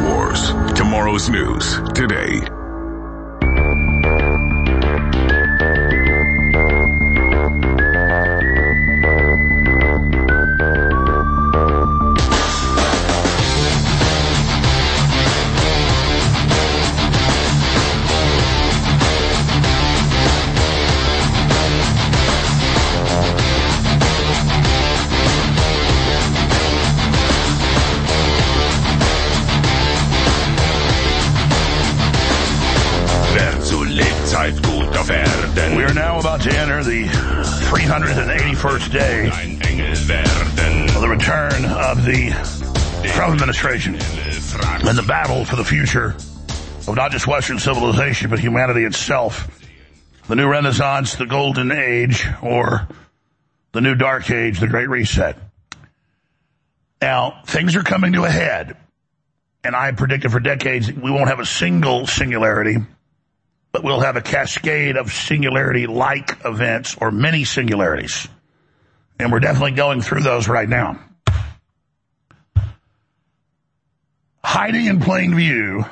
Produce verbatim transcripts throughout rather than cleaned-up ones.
Wars. Tomorrow's news today. We are now about to enter the three hundred eighty-first day of the return of the Trump administration and the battle for the future of not just Western civilization, but humanity itself. The new Renaissance, the Golden Age, or the new Dark Age, the Great Reset. Now, things are coming to a head, and I predicted for decades we won't have a single singularity, but we'll have a cascade of singularity-like events or many singularities. And we're definitely going through those right now. Hiding in plain view,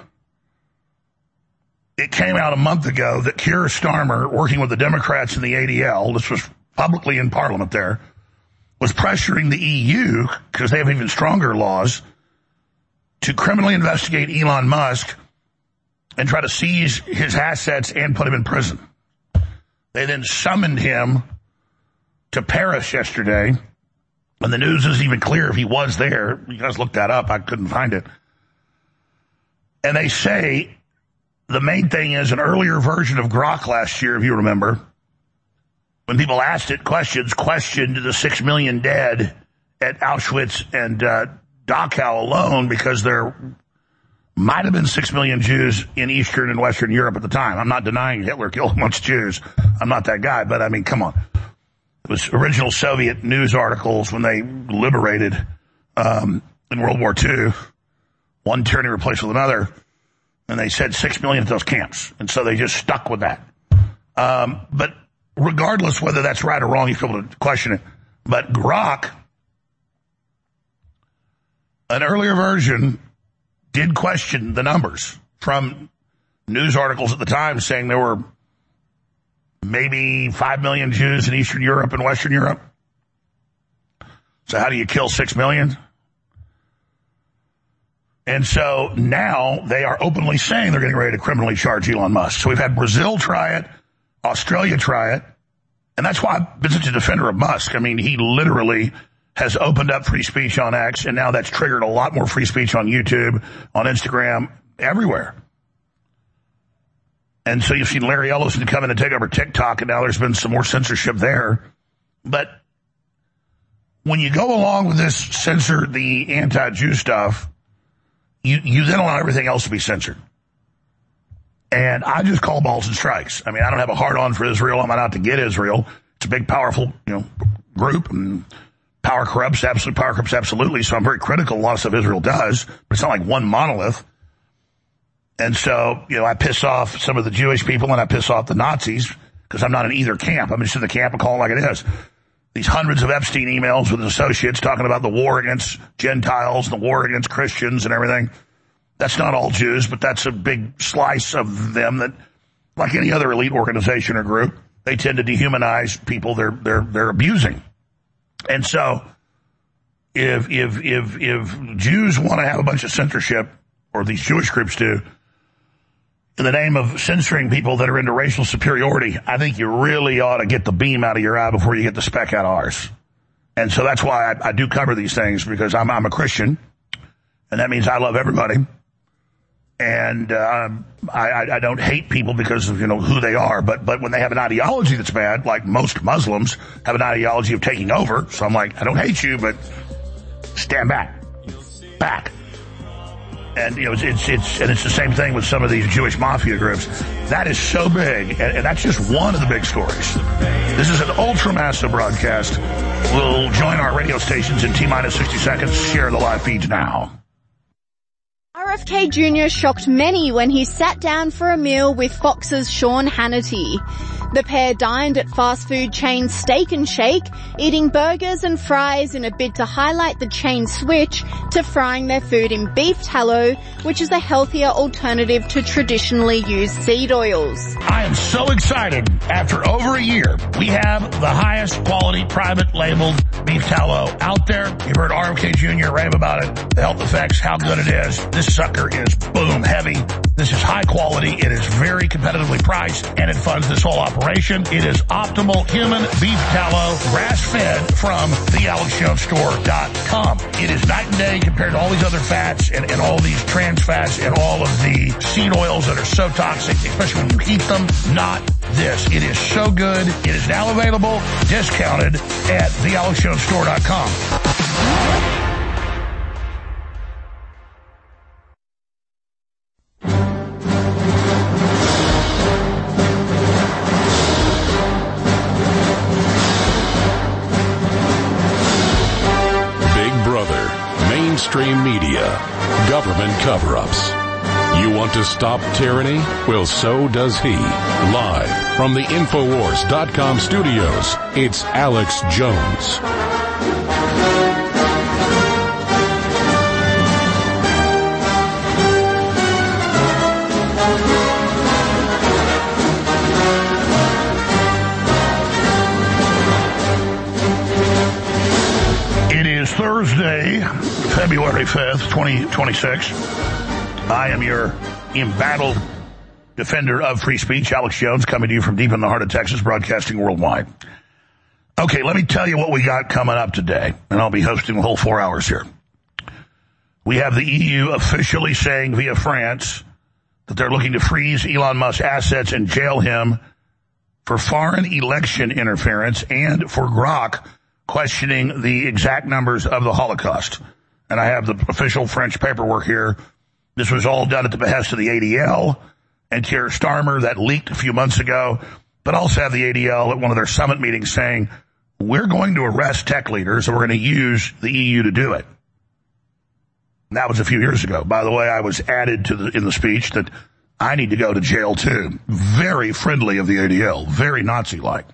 it came out a month ago that Keir Starmer, working with the Democrats in the A D L, this was publicly in Parliament there, was pressuring the E U, because they have even stronger laws, to criminally investigate Elon Musk and try to seize his assets and put him in prison. They then summoned him to Paris yesterday, and the news isn't even clear if he was there. You guys looked that up. I couldn't find it. And they say the main thing is an earlier version of Grok last year, if you remember, when people asked it questions, questioned the six million dead at Auschwitz and uh, Dachau alone, because they're might have been six million Jews in Eastern and Western Europe at the time. I'm not denying Hitler killed a bunch of Jews. I'm not that guy, but I mean, come on. It was original Soviet news articles when they liberated um, in World War Two. One tyranny replaced with another, and they said six million at those camps. And so they just stuck with that. Um, but regardless whether that's right or wrong, you feel to question it. But Grok, an earlier version, did question the numbers from news articles at the time saying there were maybe five million Jews in Eastern Europe and Western Europe. So how do you kill six million? And so now they are openly saying they're getting ready to criminally charge Elon Musk. So we've had Brazil try it, Australia try it, and that's why I've been such a defender of Musk. I mean, he literally has opened up free speech on X, and now that's triggered a lot more free speech on YouTube, on Instagram, everywhere. And so you've seen Larry Ellison come in and take over TikTok, and now there's been some more censorship there. But when you go along with this censor the anti-Jew stuff, you, you then allow everything else to be censored. And I just call balls and strikes. I mean, I don't have a hard-on for Israel. I'm not out to get Israel. It's a big, powerful, you know, group, and power corrupts, absolutely, power corrupts absolutely, so I'm very critical of a lot of stuff Israel does, but it's not like one monolith. And so, you know, I piss off some of the Jewish people and I piss off the Nazis, because I'm not in either camp. I'm just in the camp and call it like it is. These hundreds of Epstein emails with his associates talking about the war against Gentiles and the war against Christians and everything. That's not all Jews, but that's a big slice of them that, like any other elite organization or group, they tend to dehumanize people they're, they're, they're abusing. And so, if if if if Jews want to have a bunch of censorship, or these Jewish groups do, in the name of censoring people that are into racial superiority, I think you really ought to get the beam out of your eye before you get the speck out of ours. And so that's why I, I do cover these things, because I'm I'm a Christian, and that means I love everybody. And uh, I, I don't hate people because of, you know, who they are, but but when they have an ideology that's bad, like most Muslims have an ideology of taking over, so I'm like, I don't hate you, but stand back, back. And you know, it's it's, it's and it's the same thing with some of these Jewish mafia groups. That is so big, and, and that's just one of the big stories. This is an ultra-massive broadcast. We'll join our radio stations in T-minus sixty seconds. Share the live feeds now. R F K Junior shocked many when he sat down for a meal with Fox's Sean Hannity. The pair dined at fast food chain Steak and Shake, eating burgers and fries in a bid to highlight the chain's switch to frying their food in beef tallow, which is a healthier alternative to traditionally used seed oils. I am so excited. After over a year, we have the highest quality private labeled beef tallow out there. You've heard R F K Junior rave about it, the health effects, how good it is. This sucker is boom heavy. This is high quality. It is very competitively priced, and it funds this whole operation. It is optimal human beef tallow, grass-fed from the alex jones store dot com. It is night and day compared to all these other fats and, and all these trans fats and all of the seed oils that are so toxic, especially when you heat them. Not this. It is so good. It is now available, discounted at the alex jones store dot com. Mainstream media, government cover-ups. You want to stop tyranny? Well, so does he. Live from the infowars dot com studios, it's Alex Jones. Thursday, February fifth, twenty twenty-six. I am your embattled defender of free speech, Alex Jones, coming to you from deep in the heart of Texas, broadcasting worldwide. Okay, let me tell you what we got coming up today, and I'll be hosting the whole four hours here. We have the E U officially saying via France that they're looking to freeze Elon Musk's assets and jail him for foreign election interference and for Grok questioning the exact numbers of the Holocaust. And I have the official French paperwork here. This was all done at the behest of the A D L and Keir Starmer that leaked a few months ago, but also have the A D L at one of their summit meetings saying, we're going to arrest tech leaders and we're going to use the E U to do it. And that was a few years ago. By the way, I was added to the, in the speech that I need to go to jail too. Very friendly of the A D L, very Nazi-like.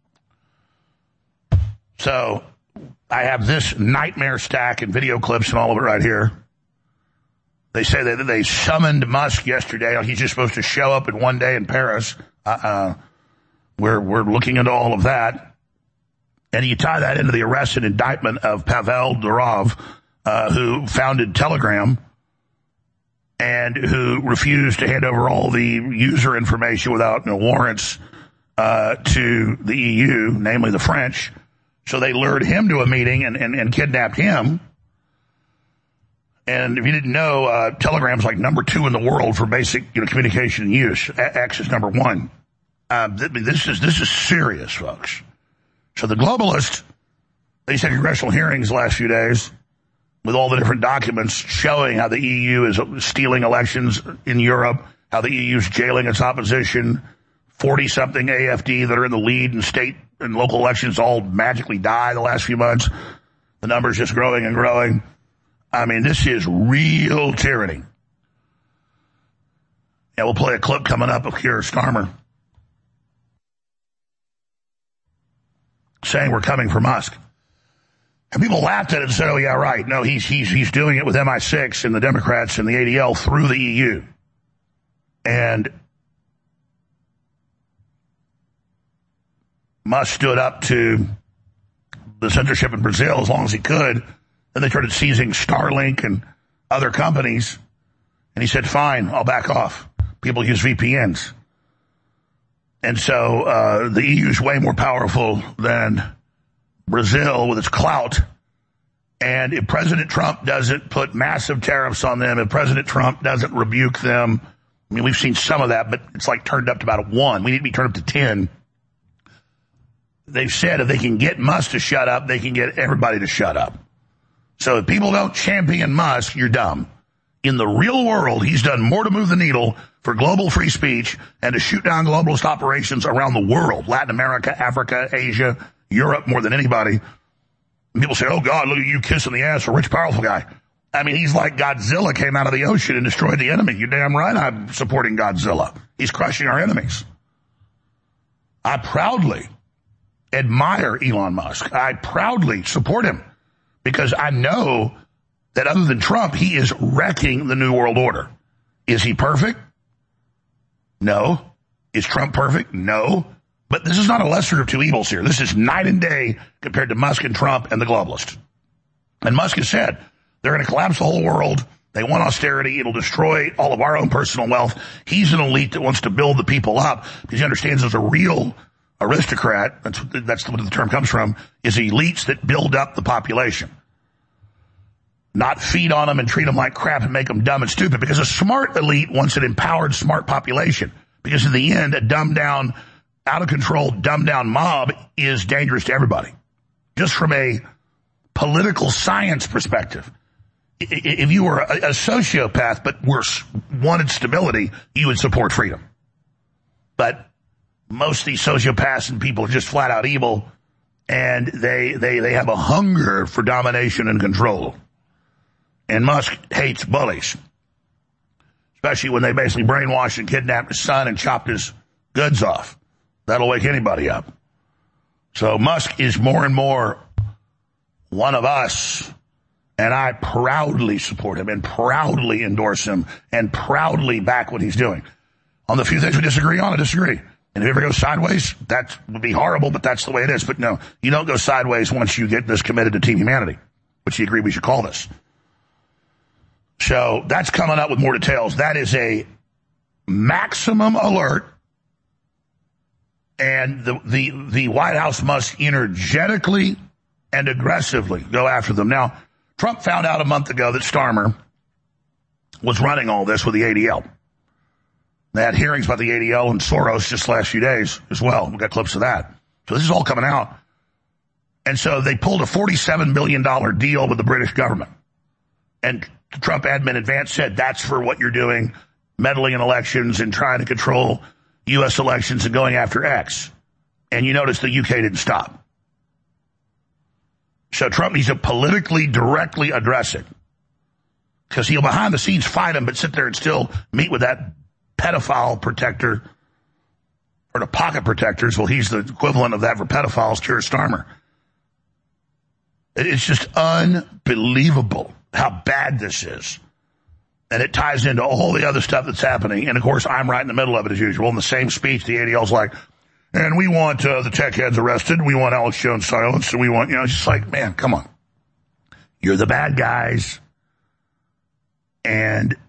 So I have this nightmare stack and video clips and all of it right here. They say that they summoned Musk yesterday. He's just supposed to show up in one day in Paris. Uh-uh. We're, we're looking into all of that. And you tie that into the arrest and indictment of Pavel Durov, uh, who founded Telegram and who refused to hand over all the user information without you know, warrants uh, to the E U, namely the French. So they lured him to a meeting and, and, and kidnapped him. And if you didn't know, uh, Telegram's like number two in the world for basic you know, communication use. X is number one. Uh, th- this is this is serious, folks. So the globalists, they had congressional hearings the last few days with all the different documents showing how the E U is stealing elections in Europe, how the E U is jailing its opposition, forty-something A F D that are in the lead in state and local elections all magically die the last few months. The numbers just growing and growing. I mean, this is real tyranny. Yeah, we'll play a clip coming up of Keir Starmer saying we're coming for Musk. And people laughed at it and said, oh, yeah, right. No, he's he's he's doing it with M I six and the Democrats and the A D L through the E U. And Musk stood up to the censorship in Brazil as long as he could. Then they started seizing Starlink and other companies. And he said, fine, I'll back off. People use V P Ns. And so uh, the E U is way more powerful than Brazil with its clout. And if President Trump doesn't put massive tariffs on them, if President Trump doesn't rebuke them, I mean, we've seen some of that, but it's like turned up to about a one. We need to be turned up to ten. They've said if they can get Musk to shut up, they can get everybody to shut up. So if people don't champion Musk, you're dumb. In the real world, he's done more to move the needle for global free speech and to shoot down globalist operations around the world, Latin America, Africa, Asia, Europe, more than anybody. And people say, oh, God, look at you kissing the ass of a rich, powerful guy. I mean, he's like Godzilla came out of the ocean and destroyed the enemy. You're damn right I'm supporting Godzilla. He's crushing our enemies. I proudly admire Elon Musk. I proudly support him because I know that other than Trump, he is wrecking the New World Order. Is he perfect? No. Is Trump perfect? No. But this is not a lesser of two evils here. This is night and day compared to Musk and Trump and the globalists. And Musk has said they're going to collapse the whole world. They want austerity. It'll destroy all of our own personal wealth. He's an elite that wants to build the people up because he understands there's a real aristocrat, that's, that's what the term comes from, is elites that build up the population. Not feed on them and treat them like crap and make them dumb and stupid, because a smart elite wants an empowered, smart population. Because in the end, a dumbed down, out of control, dumbed down mob is dangerous to everybody. Just from a political science perspective. If you were a, a sociopath but were wanted stability, you would support freedom. But most of these sociopaths and people are just flat out evil, and they, they, they have a hunger for domination and control. And Musk hates bullies, especially when they basically brainwashed and kidnapped his son and chopped his goods off. That'll wake anybody up. So Musk is more and more one of us, and I proudly support him and proudly endorse him and proudly back what he's doing. On the few things we disagree on, I disagree. And if it ever goes sideways, that would be horrible, but that's the way it is. But no, you don't go sideways once you get this committed to Team Humanity, which you agree we should call this. So that's coming up with more details. That is a maximum alert. And the, the, the White House must energetically and aggressively go after them. Now, Trump found out a month ago that Starmer was running all this with the A D L. They had hearings about the A D L and Soros just the last few days as well. We've got clips of that. So this is all coming out. And so they pulled a forty-seven billion dollars deal with the British government. And the Trump admin advance said that's for what you're doing, meddling in elections and trying to control U S elections and going after X. And you notice the U K didn't stop. So Trump needs to politically directly address it. Because he'll behind the scenes fight him, but sit there and still meet with that pedophile protector, or the pocket protectors. Well, he's the equivalent of that for pedophiles, Keir Starmer. It's just unbelievable how bad this is. And it ties into all the other stuff that's happening. And, of course, I'm right in the middle of it as usual. In the same speech, the A D L's like, and we want uh, the tech heads arrested. We want Alex Jones silenced. And we want, you know, it's just like, man, come on. You're the bad guys. And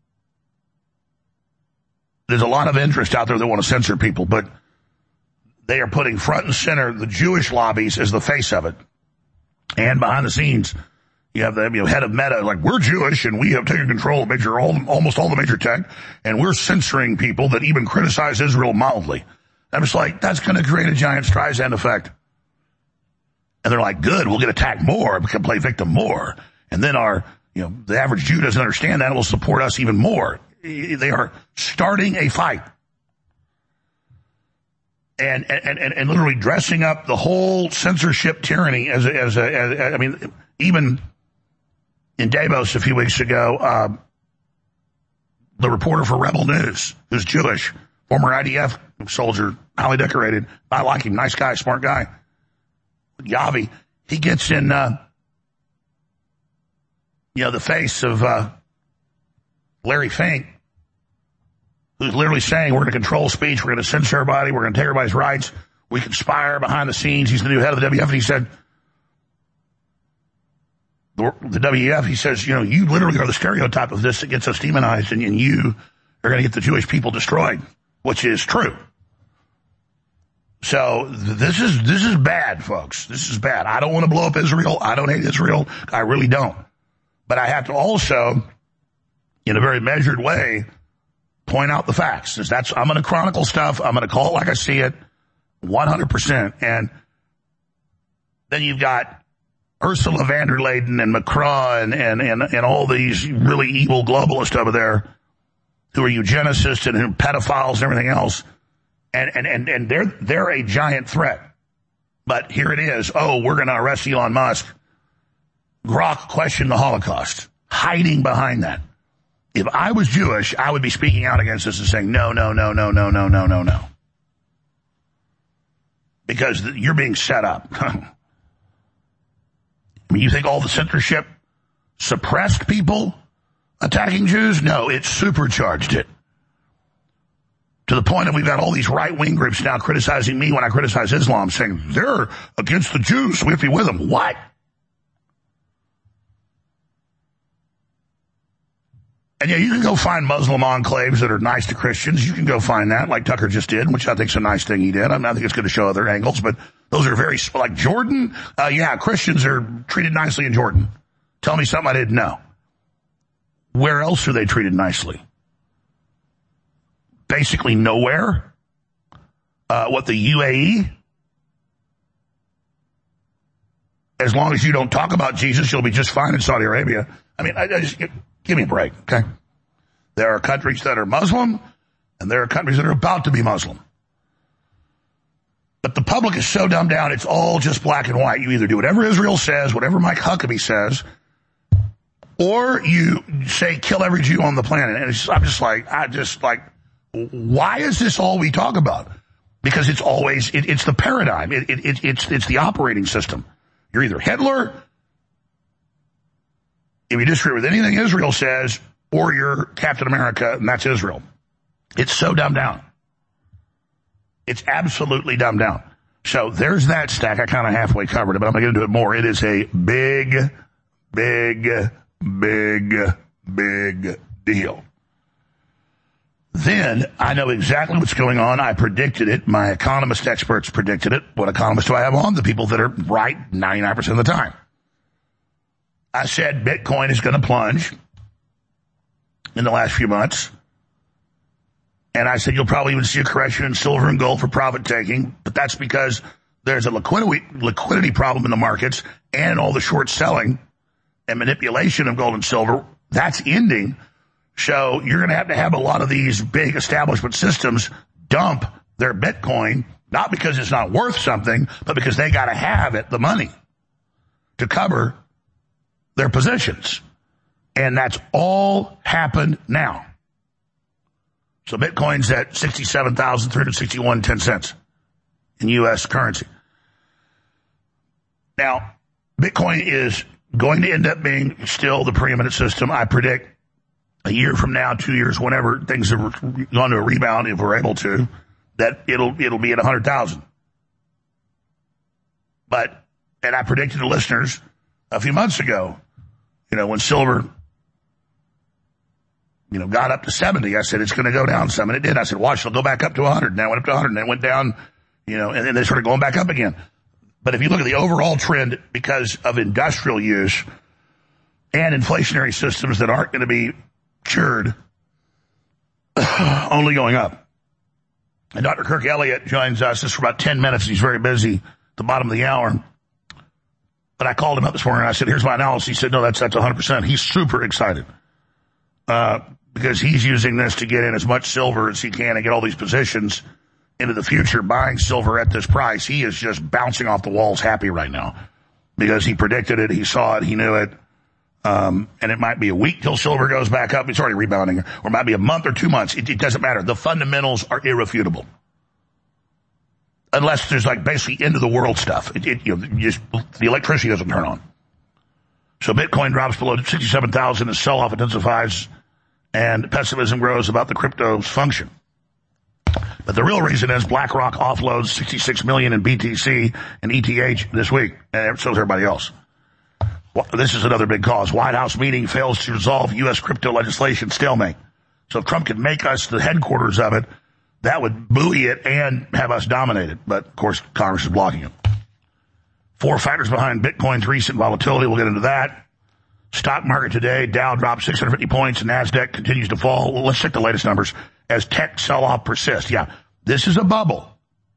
there's a lot of interest out there that want to censor people, but they are putting front and center the Jewish lobbies as the face of it. And behind the scenes, you have the you know, head of Meta, like, we're Jewish and we have taken control of major, all, almost all the major tech, and we're censoring people that even criticize Israel mildly. I'm just like, that's going to create a giant Streisand effect. And they're like, good, we'll get attacked more, we can play victim more. And then our, you know, the average Jew doesn't understand that and will support us even more. They are starting a fight. And, and, and, and literally dressing up the whole censorship tyranny as a, as a, as, I mean, even in Davos a few weeks ago, uh, the reporter for Rebel News, who's Jewish, former I D F soldier, highly decorated, I like him, nice guy, smart guy, Yavi, he gets in, uh, you know, the face of uh, Larry Fink, who's literally saying we're going to control speech, we're going to censor everybody, we're going to take everybody's rights, we conspire behind the scenes. He's the new head of the W F, and he said, the, the W E F, he says, you know, you literally are the stereotype of this that gets us demonized, and, and you are going to get the Jewish people destroyed, which is true. So this is this is bad, folks. This is bad. I don't want to blow up Israel. I don't hate Israel. I really don't. But I have to also, in a very measured way, point out the facts. That's, I'm going to chronicle stuff. I'm going to call it like I see it, one hundred percent. And then you've got Ursula von der Leyen and Macron and, and, and all these really evil globalists over there who are eugenicists and who are pedophiles and everything else. And, and, and, and they're, they're a giant threat. But here it is. Oh, we're going to arrest Elon Musk. Grok questioned the Holocaust, hiding behind that. If I was Jewish, I would be speaking out against this and saying, no, no, no, no, no, no, no, no, no. because you're being set up. I mean, you think all the censorship suppressed people attacking Jews? No, it supercharged it. To the point that we've got all these right-wing groups now criticizing me when I criticize Islam, saying they're against the Jews, so we have to be with them. What? And yeah, you can go find Muslim enclaves that are nice to Christians. You can go find that, like Tucker just did, which I think is a nice thing he did. I mean, I think it's going to show other angles, but those are very, like Jordan, uh, yeah, Christians are treated nicely in Jordan. Tell me something I didn't know. Where else are they treated nicely? Basically nowhere. Uh, what, the U A E? As long as you don't talk about Jesus, you'll be just fine in Saudi Arabia. I mean, I, I just, give me a break, okay? There are countries that are Muslim, and there are countries that are about to be Muslim. But the public is so dumbed down, it's all just black and white. You either do whatever Israel says, whatever Mike Huckabee says, or you say kill every Jew on the planet. And it's, I'm just like, I just like, why is this all we talk about? Because it's always, it, it's the paradigm. It, it, it, it's, it's the operating system. You're either Hitler, if you disagree with anything Israel says, or you're Captain America, and that's Israel. It's so dumbed down. It's absolutely dumbed down. So there's that stack. I kind of halfway covered it, but I'm going to get into it more. It is a big, big, big, big deal. Then I know exactly what's going on. I predicted it. My economist experts predicted it. What economists do I have on? The people that are right ninety-nine percent of the time. I said Bitcoin is going to plunge in the last few months. And I said you'll probably even see a correction in silver and gold for profit taking. But that's because there's a liquidity, liquidity problem in the markets and all the short selling and manipulation of gold and silver. That's ending. So you're going to have to have a lot of these big establishment systems dump their Bitcoin, not because it's not worth something, but because they got to have it, the money, to cover their positions. And that's all happened now. So Bitcoin's at sixty-seven thousand three hundred sixty-one and ten cents in U S currency. Now, Bitcoin is going to end up being still the preeminent system. I predict a year from now, two years, whenever things are going to rebound, if we're able to, that it'll it'll be at one hundred thousand. But, and I predicted to listeners a few months ago, you know, when silver, you know, got up to seventy, I said it's going to go down some, and it did. I said, watch, it'll go back up to one hundred. Now it went up to one hundred, and then it went down, you know, and then they started going back up again. But if you look at the overall trend, because of industrial use and inflationary systems that aren't going to be cured, only going up. And Doctor Kirk Elliott joins us just for about ten minutes. He's very busy at the bottom of the hour. But I called him up this morning and I said, here's my analysis. He said, no, that's, that's one hundred percent. He's super excited. Uh, because he's using this to get in as much silver as he can and get all these positions into the future, buying silver at this price. He is just bouncing off the walls happy right now because he predicted it. He saw it. He knew it. Um, and it might be a week till silver goes back up. It's already rebounding. Or it might be a month or two months. It, it doesn't matter. The fundamentals are irrefutable. Unless there's like basically end of the world stuff. It, it, you know, just, the electricity doesn't turn on. So Bitcoin drops below sixty-seven thousand as sell-off intensifies and pessimism grows about the crypto's function. But the real reason is BlackRock offloads sixty-six million in B T C and E T H this week. And so does everybody else. This is another big cause. White House meeting fails to resolve U S crypto legislation stalemate. So if Trump could make us the headquarters of it, that would buoy it and have us dominate it. But, of course, Congress is blocking it. Four factors behind Bitcoin's recent volatility. We'll get into that. Stock market today, Dow dropped six hundred fifty points and NASDAQ continues to fall. Well, let's check the latest numbers as tech sell-off persists. Yeah, this is a bubble.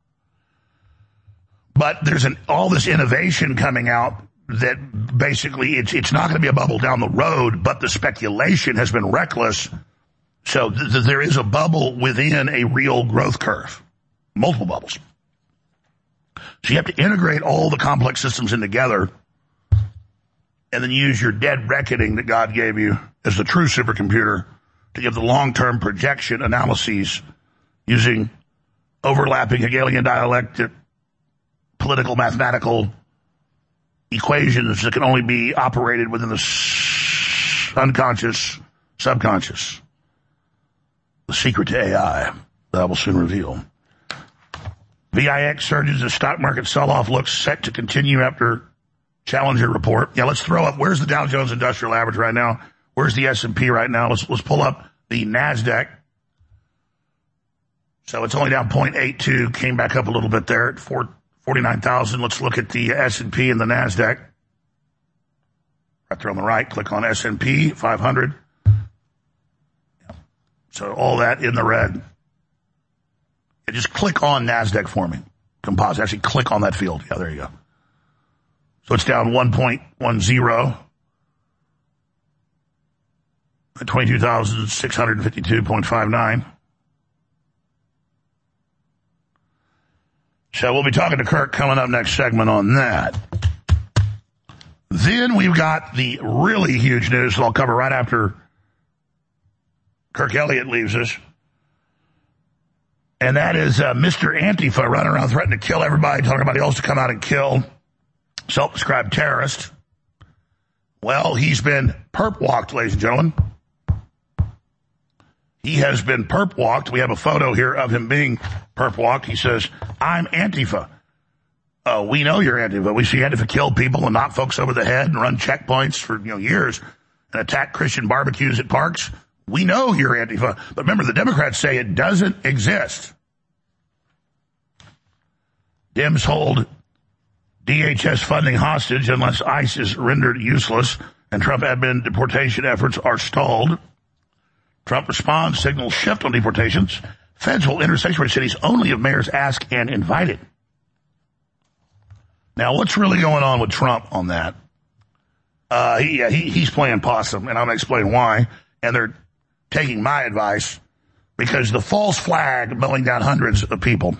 But there's an all this innovation coming out that basically it's it's not going to be a bubble down the road, but the speculation has been reckless. So th- th- there is a bubble within a real growth curve, multiple bubbles. So you have to integrate all the complex systems in together and then use your dead reckoning that God gave you as the true supercomputer to give the long-term projection analyses using overlapping Hegelian dialectic political, mathematical equations that can only be operated within the unconscious, subconscious. The secret to A I that I will soon reveal. V I X surges as stock market sell-off looks set to continue after Challenger report. Yeah, let's throw up, where's the Dow Jones Industrial Average right now? Where's the S and P right now? Let's, let's pull up the NASDAQ. So it's only down zero point eight two, came back up a little bit there at forty-nine thousand. Let's look at the S and P and the NASDAQ. Right there on the right, click on S and P five hundred. So all that in the red. Yeah, just click on NASDAQ for me. Composite. Actually, click on that field. Yeah, there you go. So it's down one point one zero. At twenty-two thousand six hundred fifty-two point five nine. So we'll be talking to Kirk coming up next segment on that. Then we've got the really huge news that I'll cover right after Kirk Elliott leaves us. And that is uh, Mister Antifa running around threatening to kill everybody, telling everybody else to come out and kill self-described terrorists. Well, he's been perp walked, ladies and gentlemen. He has been perp walked. We have a photo here of him being perp walked. He says, I'm Antifa. Uh, we know you're Antifa. We see Antifa kill people and knock folks over the head and run checkpoints for, you know, years and attack Christian barbecues at parks. We know you're Antifa. But remember, the Democrats say it doesn't exist. Dems hold D H S funding hostage unless ICE is rendered useless and Trump admin deportation efforts are stalled. Trump responds, signals shift on deportations. Feds will enter sanctuary cities only if mayors ask and invited. Now, what's really going on with Trump on that? Uh, he, yeah, he, he's playing possum, and I'm going to explain why. And they're taking my advice because the false flag mowing down hundreds of people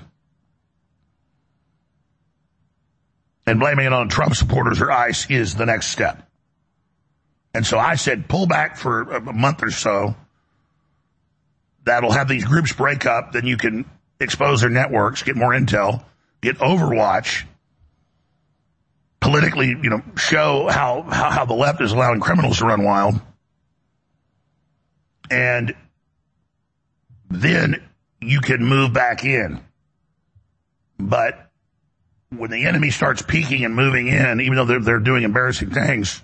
and blaming it on Trump supporters or ICE is the next step. And so I said, pull back for a month or so. That'll have these groups break up. Then you can expose their networks, get more intel, get Overwatch, politically, you know, show how, how, how the left is allowing criminals to run wild. And then you can move back in. But when the enemy starts peeking and moving in, even though they're, they're doing embarrassing things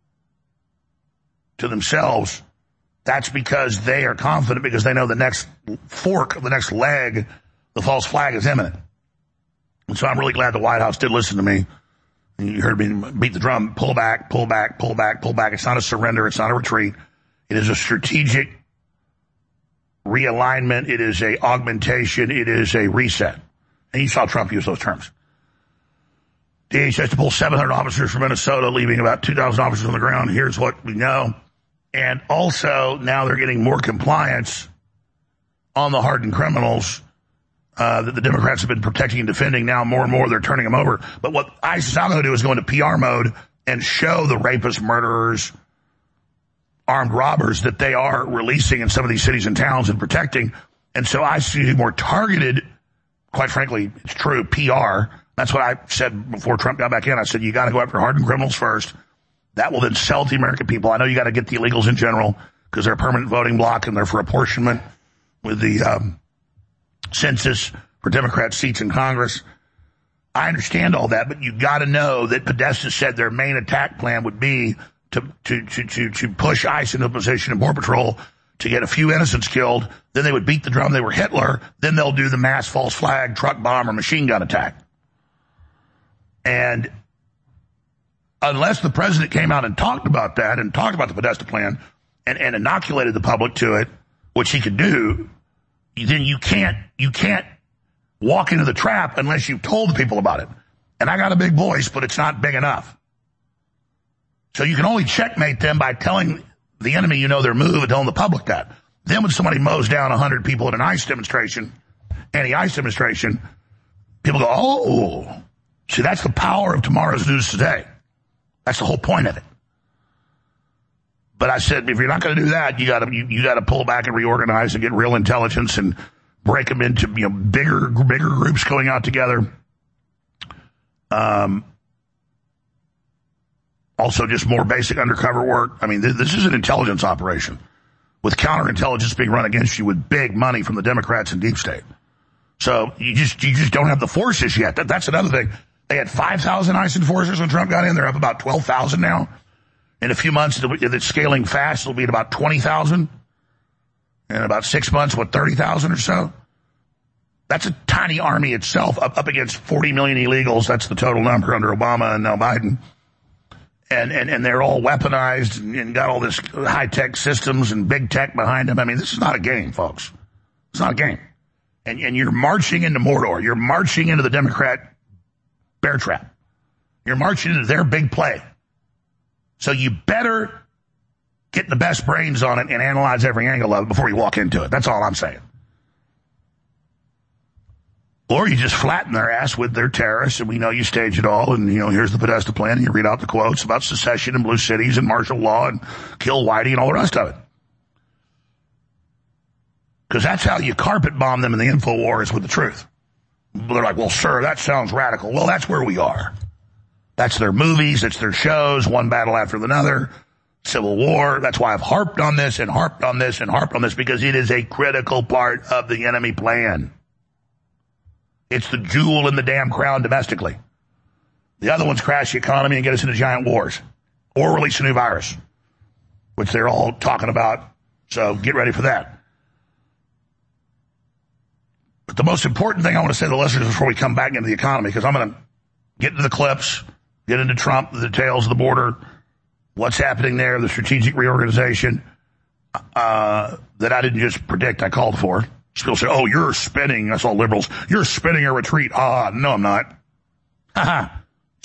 to themselves, that's because they are confident because they know the next fork, the next leg, the false flag is imminent. And so I'm really glad the White House did listen to me. And you heard me beat the drum, pull back, pull back, pull back, pull back. It's not a surrender. It's not a retreat. It is a strategic realignment. It is a augmentation. It is a reset. And you saw Trump use those terms. D H S to pull seven hundred officers from Minnesota, leaving about two thousand officers on the ground. Here's what we know. And also, now they're getting more compliance on the hardened criminals uh, that the Democrats have been protecting and defending. Now, more and more, they're turning them over. But what ICE is now going to do is go into P R mode and show the rapists, murderers, armed robbers that they are releasing in some of these cities and towns and protecting. And so ICE is more targeted, quite frankly, it's true, P R. That's what I said before Trump got back in. I said, you got to go after hardened criminals first. That will then sell to the American people. I know you got to get the illegals in general because they're a permanent voting bloc and they're for apportionment with the um, census for Democrat seats in Congress. I understand all that, but you got to know that Podesta said their main attack plan would be to, to, to, to, to push ICE into a position in Border Patrol to get a few innocents killed. Then they would beat the drum they were Hitler. Then they'll do the mass false flag, truck bomb, or machine gun attack. And unless the president came out and talked about that and talked about the Podesta plan and, and inoculated the public to it, which he could do, then you can't, you can't walk into the trap unless you've told the people about it. And I got a big voice, but it's not big enough. So you can only checkmate them by telling the enemy you know their move and telling the public that. Then when somebody mows down one hundred people at an ICE demonstration, anti-ICE demonstration, people go, oh, see, that's the power of tomorrow's news today. That's the whole point of it. But I said, if you're not going to do that, you got to you, you got to pull back and reorganize and get real intelligence and break them into, you know, bigger bigger groups going out together. Um, also just more basic undercover work. I mean, th- this is an intelligence operation with counterintelligence being run against you with big money from the Democrats and deep state. So you just, you just don't have the forces yet. That, that's another thing. They had five thousand ICE enforcers when Trump got in. They're up about twelve thousand now. In a few months, it'll be, it's scaling fast. It'll be at about twenty thousand. In about six months, what, thirty thousand or so? That's a tiny army itself up, up against forty million illegals. That's the total number under Obama and now Biden. And, and, and they're all weaponized and, and got all this high-tech systems and big tech behind them. I mean, this is not a game, folks. It's not a game. And, and you're marching into Mordor. You're marching into the Democrat bear trap. You're marching into their big play. So you better get the best brains on it and analyze every angle of it before you walk into it. That's all I'm saying. Or you just flatten their ass with their terrorists, and we know you stage it all, and, you know, here's the Podesta plan, and you read out the quotes about secession and blue cities and martial law and kill Whitey and all the rest of it. Because that's how you carpet bomb them in the InfoWars with the truth. They're like, well, sir, that sounds radical. Well, that's where we are. That's their movies, it's their shows, one battle after another, Civil War. That's why I've harped on this and harped on this and harped on this, because it is a critical part of the enemy plan. It's the jewel in the damn crown domestically. The other ones crash the economy and get us into giant wars. Or release a new virus, which they're all talking about. So get ready for that. But the most important thing I want to say to the listeners before we come back into the economy, because I'm going to get into the clips, get into Trump, the details of the border, what's happening there, the strategic reorganization uh, that I didn't just predict, I called for. People say, oh, you're spinning. That's all liberals. You're spinning a retreat. Ah, no, I'm not. Ha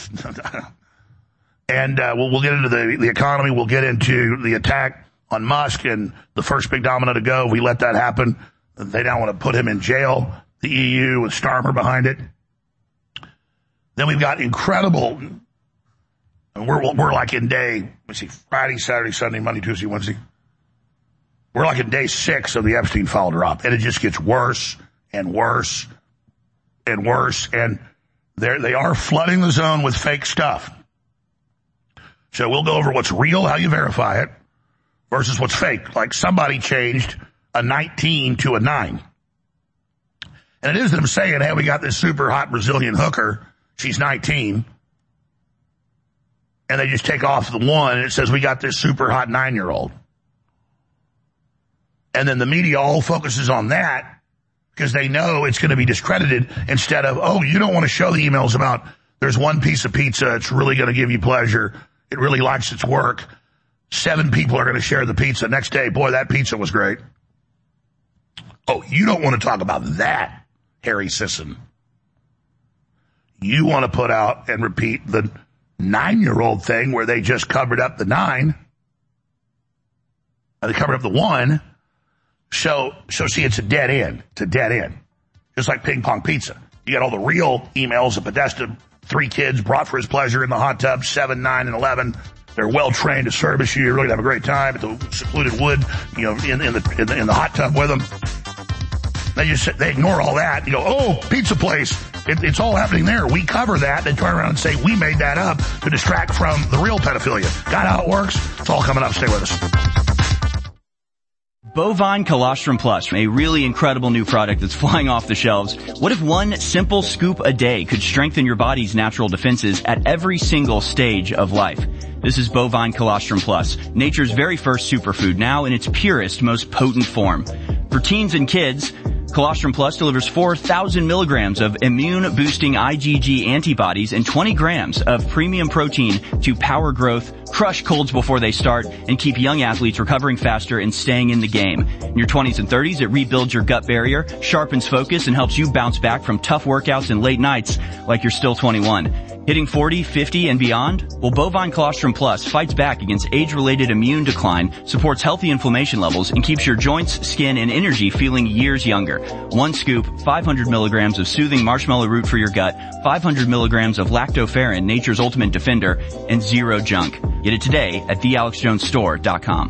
And uh, we'll, we'll get into the, the economy. We'll get into the attack on Musk and the first big domino to go. We let that happen. They now want to put him in jail. The E U with Starmer behind it. Then we've got incredible, and we're, we're like in day, let's see, Friday, Saturday, Sunday, Monday, Tuesday, Wednesday. We're like in day six of the Epstein file drop, and it just gets worse and worse and worse, and they they are flooding the zone with fake stuff. So we'll go over what's real, how you verify it, versus what's fake. Like somebody changed a nineteen to a nine. And it is them saying, hey, we got this super hot Brazilian hooker. She's nineteen. And they just take off the one, and it says we got this super hot nine-year-old. And then the media all focuses on that because they know it's going to be discredited instead of, oh, you don't want to show the emails about there's one piece of pizza. It's really going to give you pleasure. It really likes its work. Seven people are going to share the pizza. Next day, boy, that pizza was great. Oh, you don't want to talk about that, Harry Sisson. You want to put out and repeat the nine-year-old thing where they just covered up the nine. And they covered up the one. So, so see, it's a dead end. It's a dead end. Just like ping pong pizza. You got all the real emails of Podesta, three kids brought for his pleasure in the hot tub, seven, nine, and eleven. They're well trained to service you. You're really gonna have a great time at the secluded wood, you know, in, in the, in the, in the hot tub with them. They just, they ignore all that. You go, oh, pizza place. It, it's all happening there. We cover that. They turn around and say, we made that up to distract from the real pedophilia. Got how it works? It's all coming up. Stay with us. Bovine Colostrum Plus, a really incredible new product that's flying off the shelves. What if one simple scoop a day could strengthen your body's natural defenses at every single stage of life? This is Bovine Colostrum Plus, nature's very first superfood, now in its purest, most potent form. For teens and kids, Colostrum Plus delivers four thousand milligrams of immune-boosting IgG antibodies and twenty grams of premium protein to power growth, crush colds before they start, and keep young athletes recovering faster and staying in the game. In your twenties and thirties, it rebuilds your gut barrier, sharpens focus, and helps you bounce back from tough workouts and late nights like you're still twenty-one. Hitting forty, fifty, and beyond? Well, Bovine Colostrum Plus fights back against age-related immune decline, supports healthy inflammation levels, and keeps your joints, skin, and energy feeling years younger. One scoop, five hundred milligrams of soothing marshmallow root for your gut, five hundred milligrams of lactoferrin, nature's ultimate defender, and zero junk. Get it today at the alex jones store dot com.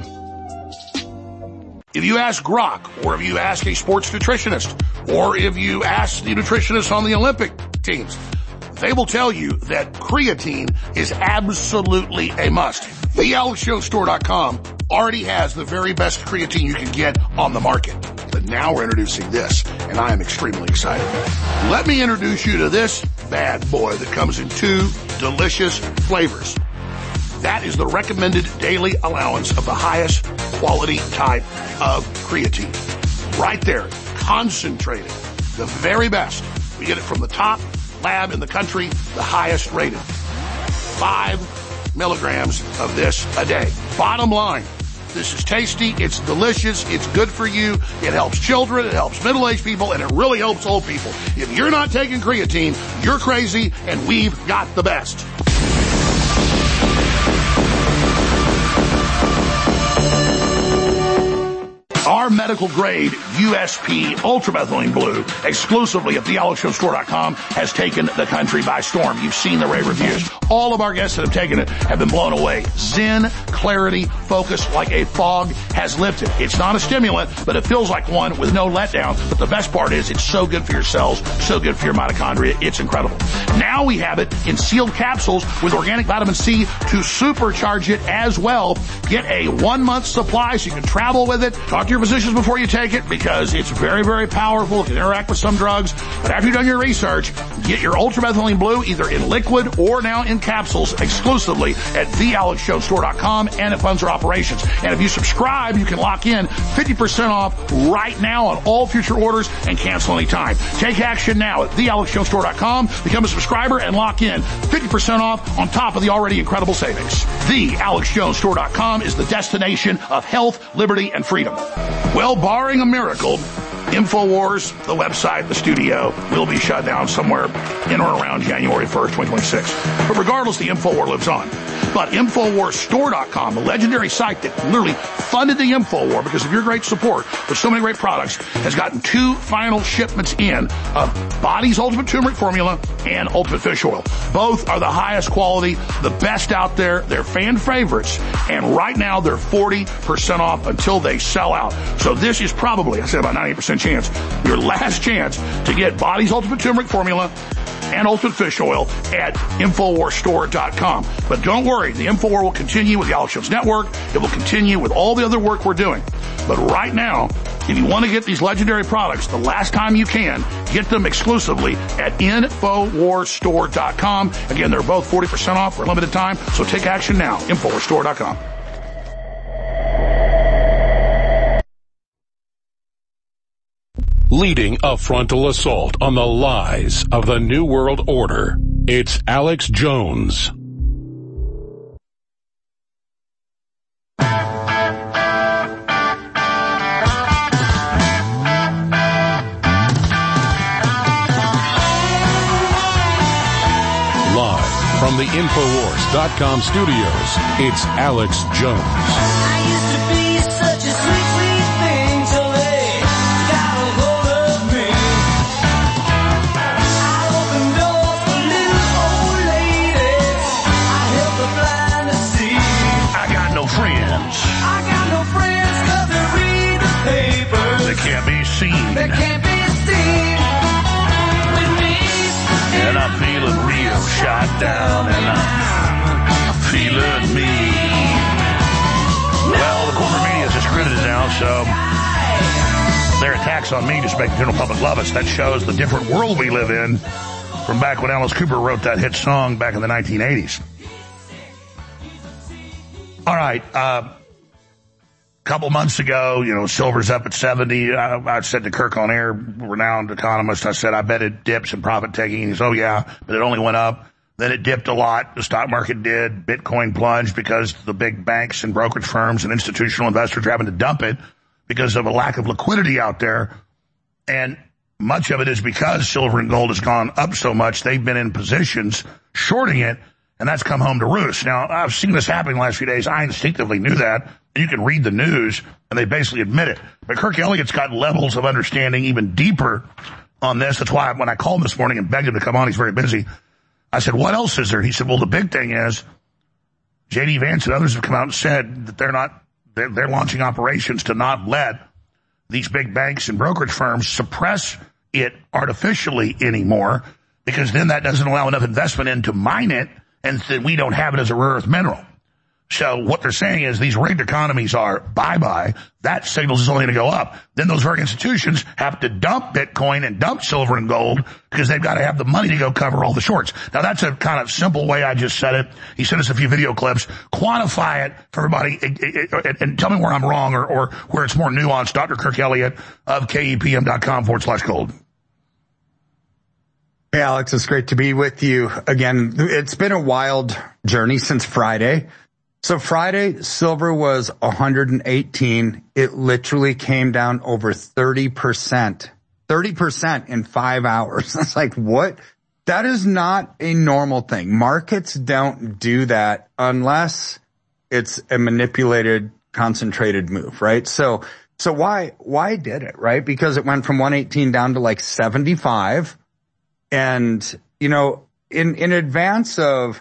If you ask Grok, or if you ask a sports nutritionist, or if you ask the nutritionists on the Olympic teams, they will tell you that creatine is absolutely a must. the alex jones store dot com already has the very best creatine you can get on the market. But now we're introducing this, and I am extremely excited. Let me introduce you to this bad boy that comes in two delicious flavors. That is the recommended daily allowance of the highest quality type of creatine. Right there, concentrated, the very best. We get it from the top lab in the country, the highest rated. Five milligrams of this a day. Bottom line, this is tasty, it's delicious, it's good for you, it helps children, it helps middle-aged people, and it really helps old people. If you're not taking creatine, you're crazy, and we've got the best. Our medical grade U S P ultramethylene blue, exclusively at the alex jones store dot com, has taken the country by storm. You've seen the rave reviews. All of our guests that have taken it have been blown away. Zen, clarity, focus like a fog has lifted. It's not a stimulant, but it feels like one with no letdown. But the best part is it's so good for your cells, so good for your mitochondria. It's incredible. Now we have it in sealed capsules with organic vitamin C to supercharge it as well. Get a one-month supply so you can travel with it. Talk to your physicians before you take it because it's very, very powerful. It can interact with some drugs. But after you've done your research, get your ultramethylene blue either in liquid or now in capsules exclusively at the alex jones store dot com, and it funds our operations. And if you subscribe, you can lock in fifty percent off right now on all future orders and cancel anytime. Take action now at the alex jones store dot com. Become a subscriber and lock in fifty percent off on top of the already incredible savings. the alex jones store dot com is the destination of health, liberty, and freedom. Well, barring a miracle, InfoWars, the website, the studio, will be shut down somewhere in or around January first, twenty twenty-six. But regardless, the InfoWar lives on. But InfoWars store dot com, the legendary site that literally funded the InfoWar because of your great support with so many great products, has gotten two final shipments in of Body's Ultimate Turmeric Formula and Ultimate Fish Oil. Both are the highest quality, the best out there. They're fan favorites. And right now, they're forty percent off until they sell out. So this is probably, I said about ninety percent chance, your last chance to get Body's Ultimate Turmeric Formula and Ultimate Fish Oil at InfoWars store dot com. But don't worry, the InfoWar will continue with the Alex Jones Network. It will continue with all the other work we're doing. But right now, if you want to get these legendary products, the last time you can, get them exclusively at InfoWars store dot com. Again, they're both forty percent off for a limited time, so take action now, InfoWars store dot com. Leading a frontal assault on the lies of the New World Order, it's Alex Jones. Live from the InfoWars dot com studios, it's Alex Jones. I used to be such a sweet, sweet thing till they got a hold of me. I opened doors for little old ladies. I helped the blind to see. I got no friends. I got no friends 'cause they read the papers. They can't be seen. They can't be seen with me. And I'm feeling real shot down, and I'm feeling me. Well, the corporate media is discredited now, so their attacks on me just make the general public love us. That shows the different world we live in from back when Alice Cooper wrote that hit song back in the nineteen eighties. All right, a uh, couple months ago, you know, silver's up at seventy. I, I said to Kirk on air, renowned economist, I said, I bet it dips in profit taking. He said, oh yeah, but it only went up. Then it dipped a lot. The stock market did. Bitcoin plunged because the big banks and brokerage firms and institutional investors are having to dump it because of a lack of liquidity out there. And much of it is because silver and gold has gone up so much. They've been in positions shorting it, and that's come home to roost. Now, I've seen this happen the last few days. I instinctively knew that. You can read the news, and they basically admit it. But Kirk Elliott's got levels of understanding even deeper on this. That's why when I called him this morning and begged him to come on, he's very busy. I said, what else is there? He said, well, the big thing is J D Vance and others have come out and said that they're not, they're, they're launching operations to not let these big banks and brokerage firms suppress it artificially anymore because then that doesn't allow enough investment in to mine it, and then we don't have it as a rare earth mineral. So what they're saying is these rigged economies are bye-bye. That signals is only going to go up. Then those very institutions have to dump Bitcoin and dump silver and gold because they've got to have the money to go cover all the shorts. Now that's a kind of simple way I just said it. He sent us a few video clips. Quantify it for everybody and tell me where I'm wrong or, or where it's more nuanced. Doctor Kirk Elliott of kepm.com forward slash gold. Hey, Alex, it's great to be with you again. It's been a wild journey since Friday. So Friday, silver was one hundred eighteen. It literally came down over thirty percent. thirty percent in five hours. It's like, what? That is not a normal thing. Markets don't do that unless it's a manipulated, concentrated move, right? So, so why, why did it, right? Because it went from one eighteen down to like seventy-five. And, you know, in, in advance of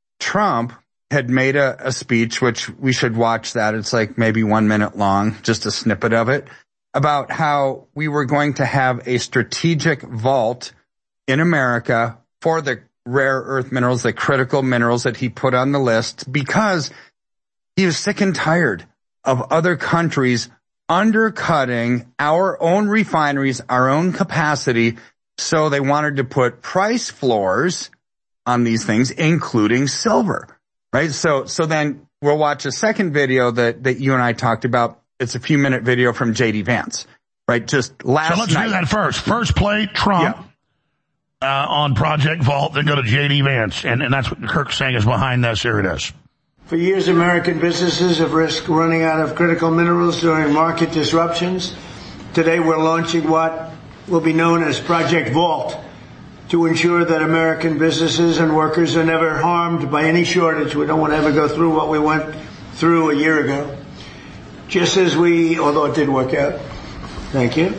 Trump had made a, a speech, which we should watch that. It's like maybe one minute long, just a snippet of it, about how we were going to have a strategic vault in America for the rare earth minerals, the critical minerals that he put on the list, because he was sick and tired of other countries undercutting our own refineries, our own capacity. So they wanted to put price floors on these things, including silver. Right. So, so then we'll watch a second video that, that you and I talked about. It's a few minute video from J D Vance, right? Just last night. So let's night. do that first. First play Trump, yeah. uh, on Project Vault, then go to J D Vance. And, and that's what Kirk's saying is behind this. Here it is. For years, American businesses have risked running out of critical minerals during market disruptions. Today, we're launching what will be known as Project Vault, to ensure that American businesses and workers are never harmed by any shortage. We don't want to ever go through what we went through a year ago. Just as we, although it did work out, thank you.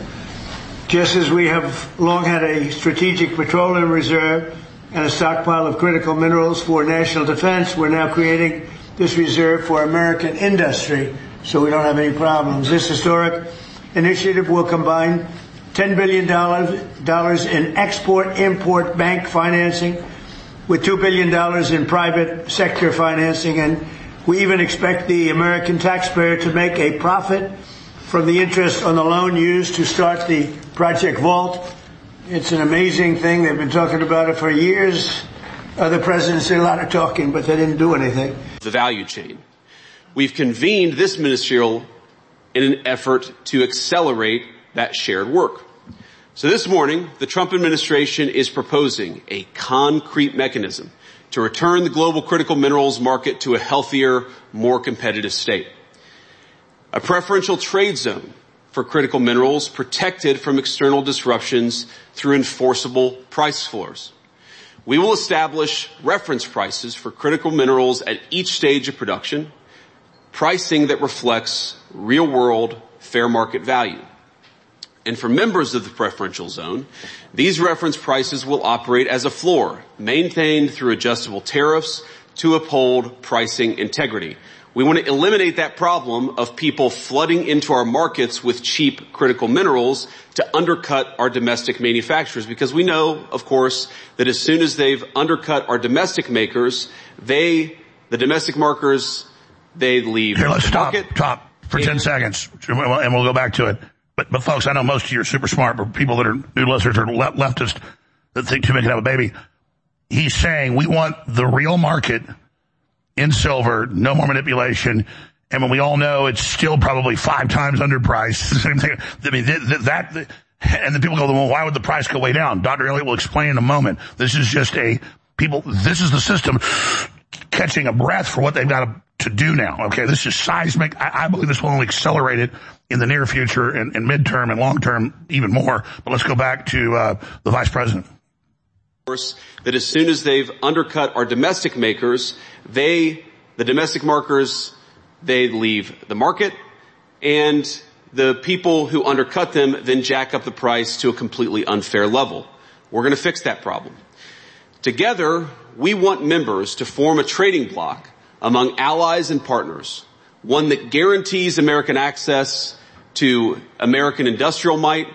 Just as we have long had a strategic petroleum reserve and a stockpile of critical minerals for national defense, we're now creating this reserve for American industry so we don't have any problems. This historic initiative will combine ten billion dollars in export-import bank financing with two billion dollars in private sector financing, and we even expect the American taxpayer to make a profit from the interest on the loan used to start the Project Vault. It's an amazing thing. They've been talking about it for years. Other presidents did a lot of talking, but they didn't do anything. The value chain. We've convened this ministerial in an effort to accelerate that shared work. So this morning, the Trump administration is proposing a concrete mechanism to return the global critical minerals market to a healthier, more competitive state. A preferential trade zone for critical minerals protected from external disruptions through enforceable price floors. We will establish reference prices for critical minerals at each stage of production, pricing that reflects real-world fair market value. And for members of the preferential zone, these reference prices will operate as a floor, maintained through adjustable tariffs to uphold pricing integrity. We want to eliminate that problem of people flooding into our markets with cheap critical minerals to undercut our domestic manufacturers, because we know, of course, that as soon as they've undercut our domestic makers, they, the domestic markers, they leave Here, let's the stop, market. stop for ten seconds, and we'll go back to it. But, but folks, I know most of you are super smart, but people that are new listeners are le- leftists that think too many can have a baby. He's saying we want the real market in silver, no more manipulation. And when we all know it's still probably five times underpriced, same thing. I mean, that, that, that, and then people go, well, why would the price go way down? Doctor Elliott will explain in a moment. This is just a people, this is the system catching a breath for what they've got to, to do now. Okay. This is seismic. I, I believe this will only accelerate it in the near future and, and midterm and long term even more. But let's go back to, uh, the vice president. That as soon as they've undercut our domestic makers, they, the domestic markers, they leave the market, and the people who undercut them then jack up the price to a completely unfair level. We're going to fix that problem. Together, we want members to form a trading bloc among allies and partners, one that guarantees American access to American industrial might,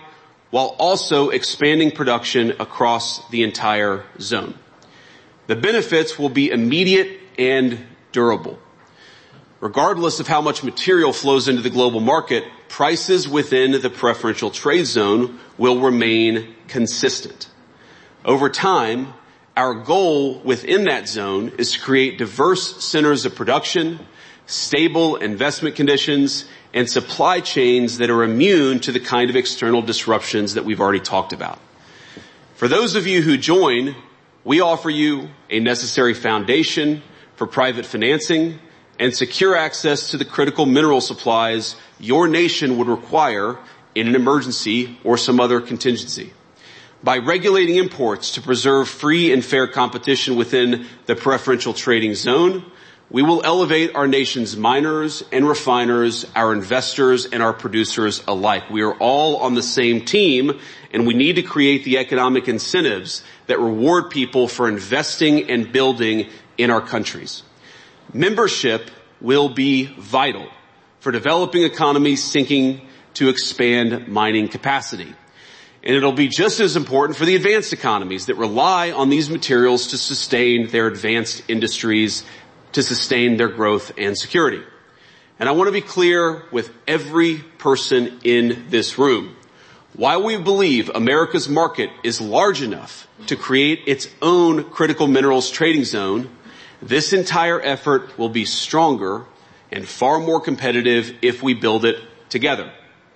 while also expanding production across the entire zone. The benefits will be immediate and durable. Regardless of how much material flows into the global market, prices within the preferential trade zone will remain consistent. Over time, our goal within that zone is to create diverse centers of production, stable investment conditions, and supply chains that are immune to the kind of external disruptions that we've already talked about. For those of you who join, we offer you a necessary foundation for private financing and secure access to the critical mineral supplies your nation would require in an emergency or some other contingency. By regulating imports to preserve free and fair competition within the preferential trading zone, we will elevate our nation's miners and refiners, our investors and our producers alike. We are all on the same team, and we need to create the economic incentives that reward people for investing and building in our countries. Membership will be vital for developing economies seeking to expand mining capacity. And it'll be just as important for the advanced economies that rely on these materials to sustain their advanced industries, to sustain their growth and security. And I want to be clear with every person in this room. While we believe America's market is large enough to create its own critical minerals trading zone, this entire effort will be stronger and far more competitive if we build it together.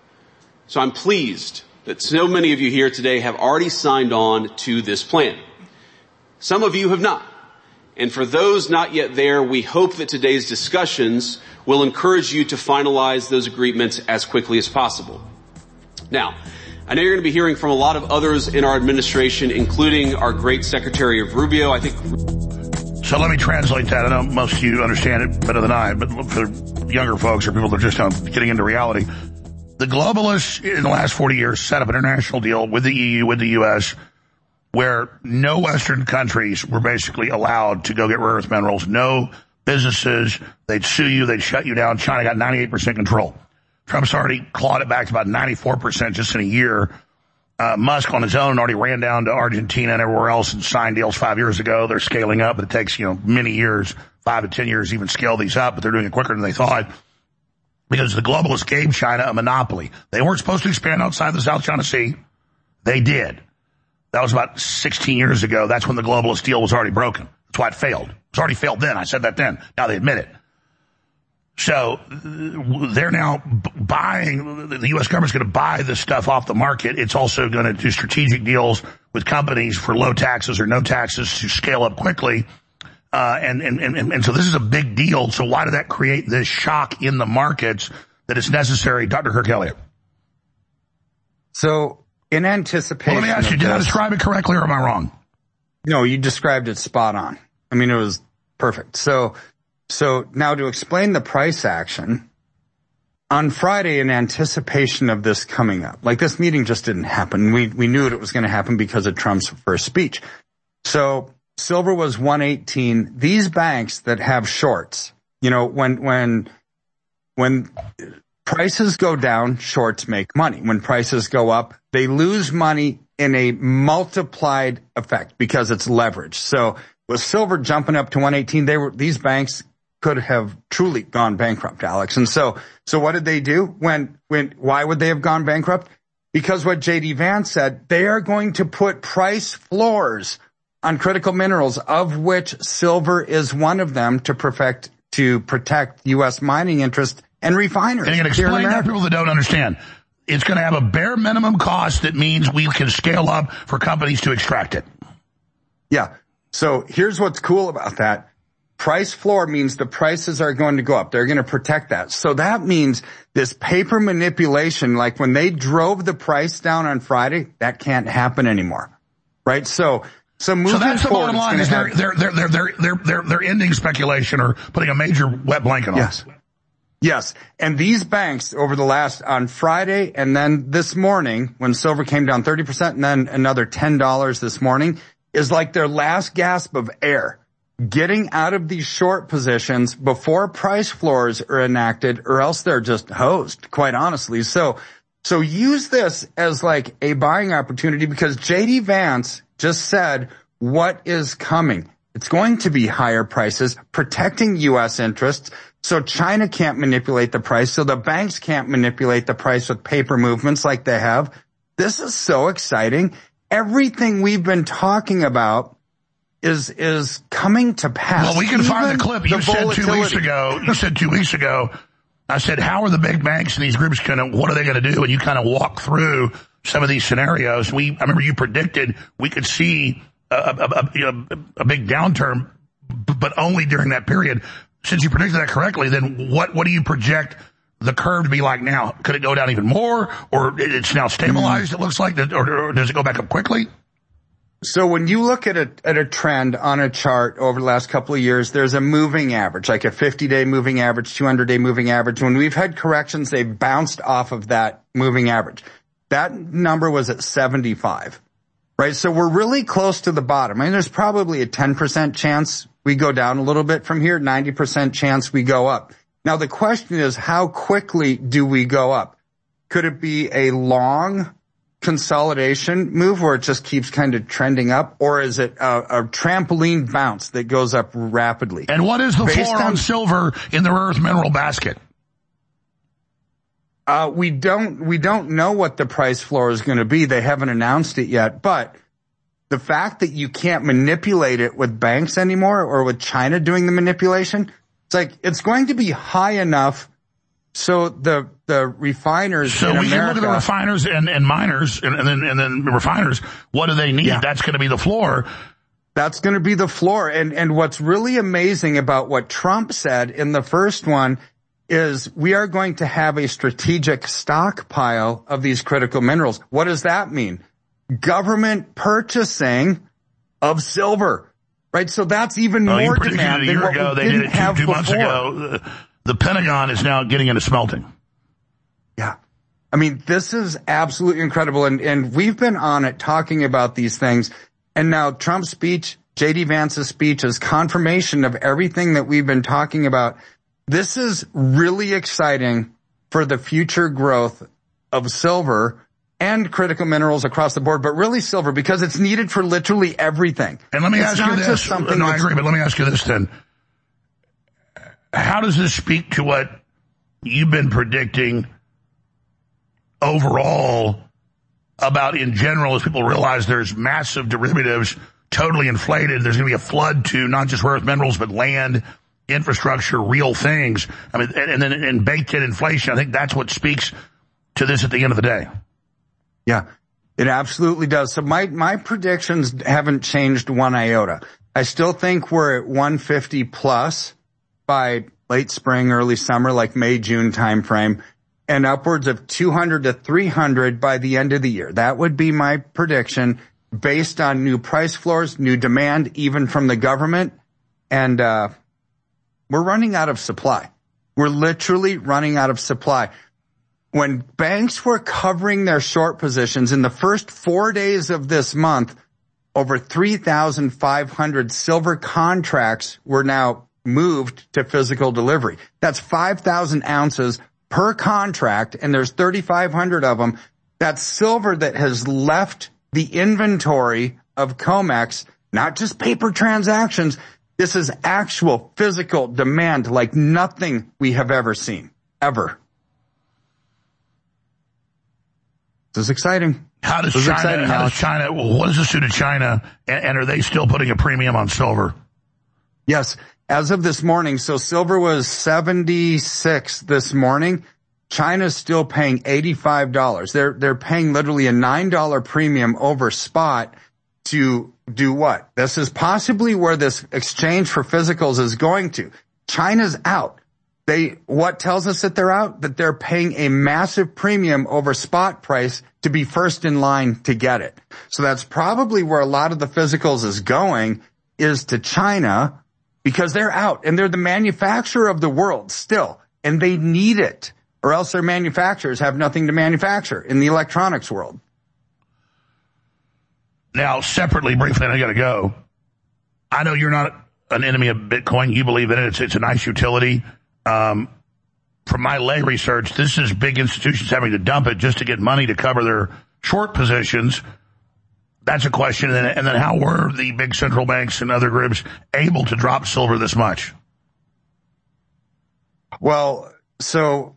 So I'm pleased that so many of you here today have already signed on to this plan. Some of you have not. And for those not yet there, we hope that today's discussions will encourage you to finalize those agreements as quickly as possible. Now, I know you're going to be hearing from a lot of others in our administration, including our great Secretary of Rubio. I think. So let me translate that. I know most of you understand it better than I, but for younger folks or people that are just um, getting into reality, the globalists in the last forty years set up an international deal with the E U, with the U S, where no Western countries were basically allowed to go get rare earth minerals. No businesses. They'd sue you. They'd shut you down. China got ninety-eight percent control. Trump's already clawed it back to about ninety-four percent just in a year. Uh, Musk on his own already ran down to Argentina and everywhere else and signed deals five years ago. They're scaling up, but it takes, you know, many years, five to ten years to even scale these up, but they're doing it quicker than they thought. Because the globalists gave China a monopoly. They weren't supposed to expand outside the South China Sea. They did. That was about sixteen years ago. That's when the globalist deal was already broken. That's why it failed. It's already failed then. I said that then. Now they admit it. So they're now buying, the U S government's going to buy this stuff off the market. It's also going to do strategic deals with companies for low taxes or no taxes to scale up quickly. Uh, and, and, and, and so this is a big deal. So why did that create this shock in the markets that it's necessary? Doctor Kirk Elliott. So in anticipation. Well, let me ask you, did I describe it correctly or am I wrong? No, you described it spot on. I mean, it was perfect. So, so now to explain the price action, on Friday in anticipation of this coming up, like this meeting just didn't happen. We, we knew it was going to happen because of Trump's first speech. So silver was one eighteen. These banks that have shorts, you know, when, when, when prices go down, shorts make money. When prices go up, they lose money in a multiplied effect because it's leverage. So with silver jumping up to one eighteen, they were, these banks could have truly gone bankrupt, Alex. And so, so what did they do? When, when, why would they have gone bankrupt? Because what J D Vance said, they are going to put price floors on critical minerals, of which silver is one of them, to perfect, to protect U S mining interests and refiners. And you can explain that to people that don't understand. It's going to have a bare minimum cost that means we can scale up for companies to extract it. Yeah. So here's what's cool about that. Price floor means the prices are going to go up. They're going to protect that. So that means this paper manipulation, like when they drove the price down on Friday, that can't happen anymore. Right? So, so moving forward. So that's the forward, bottom line, is they're, they're, they're, they're, they're, they're, they're, they're ending speculation or putting a major wet blanket on yes. it. Yes. And these banks over the last, on Friday and then this morning, when silver came down thirty percent and then another ten dollars this morning, is like their last gasp of air. Getting out of these short positions before price floors are enacted, or else they're just hosed, quite honestly. So, So use this as like a buying opportunity because J D Vance just said what is coming. It's going to be higher prices, protecting U S interests, so China can't manipulate the price, so the banks can't manipulate the price with paper movements like they have. This is so exciting. Everything we've been talking about is is coming to pass. Well, we can Even find the clip. You the said two volatility. weeks ago, you said two weeks ago, I said, how are the big banks and these groups going to, what are they going to do? And you kind of walk through some of these scenarios. We, I remember you predicted we could see a, a, a, you know, a big downturn, but only during that period. Since you predicted that correctly, then what, what do you project the curve to be like now? Could it go down even more, or it's now stabilized, mm-hmm. it looks like, that, or, or does it go back up quickly? So when you look at a, at a trend on a chart over the last couple of years, there's a moving average, like a fifty-day moving average, two hundred day moving average. When we've had corrections, they bounced off of that moving average. That number was at seventy-five, right? So we're really close to the bottom. I mean, there's probably a ten percent chance we go down a little bit from here, ninety percent chance we go up. Now the question is, how quickly do we go up? Could it be a long consolidation move where it just keeps kind of trending up, or is it a, a trampoline bounce that goes up rapidly? And what is the Based floor on, on silver in the rare earth mineral basket? Uh, we don't, we don't know what the price floor is going to be. They haven't announced it yet, but the fact that you can't manipulate it with banks anymore or with China doing the manipulation, it's like, it's going to be high enough so the the refiners so in we America, can look at the refiners and, and miners and, and then and then the refiners. What do they need? Yeah. That's going to be the floor. That's going to be the floor. And and what's really amazing about what Trump said in the first one is we are going to have a strategic stockpile of these critical minerals. What does that mean? Government purchasing of silver, right? So that's even Oh, more you predicted demand it a than year what ago. we They didn't did it two, have two before. months ago. The Pentagon is now getting into smelting. Yeah. I mean, this is absolutely incredible. And, and we've been on it talking about these things. And now Trump's speech, J D Vance's speech is confirmation of everything that we've been talking about. This is really exciting for the future growth of silver and critical minerals across the board, but really silver because it's needed for literally everything. And let me it's ask you this. Something no, I agree, but let me ask you this then. How does this speak to what you've been predicting overall about in general as people realize there's massive derivatives totally inflated? There's going to be a flood to not just rare earth minerals, but land, infrastructure, real things. I mean, and, and then and baked in inflation. I think that's what speaks to this at the end of the day. Yeah, it absolutely does. So my, my predictions haven't changed one iota. I still think we're at one fifty plus by late spring, early summer, like May, June timeframe, and upwards of two hundred to three hundred by the end of the year. That would be my prediction based on new price floors, new demand, even from the government. And, uh, we're running out of supply. We're literally running out of supply. When banks were covering their short positions in the first four days of this month, over three thousand five hundred silver contracts were now moved to physical delivery. That's five thousand ounces per contract, and there's thirty-five hundred of them. That's silver that has left the inventory of COMEX, not just paper transactions. This is actual physical demand like nothing we have ever seen, ever. This is exciting. How does this China, exciting, how does Alex. China, well, what does this do to China, and, and are they still putting a premium on silver? Yes. As of this morning, so silver was seventy-six this morning. China's still paying eighty-five dollars. They're, they're paying literally a nine dollar premium over spot to do what? This is possibly where this exchange for physicals is going to. China's out. They, what tells us that they're out? That they're paying a massive premium over spot price to be first in line to get it. So that's probably where a lot of the physicals is going, is to China, because they're out and they're the manufacturer of the world still, and they need it, or else their manufacturers have nothing to manufacture in the electronics world. Now, separately, briefly, and I got to go. I know you're not an enemy of Bitcoin. You believe in it. It's, it's a nice utility. Um, from my lay research, this is big institutions having to dump it just to get money to cover their short positions. That's a question. And, and then how were the big central banks and other groups able to drop silver this much? Well, so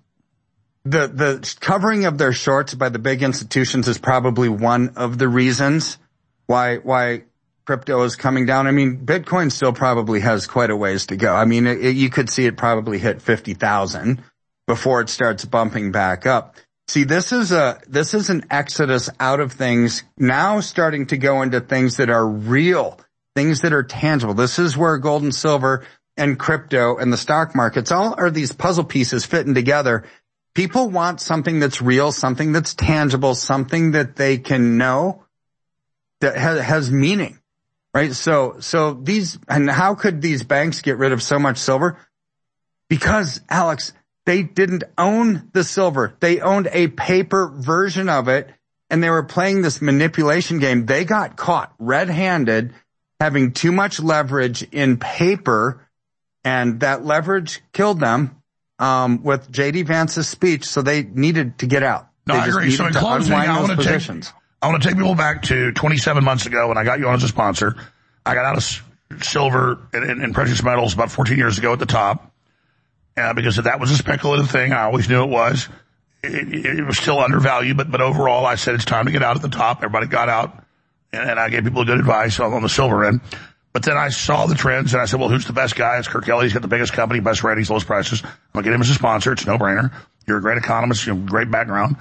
the the covering of their shorts by the big institutions is probably one of the reasons why why crypto is coming down. I mean, Bitcoin still probably has quite a ways to go. I mean, it, it, you could see it probably hit fifty thousand before it starts bumping back up. See, this is a this is an exodus out of things now starting to go into things that are real, things that are tangible. This is where gold and silver and crypto and the stock markets all are these puzzle pieces fitting together. People want something that's real, something that's tangible, something that they can know that has, has meaning, right? So, so these, and how could these banks get rid of so much silver? Because, Alex, they didn't own the silver. They owned a paper version of it, and they were playing this manipulation game. They got caught red-handed having too much leverage in paper, and that leverage killed them um, with J D Vance's speech, so they needed to get out. No, they I just agree. So in closing, I want to take, I want to take people back to twenty-seven months ago when I got you on as a sponsor. I got out of silver and, and, and precious metals about fourteen years ago at the top. Uh, because that was a speculative thing. I always knew it was. It, it, it was still undervalued, but, but overall I said it's time to get out at the top. Everybody got out, and, and I gave people good advice on, on the silver end. But then I saw the trends, and I said, well, who's the best guy? It's Kirk Kelly. He's got the biggest company, best ratings, lowest prices. I'm going to get him as a sponsor. It's a no-brainer. You're a great economist. You have a great background.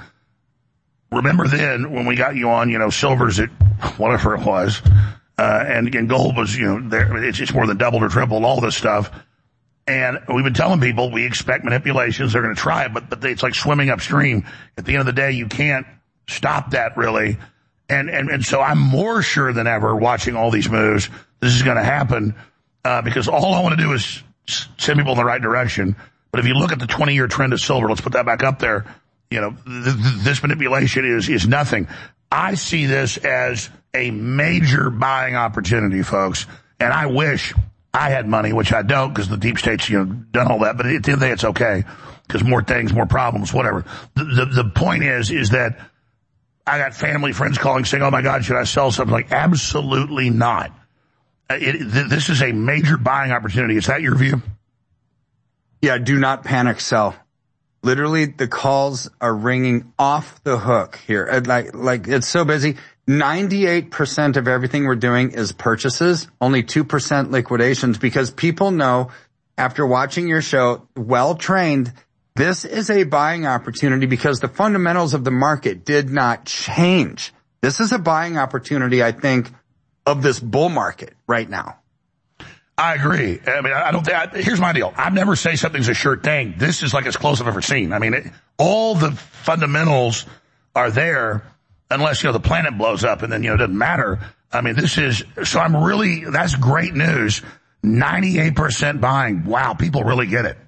Remember then when we got you on, you know, silver's at whatever it was, uh, and again, gold was, you know, there, it's, it's more than doubled or tripled, all this stuff. And we've been telling people we expect manipulations. They're going to try it, but, but it's like swimming upstream. At the end of the day, you can't stop that really. And, and, and so I'm more sure than ever watching all these moves. This is going to happen, uh, because all I want to do is send people in the right direction. But if you look at the twenty year trend of silver, let's put that back up there. You know, th- th- this manipulation is, is nothing. I see this as a major buying opportunity, folks. And I wish I had money, which I don't because the deep state's, you know, done all that. But at the end of the day, it's okay because more things, more problems, whatever. The, the, the point is, is that I got family, friends calling saying, oh my God, should I sell something? Like, absolutely not. It, th- this is a major buying opportunity. Is that your view? Yeah, do not panic sell. Literally, the calls are ringing off the hook here. Like, like it's so busy. ninety-eight percent of everything we're doing is purchases, only two percent liquidations, because people know after watching your show, well trained, this is a buying opportunity because the fundamentals of the market did not change. This is a buying opportunity, I think, of this bull market right now. I agree. I mean, I don't think, I, here's my deal. I've never say something's a sure thing. This is like as close as I've ever seen. I mean, it, all the fundamentals are there unless, you know, the planet blows up and then, you know, it doesn't matter. I mean, this is, so I'm really, that's great news. ninety-eight percent buying. Wow. People really get it.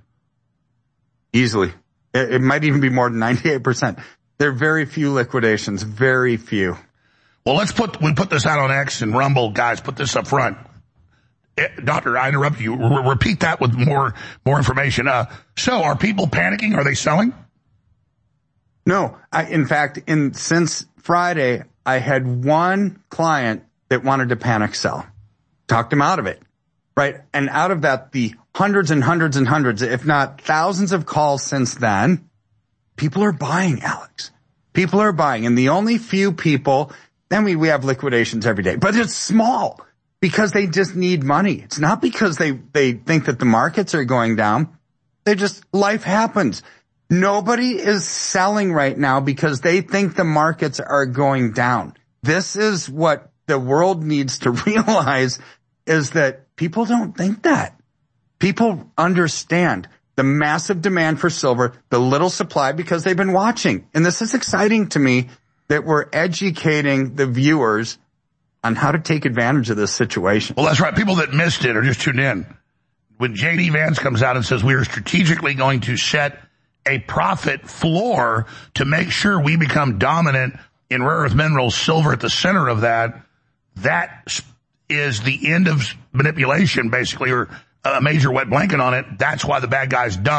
Easily. It, it might even be more than ninety-eight percent. There are very few liquidations, very few. Well, let's put, we put this out on X and Rumble. Guys, put this up front. Doctor, I interrupt you. R- repeat that with more, more information. Uh, so are people panicking? Are they selling? No. I, in fact, in, since Friday, I had one client that wanted to panic sell. Talked him out of it. Right. And out of that, the hundreds and hundreds and hundreds, if not thousands of calls since then, people are buying, Alex. People are buying. And the only few people, then we, we have liquidations every day, but it's small. Because they just need money. It's not because they, they think that the markets are going down. They just, life happens. Nobody is selling right now because they think the markets are going down. This is what the world needs to realize is that people don't think that. People understand the massive demand for silver, the little supply because they've been watching. And this is exciting to me that we're educating the viewers on how to take advantage of this situation. Well, that's right. People that missed it or just tuned in. When J D Vance comes out and says we are strategically going to set a profit floor to make sure we become dominant in rare earth minerals, silver at the center of that, that is the end of manipulation, basically, or a major wet blanket on it. That's why the bad guys dumped.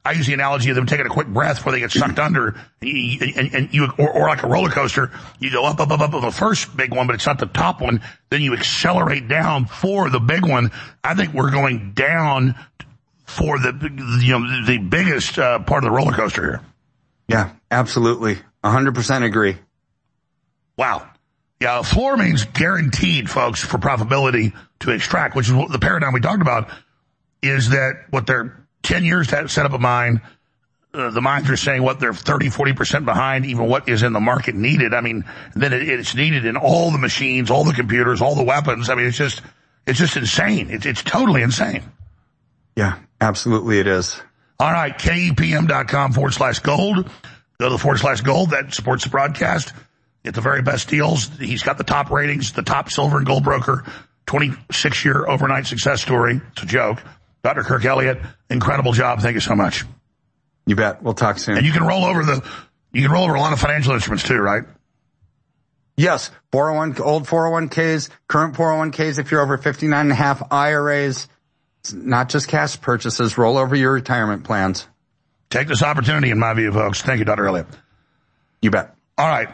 I use the analogy of them taking a quick breath before they get sucked under, and you, and, and you or, or like a roller coaster, you go up, up, up, up on the first big one, but it's not the top one. Then you accelerate down for the big one. I think we're going down for the you know the biggest uh, part of the roller coaster here. Yeah, absolutely, one hundred percent agree. Wow. Yeah, floor means guaranteed, folks, for profitability to extract, which is what the paradigm we talked about. Is that what they're ten years to set up a mine, uh, the mines are saying what they're thirty, forty percent behind even what is in the market needed. I mean, then it, it's needed in all the machines, all the computers, all the weapons. I mean, it's just, it's just insane. It's, it's totally insane. Yeah, absolutely it is. All right, kepm.com forward slash gold. Go to the forward slash gold. That supports the broadcast. Get the very best deals. He's got the top ratings, the top silver and gold broker, twenty-six year overnight success story. It's a joke. Doctor Kirk Elliott, incredible job. Thank you so much. You bet. We'll talk soon. And you can roll over the, you can roll over a lot of financial instruments too, right? Yes. four oh one, old four oh one k's, current four oh one k's if you're over fifty-nine and a half, I R As, it's not just cash purchases, roll over your retirement plans. Take this opportunity in my view, folks. Thank you, Doctor Elliott. You bet. All right.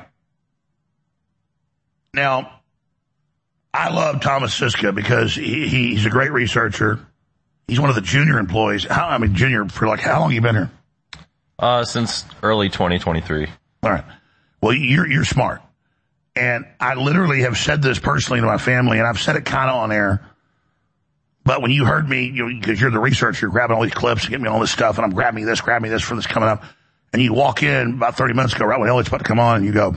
Now, I love Thomas Siska because he, he's a great researcher. He's one of the junior employees. How, I mean, junior for like, how long have you been here? Uh, since early twenty twenty-three. All right. Well, you're, you're smart. And I literally have said this personally to my family, and I've said it kind of on air. But when you heard me, you know, because you're the researcher, you're grabbing all these clips and getting me all this stuff, and I'm grabbing this, grabbing this for this coming up. And you walk in about thirty minutes ago, right when Elliott's about to come on, and you go,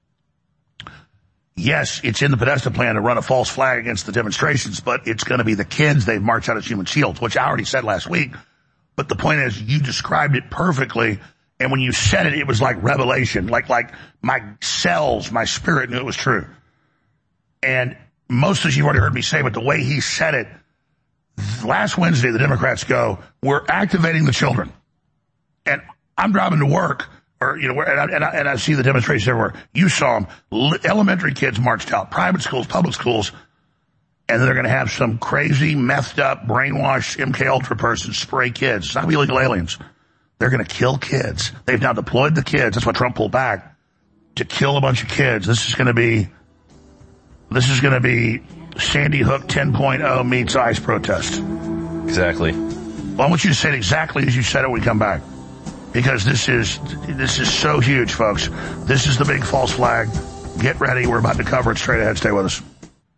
yes, it's in the Podesta plan to run a false flag against the demonstrations, but it's going to be the kids they've marched out as human shields, which I already said last week. But the point is, you described it perfectly, and when you said it, it was like revelation, like like my cells, my spirit knew it was true. And most of you already heard me say, but the way he said it, last Wednesday, the Democrats go, we're activating the children. And I'm driving to work. Or, you know, and I, and, I, and I see the demonstrations everywhere. You saw them. Elementary kids marched out, private schools, public schools, and they're going to have some crazy, methed up, brainwashed M K Ultra person spray kids. It's not illegal aliens. They're going to kill kids. They've now deployed the kids. That's why Trump pulled back to kill a bunch of kids. This is going to be, this is going to be Sandy Hook ten point oh meets ICE protest. Exactly. Well, I want you to say it exactly as you said it when we come back. Because this is, this is so huge, folks. This is the big false flag. Get ready. We're about to cover it straight ahead. Stay with us.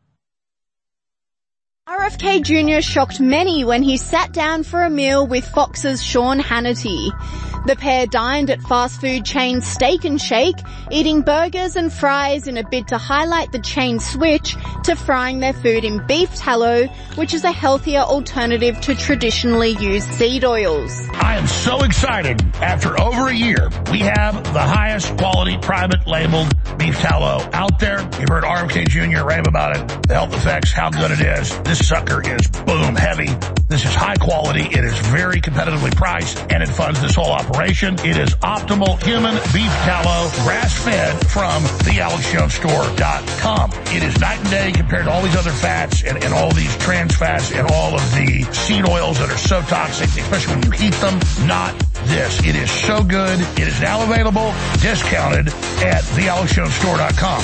R F K Junior shocked many when he sat down for a meal with Fox's Sean Hannity. The pair dined at fast food chain Steak and Shake, eating burgers and fries in a bid to highlight the chain's switch to frying their food in beef tallow, which is a healthier alternative to traditionally used seed oils. I am so excited. After over a year, we have the highest quality private labeled beef tallow out there. You've heard R F K Junior rave about it, the health effects, how good it is. This sucker is boom heavy. This is high quality. It is very competitively priced, and it funds this whole operation. It is optimal human beef tallow, grass-fed from the alex jones store dot com. It is night and day compared to all these other fats and, and all these trans fats and all of the seed oils that are so toxic, especially when you heat them. Not this. It is so good. It is now available, discounted at the alex jones store dot com.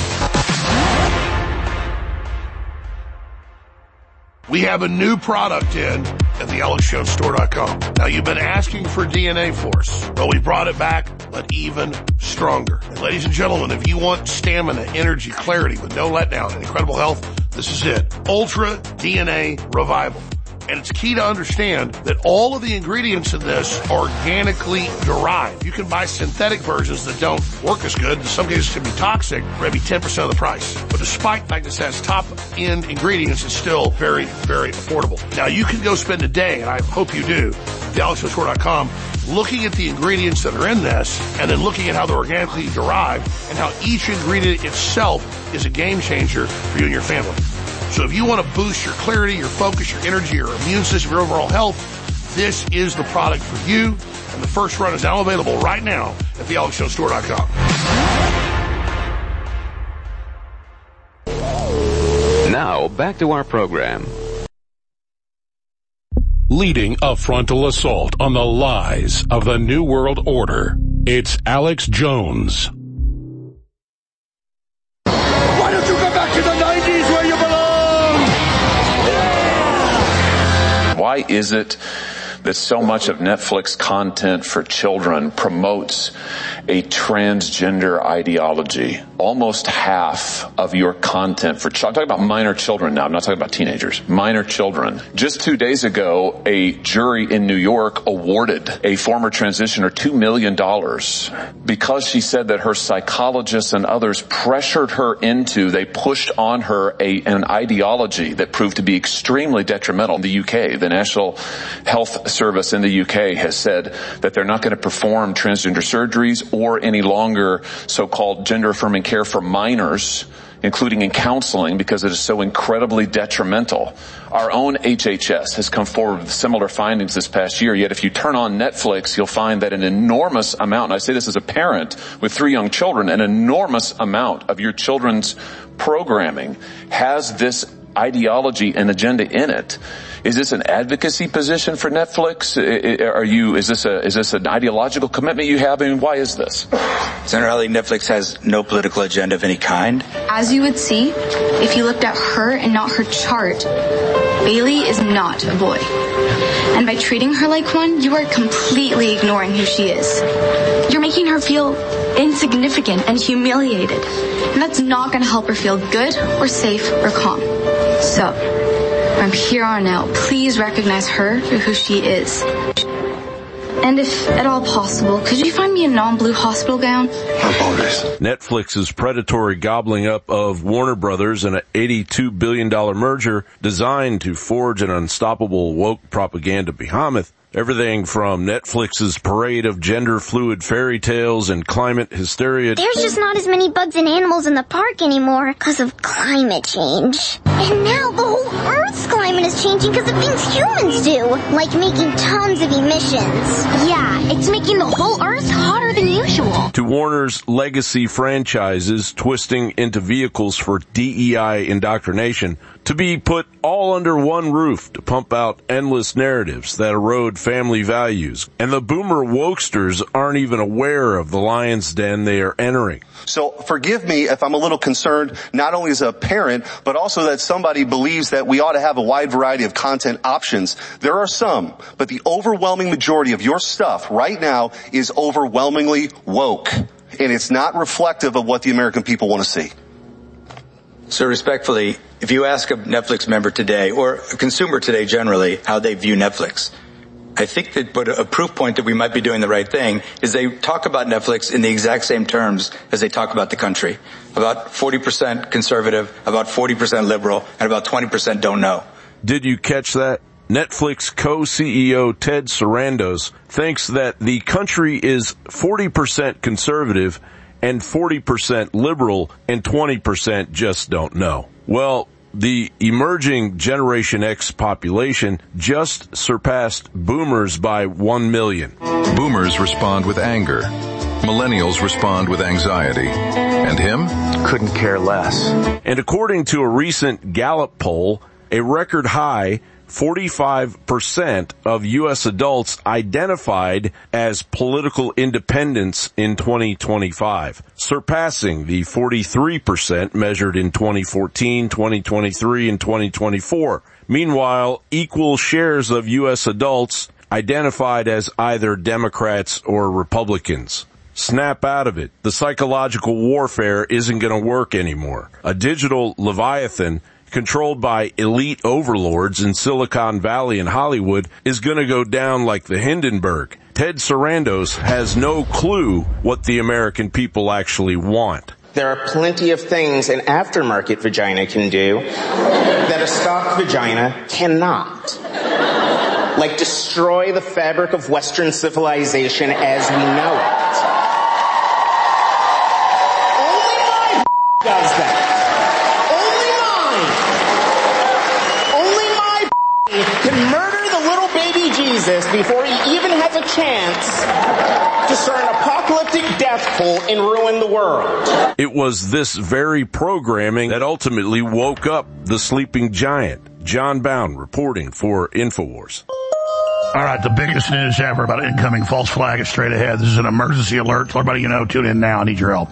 We have a new product in at the alex jones store dot com. Now, you've been asking for D N A Force, but we brought it back, but even stronger. And ladies and gentlemen, if you want stamina, energy, clarity with no letdown and incredible health, this is it. Ultra D N A Revival. And it's key to understand that all of the ingredients in this are organically derived. You can buy synthetic versions that don't work as good. In some cases, can be toxic, for maybe ten percent of the price. But despite the fact that this has top-end ingredients, it's still very, very affordable. Now, you can go spend a day, and I hope you do, at the alex jones store dot com, looking at the ingredients that are in this, and then looking at how they're organically derived, and how each ingredient itself is a game changer for you and your family. So if you want to boost your clarity, your focus, your energy, your immune system, your overall health, this is the product for you. And the first run is now available right now at the alex jones store dot com. Now, back to our program. leading a frontal assault on the lies of the New World Order. It's Alex Jones. Why don't you go back to the nineties where you belong? Why is it that so much of Netflix content for children promotes a transgender ideology? Almost half of your content for children, I'm talking about minor children now, I'm not talking about teenagers, minor children. Just two days ago, a jury in New York awarded a former transitioner two million dollars because she said that her psychologists and others pressured her into, they pushed on her a, an ideology that proved to be extremely detrimental. In the U K, the National Health Service in the U K has said that they're not going to perform transgender surgeries or any longer so-called gender-affirming care for minors, including in counseling, because it is so incredibly detrimental. Our own H H S has come forward with similar findings this past year, yet if you turn on Netflix, you'll find that an enormous amount, and I say this as a parent with three young children, an enormous amount of your children's programming has this ideology and agenda in it. Is this an advocacy position for Netflix? Are you, is this a, is this an ideological commitment you have? I mean, why is this? Senator Hawley, Netflix has no political agenda of any kind. As you would see, if you looked at her and not her chart, Bailey is not a boy. And by treating her like one, you are completely ignoring who she is. You're making her feel insignificant and humiliated. And that's not going to help her feel good or safe or calm. So, from here on out, please recognize her for who she is. And if at all possible, could you find me a non-blue hospital gown? Netflix's predatory gobbling up of Warner Brothers in an eighty-two billion dollars merger designed to forge an unstoppable woke propaganda behemoth. Everything from Netflix's parade of gender-fluid fairy tales and climate hysteria. There's just not as many bugs and animals in the park anymore because of climate change. And now the whole Earth's climate is changing because of things humans do, like making tons of emissions. Yeah, it's making the whole Earth hotter than usual. To Warner's legacy franchises twisting into vehicles for D E I indoctrination, to be put all under one roof to pump out endless narratives that erode family values. And the boomer wokesters aren't even aware of the lion's den they are entering. So forgive me if I'm a little concerned, not only as a parent, but also that somebody believes that we ought to have a wide variety of content options. There are some, but the overwhelming majority of your stuff right now is overwhelmingly woke. And it's not reflective of what the American people want to see. So respectfully, if you ask a Netflix member today, or a consumer today generally, how they view Netflix, I think that but a proof point that we might be doing the right thing is they talk about Netflix in the exact same terms as they talk about the country. About forty percent conservative, about forty percent liberal, and about twenty percent don't know. Did you catch that? Netflix co-C E O Ted Sarandos thinks that the country is forty percent conservative and forty percent liberal and twenty percent just don't know. Well, the emerging Generation X population just surpassed boomers by one million. Boomers respond with anger. Millennials respond with anxiety. And him? Couldn't care less. And according to a recent Gallup poll, a record high forty-five percent of U S adults identified as political independents in twenty twenty-five, surpassing the forty-three percent measured in twenty fourteen, twenty twenty-three, and twenty twenty-four. Meanwhile, equal shares of U S adults identified as either Democrats or Republicans. Snap out of it. The psychological warfare isn't going to work anymore. A digital Leviathan controlled by elite overlords in Silicon Valley and Hollywood is going to go down like the Hindenburg. Ted Sarandos has no clue what the American people actually want. There are plenty of things an aftermarket vagina can do that a stock vagina cannot. Like destroy the fabric of Western civilization as we know it. Only my does that. Can murder the little baby Jesus before he even has a chance to start an apocalyptic death cult and ruin the world. It was this very programming that ultimately woke up the sleeping giant. John Bound reporting for InfoWars. All right, the biggest news ever about incoming false flag is straight ahead. This is an emergency alert. Tell everybody you know, tune in now. I need your help.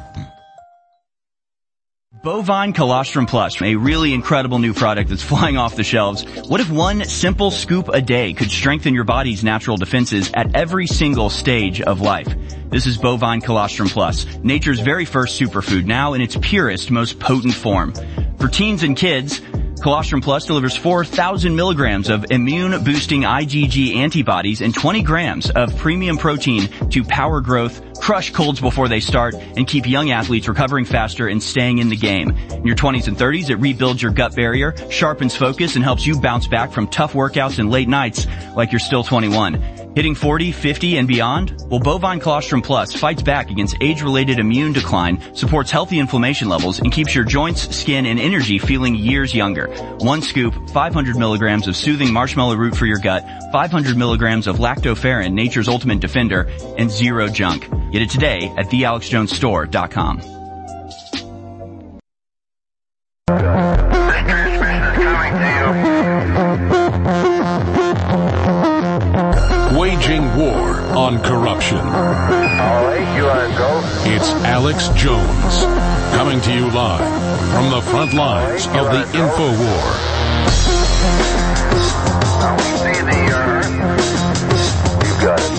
Bovine Colostrum Plus, a really incredible new product that's flying off the shelves. What if one simple scoop a day could strengthen your body's natural defenses at every single stage of life? This is Bovine Colostrum Plus, nature's very first superfood, now in its purest, most potent form. For teens and kids, Colostrum Plus delivers four thousand milligrams of immune-boosting IgG antibodies and twenty grams of premium protein to power growth, crush colds before they start, and keep young athletes recovering faster and staying in the game. In your twenties and thirties, it rebuilds your gut barrier, sharpens focus, and helps you bounce back from tough workouts and late nights like you're still twenty-one. Hitting forty, fifty, and beyond? Well, Bovine Colostrum Plus fights back against age-related immune decline, supports healthy inflammation levels, and keeps your joints, skin, and energy feeling years younger. One scoop, five hundred milligrams of soothing marshmallow root for your gut, five hundred milligrams of lactoferrin, nature's ultimate defender, and zero junk. Get it today at the alex jones store dot com. Waging war on corruption. All right, you want to go? It's Alex Jones, coming to you live from the front lines of the info war. Now we see the earth. You got it.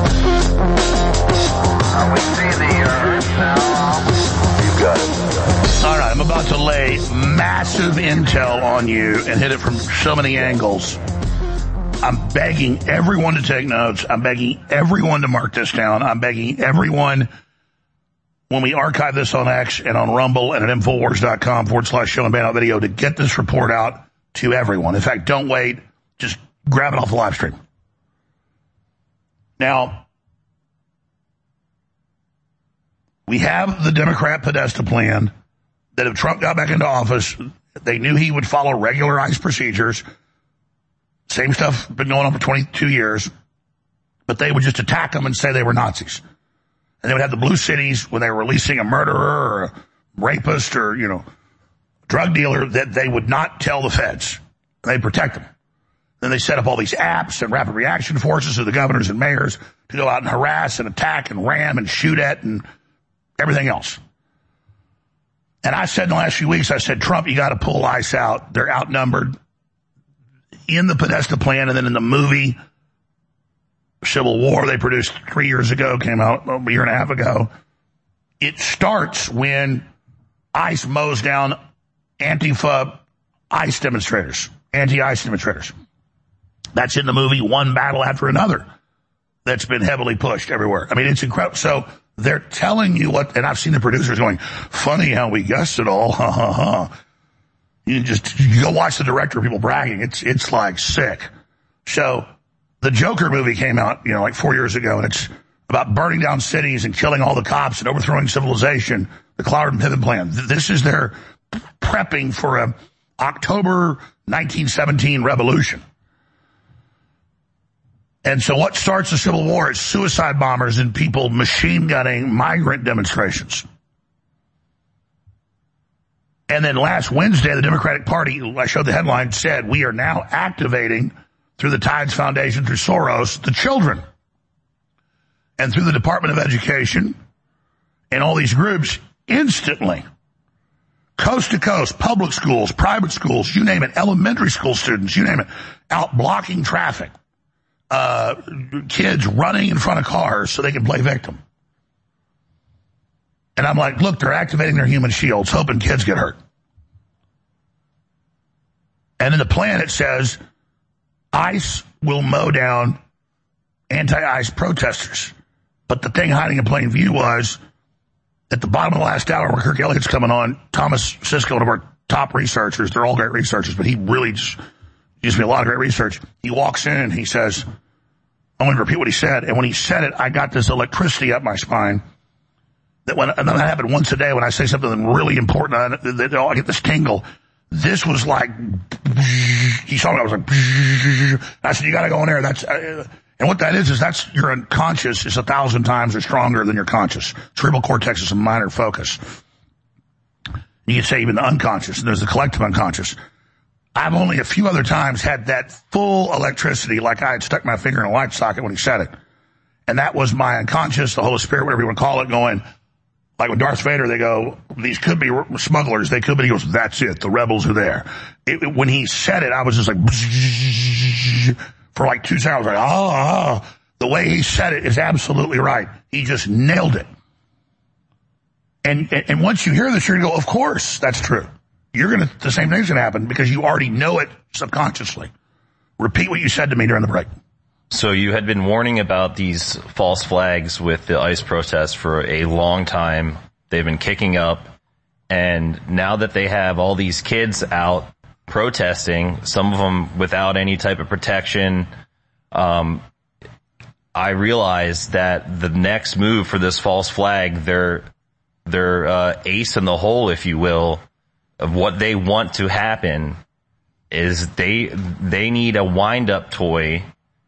Now we see the earth now. You got it. All right, I'm about to lay massive intel on you and hit it from so many angles. I'm begging everyone to take notes. I'm begging everyone to mark this down. I'm begging everyone, when we archive this on X and on Rumble and at Infowars.com forward slash show and ban out video, to get this report out to everyone. In fact, don't wait. Just grab it off the live stream. Now, we have the Democrat Podesta plan that if Trump got back into office, they knew he would follow regular ICE procedures. Same stuff been going on for twenty-two years, but they would just attack them and say they were Nazis. And they would have the blue cities when they were releasing a murderer or a rapist or, you know, drug dealer that they would not tell the feds. They'd protect them. Then they set up all these apps and rapid reaction forces of the governors and mayors to go out and harass and attack and ram and shoot at and everything else. And I said in the last few weeks, I said, Trump, you got to pull ICE out. They're outnumbered. In the Podesta plan and then in the movie Civil War they produced three years ago, came out a year and a half ago, it starts when ICE mows down Antifa ICE demonstrators, anti-ICE demonstrators. That's in the movie One Battle After Another that's been heavily pushed everywhere. I mean, it's incredible. So they're telling you what, and I've seen the producers going, funny how we guessed it all, ha ha ha. You can just you go watch the director of people bragging. It's it's like sick. So the Joker movie came out, you know, like four years ago, and it's about burning down cities and killing all the cops and overthrowing civilization. The Cloud and Pivot Plan. This is their prepping for a October nineteen seventeen revolution. And so what starts the Civil War is suicide bombers and people machine gunning migrant demonstrations. And then last Wednesday, the Democratic Party, I showed the headline, said, we are now activating through the Tides Foundation, through Soros, the children. And through the Department of Education and all these groups, instantly, coast to coast, public schools, private schools, you name it, elementary school students, you name it, out blocking traffic, uh, kids running in front of cars so they can play victim. And I'm like, look, they're activating their human shields, hoping kids get hurt. And in the plan, it says ICE will mow down anti-ICE protesters. But the thing hiding in plain view was, at the bottom of the last hour, where Kirk Elliott's coming on, Thomas Sisko, one of our top researchers, they're all great researchers, but he really just gives me a lot of great research. He walks in and he says, I'm going to repeat what he said. And when he said it, I got this electricity up my spine. That when, and that happened once a day when I say something really important, that I get this tingle. This was like, he saw me, I was like, I said, you gotta go in there. That's, uh, and what that is, is that's your unconscious is a thousand times or stronger than your conscious. Cerebral cortex is a minor focus. You could say even the unconscious, and there's the collective unconscious. I've only a few other times had that full electricity, like I had stuck my finger in a light socket when he said it. And that was my unconscious, the Holy Spirit, whatever you want to call it, going, like with Darth Vader, they go, these could be smugglers, they could be, he goes, that's it, the rebels are there. It, it, when he said it, I was just like, for like two seconds, like, oh, oh, the way he said it is absolutely right. He just nailed it. And, and, and once you hear this, you're going to go, of course, that's true. You're going to, the same thing's going to happen because you already know it subconsciously. Repeat what you said to me during the break. So you had been warning about these false flags with the ICE protests for a long time. They've been kicking up. And now that they have all these kids out protesting, some of them without any type of protection, um, I realized that the next move for this false flag, their, their, uh, ace in the hole, if you will, of what they want to happen is they, they need a wind-up toy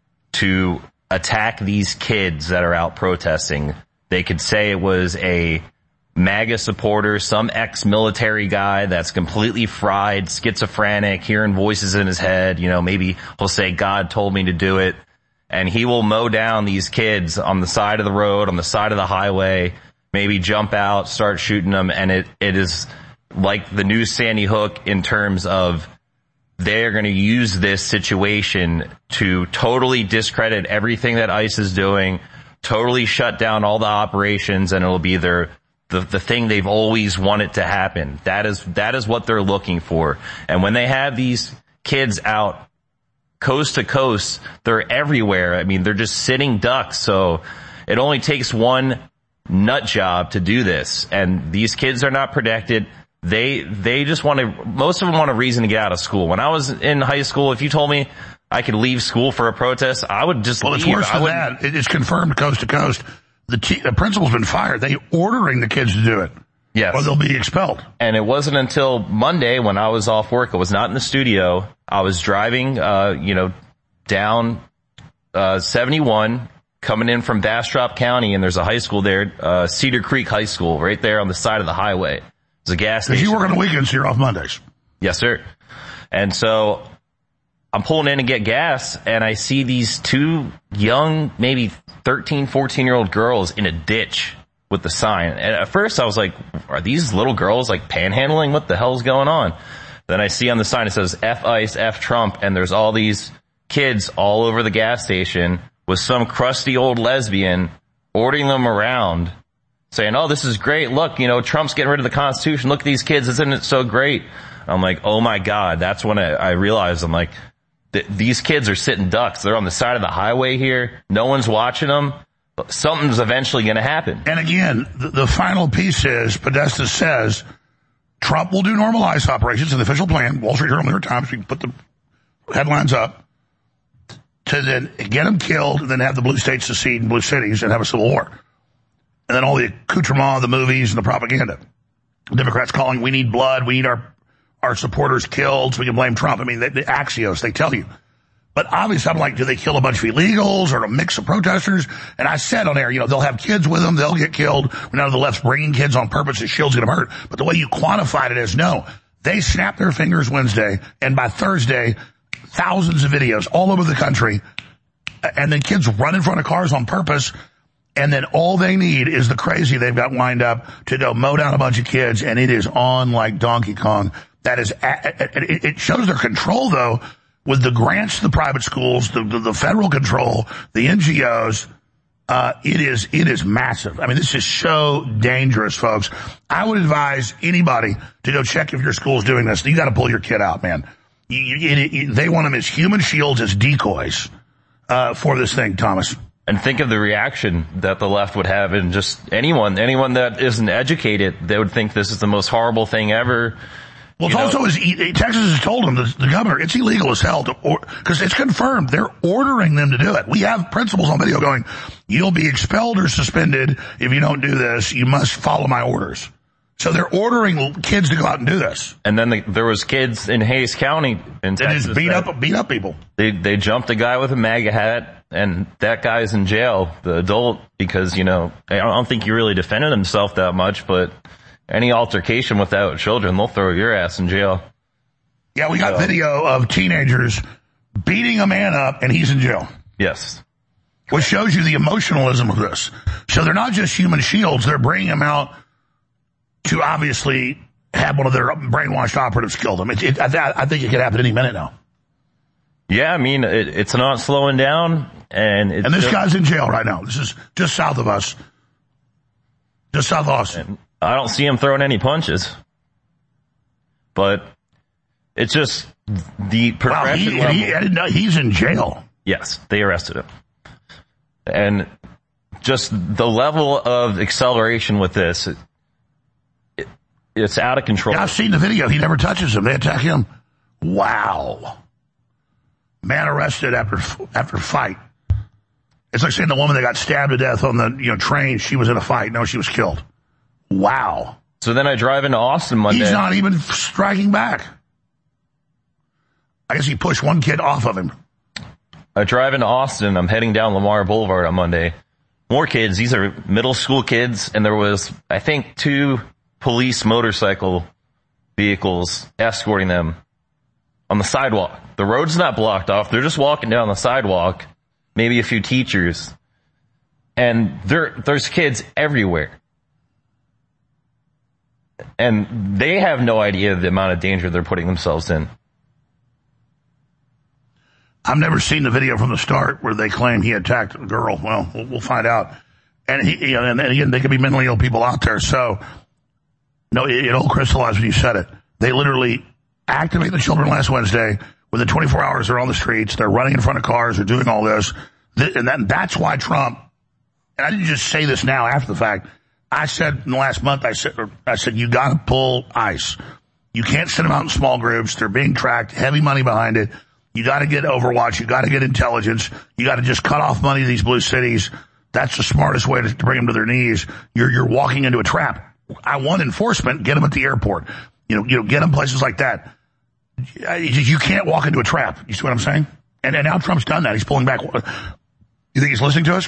to attack these kids that are out protesting. They could say it was a MAGA supporter, some ex-military guy that's completely fried, schizophrenic, hearing voices in his head. You know, maybe he'll say, God told me to do it. And he will mow down these kids on the side of the road, on the side of the highway, maybe jump out, start shooting them. And it, it is like the new Sandy Hook in terms of they're going to use this situation to totally discredit everything that ICE is doing, totally shut down all the operations, and it'll be their the the thing they've always wanted to happen. That is that is what they're looking for. And when they have these kids out coast to coast, they're everywhere. I mean, they're just sitting ducks. So it only takes one nut job to do this. And these kids are not protected. They, they just want to, most of them want a reason to get out of school. When I was in high school, if you told me I could leave school for a protest, I would just well, leave. Well, it's worse than that. It's confirmed coast to coast. The, te- the principal's been fired. They ordering the kids to do it. Yes. Or they'll be expelled. And it wasn't until Monday when I was off work. I was not in the studio. I was driving, uh, you know, down, uh, seventy-one, coming in from Bastrop County, and there's a high school there, uh, Cedar Creek High School, right there on the side of the highway. It's a gas station. Because you work on the weekends, so you're off Mondays. Yes, sir. And so I'm pulling in to get gas, and I see these two young, maybe thirteen, fourteen-year-old girls in a ditch with the sign. And at first I was like, are these little girls like panhandling? What the hell's going on? Then I see on the sign it says F ICE, F Trump, and there's all these kids all over the gas station with some crusty old lesbian ordering them around, saying, oh, this is great. Look, you know, Trump's getting rid of the Constitution. Look at these kids. Isn't it so great? I'm like, oh my God. That's when I, I realized, I'm like, th- these kids are sitting ducks. They're on the side of the highway here. No one's watching them. But something's eventually going to happen. And again, the, the final piece is, Podesta says, Trump will do normal ICE operations in the official plan. Wall Street Journal, New York Times, we can put the headlines up, to then get them killed and then have the blue states secede in blue cities and have a civil war. And then all the accoutrement, the movies, and the propaganda. Democrats calling, we need blood, we need our our supporters killed so we can blame Trump. I mean, the, the Axios, they tell you. But obviously, I'm like, do they kill a bunch of illegals or a mix of protesters? And I said on air, you know, they'll have kids with them, they'll get killed. We know the left's bringing kids on purpose, the shield's going to hurt. But the way you quantified it is, no, they snapped their fingers Wednesday, and by Thursday, thousands of videos all over the country, and then kids run in front of cars on purpose. And then all they need is the crazy they've got lined up to go mow down a bunch of kids, and it is on like Donkey Kong. That is, it shows their control though, with the grants to the private schools, the, the, the federal control, the N G Os. Uh, it is, it is massive. I mean, this is so dangerous, folks. I would advise anybody to go check if your school's doing this. You got to pull your kid out, man. You, you, it, it, they want them as human shields, as decoys, uh, for this thing, Thomas. And think of the reaction that the left would have, and just anyone, anyone that isn't educated, they would think this is the most horrible thing ever. Well, it's also, as Texas has told them, the, the governor, it's illegal as hell to, or, cause it's confirmed. They're ordering them to do it. We have principals on video going, you'll be expelled or suspended if you don't do this. You must follow my orders. So they're ordering kids to go out and do this. And then the, there was kids in Hayes County in they Texas. They just beat up, beat up people. They, they jumped a guy with a MAGA hat, and that guy's in jail, the adult, because, you know, I don't think he really defended himself that much, but any altercation with that with children, they'll throw your ass in jail. Yeah, we got video of teenagers beating a man up, and he's in jail. Yes. Which shows you the emotionalism of this. So they're not just human shields. They're bringing them out to obviously have one of their brainwashed operatives kill them. It, it, I, I think it could happen any minute now. Yeah, I mean, it, it's not slowing down. And, it's and this just, guy's in jail right now. This is just south of us. Just south of Austin. I don't see him throwing any punches. But it's just the progression wow, he, level. He, I didn't know, he's in jail. Yes, they arrested him. And just the level of acceleration with this, it, it, it's out of control. Yeah, I've seen the video. He never touches him. They attack him. Wow. Man arrested after after fight. It's like saying the woman that got stabbed to death on the you know train, she was in a fight. No, she was killed. Wow. So then I drive into Austin Monday. He's not even striking back. I guess he pushed one kid off of him. I drive into Austin. I'm heading down Lamar Boulevard on Monday. More kids. These are middle school kids. And there was, I think, two police motorcycle vehicles escorting them on the sidewalk. The road's not blocked off. They're just walking down the sidewalk. Maybe a few teachers. And there, there's kids everywhere. And they have no idea the amount of danger they're putting themselves in. I've never seen the video from the start where they claim he attacked a girl. Well, we'll, we'll find out. And he, you know, and again, they could be mentally ill people out there. So, no, it, it all crystallized when you said it. They literally activate the children last Wednesday. Within twenty-four hours, they're on the streets. They're running in front of cars. They're doing all this. And that, that's why Trump, and I didn't just say this now after the fact. I said in the last month, I said, I said, you got to pull ICE. You can't send them out in small groups. They're being tracked, heavy money behind it. You got to get Overwatch. You got to get intelligence. You got to just cut off money to these blue cities. That's the smartest way to, to bring them to their knees. You're you're walking into a trap. I want enforcement. Get them at the airport. You know, you know, get them places like that. You can't walk into a trap. You see what I'm saying? And, and now Trump's done that. He's pulling back. You think he's listening to us?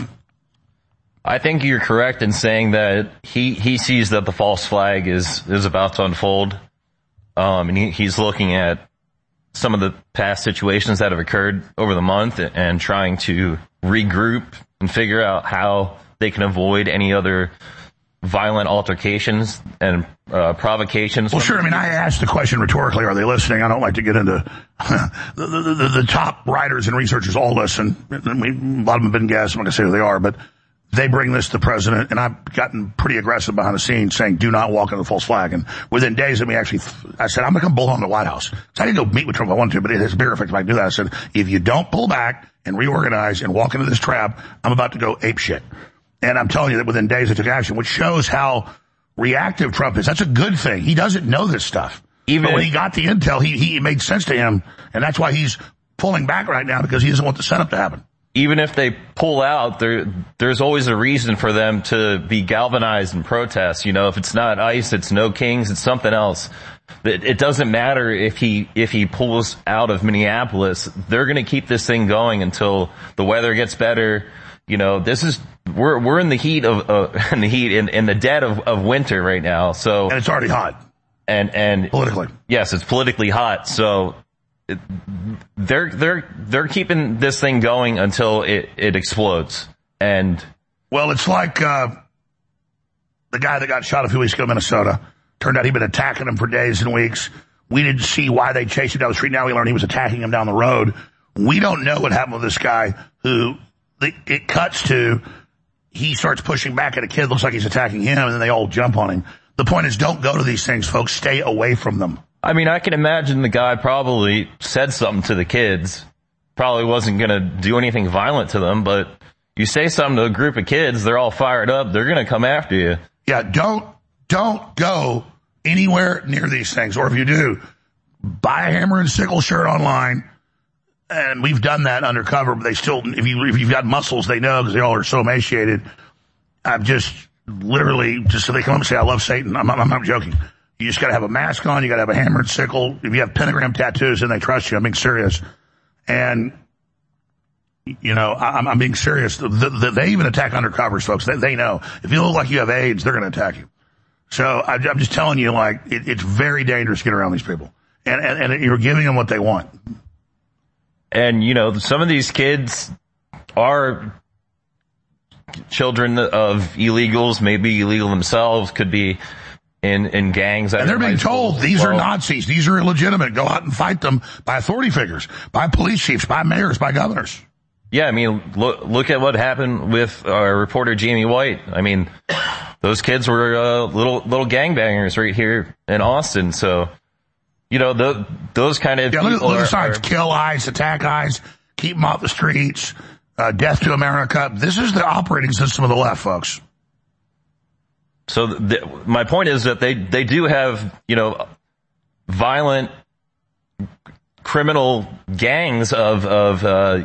I think you're correct in saying that he, he sees that the false flag is, is about to unfold. Um, and he, he's looking at some of the past situations that have occurred over the month and trying to regroup and figure out how they can avoid any other violent altercations and uh, provocations. Well, sure. I mean, I asked the question rhetorically, are they listening? I don't like to get into the, the, the, the top writers and researchers all listen. We, a lot of them have been guests. I'm not going to say who they are, but they bring this to the president, and I've gotten pretty aggressive behind the scenes saying, do not walk into the false flag. And within days of me actually, I said, I'm going to come bull on the White House. So I didn't go meet with Trump if I wanted to, but it has a bigger effect if I do that. I said, if you don't pull back and reorganize and walk into this trap, I'm about to go ape shit. And I'm telling you that within days I took action, which shows how reactive Trump is. That's a good thing. He doesn't know this stuff. Even but when he got the intel, he, he made sense to him, and that's why he's pulling back right now, because he doesn't want the setup to happen. Even if they pull out, there, there's always a reason for them to be galvanized and protest. You know, if it's not ICE, it's no Kings, it's something else. It, it doesn't matter if he, if he pulls out of Minneapolis. They're going to keep this thing going until the weather gets better. You know, this is, we're, we're in the heat of, uh, in the heat, in, in the dead of, of winter right now. So. And it's already hot. And, and. Politically. Yes, it's politically hot. So. It, they're they're they're keeping this thing going until it, it explodes. And well, it's like uh the guy that got shot a few weeks ago in Minnesota. Turned out he'd been attacking him for days and weeks. We didn't see why they chased him down the street. Now we learned he was attacking him down the road. We don't know what happened with this guy who the, it cuts to. He starts pushing back at a kid. Looks like he's attacking him, and then they all jump on him. The point is, don't go to these things, folks. Stay away from them. I mean, I can imagine the guy probably said something to the kids. Probably wasn't going to do anything violent to them, but you say something to a group of kids, they're all fired up. They're going to come after you. Yeah, don't, don't go anywhere near these things. Or if you do, buy a hammer and sickle shirt online. And we've done that undercover, but they still, if you, if you've got muscles, they know because they all are so emaciated. I've just literally, just so they come up and say, I love Satan. I'm, I'm, I'm not joking. You just got to have a mask on. You got to have a hammer and sickle. If you have pentagram tattoos, then they trust you. I'm being serious. And, you know, I'm, I'm being serious. The, the, they even attack undercovers, folks. They, they know. If you look like you have AIDS, they're going to attack you. So I, I'm just telling you, like, it, it's very dangerous to get around these people. and, and, and you're giving them what they want. And, you know, some of these kids are children of illegals, maybe illegal themselves, could be in, in gangs. And they're being told these are Nazis, these are illegitimate, go out and fight them by authority figures, by police chiefs, by mayors, by governors. Yeah, I mean, look, look at what happened with our reporter Jamie White. I mean, those kids were uh, little little gangbangers right here in Austin. So, you know, the, those kind of yeah, people look, look are, at signs: are, kill ICE, attack ICE, keep them off the streets, uh, death to America. This is the operating system of the left, folks. So the, my point is that they they do have, you know, violent criminal gangs of of. Uh,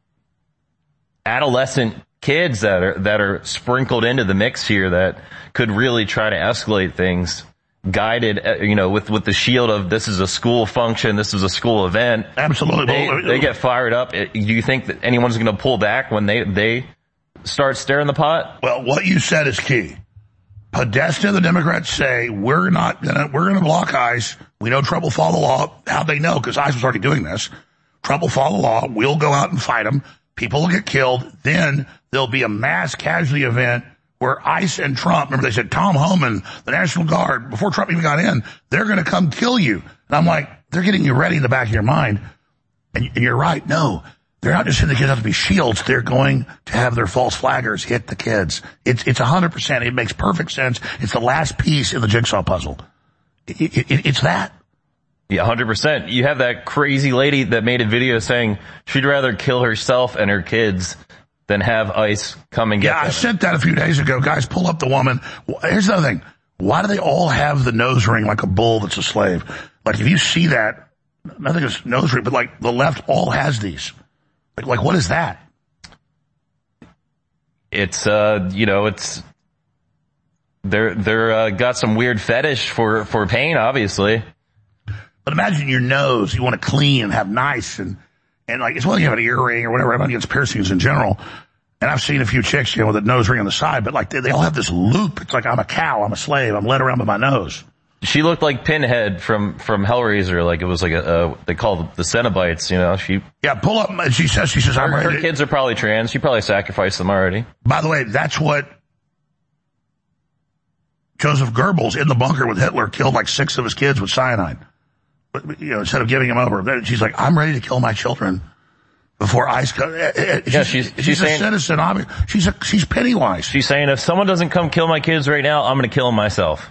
adolescent kids that are that are sprinkled into the mix here that could really try to escalate things, guided, you know, with with the shield of this is a school function, this is a school event. Absolutely, they, they get fired up. Do you think that anyone's going to pull back when they they start stirring the pot? Well, what you said is key. Podesta, the Democrats say we're not gonna we're gonna block ICE. We know Trump will follow the law. How'd they know? Because ICE was already doing this. Trump will follow the law. We'll go out and fight them. People will get killed. Then there'll be a mass casualty event where ICE and Trump, remember they said Tom Homan, the National Guard, before Trump even got in, they're going to come kill you. And I'm like, they're getting you ready in the back of your mind. And, and you're right. No, they're not just sending the kids out to be shields. They're going to have their false flaggers hit the kids. It's, it's a hundred percent. It makes perfect sense. It's the last piece in the jigsaw puzzle. It, it, it, it's that. Yeah, one hundred percent. You have that crazy lady that made a video saying she'd rather kill herself and her kids than have ICE come and get yeah, them. I sent that a few days ago. Guys, pull up the woman. Here's the other thing. Why do they all have the nose ring like a bull that's a slave? Like, if you see that, nothing is nose ring, but like the left all has these. Like, like what is that? It's, uh, you know, it's, they're, they're, uh, got some weird fetish for, for pain, obviously. But imagine your nose, you want to clean and have nice and, and like, it's whether you have an earring or whatever, everybody gets piercings in general. And I've seen a few chicks, you know, with a nose ring on the side, but like they, they all have this loop. It's like I'm a cow, I'm a slave, I'm led around by my nose. She looked like Pinhead from, from Hellraiser, like it was like a, uh, they call the Cenobites, you know, she. Yeah, pull up, she says, she says, her, I'm ready. Her to, kids are probably trans, she probably sacrificed them already. By the way, that's what Joseph Goebbels in the bunker with Hitler killed like six of his kids with cyanide. But, you know, instead of giving him over, she's like, I'm ready to kill my children before ICE comes. Yeah, she's, she's, she's saying, a citizen. She's a, she's Pennywise. She's saying if someone doesn't come kill my kids right now, I'm going to kill them myself.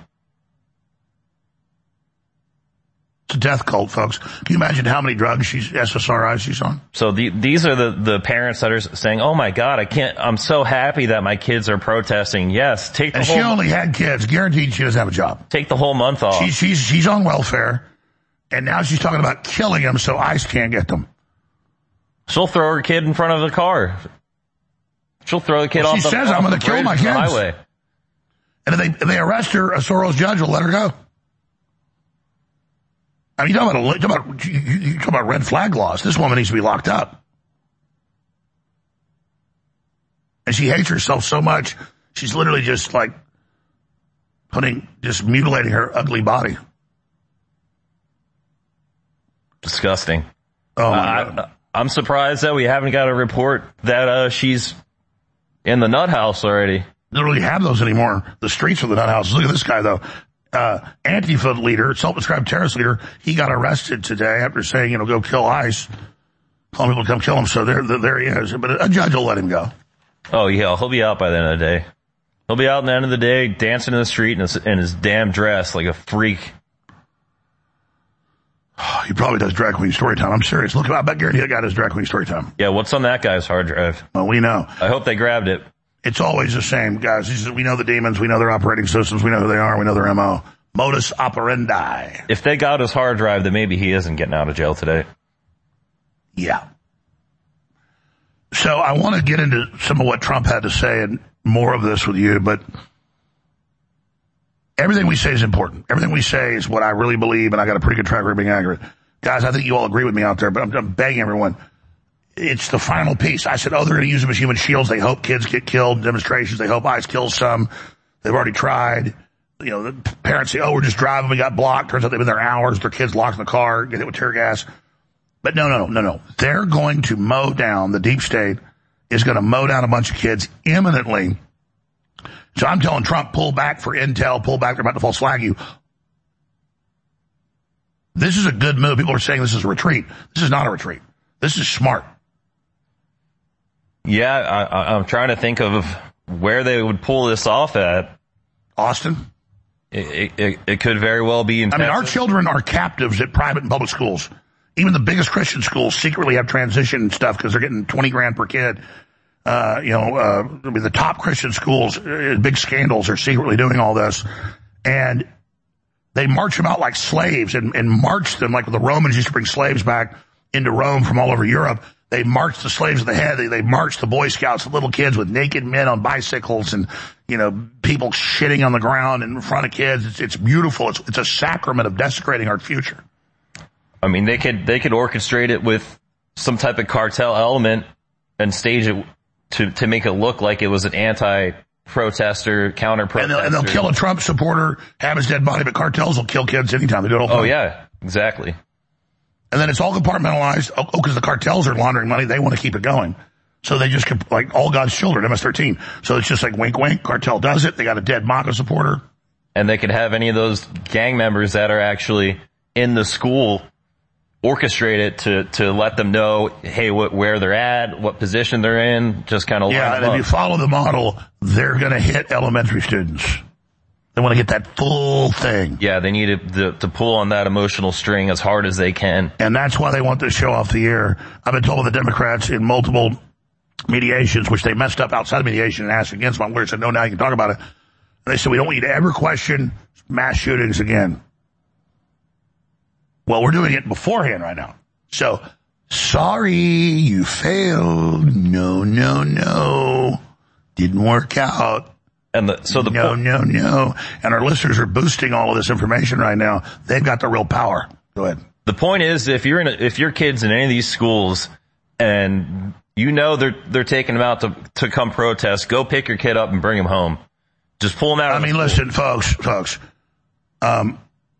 It's a death cult, folks. Can you imagine how many drugs she's, S S R Is she's on? So the, these are the, the parents that are saying, oh my God, I can't, I'm so happy that my kids are protesting. Yes, take the and whole. And she only had kids. Guaranteed she doesn't have a job. Take the whole month off. She, she's, she's on welfare. And now she's talking about killing them so ICE can't get them. She'll throw her kid in front of the car. She'll throw the kid well, off she the says, I'm going to kill my kids. Highway. And if they, if they arrest her, a Soros judge will let her go. I mean, you talk about, you talk about, you, you talk about red flag laws. This woman needs to be locked up. And she hates herself so much, she's literally just like putting, just mutilating her ugly body. Disgusting. Oh, my uh, God. I, I'm surprised that we haven't got a report that uh, she's in the nut house already. They don't really have those anymore. The streets are the nut houses. Look at this guy, though. Uh, Antifa leader, self-described terrorist leader, he got arrested today after saying, you know, go kill ICE. Calling people to come kill him. So there, there he is. But a judge will let him go. Oh, yeah. He'll be out by the end of the day. He'll be out at the end of the day dancing in the street in his, in his damn dress like a freak. He probably does drag queen story time. I'm serious. Look, I bet Gary that guy does drag queen story time. Yeah, what's on that guy's hard drive? Well, we know. I hope they grabbed it. It's always the same, guys. He says, we know the demons. We know their operating systems. We know who they are. We know their M O. Modus operandi. If they got his hard drive, then maybe he isn't getting out of jail today. Yeah. So I want to get into some of what Trump had to say and more of this with you, but everything we say is important. Everything we say is what I really believe, and I got a pretty good track record of being accurate. Guys, I think you all agree with me out there, but I'm, I'm begging everyone. It's the final piece. I said, oh, they're going to use them as human shields. They hope kids get killed in demonstrations. They hope ICE kills some. They've already tried. you know, the parents say, oh, we're just driving, we got blocked. Turns out they've been there hours, their kids locked in the car, get hit with tear gas. But no, no, no, no, no. They're going to mow down, the deep state is going to mow down a bunch of kids imminently. So I'm telling Trump, pull back for intel, pull back, they're about to false flag you. This is a good move. People are saying this is a retreat. This is not a retreat. This is smart. Yeah, I, I'm trying to think of where they would pull this off at. Austin? It, it, it could very well be in I Texas. mean, our children are captives at private and public schools. Even the biggest Christian schools secretly have transition stuff because they're getting twenty grand per kid. Uh, you know, uh, I mean, the top Christian schools, uh, big scandals, are secretly doing all this. And they march them out like slaves and, and march them like the Romans used to bring slaves back into Rome from all over Europe. They march the slaves at the head. They, they march the Boy Scouts, the little kids with naked men on bicycles and, you know, people shitting on the ground in front of kids. It's, it's beautiful. It's, it's a sacrament of desecrating our future. I mean, they could, they could orchestrate it with some type of cartel element and stage it to, to make it look like it was an anti-protester, counter-protester. And they'll, and they'll kill a Trump supporter, have his dead body, but cartels will kill kids anytime. They do it all the time. Oh, yeah, exactly. And then it's all compartmentalized. Oh, because the cartels are laundering money. They want to keep it going. So they just, like all God's children, M S thirteen. So it's just like wink, wink. Cartel does it. They got a dead MAGA supporter. And they could have any of those gang members that are actually in the school orchestrate it to, to let them know, hey, what, where they're at, what position they're in, just kind of line Yeah, and them if up. you follow the model, they're going to hit elementary students. They want to get that full thing. Yeah, they need to, to, to pull on that emotional string as hard as they can. And that's why they want this show off the air. I've been told by the Democrats in multiple mediations, which they messed up outside of mediation and asked against. My lawyer said, no, now you can talk about it. And they said, we don't want you to ever question mass shootings again. Well, we're doing it beforehand right now. So, sorry, you failed. No, no, no. Didn't work out. And the, so the no, po- no, no. And our listeners are boosting all of this information right now. They've got the real power. Go ahead. The point is, if you're in, a, if your kid's in any of these schools and you know they're they're taking them out to to come protest, go pick your kid up and bring him home. Just pull him out. I of the mean, school. listen, folks, folks. Um,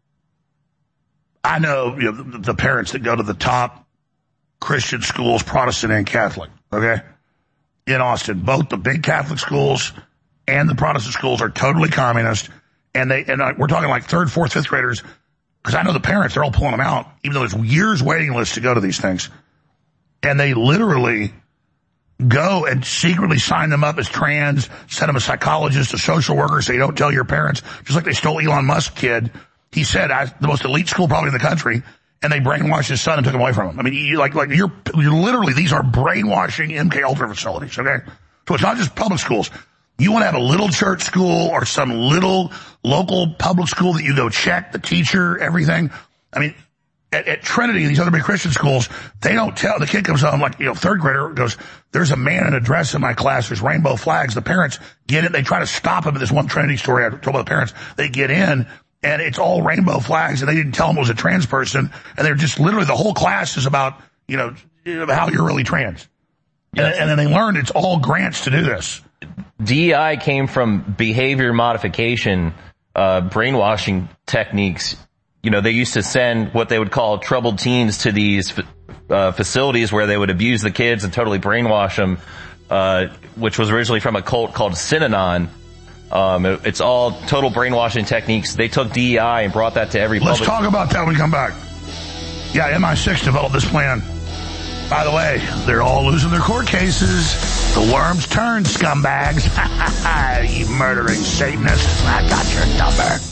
I know, you know the, the parents that go to the top Christian schools, Protestant and Catholic. Okay, in Austin, both the big Catholic schools and the Protestant schools are totally communist, and they and uh, we're talking like third, fourth, fifth graders. Because I know the parents, they're all pulling them out, even though there's years waiting lists to go to these things. And they literally go and secretly sign them up as trans, send them a psychologist, a social worker, so you don't tell your parents. Just like they stole Elon Musk's kid. He said, I, the most elite school probably in the country, and they brainwashed his son and took him away from him. I mean, you, like, like you're, you're literally, these are brainwashing M K Ultra facilities, okay? So it's not just public schools. You want to have a little church school or some little local public school that you go check the teacher, everything. I mean, at, at Trinity and these other big Christian schools, they don't tell, the kid comes home like, you know, third grader goes, there's a man in a dress in my class, there's rainbow flags. The parents get it. They try to stop him at this one Trinity story I told by the parents. They get in and it's all rainbow flags and they didn't tell him it was a trans person. And they're just literally, the whole class is about, you know, how you're really trans. And, and then they learned it's all grants to do this. D E I came from behavior modification, uh, brainwashing techniques. You know, they used to send what they would call troubled teens to these uh, facilities where they would abuse the kids and totally brainwash them, uh, which was originally from a cult called Synanon. Um, it, it's all total brainwashing techniques. They took D E I and brought that to every Let's public. talk about that when we come back. Yeah, M I six developed this plan. By the way, they're all losing their court cases. The worms turn, scumbags. You murdering Satanists. I got your number.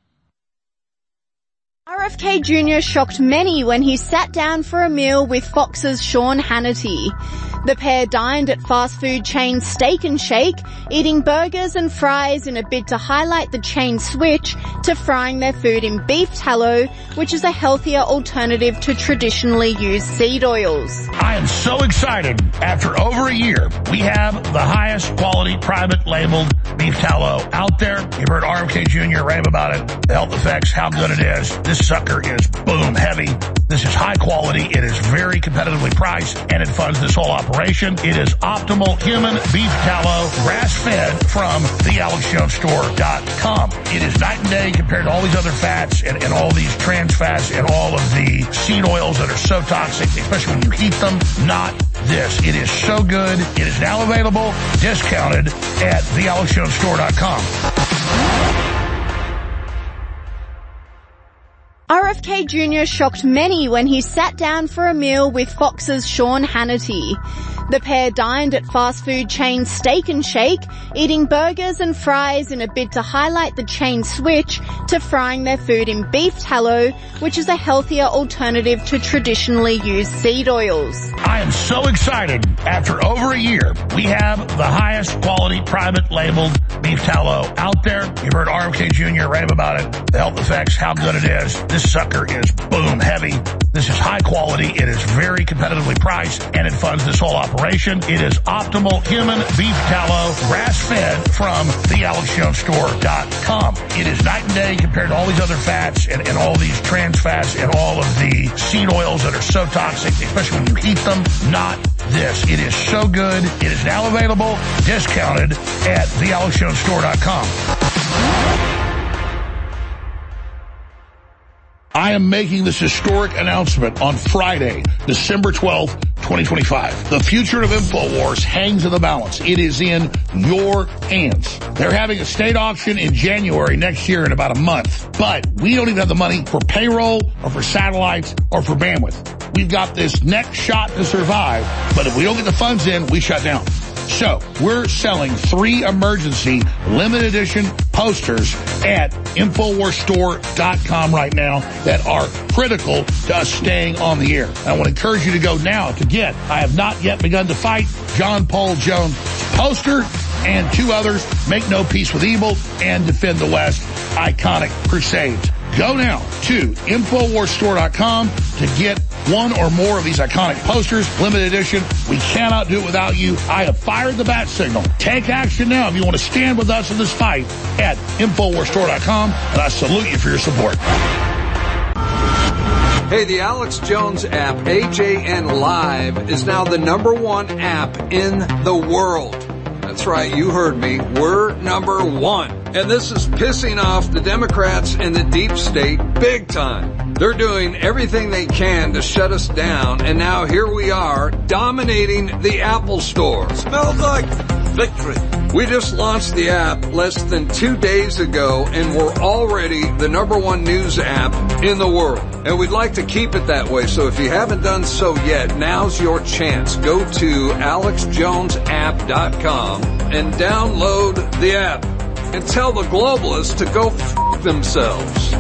R F K Junior shocked many when he sat down for a meal with Fox's Sean Hannity. The pair dined at fast food chain Steak and Shake, eating burgers and fries in a bid to highlight the chain's switch to frying their food in beef tallow, which is a healthier alternative to traditionally used seed oils. I am so excited. After over a year, we have the highest quality private labeled beef tallow out there. You've heard R F K Junior rave about it, the health effects, how good it is. This sucker is boom heavy. This is high quality. It is very competitively priced, and it funds this whole operation. It is optimal human beef tallow, grass-fed from the alex jones store dot com. It is night and day compared to all these other fats and, and all these trans fats and all of the seed oils that are so toxic, especially when you heat them. Not this. It is so good. It is now available, discounted at the alex jones store dot com. R F K Junior shocked many when he sat down for a meal with Fox's Sean Hannity. The pair dined at fast food chain Steak and Shake, eating burgers and fries in a bid to highlight the chain's switch to frying their food in beef tallow, which is a healthier alternative to traditionally used seed oils. I am so excited. After over a year, we have the highest quality private labeled beef tallow out there. You've heard R F K Junior rave about it, the health effects, how good it is. This sucker is boom heavy. This is high quality. It is very competitively priced, and it funds this whole operation. It is optimal human beef tallow, grass-fed from the alex jones store dot com. It is night and day compared to all these other fats and, and all these trans fats and all of the seed oils that are so toxic, especially when you heat them. Not this. It is so good. It is now available, discounted at the alex jones store dot com. I am making this historic announcement on Friday, December twelfth, twenty twenty-five. The future of InfoWars hangs in the balance. It is in your hands. They're having a state auction in January next year in about a month, but we don't even have the money for payroll or for satellites or for bandwidth. We've got this next shot to survive, but if we don't get the funds in, we shut down. So we're selling three emergency limited edition posters at infowars store dot com right now that are critical to us staying on the air. I want to encourage you to go now to get I Have Not Yet Begun to Fight, John Paul Jones poster, and two others, Make No Peace with Evil and Defend the West, iconic crusades. Go now to infowars store dot com to get one or more of these iconic posters, limited edition. We cannot do it without you. I have fired the bat signal. Take action now if you want to stand with us in this fight at infowars store dot com, and I salute you for your support. Hey, the Alex Jones app, A J N Live, is now the number one app in the world. That's right, you heard me. We're number one. And this is pissing off the Democrats and the deep state big time. They're doing everything they can to shut us down, and now here we are dominating the Apple Store. Smells like victory. We just launched the app less than two days ago, and we're already the number one news app in the world. And we'd like to keep it that way, so if you haven't done so yet, now's your chance. Go to alex jones app dot com and download the app. And tell the globalists to go f*** themselves.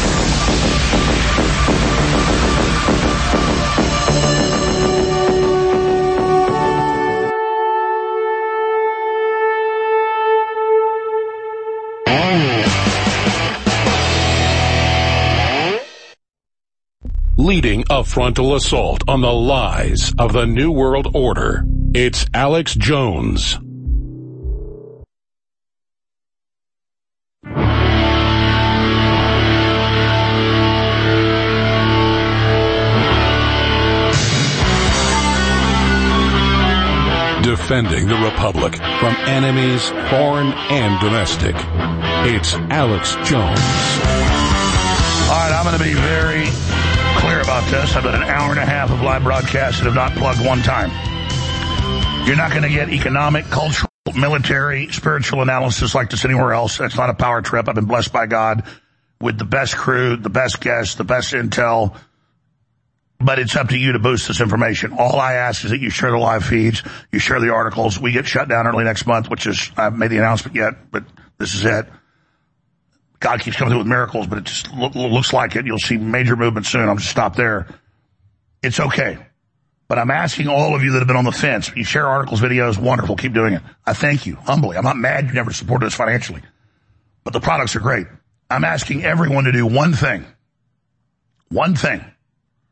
Leading a frontal assault on the lies of the New World Order, it's Alex Jones. Defending the Republic from enemies, foreign and domestic. It's Alex Jones. All right, I'm going to be very clear about this. I've done an hour and a half of live broadcast and have not plugged one time. You're not going to get economic, cultural, military, spiritual analysis like this anywhere else. That's not a power trip. I've been blessed by God with the best crew, the best guests, the best intel. But it's up to you to boost this information. All I ask is that you share the live feeds, you share the articles. We get shut down early next month, which is, I haven't made the announcement yet, but this is it. God keeps coming through with miracles, but it just lo- looks like it. You'll see major movement soon. I'll just stop there. It's okay. But I'm asking all of you that have been on the fence. You share articles, videos, wonderful. Keep doing it. I thank you, humbly. I'm not mad you never supported us financially. But the products are great. I'm asking everyone to do one thing. One thing.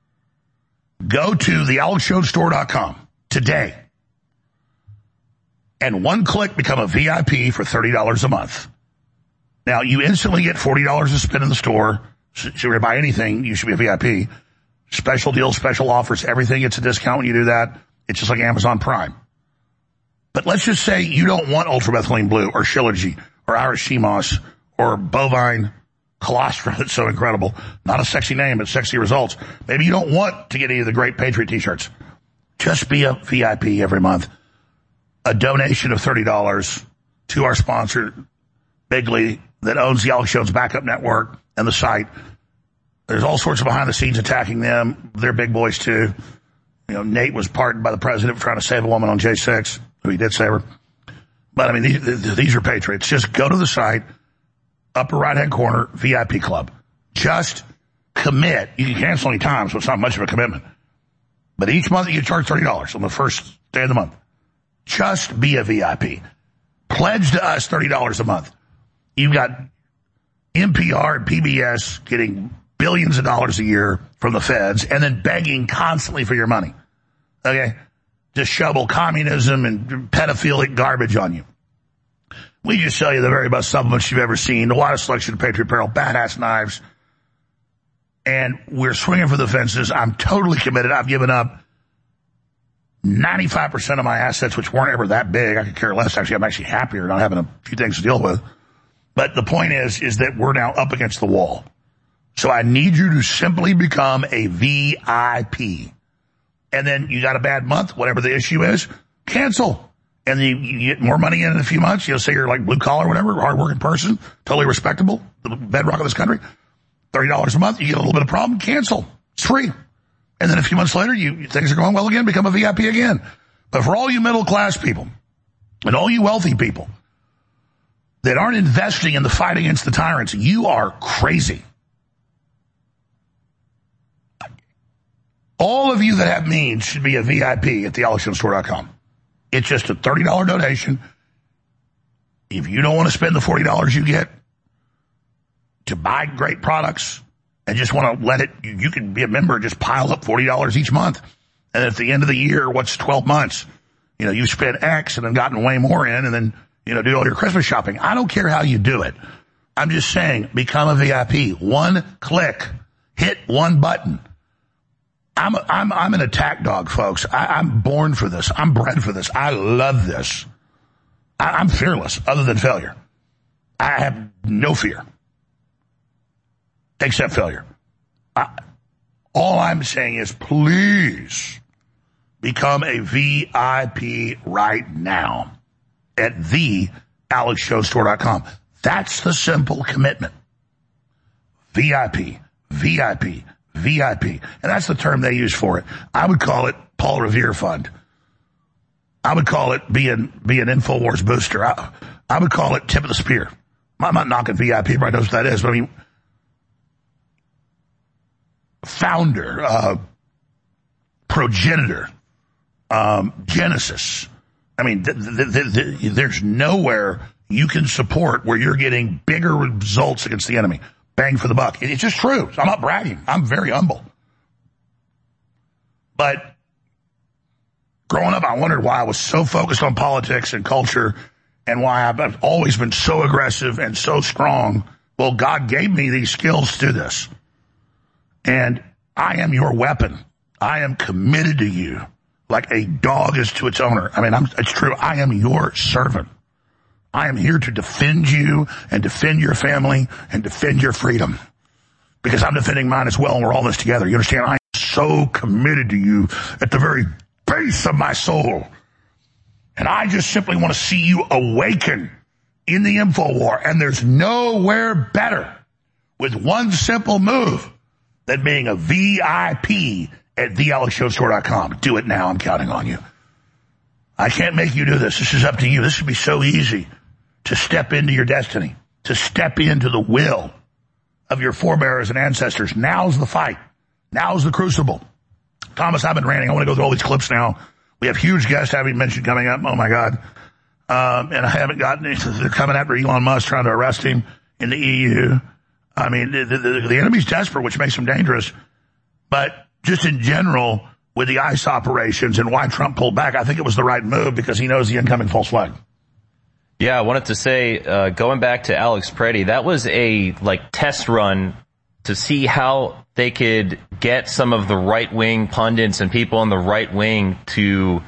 Go to the alex jones store dot com today. and one click become a V I P for thirty dollars a month. Now, you instantly get forty dollars to spend in the store. So if you buy anything, you should be a V I P. Special deals, special offers, everything gets a discount when you do that. It's just like Amazon Prime. But let's just say you don't want ultramethylene blue or Shilajit or Irish sea moss or bovine colostrum. It's so incredible. Not a sexy name, but sexy results. Maybe you don't want to get any of the great Patriot t-shirts. Just be a V I P every month. A donation of thirty dollars to our sponsor, Bigley, that owns the Alex Jones Backup Network and the site. There's all sorts of behind the scenes attacking them. They're big boys too. You know, Nate was pardoned by the president for trying to save a woman on J six, who he did save her. But I mean, these, these are patriots. Just go to the site, upper right-hand corner, V I P Club. Just commit. You can cancel any time, so it's not much of a commitment. But each month you charge thirty dollars on the first day of the month. Just be a V I P. Pledge to us thirty dollars a month. You've got N P R and P B S getting billions of dollars a year from the feds and then begging constantly for your money. Okay? To shovel communism and pedophilic garbage on you. We just sell you the very best supplements you've ever seen, the widest selection of Patriot apparel, badass knives. And we're swinging for the fences. I'm totally committed. I've given up ninety-five percent of my assets, which weren't ever that big. I could care less. Actually, I'm actually happier not having a few things to deal with. But the point is, is that we're now up against the wall. So I need you to simply become a V I P. And then you got a bad month, whatever the issue is, cancel. And you, you get more money in in a few months. You'll say you're like blue collar or whatever, hardworking person, totally respectable, the bedrock of this country. thirty dollars a month, you get a little bit of problem, cancel. It's free. And then a few months later, you things are going well again, become a V I P again. But for all you middle class people and all you wealthy people that aren't investing in the fight against the tyrants, you are crazy. All of you that have means should be a V I P at the alex jones store dot com. It's just a thirty dollars donation. If you don't want to spend the forty dollars you get to buy great products and just want to let it, you, you can be a member and just pile up forty dollars each month. And at the end of the year, what's twelve months? You know, you spent X and then gotten way more in and then, you know, do all your Christmas shopping. I don't care how you do it. I'm just saying, become a V I P. One click. Hit one button. I'm a, I'm I'm an attack dog, folks. I, I'm born for this. I'm bred for this. I love this. I, I'm fearless, other than failure. I have no fear, except failure. I, all I'm saying is, please become a V I P right now at the alex jones store dot com. That's the simple commitment. V I P, V I P. V I P. And that's the term they use for it. I would call it Paul Revere Fund. I would call it be an, be an InfoWars booster. I, I would call it tip of the spear. I'm not knocking V I P. Everybody knows what that is. But I mean, founder, uh, progenitor, um, Genesis. I mean, th- th- th- th- there's nowhere you can support where you're getting bigger results against the enemy. Bang for the buck. It's just true. I'm not bragging. I'm very humble. But growing up, I wondered why I was so focused on politics and culture and why I've always been so aggressive and so strong. Well, God gave me these skills to do this. And I am your weapon. I am committed to you like a dog is to its owner. I mean, I'm, it's true. I am your servant. I am here to defend you and defend your family and defend your freedom because I'm defending mine as well, and we're all this together. You understand? I am so committed to you at the very base of my soul. And I just simply want to see you awaken in the info war. And there's nowhere better with one simple move than being a V I P at the alex jones store dot com. Do it now. I'm counting on you. I can't make you do this. This is up to you. This should be so easy to step into your destiny, to step into the will of your forebears and ancestors. Now's the fight. Now's the crucible. Thomas, I've been ranting. I want to go through all these clips now. We have huge guests I haven't mentioned coming up. Oh, my God. Um, and I haven't gotten it. They're coming after Elon Musk, trying to arrest him in the E U. I mean, the, the, the enemy's desperate, which makes him dangerous. But just in general, with the ICE operations and why Trump pulled back. I think it was the right move because he knows the incoming false flag. Yeah, I wanted to say, uh, going back to Alex Preddy, that was a, like, test run to see how they could get some of the right-wing pundits and people on the right wing to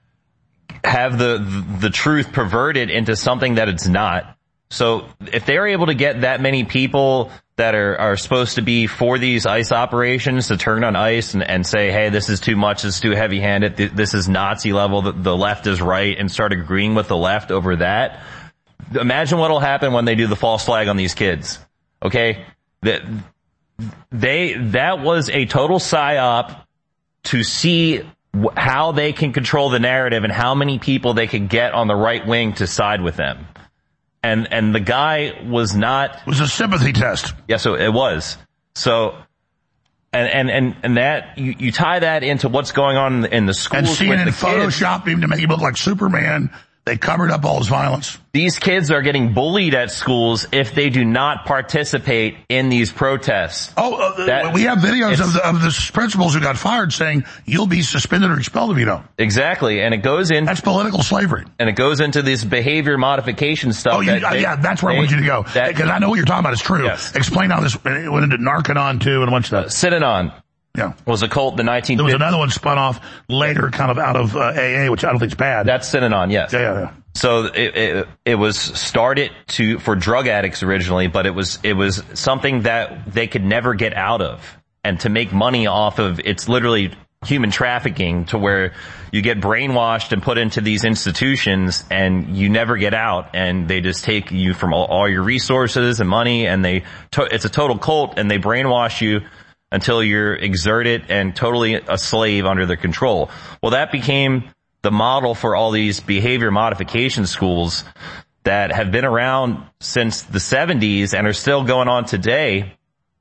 have the, the truth perverted into something that it's not. So if they're able to get that many people that are, are supposed to be for these ICE operations to turn on ICE and, and say, hey, this is too much, this is too heavy-handed, th- this is Nazi level, the, the left is right, and start agreeing with the left over that, imagine what'll happen when they do the false flag on these kids. Okay? That they that was a total psyop to see w- how they can control the narrative and how many people they can get on the right wing to side with them. And, and the guy was not... It was a sympathy test. Yeah, so it was. So, and, and, and, and that, you, you tie that into what's going on in the, in the schools and seeing with in the Photoshop kids. him to make him look like Superman. They covered up all his violence. These kids are getting bullied at schools if they do not participate in these protests. Oh, uh, that, we have videos of the, of the principals who got fired saying, you'll be suspended or expelled if you don't. Exactly, and it goes in... That's political slavery. And it goes into this behavior modification stuff. Oh, you, that they, yeah, that's where they, I want you to go. Because I know what you're talking about is true. Yes. Explain how this it went into Narcanon, too, and a bunch of that. Uh, Synanon. Yeah. Was a cult in the nineteen fifties. There was another one spun off later kind of out of uh, A A, which I don't think is bad. That's Synanon, yes. Yeah, yeah, yeah. So it, it, it was started to, for drug addicts originally, but it was, it was something that they could never get out of. And to make money off of, it's literally human trafficking to where you get brainwashed and put into these institutions and you never get out, and they just take you from all, all your resources and money, and they, to, it's a total cult, and they brainwash you until you're exerted and totally a slave under their control. Well, that became the model for all these behavior modification schools that have been around since the seventies and are still going on today.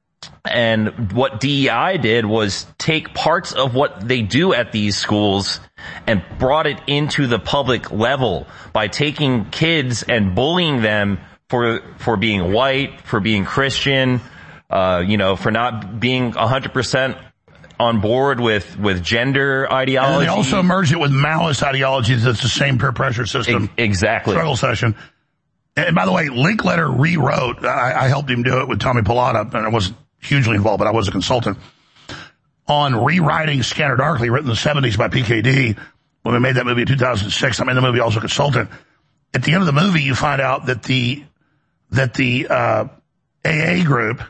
And what D E I did was take parts of what they do at these schools and brought it into the public level by taking kids and bullying them for, for being white, for being Christian, uh, you know, for not being one hundred percent on board with, with gender ideology. And they also merged it with Maoist ideologies. That's the same peer pressure system. Exactly. Struggle session. And by the way, Linkletter rewrote, I, I helped him do it with Tommy Pilata, and I wasn't hugely involved, but I was a consultant, on rewriting Scanner Darkly, written in the seventies by P K D, when we made that movie in two thousand six. I'm in the movie, also a consultant. At the end of the movie, you find out that the, that the, uh, A A group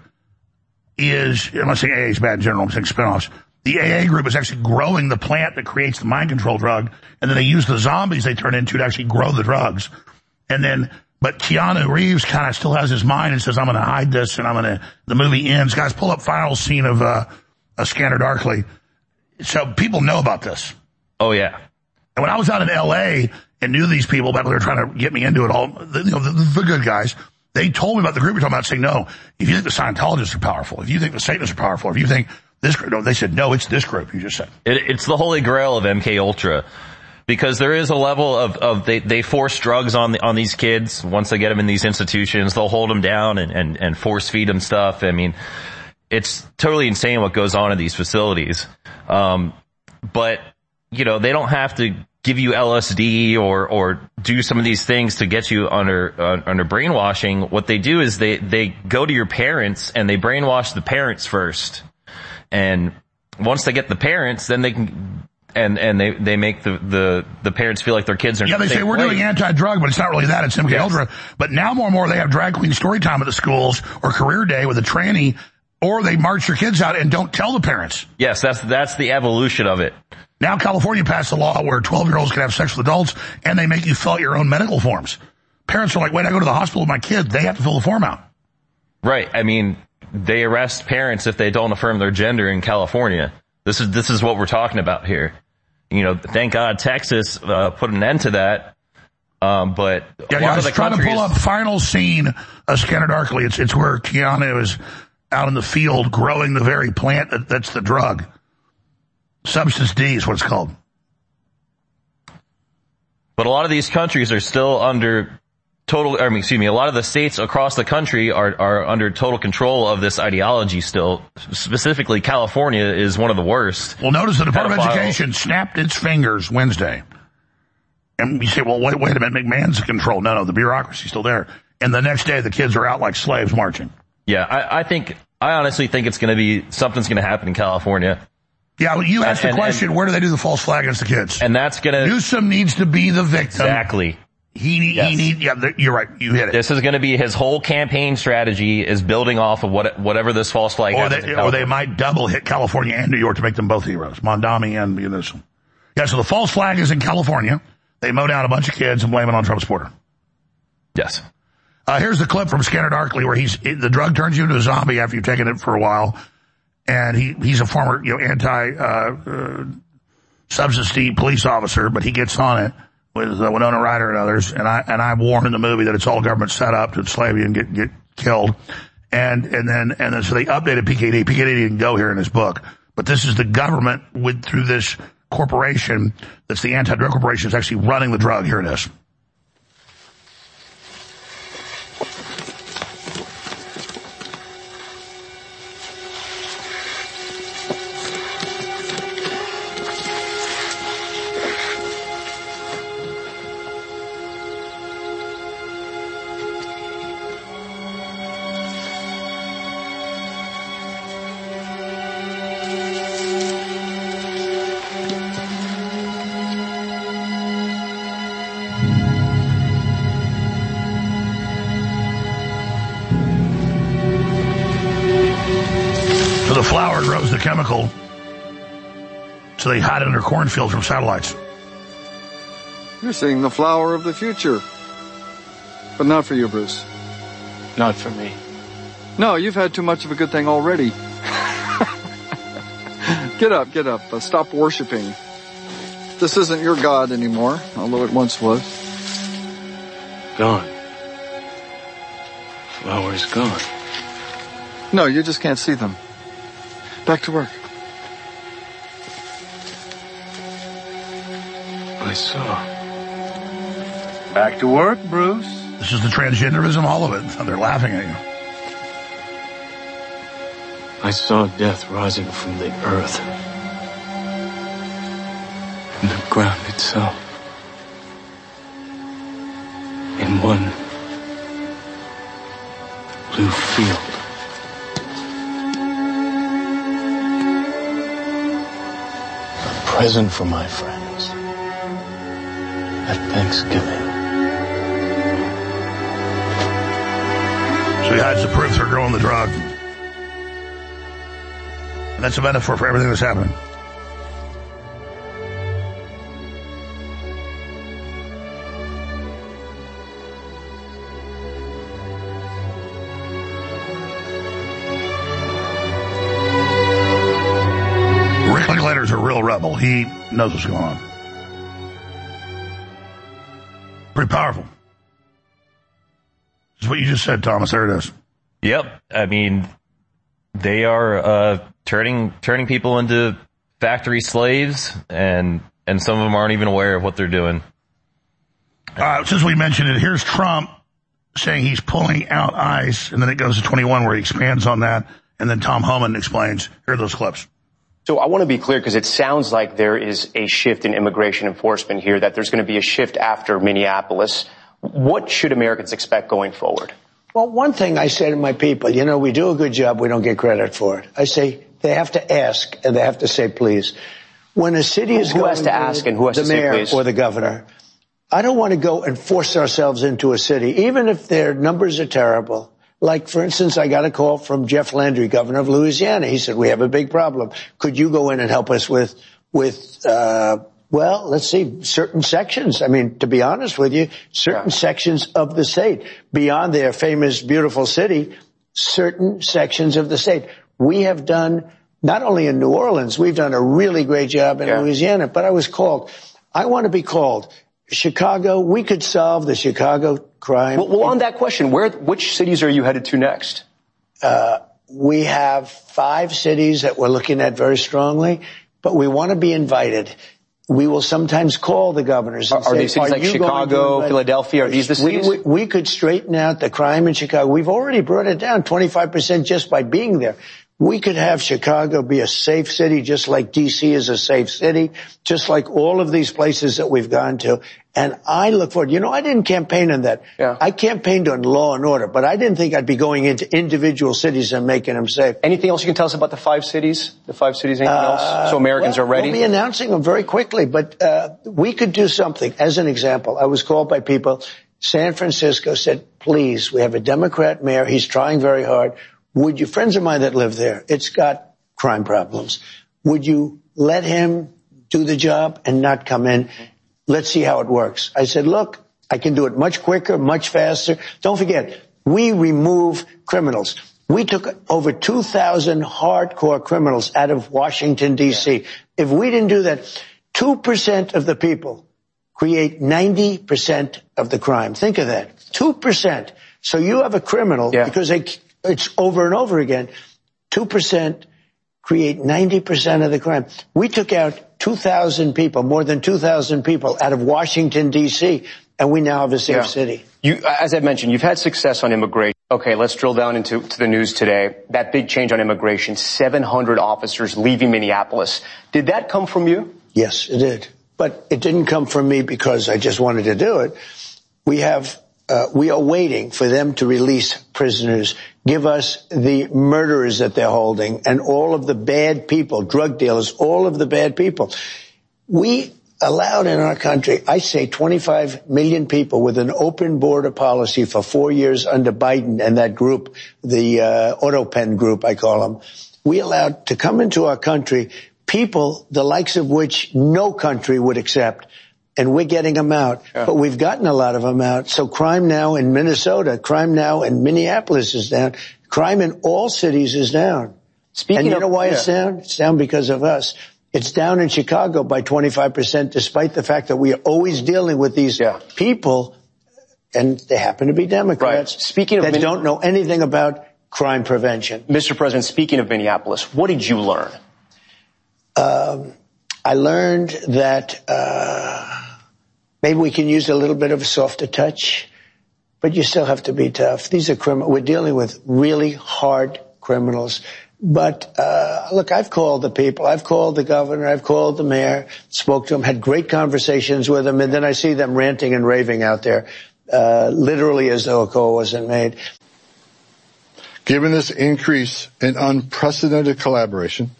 is, I'm not saying A A is bad in general, I'm saying spinoffs. The A A group is actually growing the plant that creates the mind control drug, and then they use the zombies they turn into to actually grow the drugs. And then, but Keanu Reeves kind of still has his mind and says, I'm going to hide this, and I'm going to, the movie ends. Guys, pull up final scene of, uh, a Scanner Darkly. So people know about this. Oh, yeah. And when I was out in L A and knew these people back when they were trying to get me into it all, the, you know, the, the good guys, they told me about the group you're talking about, saying, no, if you think the Scientologists are powerful, if you think the Satanists are powerful, if you think this group, no, they said, no, it's this group you just said. It, it's the holy grail of M K Ultra. Because there is a level of, of they, they force drugs on the, on these kids. Once they get them in these institutions, they'll hold them down and, and, and force feed them stuff. I mean, it's totally insane what goes on in these facilities. Um, but, you know, they don't have to give you L S D or, or do some of these things to get you under, uh, under brainwashing. What they do is they, they go to your parents and they brainwash the parents first. And once they get the parents, then they can, and, and they, they make the, the, the parents feel like their kids are. Yeah, they say we're doing anti-drug, but it's not really that. It's M K Ultra. Yes. But now more and more they have drag queen story time at the schools or career day with a tranny, or they march your kids out and don't tell the parents. Yes, that's, that's the evolution of it. Now California passed a law where twelve-year-olds can have sex with adults, and they make you fill out your own medical forms. Parents are like, wait, I go to the hospital with my kid. They have to fill the form out. Right. I mean, they arrest parents if they don't affirm their gender in California. This is, this is what we're talking about here. You know, thank God Texas, uh, put an end to that. Um, but yeah, yeah I was trying to pull up final scene of Scanner Darkly. It's, it's where Keanu is out in the field growing the very plant that, that's the drug. Substance D is what it's called. But a lot of these countries are still under total, I mean, excuse me, a lot of the states across the country are, are under total control of this ideology still. Specifically, California is one of the worst. Well, notice the Department Pedophile. of Education snapped its fingers Wednesday. And you say, well, wait, wait a minute, McMahon's in control. No, no, the bureaucracy's still there. And the next day, the kids are out like slaves marching. Yeah, I, I think, I honestly think it's going to be, something's going to happen in California. Yeah, well, you asked And- the question, and- where do they do the false flag against the kids? And that's going to... Newsom needs to be the victim. Exactly. He, Yes. he need, yeah, the, you're right, you hit it. This is going to be his whole campaign strategy is building off of what, whatever this false flag Or happens they, in or California. they might double hit California and New York to make them both heroes. Mondami and Newsom. Yeah, so the false flag is in California. They mow down a bunch of kids and blame it on Trump supporter. Yes. Uh, here's the clip from Scanner Darkly where he's, the drug turns you into a zombie after you've taken it for a while. And he, he's a former, you know, anti, uh, uh, substance police officer, but he gets on it with uh, Winona Ryder and others. And I, and I warn in the movie that it's all government set up to enslave you and get, get killed. And, and then, and then, so they updated P K D. P K D didn't go here in his book, but this is the government with, through this corporation that's the anti-drug corporation is actually running the drug. Here it is. So the flower grows the chemical, so they hide it under cornfields from satellites. You're seeing the flower of the future. But not for you, Bruce. Not for me. No, you've had too much of a good thing already. Get up, get up. Uh, stop worshiping. This isn't your God anymore, although it once was. Gone. Flower's gone. No, you just can't see them. Back to work. I saw. Back to work, Bruce. This is the transgenderism, all of it. They're laughing at you. I saw death rising from the earth. And the ground itself. In one blue field. A present for my friends. At Thanksgiving. So he hides the proof they're growing the drug. And that's a metaphor for everything that's happening. Rick Linklater's a real rebel. He knows what's going on. Pretty powerful. This is what you just said, Thomas. There it is. Yep. I mean, they are uh, turning turning people into factory slaves, and and some of them aren't even aware of what they're doing. Uh, since we mentioned it, here's Trump saying he's pulling out ICE, and then it goes to twenty-one where he expands on that, and then Tom Homan explains. Here are those clips. So I want to be clear because it sounds like there is a shift in immigration enforcement here, that there's going to be a shift after Minneapolis. What should Americans expect going forward? Well, one thing I say to my people, you know, we do a good job, we don't get credit for it. I say they have to ask and they have to say please. When a city is Who going has to ask and who has the to say mayor please? or the governor, I don't want to go and force ourselves into a city, even if their numbers are terrible. Like, for instance, I got a call from Jeff Landry, governor of Louisiana. He said, we have a big problem. Could you go in and help us with, with, uh, well, let's see, certain sections. I mean, to be honest with you, certain sections of the state, beyond their famous, beautiful city, certain sections of the state. We have done, not only in New Orleans, we've done a really great job in Yeah. Louisiana, but I was called. I want to be called. Chicago, we could solve the Chicago crime. Well, well on that question, where, which cities are you headed to next? Uh, we have five cities that we're looking at very strongly, but we want to be invited. we will sometimes call the governors and are, are say, these cities are like you Chicago, to, Philadelphia, are these the cities? We, we, we could straighten out the crime in Chicago. We've already brought it down twenty-five percent just by being there. We could have Chicago be a safe city just like D C is a safe city, just like all of these places that we've gone to. And I look forward, you know, I didn't campaign on that. Yeah. I campaigned on law and order, but I didn't think I'd be going into individual cities and making them safe. Anything else you can tell us about the five cities? The five cities, anything uh, else? So Americans well, are ready? We'll be announcing them very quickly, but uh we could do something. As an example, I was called by people. San Francisco said, please, we have a Democrat mayor. He's trying very hard. Would you, friends of mine that live there, it's got crime problems. Would you let him do the job and not come in? Let's see how it works. I said, look, I can do it much quicker, much faster. Don't forget, we remove criminals. We took over two thousand hardcore criminals out of Washington, D C. Yeah. If we didn't do that, two percent of the people create ninety percent of the crime. Think of that. two percent. So you have a criminal yeah. because they... It's over and over again. two percent create ninety percent of the crime. We took out two thousand people, more than two thousand people out of Washington, D C, and we now have a safe yeah. city. You, as I mentioned, you've had success on immigration. Okay, let's drill down into to the news today. That big change on immigration, seven hundred officers leaving Minneapolis. Did that come from you? Yes, it did. But it didn't come from me because I just wanted to do it. We have... Uh, we are waiting for them to release prisoners, give us the murderers that they're holding, and all of the bad people, drug dealers, all of the bad people. We allowed in our country, I say twenty-five million people with an open border policy for four years under Biden and that group, the uh, Autopen group, I call them. We allowed to come into our country people the likes of which no country would accept. And we're getting them out. Yeah. But we've gotten a lot of them out. So crime now in Minnesota, crime now in Minneapolis is down. Crime in all cities is down. Speaking and you of, know why yeah. it's down? It's down because of us. It's down in Chicago by twenty-five percent, despite the fact that we are always dealing with these yeah. people, and they happen to be Democrats right. Speaking of that Min- don't know anything about crime prevention. Mister President, speaking of Minneapolis, what did you learn? Um, I learned that... Uh, Maybe we can use a little bit of a softer touch, but you still have to be tough. These are criminals. We're dealing with really hard criminals. But, uh, look, I've called the people. I've called the governor. I've called the mayor, spoke to them, had great conversations with them, and then I see them ranting and raving out there, uh, literally as though a call wasn't made. Given this increase in unprecedented collaboration,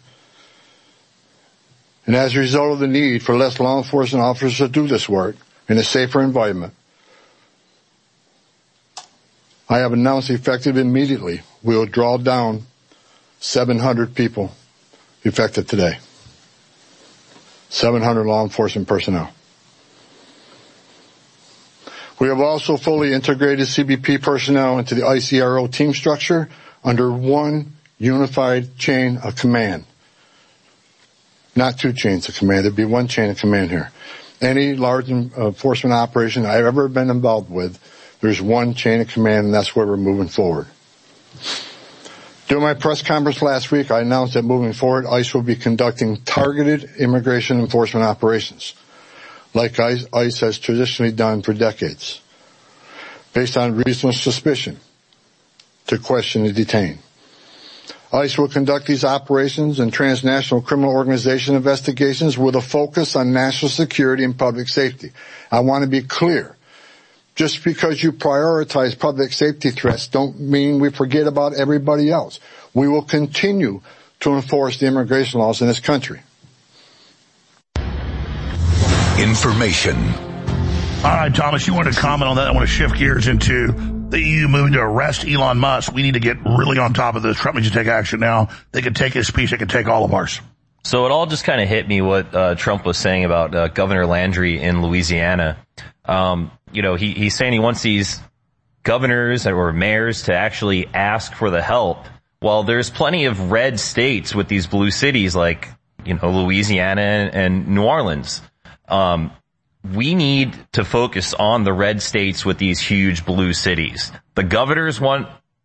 and as a result of the need for less law enforcement officers to do this work in a safer environment, I have announced effective immediately we will draw down seven hundred people effective today. seven hundred law enforcement personnel. We have also fully integrated C B P personnel into the ICE E R O team structure under one unified chain of command. Not two chains of command. There'd be one chain of command here. Any large enforcement operation I've ever been involved with, there's one chain of command, and that's where we're moving forward. During my press conference last week, I announced that moving forward, ICE will be conducting targeted immigration enforcement operations, like ICE, ICE has traditionally done for decades, based on reasonable suspicion to question and detain. ICE will conduct these operations and transnational criminal organization investigations with a focus on national security and public safety. I want to be clear. Just because you prioritize public safety threats don't mean we forget about everybody else. We will continue to enforce the immigration laws in this country. Information. All right, Thomas, you want to comment on that? I want to shift gears into the E U moving to arrest Elon Musk. We need to get really on top of this. Trump needs to take action now. They could take his speech. They could take all of ours. So it all just kind of hit me what uh, Trump was saying about uh, Governor Landry in Louisiana. Um, you know, he, he's saying he wants these governors or mayors to actually ask for the help. Well, there's plenty of red states with these blue cities like, you know, Louisiana and, and New Orleans. Um, we need to focus on the red states with these huge blue cities. The governors want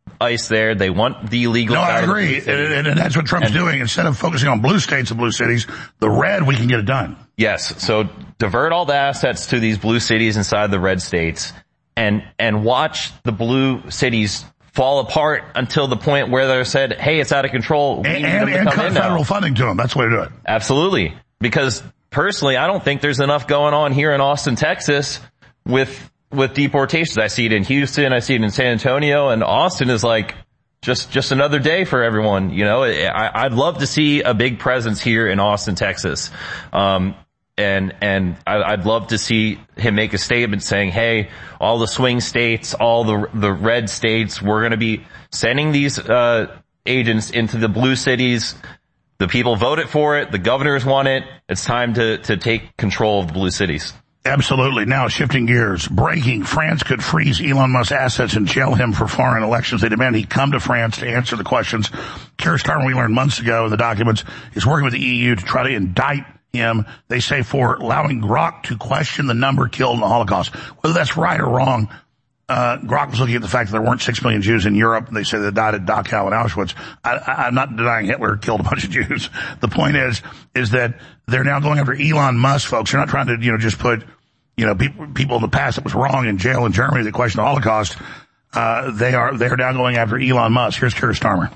ICE there. They want the illegal. No, I agree. And, and, and that's what Trump's and, doing. Instead of focusing on blue states and blue cities, the red, we can get it done. Yes. So divert all the assets to these blue cities inside the red states and, and watch the blue cities fall apart until the point where they're said, hey, it's out of control. We and need and, them to and come cut in federal now. funding to them. That's the way to do it. Absolutely. Because personally, I don't think there's enough going on here in Austin, Texas with, with deportations. I see it in Houston. I see it in San Antonio, and Austin is like just, just another day for everyone. You know, I, I'd love to see a big presence here in Austin, Texas. Um, and, and I, I'd love to see him make a statement saying, hey, all the swing states, all the, the red states, we're going to be sending these, uh, agents into the blue cities. The people voted for it. The governors want it. It's time to, to take control of the blue cities. Absolutely. Now, shifting gears. Breaking. France could freeze Elon Musk's assets and jail him for foreign elections. They demand he come to France to answer the questions. Keir Starmer, we learned months ago in the documents, is working with the E U to try to indict him, they say, for allowing Grok to question the number killed in the Holocaust. Whether that's right or wrong, uh, Grok was looking at the fact that there weren't six million Jews in Europe, and they say they died at Dachau and Auschwitz. I, I, I'm not denying Hitler killed a bunch of Jews. The point is, is that they're now going after Elon Musk, folks. They're not trying to, you know, just put, you know, people, people in the past that was wrong in jail in Germany that questioned the Holocaust. Uh, they are, they are now going after Elon Musk. Here's Keir Starmer.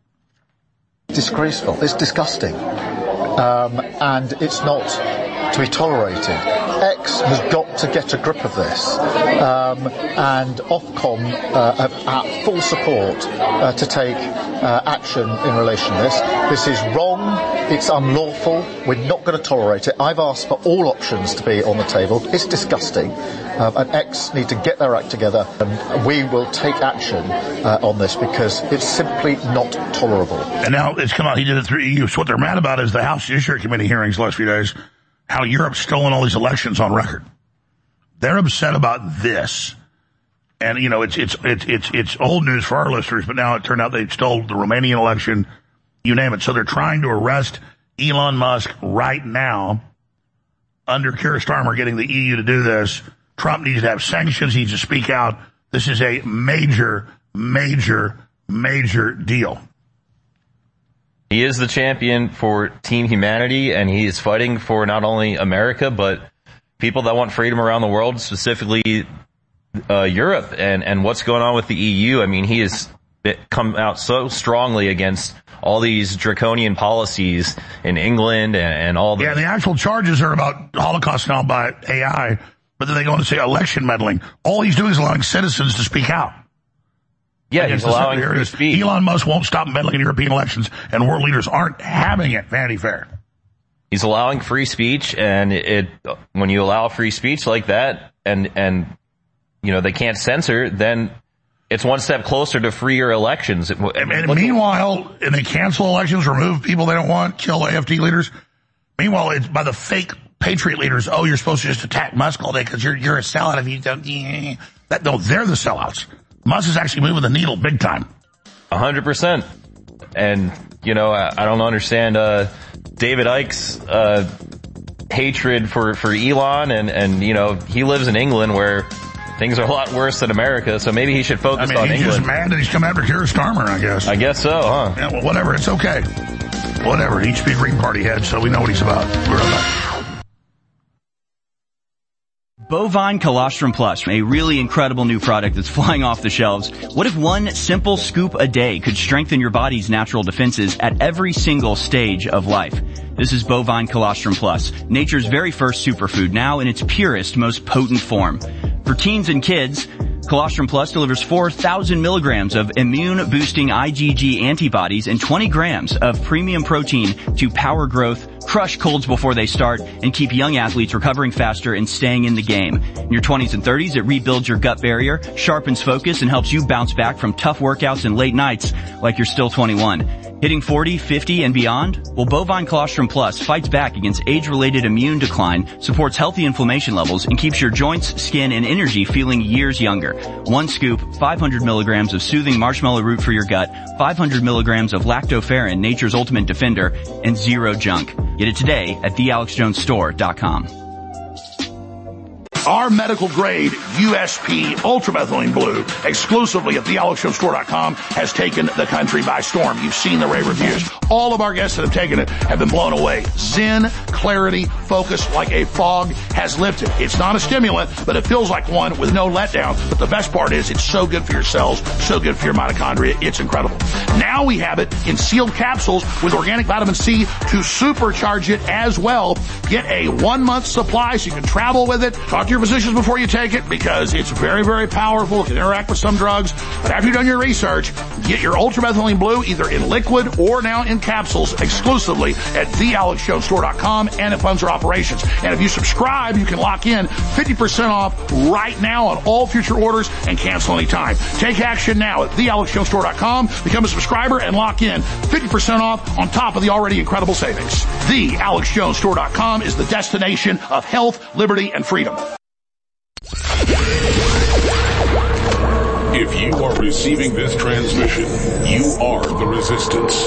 Disgraceful. It's disgusting. Um, and it's not to be tolerated. X has got to get a grip of this, um, and Ofcom uh, have at full support uh, to take uh, action in relation to this. This is wrong. It's unlawful. We're not going to tolerate it. I've asked for all options to be on the table. It's disgusting. Um, and X need to get their act together, and we will take action uh, on this because it's simply not tolerable. And now it's come out, he did it through E U. So what they're mad about is the House Judiciary Committee hearings the last few days, how Europe's stolen all these elections on record. They're upset about this. And, you know, it's, it's, it's, it's, it's old news for our listeners, but now it turned out they stole the Romanian election, you name it. So they're trying to arrest Elon Musk right now under Keir Starmer getting the E U to do this. Trump needs to have sanctions. He needs to speak out. This is a major, major, major deal. He is the champion for Team Humanity, and he is fighting for not only America, but people that want freedom around the world, specifically uh, Europe and, and what's going on with the E U. I mean, he has come out so strongly against all these draconian policies in England and, and all the... Yeah, the actual charges are about Holocaust now by A I, but then they go on to say election meddling. All he's doing is allowing citizens to speak out. Yeah, he's allowing free speech. Elon Musk won't stop meddling in European elections, and world leaders aren't having it. Vanity Fair. He's allowing free speech, and it when you allow free speech like that, and and you know they can't censor, then it's one step closer to freer elections. And, and meanwhile, and they cancel elections, remove people they don't want, kill A F D leaders. Meanwhile, it's by the fake Patriot leaders. Oh, you're supposed to just attack Musk all day because you're you're a sellout if you don't. Yeah. That no, they're the sellouts. Musk is actually moving the needle big time. A hundred percent. And, you know, I, I don't understand, uh, David Icke's, uh, hatred for, for Elon and, and, you know, he lives in England where things are a lot worse than America, so maybe he should focus I mean, on he's England. He's just mad that he's come after Keir Starmer, I guess. I guess so, huh? Yeah, well, whatever. It's okay. Whatever. He should be a Green Party head, so we know what he's about. We're about. Bovine Colostrum Plus, a really incredible new product that's flying off the shelves. What if one simple scoop a day could strengthen your body's natural defenses at every single stage of life? This is Bovine Colostrum Plus, nature's very first superfood, now in its purest, most potent form. For teens and kids, Colostrum Plus delivers four thousand milligrams of immune-boosting IgG antibodies and twenty grams of premium protein to power growth, crush colds before they start, and keep young athletes recovering faster and staying in the game. In your twenties and thirties, it rebuilds your gut barrier, sharpens focus, and helps you bounce back from tough workouts and late nights like you're still twenty-one. Hitting forty, fifty, and beyond? Well, Bovine Colostrum Plus fights back against age-related immune decline, supports healthy inflammation levels, and keeps your joints, skin, and energy feeling years younger. One scoop, five hundred milligrams of soothing marshmallow root for your gut, five hundred milligrams of lactoferrin, nature's ultimate defender, and zero junk. Get it today at the alex jones store dot com. Our medical grade U S P ultramethylene blue, exclusively at the alex jones store dot com, has taken the country by storm. You've seen the rave reviews. All of our guests that have taken it have been blown away. Zen, clarity, focus like a fog has lifted. It's not a stimulant, but it feels like one with no letdown. But the best part is it's so good for your cells, so good for your mitochondria. It's incredible. Now we have it in sealed capsules with organic vitamin C to supercharge it as well. Get a one-month supply so you can travel with it. Talk to your physicians before you take it because it's very, very powerful. It can interact with some drugs. But after you've done your research, get your ultramethylene blue either in liquid or now in capsules exclusively at the alex jones store dot com and at Funds or Operations. And if you subscribe, you can lock in fifty percent off right now on all future orders and cancel anytime. Take action now at the alex jones store dot com. Become a subscriber and lock in fifty percent off on top of the already incredible savings. the alex jones store dot com is the destination of health, liberty, and freedom. If you are receiving this transmission, you are the resistance.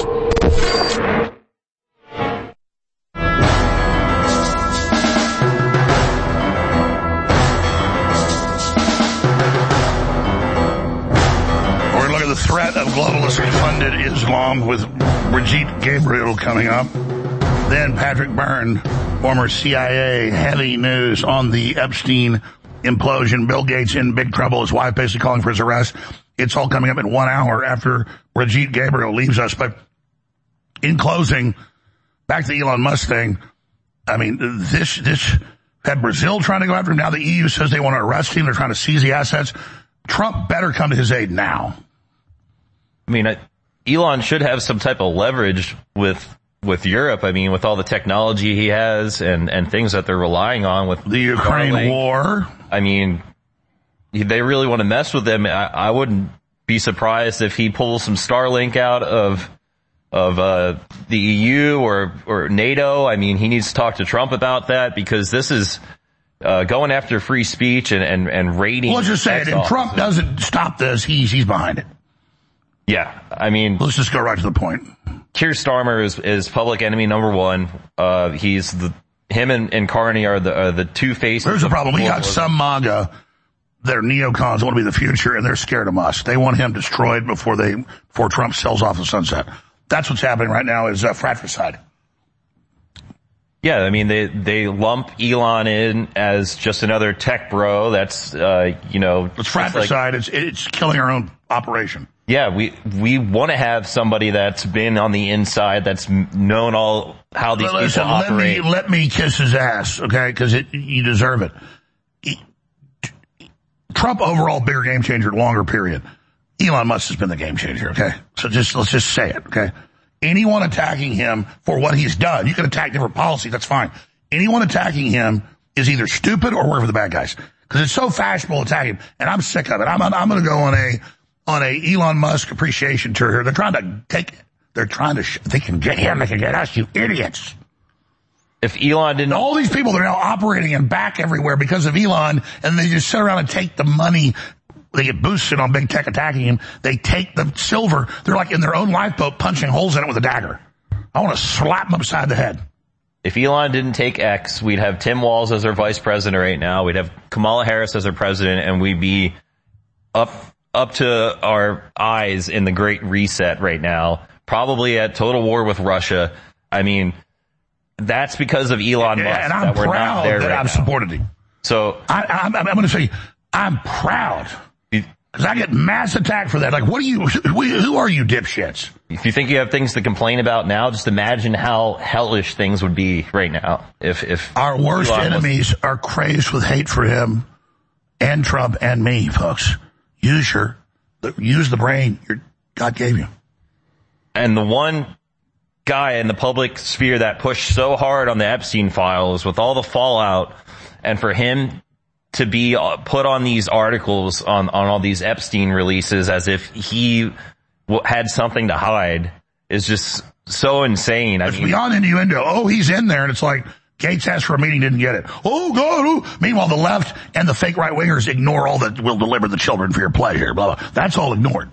We're looking at the threat of globalist-funded Islam with Brigitte Gabriel coming up. Then Patrick Byrne, former C I A, heavy news on the Epstein implosion. Bill Gates in big trouble. His wife basically calling for his arrest. It's all coming up in one hour after Brigitte Gabriel leaves us. But in closing, back to the Elon Musk thing. I mean, this, this had Brazil trying to go after him. Now the E U says they want to arrest him. They're trying to seize the assets. Trump better come to his aid now. I mean, Elon should have some type of leverage with with Europe. I mean, with all the technology he has and, and things that they're relying on with the Ukraine Starlink. war. I mean, they really want to mess with them. I, I wouldn't be surprised if he pulls some Starlink out of of uh the E U or or NATO. I mean, he needs to talk to Trump about that because this is uh going after free speech and and, and raiding. Well, let's just say it. If Trump doesn't stop this, he's he's behind it. Yeah, I mean, let's just go right to the point. Keir Starmer is, is public enemy number one. Uh, he's the, him and, and Carney are the, uh, the two faces. There's a problem. We got some MAGA, they're neocons, want to be the future, and they're scared of Musk. They want him destroyed before they, before Trump sells off the sunset. That's what's happening right now is uh, fratricide. Yeah, I mean, they, they lump Elon in as just another tech bro. That's, uh, you know. It's fratricide. Like, it's, it's killing our own operation. Yeah, we we want to have somebody that's been on the inside, that's known all how these well, listen, people operate. Let me, let me kiss his ass, okay? Because you deserve it. He, Trump overall bigger game changer, longer period. Elon Musk has been the game changer, okay? So just let's just say it, okay? Anyone attacking him for what he's done, you can attack different policy, that's fine. Anyone attacking him is either stupid or working for the bad guys. Because it's so fashionable attacking him, and I'm sick of it. I'm I'm going to go on a. on a Elon Musk appreciation tour here. They're trying to take, they're trying to, sh- they can get him, they can get us, you idiots. If Elon didn't. All these people, they're now operating and back everywhere because of Elon, and they just sit around and take the money. They get boosted on big tech attacking him. They take the silver. They're like in their own lifeboat punching holes in it with a dagger. I want to slap them upside the head. If Elon didn't take X, we'd have Tim Walz as our vice president right now. We'd have Kamala Harris as our president, and we'd be up up to our eyes in the Great Reset right now, probably at total war with Russia. I mean, that's because of Elon Musk yeah, and I'm that we're proud not there that right I've now. supported him. So I, I'm, I'm going to say I'm proud because I get mass attack for that. Like, what are you? Who are you, dipshits? If you think you have things to complain about now, just imagine how hellish things would be right now. If if our worst Elon enemies was... are crazed with hate for him and Trump and me, folks. Use your, use the brain your God gave you. And the one guy in the public sphere that pushed so hard on the Epstein files with all the fallout, and for him to be put on these articles on, on all these Epstein releases as if he had something to hide is just so insane. I it's mean, beyond innuendo. Oh, he's in there, and it's like, Gates asked for a meeting, didn't get it. Oh, God. Oh. Meanwhile, the left and the fake right-wingers ignore all that will deliver the children for your pleasure. Blah, blah. That's all ignored.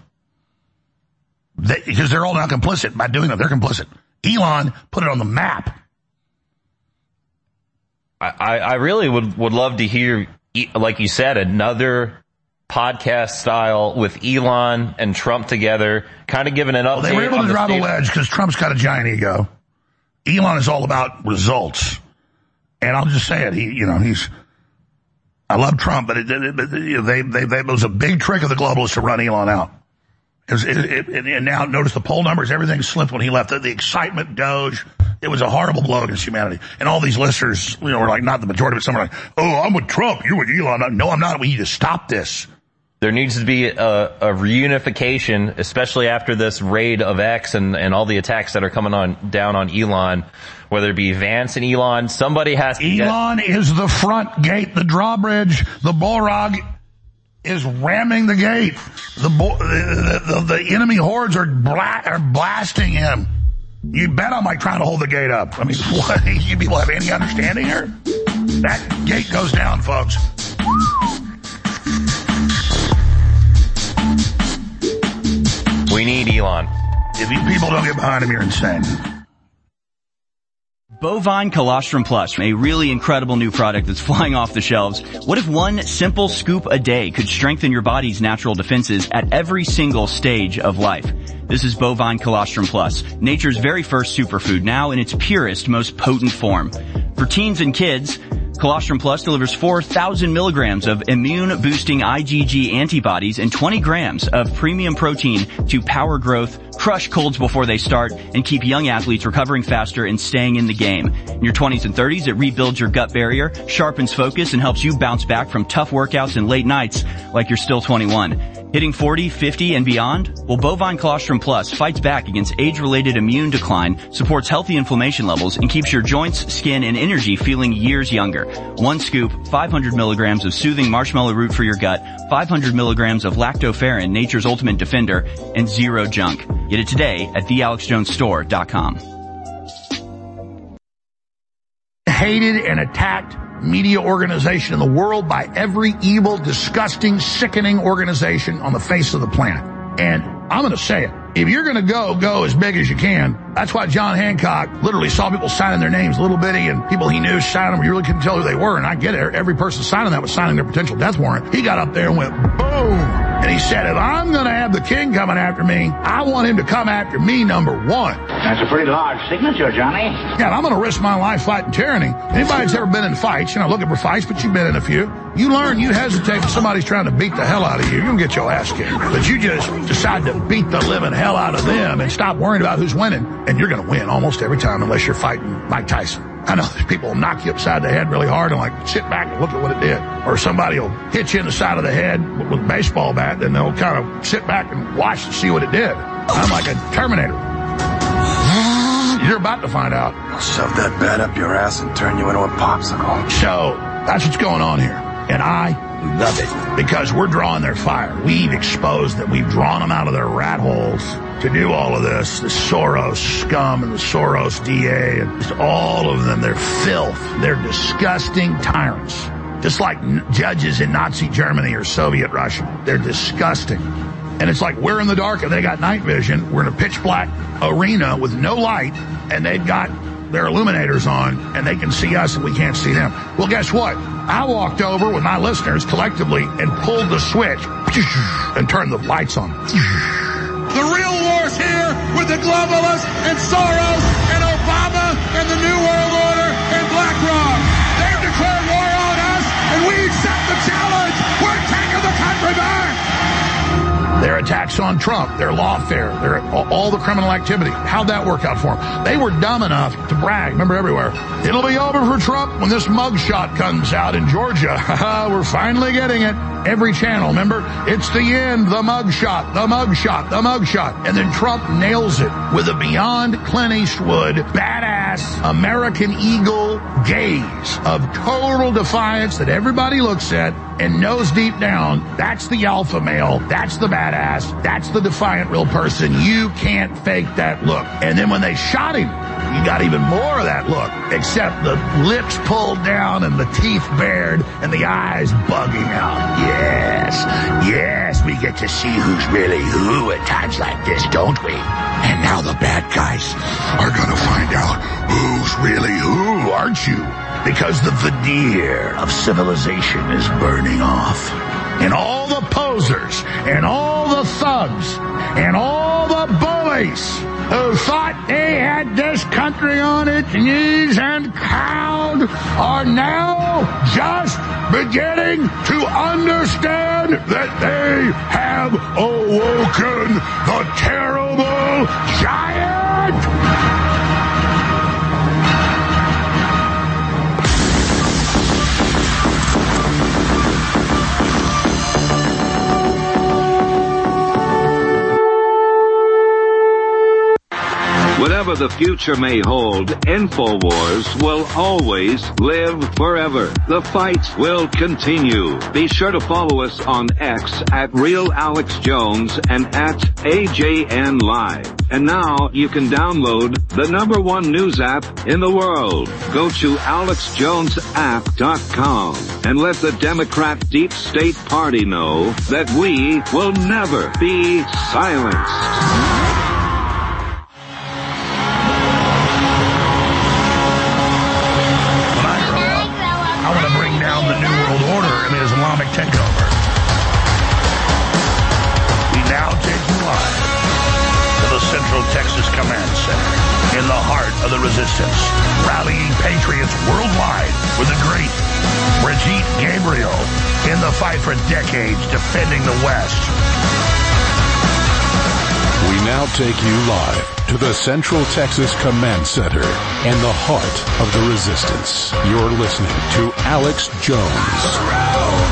They, because they're all now complicit. By doing that, they're complicit. Elon put it on the map. I, I really would, would love to hear like you said, another podcast style with Elon and Trump together, kind of giving an update. Well, they were able to the drive state- a wedge because Trump's got a giant ego. Elon is all about results. And I'll just say it. He, you know, he's, I love Trump, but it, it, it, you know, they, they, they, it was a big trick of the globalists to run Elon out. It was, it, it, it, and now notice the poll numbers, everything slipped when he left. The, the excitement, Doge, it was a horrible blow against humanity. And all these listeners, you know, were like, not the majority, but some were like, oh, I'm with Trump, you're with Elon. No, I'm not. We need to stop this. There needs to be a, a reunification, especially after this raid of X and, and all the attacks that are coming on down on Elon, whether it be Vance and Elon. Somebody has to Elon get- is the front gate, the drawbridge, the Balrog is ramming the gate. The, bo- the, the, the enemy hordes are, bla- are blasting him. You bet I'm like trying to hold the gate up. I mean, what? You people have any understanding here? That gate goes down, folks. We need Elon. If you people don't get behind him, you're insane. Bovine Colostrum Plus, a really incredible new product that's flying off the shelves. What if one simple scoop a day could strengthen your body's natural defenses at every single stage of life? This is Bovine Colostrum Plus, nature's very first superfood, now in its purest, most potent form. For teens and kids, Colostrum Plus delivers four thousand milligrams of immune-boosting IgG antibodies and twenty grams of premium protein to power growth, crush colds before they start, and keep young athletes recovering faster and staying in the game. In your twenties and thirties, it rebuilds your gut barrier, sharpens focus, and helps you bounce back from tough workouts and late nights like you're still twenty-one. Hitting forty, fifty, and beyond? Well, Bovine Colostrum Plus fights back against age-related immune decline, supports healthy inflammation levels, and keeps your joints, skin, and energy feeling years younger. One scoop, five hundred milligrams of soothing marshmallow root for your gut, five hundred milligrams of lactoferrin, nature's ultimate defender, and zero junk. Get it today at the alex jones store dot com. Hated and attacked media organization in the world by every evil, disgusting, sickening organization on the face of the planet. And I'm going to say it. If you're going to go, go as big as you can. That's why John Hancock literally saw people signing their names, little bitty, and people he knew signing them. You really couldn't tell who they were. And I get it. Every person signing that was signing their potential death warrant. He got up there and went, boom. And he said, if I'm going to have the king coming after me, I want him to come after me, number one. That's a pretty large signature, Johnny. Yeah, and I'm going to risk my life fighting tyranny. Anybody that's ever been in fights, you know, looking for fights, but you've been in a few. You learn, you hesitate when somebody's trying to beat the hell out of you. You're going to get your ass kicked. But you just decide to beat the living hell out of them and stop worrying about who's winning. And you're going to win almost every time unless you're fighting Mike Tyson. I know there's people will knock you upside the head really hard and like sit back and look at what it did. Or somebody will hit you in the side of the head with a baseball bat, then they'll kind of sit back and watch to see what it did. I'm like a Terminator. You're about to find out. I'll shove that bat up your ass and turn you into a popsicle. So, that's what's going on here. And I love it because we're drawing their fire. We've exposed that. We've drawn them out of their rat holes to do all of this. The Soros scum and the Soros D A and just all of them. They're filth. They're disgusting tyrants. Just like n- judges in Nazi Germany or Soviet Russia. They're disgusting. And it's like we're in the dark and they got night vision. We're in a pitch black arena with no light and they've got their illuminators on and they can see us and we can't see them. Well, guess what? I walked over with my listeners collectively and pulled the switch and turned the lights on. The real war's here with the globalists and Soros and Obama and the New World Order and BlackRock. They've declared war on us and we accept the challenge. We're taking the country back. Their attacks on Trump, their lawfare, their all the criminal activity. How'd that work out for them? They were dumb enough to brag. Remember everywhere. It'll be over for Trump when this mugshot comes out in Georgia. We're finally getting it. Every channel, remember? It's the end, the mugshot, the mugshot, the mugshot. And then Trump nails it with a beyond Clint Eastwood, badass American Eagle gaze of total defiance that everybody looks at and knows deep down that's the alpha male, that's the badass, that's the defiant real person. You can't fake that look. And then when they shot him, you got even more of that look, except the lips pulled down and the teeth bared and the eyes bugging out. Yes, yes, we get to see who's really who at times like this, don't we? And now the bad guys are gonna find out who's really who, aren't you? because the veneer of civilization is burning off. And all the posers, and all the thugs, and all the bullies who thought they had this country on its knees and cowed are now just beginning to understand that they have awoken the terrible giant. Whatever the future may hold, InfoWars will always live forever. The fight will continue. Be sure to follow us on X at Real Alex Jones and at A J N Live. And now you can download the number one news app in the world. Go to alex jones app dot com and let the Democrat Deep State Party know that we will never be silenced. Islamic takeover. We now take you live to the Central Texas Command Center in the heart of the resistance, rallying patriots worldwide with the great Brigitte Gabriel in the fight for decades defending the West. We now take you live to the Central Texas Command Center in the heart of the resistance. You're listening to Alex Jones.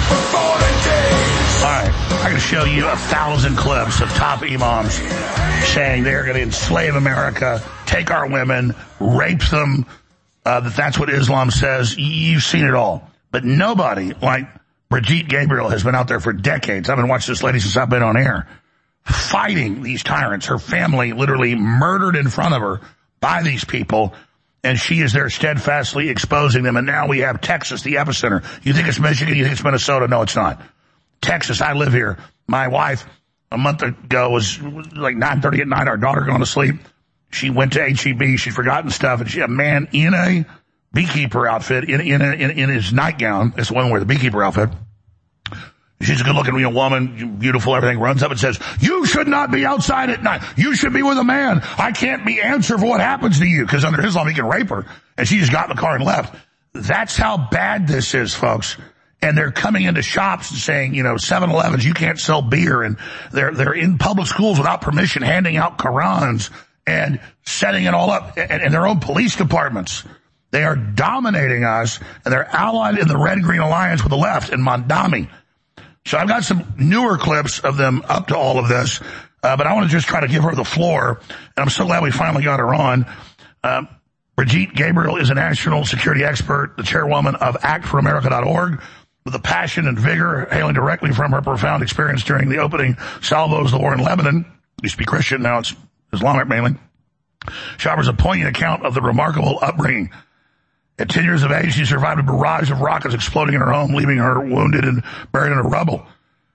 All right, I'm going to show you a thousand clips of top imams saying they're going to enslave America, take our women, rape them, uh, that that's what Islam says. You've seen it all. But nobody like Brigitte Gabriel has been out there for decades. I've been watching this lady since I've been on air, fighting these tyrants. Her family literally murdered in front of her by these people, and she is there steadfastly exposing them. And now we have Texas, the epicenter. You think it's Michigan? You think it's Minnesota? No, it's not. Texas, I live here. My wife, a month ago, was like nine thirty at night, our daughter going to sleep. She went to H E B. She'd forgotten stuff, and she had a man in a beekeeper outfit, in in, a, in, in his nightgown. It's the one where the beekeeper outfit. She's a good-looking you know, woman, beautiful, everything, runs up and says, you should not be outside at night. You should be with a man. I can't be answered for what happens to you, because under Islam, he can rape her. And she just got in the car and left. That's how bad this is, folks. And they're coming into shops and saying, you know, seven elevens, you can't sell beer. And they're they're in public schools without permission, handing out Qurans and setting it all up in, in their own police departments. They are dominating us, and they're allied in the Red-Green Alliance with the left in Mondami. So I've got some newer clips of them up to all of this, uh, but I want to just try to give her the floor, and I'm so glad we finally got her on. Um, Brigitte Gabriel is a national security expert, the chairwoman of act for america dot org, with a passion and vigor hailing directly from her profound experience during the opening salvos of the war in Lebanon. Used to be Christian, now it's Islamic mainly. She offers a poignant account of the remarkable upbringing. At ten years of age, she survived a barrage of rockets exploding in her home, leaving her wounded and buried in a rubble.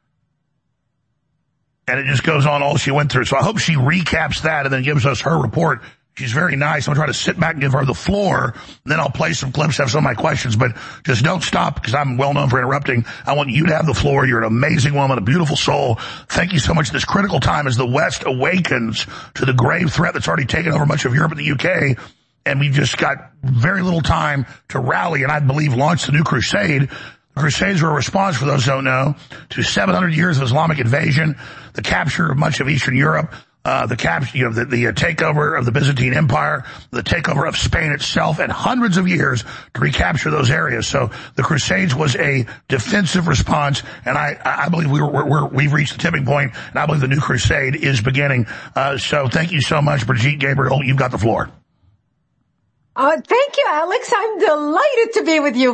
And it just goes on all she went through. So I hope she recaps that and then gives us her report. She's very nice. I'm going to try to sit back and give her the floor, and then I'll play some clips, have some of my questions. But just don't stop, because I'm well known for interrupting. I want you to have the floor. You're an amazing woman, a beautiful soul. Thank you so much. This critical time as the West awakens to the grave threat that's already taken over much of Europe and the U K. And we just got very little time to rally and I believe launch the new crusade. The Crusades were a response, for those who don't know, to seven hundred years of Islamic invasion, the capture of much of Eastern Europe, uh, the capture, you know, the, the uh, takeover of the Byzantine Empire, the takeover of Spain itself, and hundreds of years to recapture those areas. So the Crusades was a defensive response, and I, I believe we were, we're, we've reached the tipping point, and I believe the new crusade is beginning. Uh, so thank you so much, Brigitte Gabriel. You've got the floor. Uh, thank you, Alex. I'm delighted to be with you. Finally,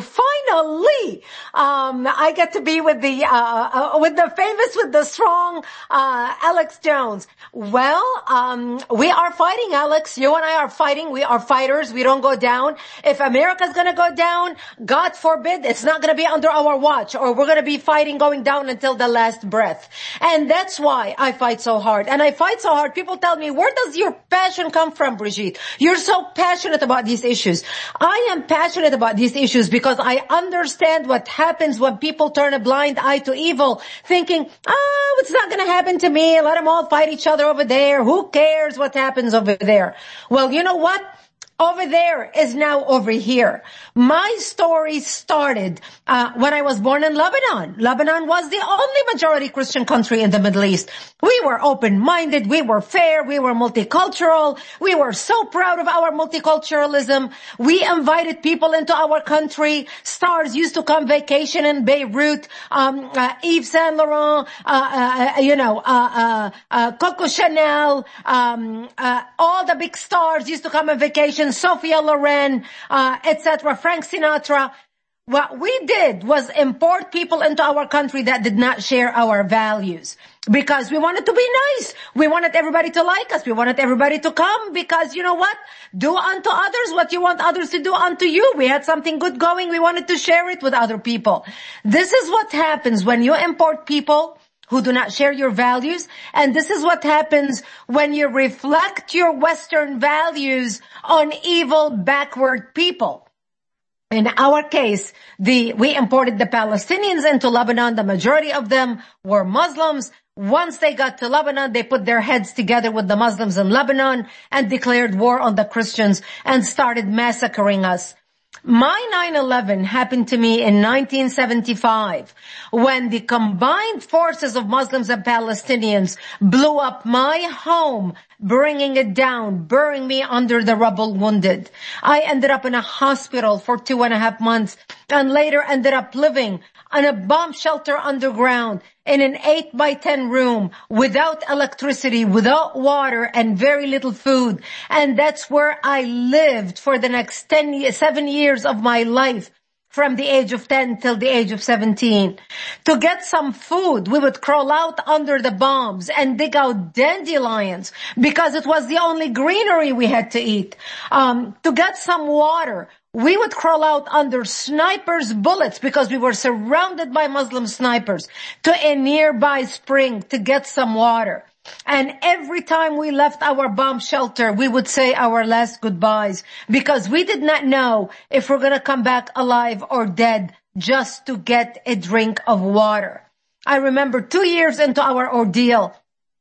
finally, um, I get to be with the, uh, uh, with the famous, with the strong, uh, Alex Jones. Well, um, we are fighting, Alex. You and I are fighting. We are fighters. We don't go down. If America's gonna go down, God forbid, it's not gonna be under our watch, or we're gonna be fighting going down until the last breath. And that's why I fight so hard. And I fight so hard. People tell me, where does your passion come from, Brigitte? You're so passionate about these issues. I am passionate about these issues because I understand what happens when people turn a blind eye to evil, thinking, oh, it's not gonna happen to me. Let them all fight each other over there. Who cares what happens over there? Well, you know what? Over there is now over here. My story started uh, when I was born in Lebanon. Lebanon was the only majority Christian country in the Middle East. We were open-minded, we were fair, we were multicultural, we were so proud of our multiculturalism. We invited people into our country. Stars used to come vacation in Beirut, um, uh, Yves Saint Laurent, uh, uh, you know, uh, uh, uh, Coco Chanel, um, uh, all the big stars used to come on vacation. Sophia Loren, uh, et cetera, Frank Sinatra. What we did was import people into our country that did not share our values because we wanted to be nice. We wanted everybody to like us. We wanted everybody to come because, you know what? Do unto others what you want others to do unto you. We had something good going. We wanted to share it with other people. This is what happens when you import people who do not share your values. And this is what happens when you reflect your Western values on evil, backward people. In our case, the, we imported the Palestinians into Lebanon. The majority of them were Muslims. Once they got to Lebanon, they put their heads together with the Muslims in Lebanon and declared war on the Christians and started massacring us. My nine eleven happened to me in nineteen seventy-five when the combined forces of Muslims and Palestinians blew up my home, bringing it down, burying me under the rubble wounded. I ended up in a hospital for two and a half months and later ended up living in a bomb shelter underground in an eight by ten room without electricity, without water, and very little food. And that's where I lived for the next ten, seven years of my life, from the age of ten till the age of seventeen. To get some food, we would crawl out under the bombs and dig out dandelions because it was the only greenery we had to eat. Um, to get some water, we would crawl out under snipers' bullets because we were surrounded by Muslim snipers to a nearby spring to get some water. And every time we left our bomb shelter, we would say our last goodbyes because we did not know if we're going to come back alive or dead just to get a drink of water. I remember two years into our ordeal,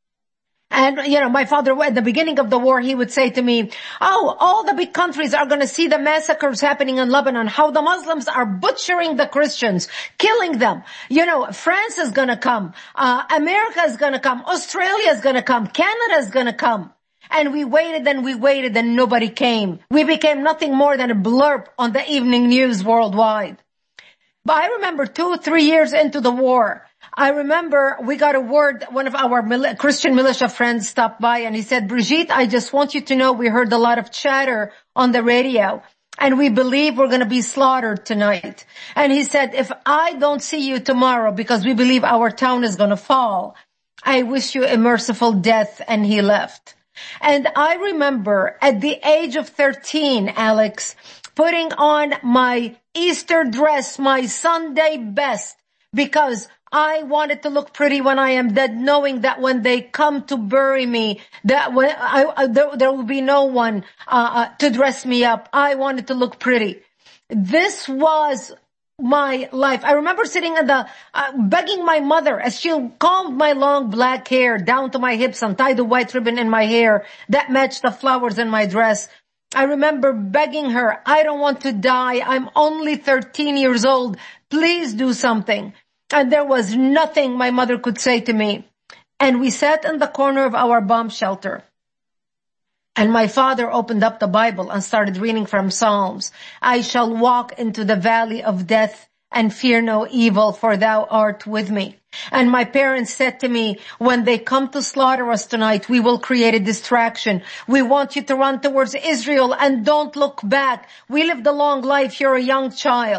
and, you know, my father, at the beginning of the war, he would say to me, oh, all the big countries are going to see the massacres happening in Lebanon, how the Muslims are butchering the Christians, killing them. You know, France is going to come. Uh, America is going to come. Australia is going to come. Canada is going to come. And we waited and we waited and nobody came. We became nothing more than a blurb on the evening news worldwide. But I remember two, three years into the war, I remember we got a word, one of our mil- Christian militia friends stopped by and he said, Brigitte, I just want you to know we heard a lot of chatter on the radio and we believe we're going to be slaughtered tonight. And he said, if I don't see you tomorrow because we believe our town is going to fall, I wish you a merciful death. And he left. And I remember at the age of thirteen, Alex, putting on my Easter dress, my Sunday best, because I wanted to look pretty when I am dead, knowing that when they come to bury me, that when I, I there, there will be no one uh, uh, to dress me up. I wanted to look pretty. This was my life. I remember sitting in the, uh, begging my mother as she combed my long black hair down to my hips and tied a white ribbon in my hair that matched the flowers in my dress. I remember begging her, I don't want to die. I'm only thirteen years old. Please do something. And there was nothing my mother could say to me. And we sat in the corner of our bomb shelter. And my father opened up the Bible and started reading from Psalms. I shall walk into the valley of death and fear no evil, for thou art with me. And my parents said to me, when they come to slaughter us tonight, we will create a distraction. We want you to run towards Israel and don't look back. We lived a long life. You're a young child.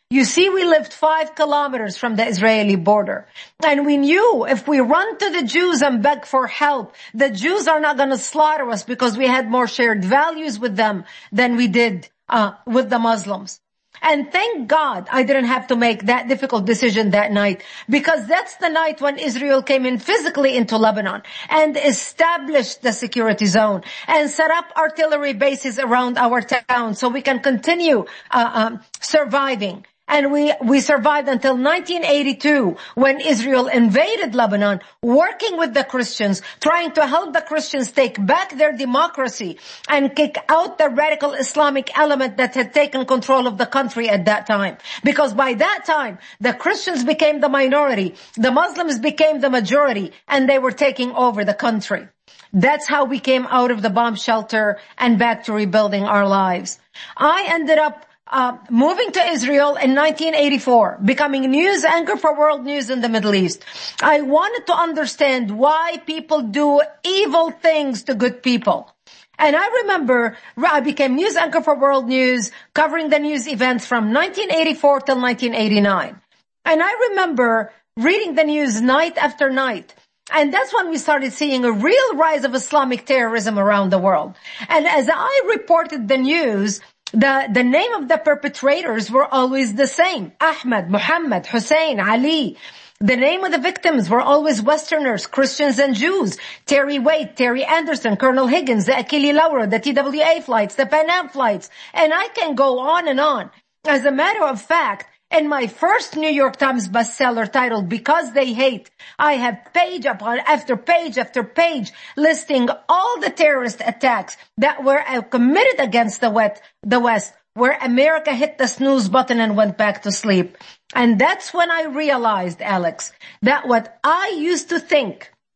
You see, we lived five kilometers from the Israeli border. And we knew if we run to the Jews and beg for help, the Jews are not going to slaughter us because we had more shared values with them than we did uh, with the Muslims. And thank God I didn't have to make that difficult decision that night, because that's the night when Israel came in physically into Lebanon and established the security zone and set up artillery bases around our town so we can continue uh, um, surviving. And we, we survived until nineteen eighty-two when Israel invaded Lebanon, working with the Christians, trying to help the Christians take back their democracy and kick out the radical Islamic element that had taken control of the country at that time. Because by that time, the Christians became the minority, the Muslims became the majority, and they were taking over the country. That's how we came out of the bomb shelter and back to rebuilding our lives. I ended up Uh, moving to Israel in nineteen eighty-four, becoming news anchor for World News in the Middle East. I wanted to understand why people do evil things to good people. And I remember I became news anchor for World News, covering the news events from nineteen eighty-four till nineteen eighty-nine. And I remember reading the news night after night. And that's when we started seeing a real rise of Islamic terrorism around the world. And as I reported the news, The, the name of the perpetrators were always the same. Ahmed, Muhammad, Hussein, Ali. The name of the victims were always Westerners, Christians and Jews. Terry Wade, Terry Anderson, Colonel Higgins, the Achille Lauro, the T W A flights, the Pan Am flights. And I can go on and on. As a matter of fact, in my first New York Times bestseller titled Because They Hate, I have page upon after page after page listing all the terrorist attacks that were uh, committed against the West, the West, where America hit the snooze button and went back to sleep. And that's when I realized, Alex, that what I used to think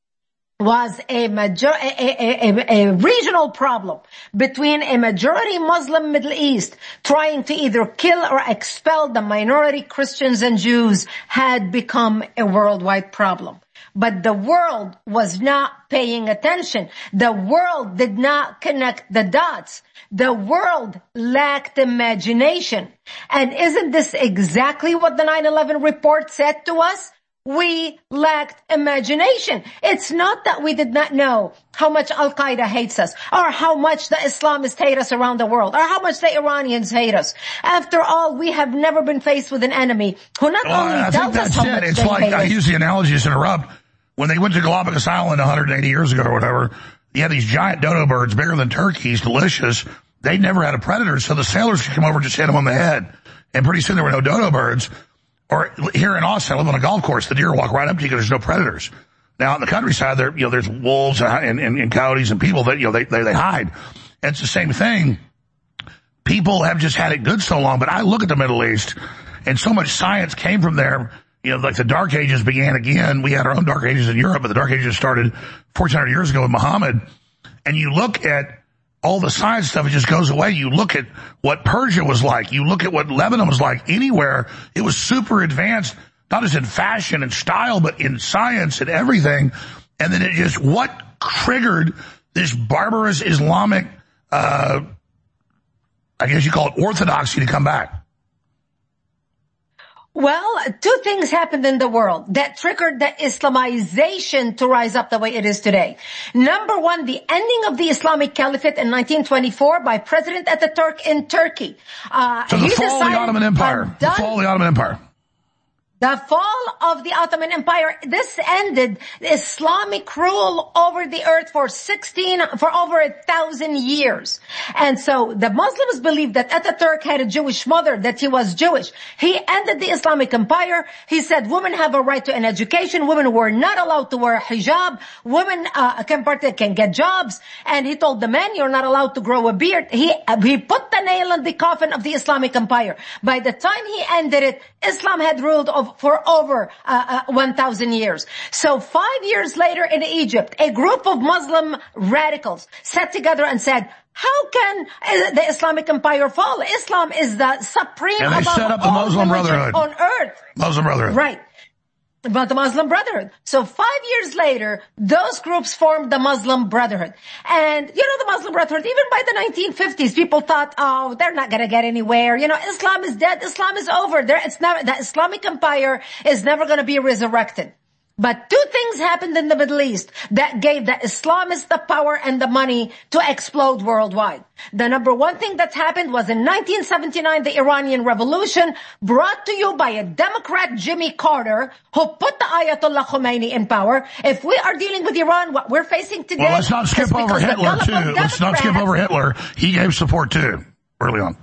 was a major, a, a, a, a regional problem between a majority Muslim Middle East trying to either kill or expel the minority Christians and Jews had become a worldwide problem. But the world was not paying attention. The world did not connect the dots. The world lacked imagination. And isn't this exactly what the nine eleven report said to us? We lacked imagination. It's not that we did not know how much Al-Qaeda hates us, or how much the Islamists hate us around the world, or how much the Iranians hate us. After all, we have never been faced with an enemy who not well, only I tells us how it. much It's they like, hate I us. use the analogy to interrupt. When they went to Galapagos Island one hundred eighty years ago or whatever, you had these giant dodo birds, bigger than turkeys, delicious. They never had a predator, so the sailors could come over and just hit them on the head. And pretty soon there were no dodo birds. Or here in Austin, I live on a golf course. The deer walk right up to you because there's no predators. Now, in the countryside, there, you know, there's wolves and, and, and coyotes and people that, you know, they, they, they hide. And it's the same thing. People have just had it good so long, but I look at the Middle East and so much science came from there. You know, like the Dark Ages began again. We had our own Dark Ages in Europe, but the Dark Ages started fourteen hundred years ago with Muhammad. And you look at all the science stuff, it just goes away. You look at what Persia was like. You look at what Lebanon was like. Anywhere, it was super advanced, not just in fashion and style, but in science and everything. And then it just, what triggered this barbarous Islamic, uh, I guess you call it orthodoxy, to come back? Well, two things happened in the world that triggered the Islamization to rise up the way it is today. Number one, the ending of the Islamic Caliphate in nineteen twenty-four by President Ataturk in Turkey. Uh, so the fall of the Ottoman Empire. The fall of the Ottoman Empire. The fall of the Ottoman Empire. This ended Islamic rule over the earth for sixteen, for over a thousand years. And so the Muslims believed that Ataturk had a Jewish mother, that he was Jewish. He ended the Islamic Empire. He said women have a right to an education. Women were not allowed to wear a hijab. Women uh, can, part- can get jobs. And he told the men, you're not allowed to grow a beard. He, he put the nail in the coffin of the Islamic Empire. By the time he ended it, Islam had ruled over for over uh, uh, one thousand years. So five years later in Egypt, a group of Muslim radicals sat together and said, how can the Islamic Empire fall? Islam is the supreme and they above set up the all Muslim religion Brotherhood on earth. Muslim Brotherhood. Right. About the Muslim Brotherhood. So five years later, those groups formed the Muslim Brotherhood. And, you know, the Muslim Brotherhood, even by the nineteen fifties, people thought, oh, they're not gonna get anywhere. You know, Islam is dead. Islam is over. There, it's never, the Islamic empire is never gonna be resurrected. But two things happened in the Middle East that gave the Islamists the power and the money to explode worldwide. The number one thing that happened was in nineteen seventy-nine, the Iranian Revolution, brought to you by a Democrat, Jimmy Carter, who put the Ayatollah Khomeini in power. If we are dealing with Iran, what we're facing today... Well, let's not skip over Hitler, too. Let's not skip over Hitler. He gave support, too, early on.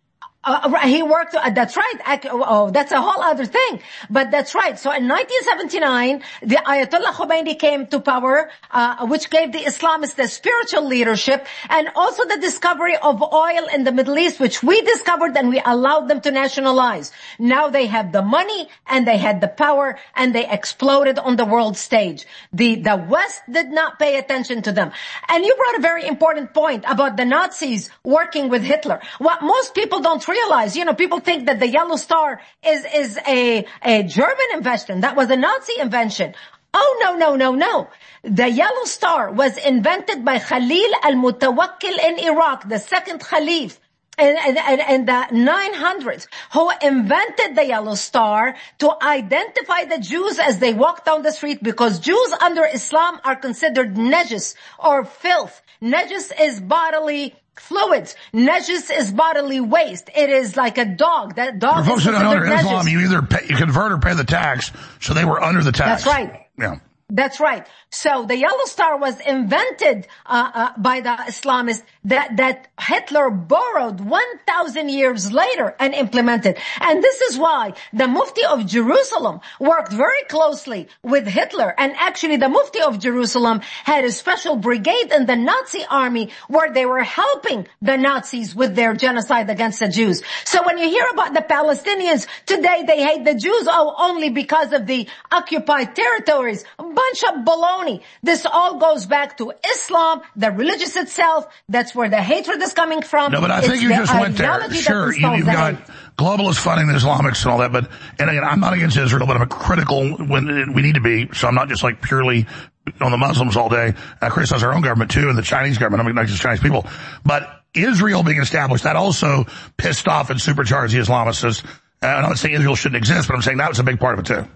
Uh, he worked, uh, that's right. I, oh, that's a whole other thing. But that's right. So in nineteen seventy-nine, the Ayatollah Khomeini came to power, uh, which gave the Islamists the spiritual leadership and also the discovery of oil in the Middle East, which we discovered and we allowed them to nationalize. Now they have the money and they had the power and they exploded on the world stage. The, the West did not pay attention to them. And you brought a very important point about the Nazis working with Hitler. What most people don't realize Realize, you know, people think that the Yellow Star is, is a, a German invention. That was a Nazi invention. Oh, no, no, no, no. The Yellow Star was invented by Khalil al-Mutawakkil in Iraq, the second Khalif. In, in, in the nine hundreds, who invented the Yellow Star to identify the Jews as they walk down the street, because Jews under Islam are considered najis or filth. Najis is bodily fluids. Najis is bodily waste. It is like a dog. That dog For folks is that don't know, under considered Islam, najis. you either pay, you convert or pay the tax, so they were under the tax. That's right. Yeah. That's right. So the Yellow Star was invented uh, uh, by the Islamists that that Hitler borrowed one thousand years later and implemented. And this is why the Mufti of Jerusalem worked very closely with Hitler. And actually the Mufti of Jerusalem had a special brigade in the Nazi army where they were helping the Nazis with their genocide against the Jews. So when you hear about the Palestinians today, they hate the Jews oh, only because of the occupied territories. Bunch of baloney. This all goes back to Islam, the religious itself. That's where the hatred is coming from. No, but I it's think you just went there. Sure, you, you've got hate. globalists funding the Islamics and all that, but, and again, I'm not against Israel, but I'm critical when we need to be, so I'm not just like purely on the Muslims all day. I criticize our own government too and the Chinese government. I mean, not just Chinese people. But Israel being established, that also pissed off and supercharged the Islamists. I'm not saying Israel shouldn't exist, but I'm saying that was a big part of it too.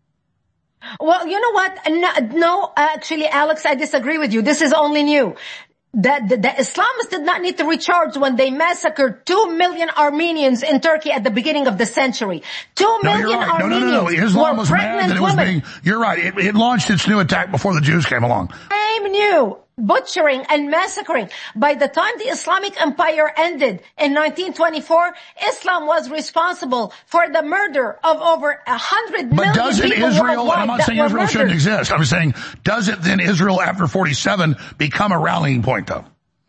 Well, you know what? No, no, actually, Alex, I disagree with you. This is only new. The, the, the Islamists did not need to recharge when they massacred two million Armenians in Turkey at the beginning of the century. Two no, million you're right. Armenians no, no, no, no. Islam were was pregnant mad that it women. was being, you're right. It, it launched its new attack before the Jews came along. Same new. Butchering and massacring. By the time the Islamic Empire ended in nineteen twenty-four, Islam was responsible for the murder of over a hundred million people. But doesn't Israel, and I'm not saying Israel murdered. shouldn't exist, I'm saying, does it then Israel after forty-seven become a rallying point though?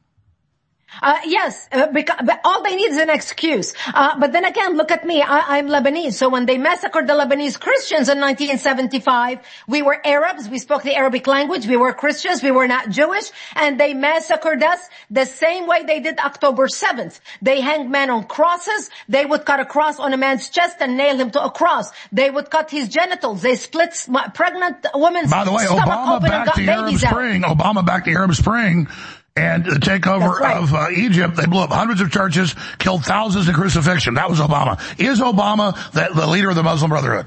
Uh, yes, uh, because, but all they need is an excuse. Uh, but then again, look at me. I, I'm Lebanese. So when they massacred the Lebanese Christians in nineteen seventy-five, we were Arabs. We spoke the Arabic language. We were Christians. We were not Jewish. And they massacred us the same way they did October seventh. They hanged men on crosses. They would cut a cross on a man's chest and nail him to a cross. They would cut his genitals. They split sm- pregnant women's By the way, stomach Obama open and backed got the Arab babies out. Spring. Obama backed the Arab Spring. And the takeover right. of uh, Egypt, they blew up hundreds of churches, killed thousands in crucifixion. That was Obama. Is Obama the, the leader of the Muslim Brotherhood?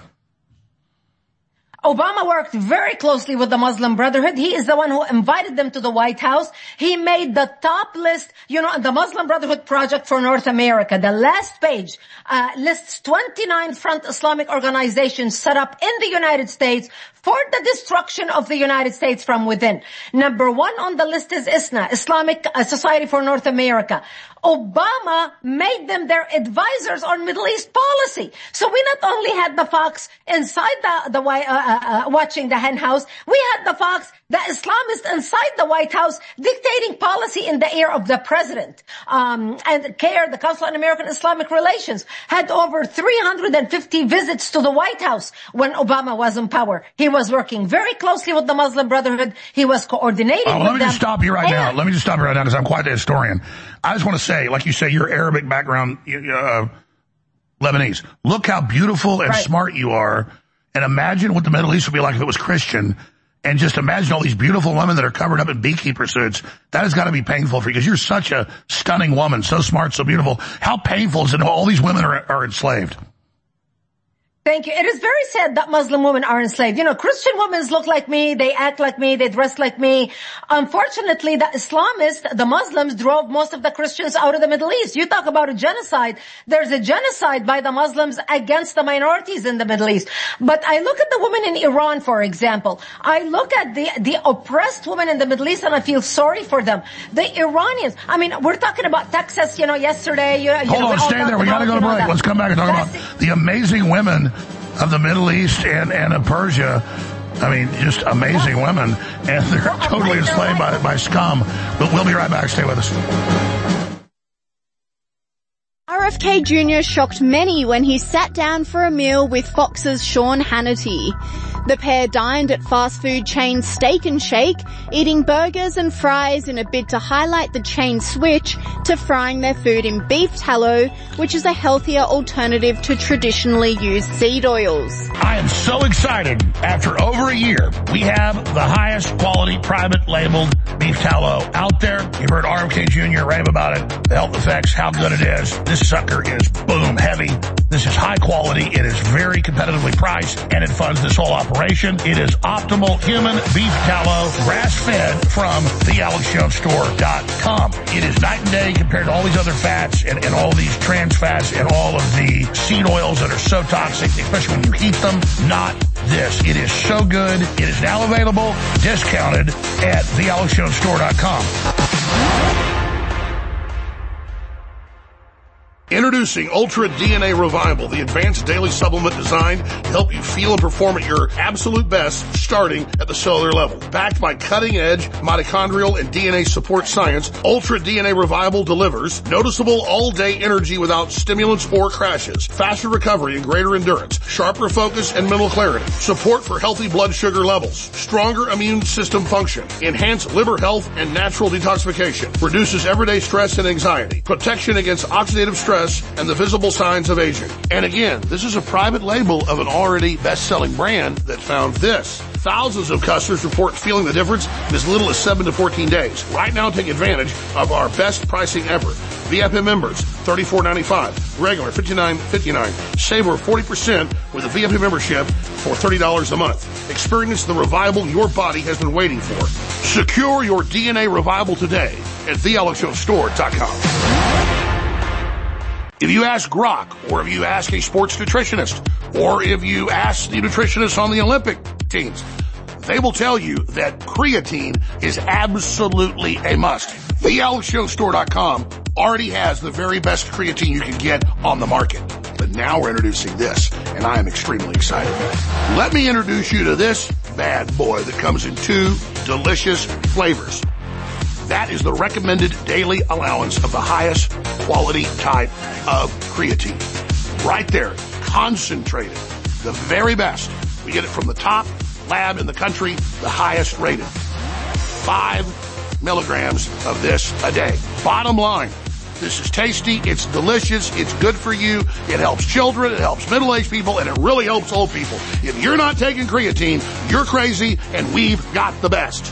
Obama worked very closely with the Muslim Brotherhood. He is the one who invited them to the White House. He made the top list, you know, the Muslim Brotherhood Project for North America. The last page uh, lists twenty-nine front Islamic organizations set up in the United States for the destruction of the United States from within. Number one on the list is I S N A, Islamic Society for North America. Obama made them their advisors on Middle East policy. So we not only had the Fox inside the, the uh, uh, watching the hen house, we had the Fox, the Islamists inside the White House dictating policy in the ear of the president. Um, and C A R E, the Council on American Islamic Relations, had over three hundred fifty visits to the White House when Obama was in power. He was working very closely with the Muslim Brotherhood. He was coordinating oh, with let me them. just stop you right and, now. Let me just stop you right now because I'm quite the historian. I just want to say, like you say, your Arabic background, uh, Lebanese. Look how beautiful and right. smart you are. And imagine what the Middle East would be like if it was Christian. And just imagine all these beautiful women that are covered up in beekeeper suits. That has got to be painful for you because you're such a stunning woman, so smart, so beautiful. How painful is it? All these women are, are enslaved. Thank you. It is very sad that Muslim women are enslaved. You know, Christian women look like me, they act like me, they dress like me. Unfortunately, the Islamists, the Muslims, drove most of the Christians out of the Middle East. You talk about a genocide. There's a genocide by the Muslims against the minorities in the Middle East. But I look at the women in Iran, for example. I look at the, the oppressed women in the Middle East and I feel sorry for them. The Iranians, I mean, we're talking about Texas, you know, yesterday. You, you Hold know, on, stay there. We got to go to break. Let's come back and talk That's about the amazing women of the Middle East and, and of Persia. I mean, just amazing well, women. And they're well, totally enslaved by, by scum. But we'll be right back. Stay with us. R F K Junior shocked many when he sat down for a meal with Fox's Sean Hannity. The pair dined at fast food chain Steak and Shake, eating burgers and fries in a bid to highlight the chain's switch to frying their food in beef tallow, which is a healthier alternative to traditionally used seed oils. I am so excited. After over a year, we have the highest quality private labeled beef tallow out there. You've heard R F K Junior rave about it, the health effects, how good it is. This sucker is boom heavy. This is high quality. It is very competitively priced, and it funds this whole operation. It is optimal human beef tallow, grass-fed from the alex jones store dot com. It is night and day compared to all these other fats and, and all these trans fats and all of the seed oils that are so toxic, especially when you heat them. Not this. It is so good. It is now available, discounted at the alex jones store dot com. Introducing Ultra D N A Revival, the advanced daily supplement designed to help you feel and perform at your absolute best, starting at the cellular level. Backed by cutting-edge mitochondrial and D N A support science, Ultra D N A Revival delivers noticeable all-day energy without stimulants or crashes, faster recovery and greater endurance, sharper focus and mental clarity, support for healthy blood sugar levels, stronger immune system function, enhanced liver health and natural detoxification, reduces everyday stress and anxiety, protection against oxidative stress, and the visible signs of aging. And again, this is a private label of an already best-selling brand that found this. Thousands of customers report feeling the difference in as little as seven to fourteen days. Right now, take advantage of our best pricing ever. V I P members, thirty-four ninety-five. Regular, fifty-nine fifty-nine. Save over forty percent with a V I P membership for thirty dollars a month. Experience the revival your body has been waiting for. Secure your D N A revival today at the alex jones store dot com. If you ask Grok, or if you ask a sports nutritionist, or if you ask the nutritionist on the Olympic teams, they will tell you that creatine is absolutely a must. the alex jones store dot com already has the very best creatine you can get on the market. But now we're introducing this, and I am extremely excited. Let me introduce you to this bad boy that comes in two delicious flavors. That is the recommended daily allowance of the highest quality type of creatine. Right there, concentrated, the very best. We get it from the top lab in the country, the highest rated. Five milligrams of this a day. Bottom line, this is tasty, it's delicious, it's good for you, it helps children, it helps middle-aged people, and it really helps old people. If you're not taking creatine, you're crazy, and we've got the best.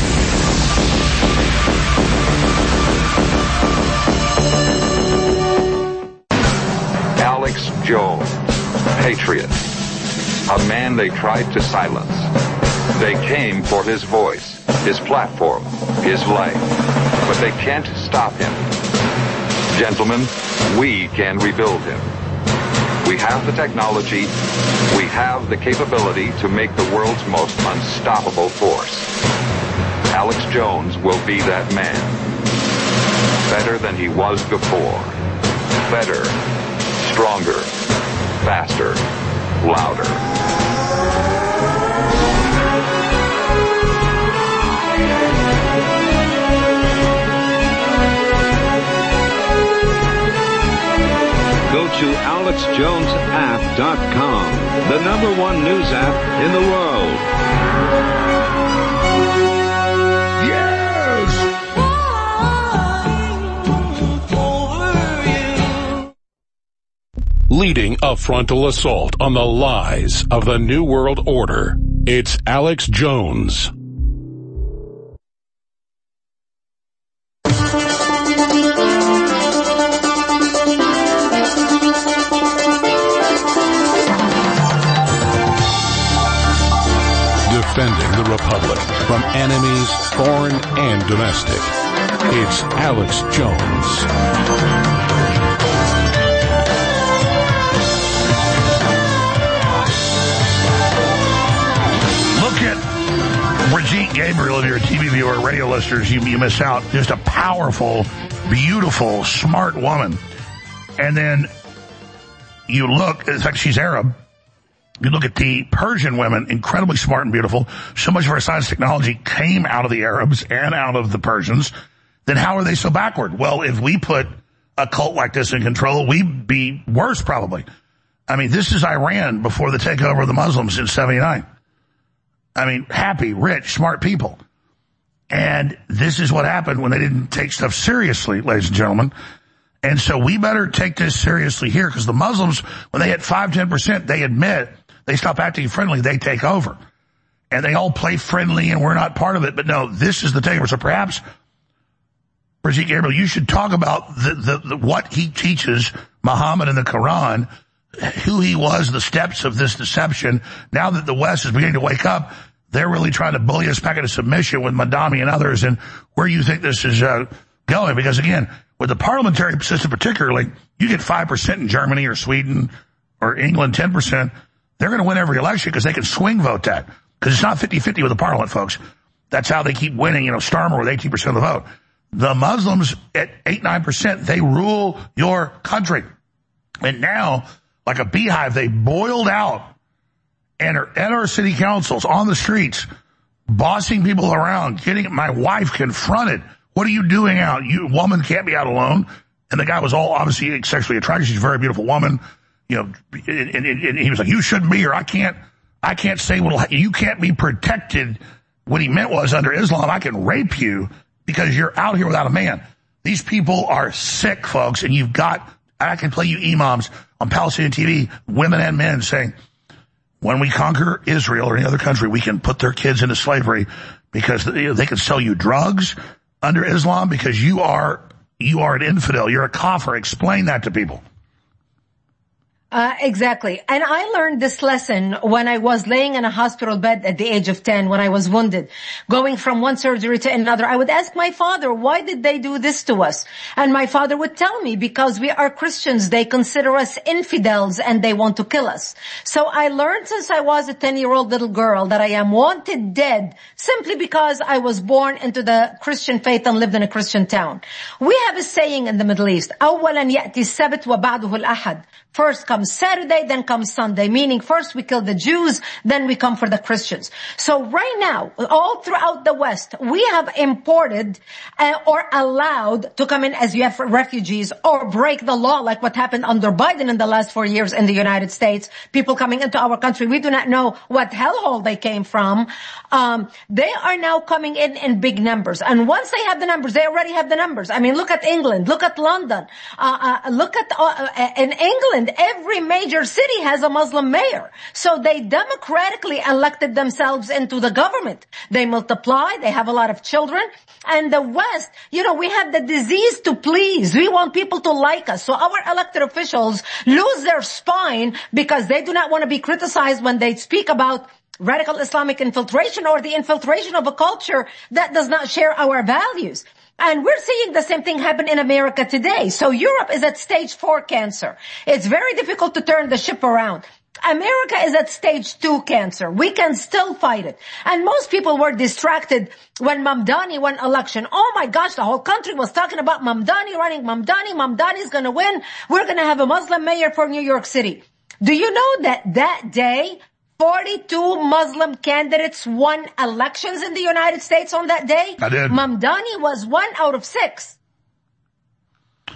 Alex Jones, patriot, a man they tried to silence. They came for his voice, his platform, his life, but they can't stop him. Gentlemen, we can rebuild him. We have the technology, we have the capability to make the world's most unstoppable force. Alex Jones will be that man. Better than he was before. Better. Stronger, faster, louder. Go to alex jones app dot com, the number one news app in the world. leading a frontal assault on the lies of the New World Order. It's Alex Jones. Defending the Republic from enemies, foreign and domestic. It's Alex Jones. Look at Brigitte Gabriel, if you're a T V viewer, radio listeners, you, you miss out. Just a powerful, beautiful, smart woman. And then you look, in fact, she's Arab. You look at the Persian women, incredibly smart and beautiful. So much of our science technology came out of the Arabs and out of the Persians. Then how are they so backward? Well, if we put a cult like this in control, we'd be worse probably. I mean, this is Iran before the takeover of the Muslims in seventy-nine. I mean, happy, rich, smart people. And this is what happened when they didn't take stuff seriously, ladies and gentlemen. And so we better take this seriously here, because the Muslims, when they hit five, ten percent, they admit, they stop acting friendly, they take over. And they all play friendly and we're not part of it. But no, this is the takeover. So perhaps, Brigitte Gabriel, you should talk about the, the, the, what he teaches Muhammad in the Quran, who he was, the steps of this deception. Now that the West is beginning to wake up, they're really trying to bully us back into submission with Madami and others, and where you think this is uh, going. Because again, with the parliamentary system particularly, you get five percent in Germany or Sweden or England, ten percent. They're going to win every election because they can swing vote that. Because it's not fifty-fifty with the parliament, folks. That's how they keep winning. You know, Starmer with eighteen percent of the vote. The Muslims at eight, nine percent, they rule your country. And now, like a beehive, they boiled out and are at our city councils, on the streets, bossing people around, getting my wife confronted. What are you doing out? You woman can't be out alone. And the guy was all obviously sexually attracted. She's a very beautiful woman. You know, and, and, and he was like, you shouldn't be here. I can't, I can't say what you can't be protected. What he meant was, under Islam, I can rape you because you're out here without a man. These people are sick, folks. And you've got, I can play you imams on Palestinian T V, women and men saying, when we conquer Israel or any other country, we can put their kids into slavery because they, they can sell you drugs under Islam because you are, you are an infidel. You're a kafir. Explain that to people. Uh, exactly. And I learned this lesson when I was laying in a hospital bed at the age of ten, when I was wounded, going from one surgery to another. I would ask my father, why did they do this to us? And my father would tell me, because we are Christians, they consider us infidels and they want to kill us. So I learned since I was a ten-year-old little girl that I am wanted dead simply because I was born into the Christian faith and lived in a Christian town. We have a saying in the Middle East, أولا يأتي السبت وبعده الأحد. First comes Saturday, then comes Sunday, meaning first we kill the Jews, then we come for the Christians. So right now, all throughout the West, we have imported uh, or allowed to come in as U F refugees or break the law, like what happened under Biden in the last four years in the United States. People coming into our country, we do not know what hellhole they came from. Um, they are now coming in in big numbers. And once they have the numbers, they already have the numbers. I mean, look at England, look at London, uh, uh, look at, uh, uh, in England, every major city has a Muslim mayor. So they democratically elected themselves into the government. They multiply, they have a lot of children. And the West, you know, we have the disease to please. We want people to like us. So our elected officials lose their spine because they do not want to be criticized when they speak about radical Islamic infiltration or the infiltration of a culture that does not share our values. And we're seeing the same thing happen in America today. So Europe is at stage four cancer. It's very difficult to turn the ship around. America is at stage two cancer. We can still fight it. And most people were distracted when Mamdani won election. Oh my gosh, the whole country was talking about Mamdani running. Mamdani, Mamdani's gonna win. We're gonna have a Muslim mayor for New York City. Do you know that that day, forty-two Muslim candidates won elections in the United States on that day? I did. Mamdani was one out of six.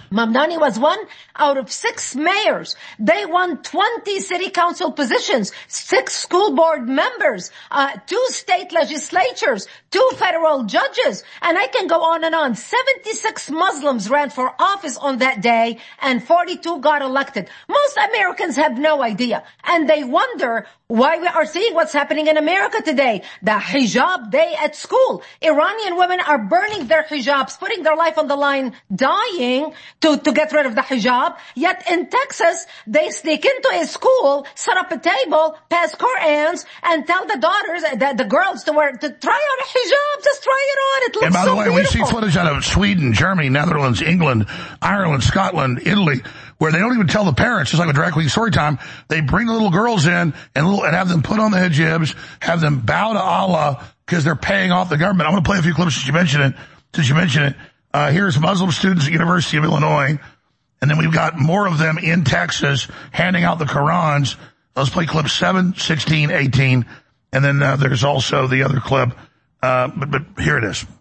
Mamdani was one out of six mayors. They won twenty city council positions, six school board members, uh, two state legislatures, two federal judges, and I can go on and on. seventy-six Muslims ran for office on that day, and forty-two got elected. Most Americans have no idea, and they wonder why we are seeing what's happening in America today. The hijab day at school. Iranian women are burning their hijabs, putting their life on the line, dying to, to get rid of the hijab. Yet in Texas, they sneak into a school, set up a table, pass Qur'ans, and tell the daughters, the, the girls to wear, to try on a hijab, just try it on. It looks And by so the way, beautiful. we see footage out of Sweden, Germany, Netherlands, England, Ireland, Scotland, Italy, where they don't even tell the parents, just like with Drag Queen story time. They bring the little girls in and little, and have them put on the hijabs, have them bow to Allah because they're paying off the government. I'm going to play a few clips since you mentioned it. Since you mentioned it, uh, here's Muslim students at University of Illinois, and then we've got more of them in Texas handing out the Qurans. Let's play clips seven, sixteen, eighteen, and then uh, there's also the other clip. Uh, but, but here it is.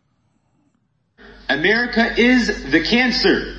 America is the cancer.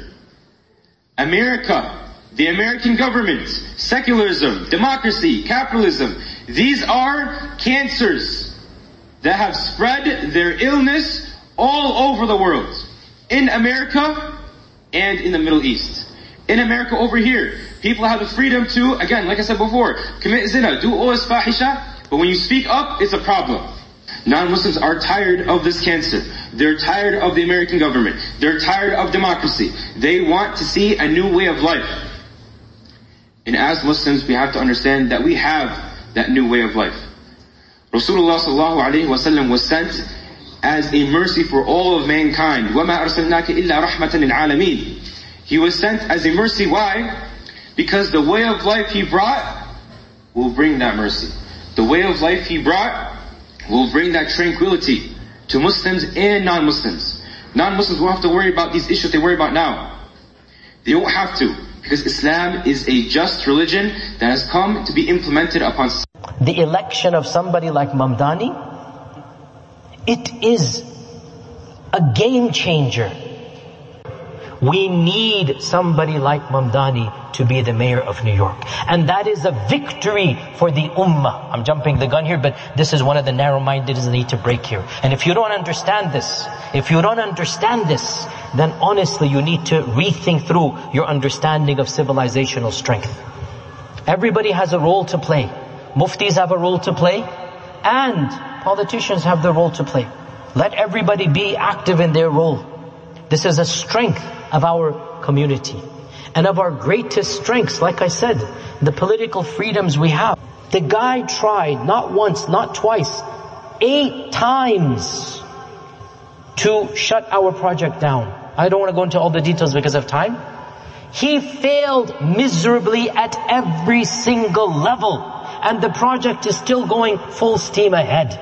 America, the American government, secularism, democracy, capitalism, these are cancers that have spread their illness all over the world. In America and in the Middle East. In America over here, people have the freedom to, again, like I said before, commit zina, do all this fahisha, but when you speak up, it's a problem. Non-Muslims are tired of this cancer. They're tired of the American government. They're tired of democracy. They want to see a new way of life. And as Muslims, we have to understand that we have that new way of life. Rasulullah sallallahu alayhi wa sallam was sent as a mercy for all of mankind. وَمَا أَرْسَلْنَاكَ إِلَّا رَحْمَةً لِلْعَالَمِينَ. He was sent as a mercy. Why? Because the way of life he brought will bring that mercy. The way of life he brought will bring that tranquility to Muslims and non-Muslims. Non-Muslims won't have to worry about these issues they worry about now. They won't have to, because Islam is a just religion that has come to be implemented upon. The election of somebody like Mamdani, it is a game changer. We need somebody like Mamdani to be the mayor of New York. And that is a victory for the ummah. I'm jumping the gun here, but this is one of the narrow-minded that need to break here. And if you don't understand this, if you don't understand this, then honestly you need to rethink through your understanding of civilizational strength. Everybody has a role to play. Muftis have a role to play, and politicians have the role to play. Let everybody be active in their role. This is a strength of our community. And of our greatest strengths, like I said, the political freedoms we have. The guy tried, not once, not twice, eight times to shut our project down. I don't want to go into all the details because of time. He failed miserably at every single level. And the project is still going full steam ahead.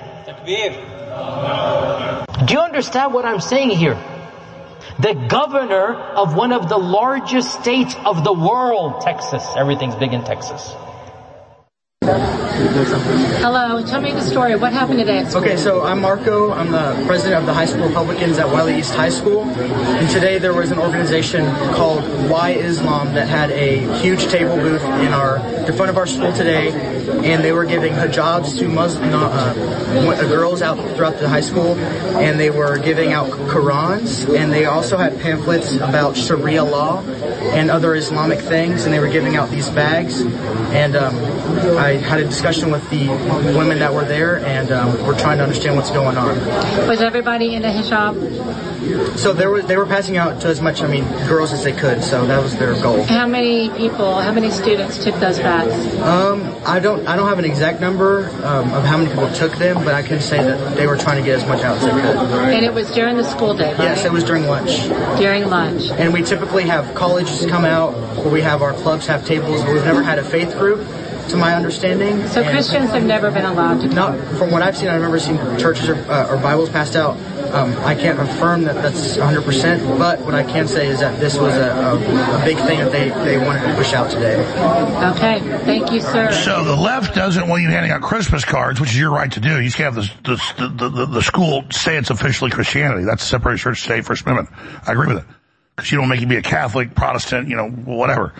Do you understand what I'm saying here? The governor of one of the largest states of the world, Texas. Everything's big in Texas. Hello, tell me the story. What happened today at school? Okay, so I'm Marco. I'm the president of the high school Republicans at Wiley East High School. And today there was an organization called Why Islam that had a huge table booth in our the front of our school today, and they were giving hijabs to Muslim uh, girls out throughout the high school, and they were giving out Qurans, and they also had pamphlets about Sharia law and other Islamic things, and they were giving out these bags. And um, I had a discussion with the women that were there, and um, we're trying to understand what's going on. Was everybody in a hijab? So there was, they were passing out to as much, I mean, girls as they could, so that was their goal. How many people, how many students took those bags? Um, I don't, I don't have an exact number um, of how many people took them, but I can say that they were trying to get as much out as they could. And it was during the school day, right? Yes, it was during lunch. During lunch. And we typically have colleges come out, where we have our clubs have tables, but we've never had a faith group, to my understanding. So and Christians have never been allowed to come? Not, from what I've seen, I've never seen churches or, uh, or Bibles passed out. Um, I can't affirm that that's one hundred percent, but what I can say is that this was a, a, a big thing that they, they wanted to push out today. Okay, thank you, sir. So the left doesn't want you handing out Christmas cards, which is your right to do. You just can't have the, the, the, the, the school say it's officially Christianity. That's separate church state, First Amendment. I agree with it. because you don't make you be a Catholic, Protestant, you know, whatever.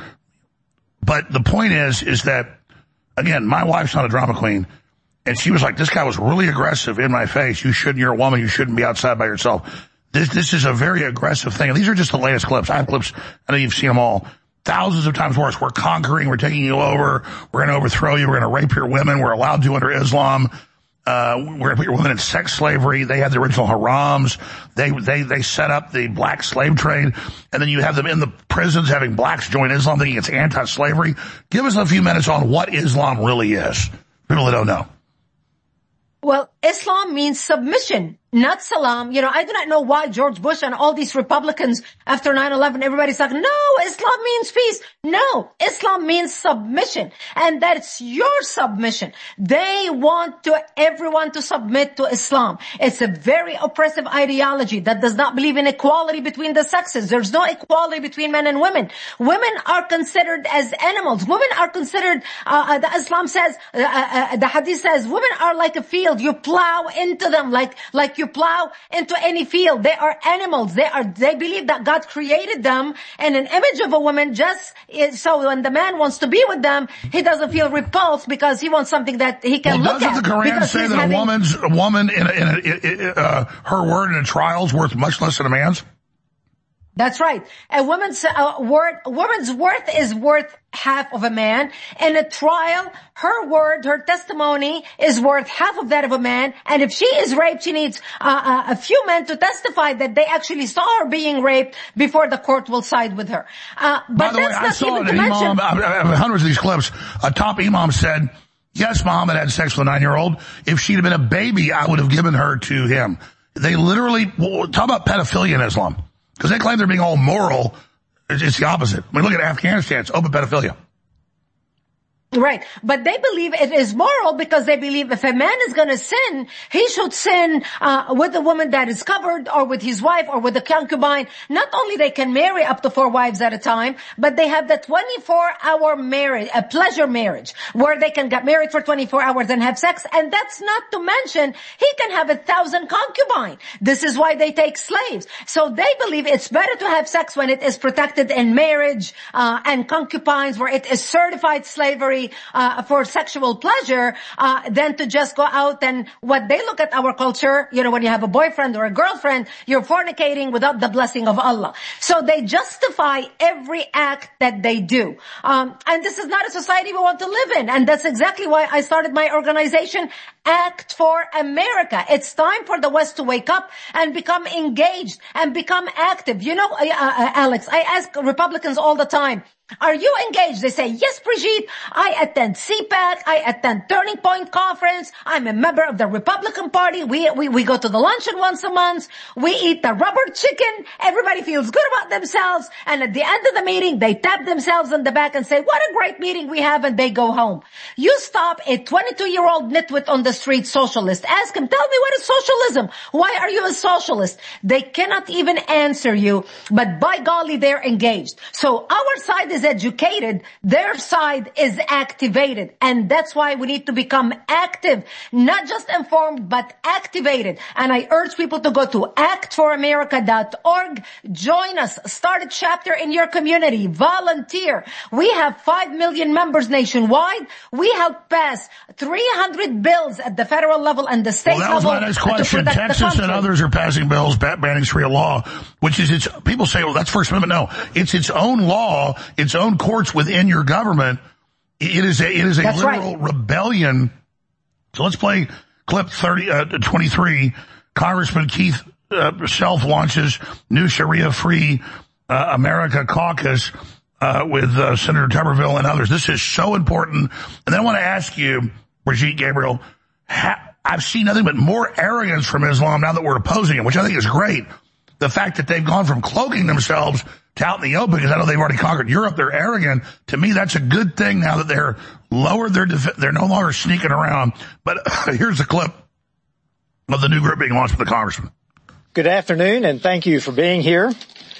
But the point is, is that, again, my wife's not a drama queen, and she was like, this guy was really aggressive in my face. You shouldn't, you're a woman, you shouldn't be outside by yourself. This, this is a very aggressive thing. And these are just the latest clips. I have clips, I know you've seen them all. Thousands of times worse. We're conquering, we're taking you over, we're going to overthrow you, we're going to rape your women, we're allowed to under Islam. Uh, we're going to put your women in sex slavery. They had the original harams. They, they, they set up the black slave trade. And then you have them in the prisons having blacks join Islam thinking it's anti-slavery. Give us a few minutes on what Islam really is. People that don't know. Well, Islam means submission, not salam. You know, I do not know why George Bush and all these Republicans after nine eleven, everybody's like, no, Islam means peace. No, Islam means submission. And that's your submission. They want to everyone to submit to Islam. It's a very oppressive ideology that does not believe in equality between the sexes. There's no equality between men and women. Women are considered as animals. Women are considered, uh, the Islam says, uh, uh, the hadith says, women are like a field. You plow into them like, like you plow into any field. They are animals. They are, they believe that God created them in an image of a woman just so when the man wants to be with them, he doesn't feel repulsed because he wants something that he can well, look at. Doesn't the Quran say that having, a woman's, a woman in a, in a, in a uh, her word in a trial is worth much less than a man's? That's right. A woman's uh, word, a woman's worth is worth half of a man. In a trial, her word, her testimony is worth half of that of a man. And if she is raped, she needs uh, a few men to testify that they actually saw her being raped before the court will side with her. Uh, but By the that's way, not I saw even an to imam, mention. I have hundreds of these clips. A top imam said, yes, Muhammad had sex with a nine-year-old. If she'd have been a baby, I would have given her to him. They literally, well, talk about pedophilia in Islam. Because they claim they're being all moral. It's the opposite. I mean, look at Afghanistan. It's open pedophilia. Right. But they believe it is moral because they believe if a man is going to sin, he should sin uh, with a woman that is covered or with his wife or with a concubine. Not only they can marry up to four wives at a time, but they have the twenty-four hour marriage, a pleasure marriage, where they can get married for twenty-four hours and have sex. And that's not to mention, he can have a thousand concubines. This is why they take slaves. So they believe it's better to have sex when it is protected in marriage uh, and concubines, where it is certified slavery. Uh, for sexual pleasure, uh, than to just go out and what they look at our culture, you know, when you have a boyfriend or a girlfriend, you're fornicating without the blessing of Allah. So they justify every act that they do. Um, and this is not a society we want to live in. And that's exactly why I started my organization, Act for America. It's time for the West to wake up and become engaged and become active. You know, uh, uh, Alex, I ask Republicans all the time, are you engaged? They say, yes, Brigitte, I attend C PAC, I attend Turning Point Conference, I'm a member of the Republican Party, we, we, we go to the luncheon once a month, we eat the rubber chicken, everybody feels good about themselves, and at the end of the meeting, they tap themselves on the back and say, what a great meeting we have, and they go home. You stop a twenty-two-year-old nitwit on the street socialist, ask him, tell me what is socialism? Why are you a socialist? They cannot even answer you, but by golly, they're engaged. So our side is is educated, their side is activated. And that's why we need to become active, not just informed, but activated. And I urge people to go to act for america dot org. Join us. Start a chapter in your community. Volunteer. We have five million members nationwide. We help pass three hundred bills at the federal level and the state level. Well, that was my next question. Texas and others are passing bills banning Sharia law, which is its, people say, well, that's First Amendment. No, it's its own law. It's its own courts within your government. It is a, it is a That's literal right. rebellion. So let's play clip thirty, uh, twenty-three. Congressman Keith uh, Self launches new Sharia-free uh, America caucus uh, with uh, Senator Tuberville and others. This is so important. And then I want to ask you, Brigitte Gabriel, ha- I've seen nothing but more arrogance from Islam now that we're opposing it, which I think is great. The fact that they've gone from cloaking themselves to out in the open, because I know they've already conquered Europe, they're arrogant. To me, that's a good thing now that they're lowered their, def- they're no longer sneaking around. But uh, here's a clip of the new group being launched by the congressman. Good afternoon, and thank you for being here,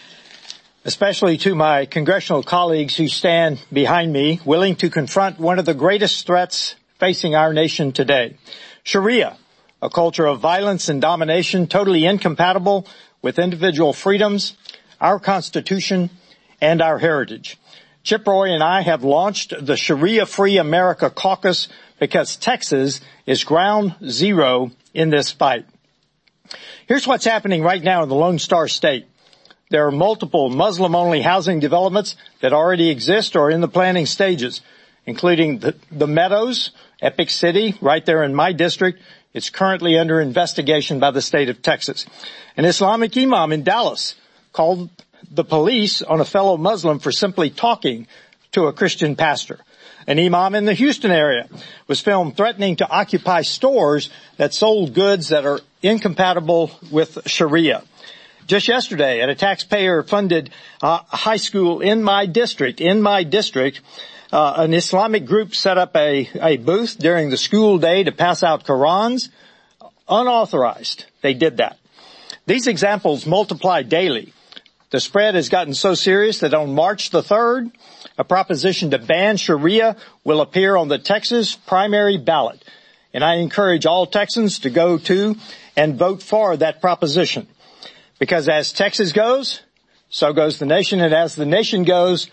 especially to my congressional colleagues who stand behind me, willing to confront one of the greatest threats facing our nation today. Sharia, a culture of violence and domination totally incompatible with individual freedoms, our Constitution, and our heritage. Chip Roy and I have launched the Sharia-Free America Caucus because Texas is ground zero in this fight. Here's what's happening right now in the Lone Star State. There are multiple Muslim-only housing developments that already exist or are in the planning stages, including the, the Meadows, Epic City, right there in my district. It's currently under investigation by the state of Texas. An Islamic imam in Dallas called the police on a fellow Muslim for simply talking to a Christian pastor. An imam in the Houston area was filmed threatening to occupy stores that sold goods that are incompatible with Sharia. Just yesterday, at a taxpayer-funded uh, high school in my district, in my district, uh, an Islamic group set up a, a booth during the school day to pass out Qurans, unauthorized. They did that. These examples multiply daily. The spread has gotten so serious that on March the third, a proposition to ban Sharia will appear on the Texas primary ballot. And I encourage all Texans to go to and vote for that proposition. Because as Texas goes, so goes the nation, and as the nation goes,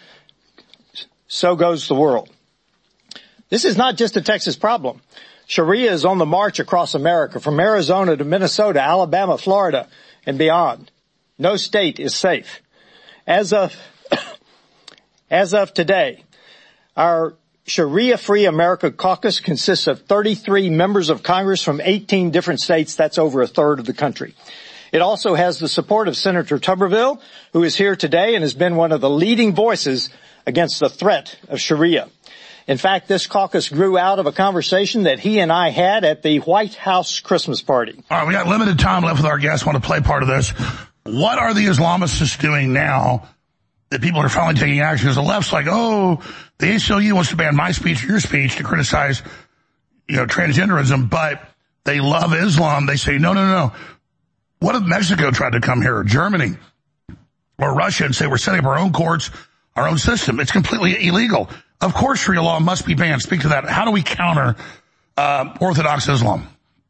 so goes the world. This is not just a Texas problem. Sharia is on the march across America, from Arizona to Minnesota, Alabama, Florida, and beyond. No state is safe. As of, as of today, our Sharia-Free America Caucus consists of thirty-three members of Congress from eighteen different states. That's over a third of the country. It also has the support of Senator Tuberville, who is here today and has been one of the leading voices against the threat of Sharia. In fact, this caucus grew out of a conversation that he and I had at the White House Christmas party. All right, we got limited time left with our guests. I want to play part of this. What are the Islamists doing now that people are finally taking action? Because the left's like, oh, the A C L U wants to ban my speech or your speech to criticize, you know, transgenderism, but they love Islam. They say, no, no, no. What if Mexico tried to come here, or Germany, or Russia, and say we're setting up our own courts, our own system? It's completely illegal. Of course, Sharia law must be banned. Speak to that. How do we counter uh, Orthodox Islam?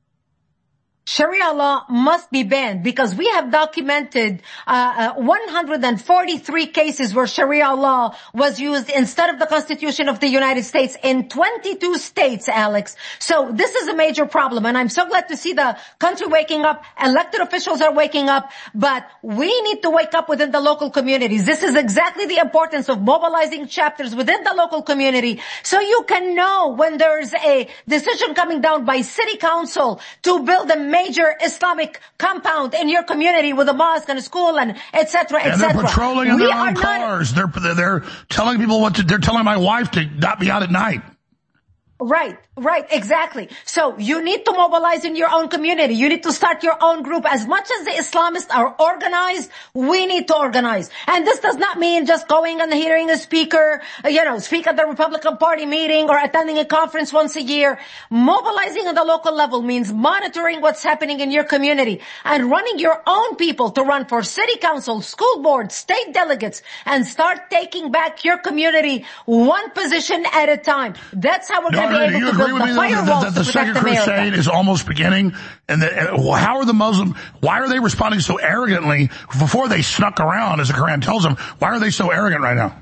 Sharia law must be banned because we have documented uh, uh, one hundred forty-three cases where Sharia law was used instead of the Constitution of the United States in twenty-two states, Alex. So this is a major problem, and I'm so glad to see the country waking up. Elected officials are waking up, but we need to wake up within the local communities. This is exactly the importance of mobilizing chapters within the local community so you can know when there's a decision coming down by city council to build a major Islamic compound in your community with a mosque and a school and et cetera, et cetera. And they're patrolling in their own cars. They're, they're telling people what to, they're telling my wife to not be out at night. Right, right, exactly. So you need to mobilize in your own community. You need to start your own group. As much as the Islamists are organized, we need to organize. And this does not mean just going and hearing a speaker, you know, speak at the Republican Party meeting or attending a conference once a year. Mobilizing at the local level means monitoring what's happening in your community and running your own people to run for city council, school board, state delegates, and start taking back your community one position at a time. That's how we're going to Do you agree with me that, that, that the Second Crusade is almost beginning? And that, uh, how are the Muslims, why are they responding so arrogantly before they snuck around, as the Quran tells them? Why are they so arrogant right now?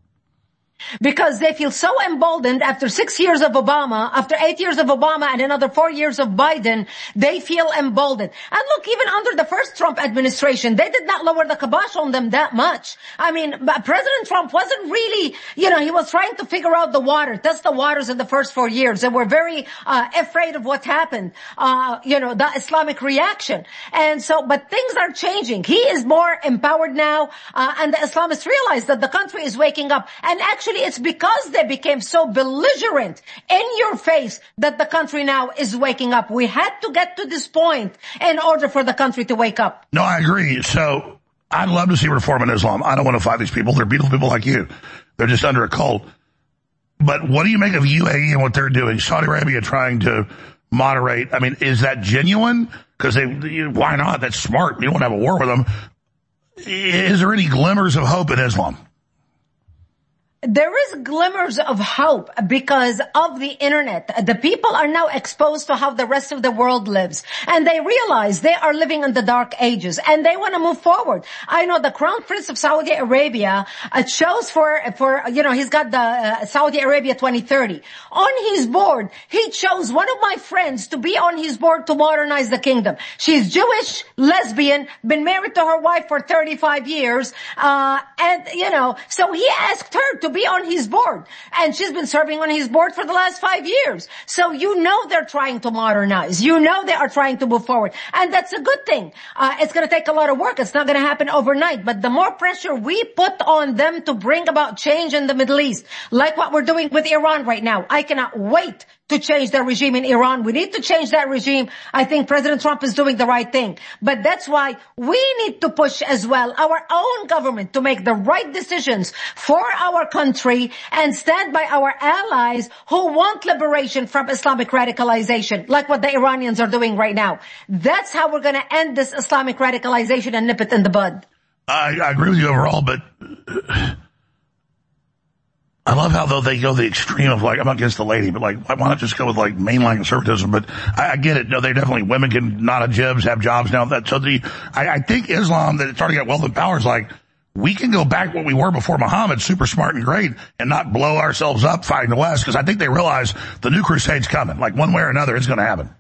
Because they feel so emboldened after six years of Obama, after eight years of Obama and another four years of Biden, they feel emboldened. And look, even under the first Trump administration, they did not lower the kibosh on them that much. I mean, President Trump wasn't really, you know, he was trying to figure out the water, test the waters in the first four years. They were very uh, afraid of what happened, uh, you know, the Islamic reaction. And so, but things are changing. He is more empowered now, uh, and the Islamists realize that the country is waking up. And actually, it's because they became so belligerent in your face that the country now is waking up. We had to get to this point in order for the country to wake up. No, I agree. So I'd love to see reform in Islam. I don't want to fight these people. They're beautiful people like you. They're just under a cult. But what do you make of U A E and what they're doing? Saudi Arabia trying to moderate. I mean, is that genuine? Because they, why not? That's smart. You don't want to have a war with them. Is there any glimmers of hope in Islam? There is glimmers of hope because of the internet. The people are now exposed to how the rest of the world lives. And they realize they are living in the dark ages. And they want to move forward. I know the Crown Prince of Saudi Arabia uh, chose for, for, you know, he's got the uh, Saudi Arabia twenty thirty. On his board, he chose one of my friends to be on his board to modernize the kingdom. She's Jewish, lesbian, been married to her wife for thirty-five years. Uh, and, you know, so he asked her to be on his board. And she's been serving on his board for the last five years. So you know they're trying to modernize. You know they are trying to move forward. And that's a good thing. Uh, it's going to take a lot of work. It's not going to happen overnight. But the more pressure we put on them to bring about change in the Middle East, like what we're doing with Iran right now, I cannot wait to change the regime in Iran. We need to change that regime. I think President Trump is doing the right thing. But that's why we need to push as well our own government to make the right decisions for our country and stand by our allies who want liberation from Islamic radicalization, like what the Iranians are doing right now. That's how we're going to end this Islamic radicalization and nip it in the bud. I, I agree with you overall, but I love how, though, they go the extreme of, like, I'm not against the lady, but, like, why not just go with, like, mainline conservatism? But I, I get it. No, they definitely, women can not have jibs, have jobs now. That, so the, I, I think Islam, that it's starting to get wealth and power, is like, we can go back what we were before Muhammad, super smart and great, and not blow ourselves up fighting the West, because I think they realize the new crusade's coming. Like, one way or another, it's going to happen.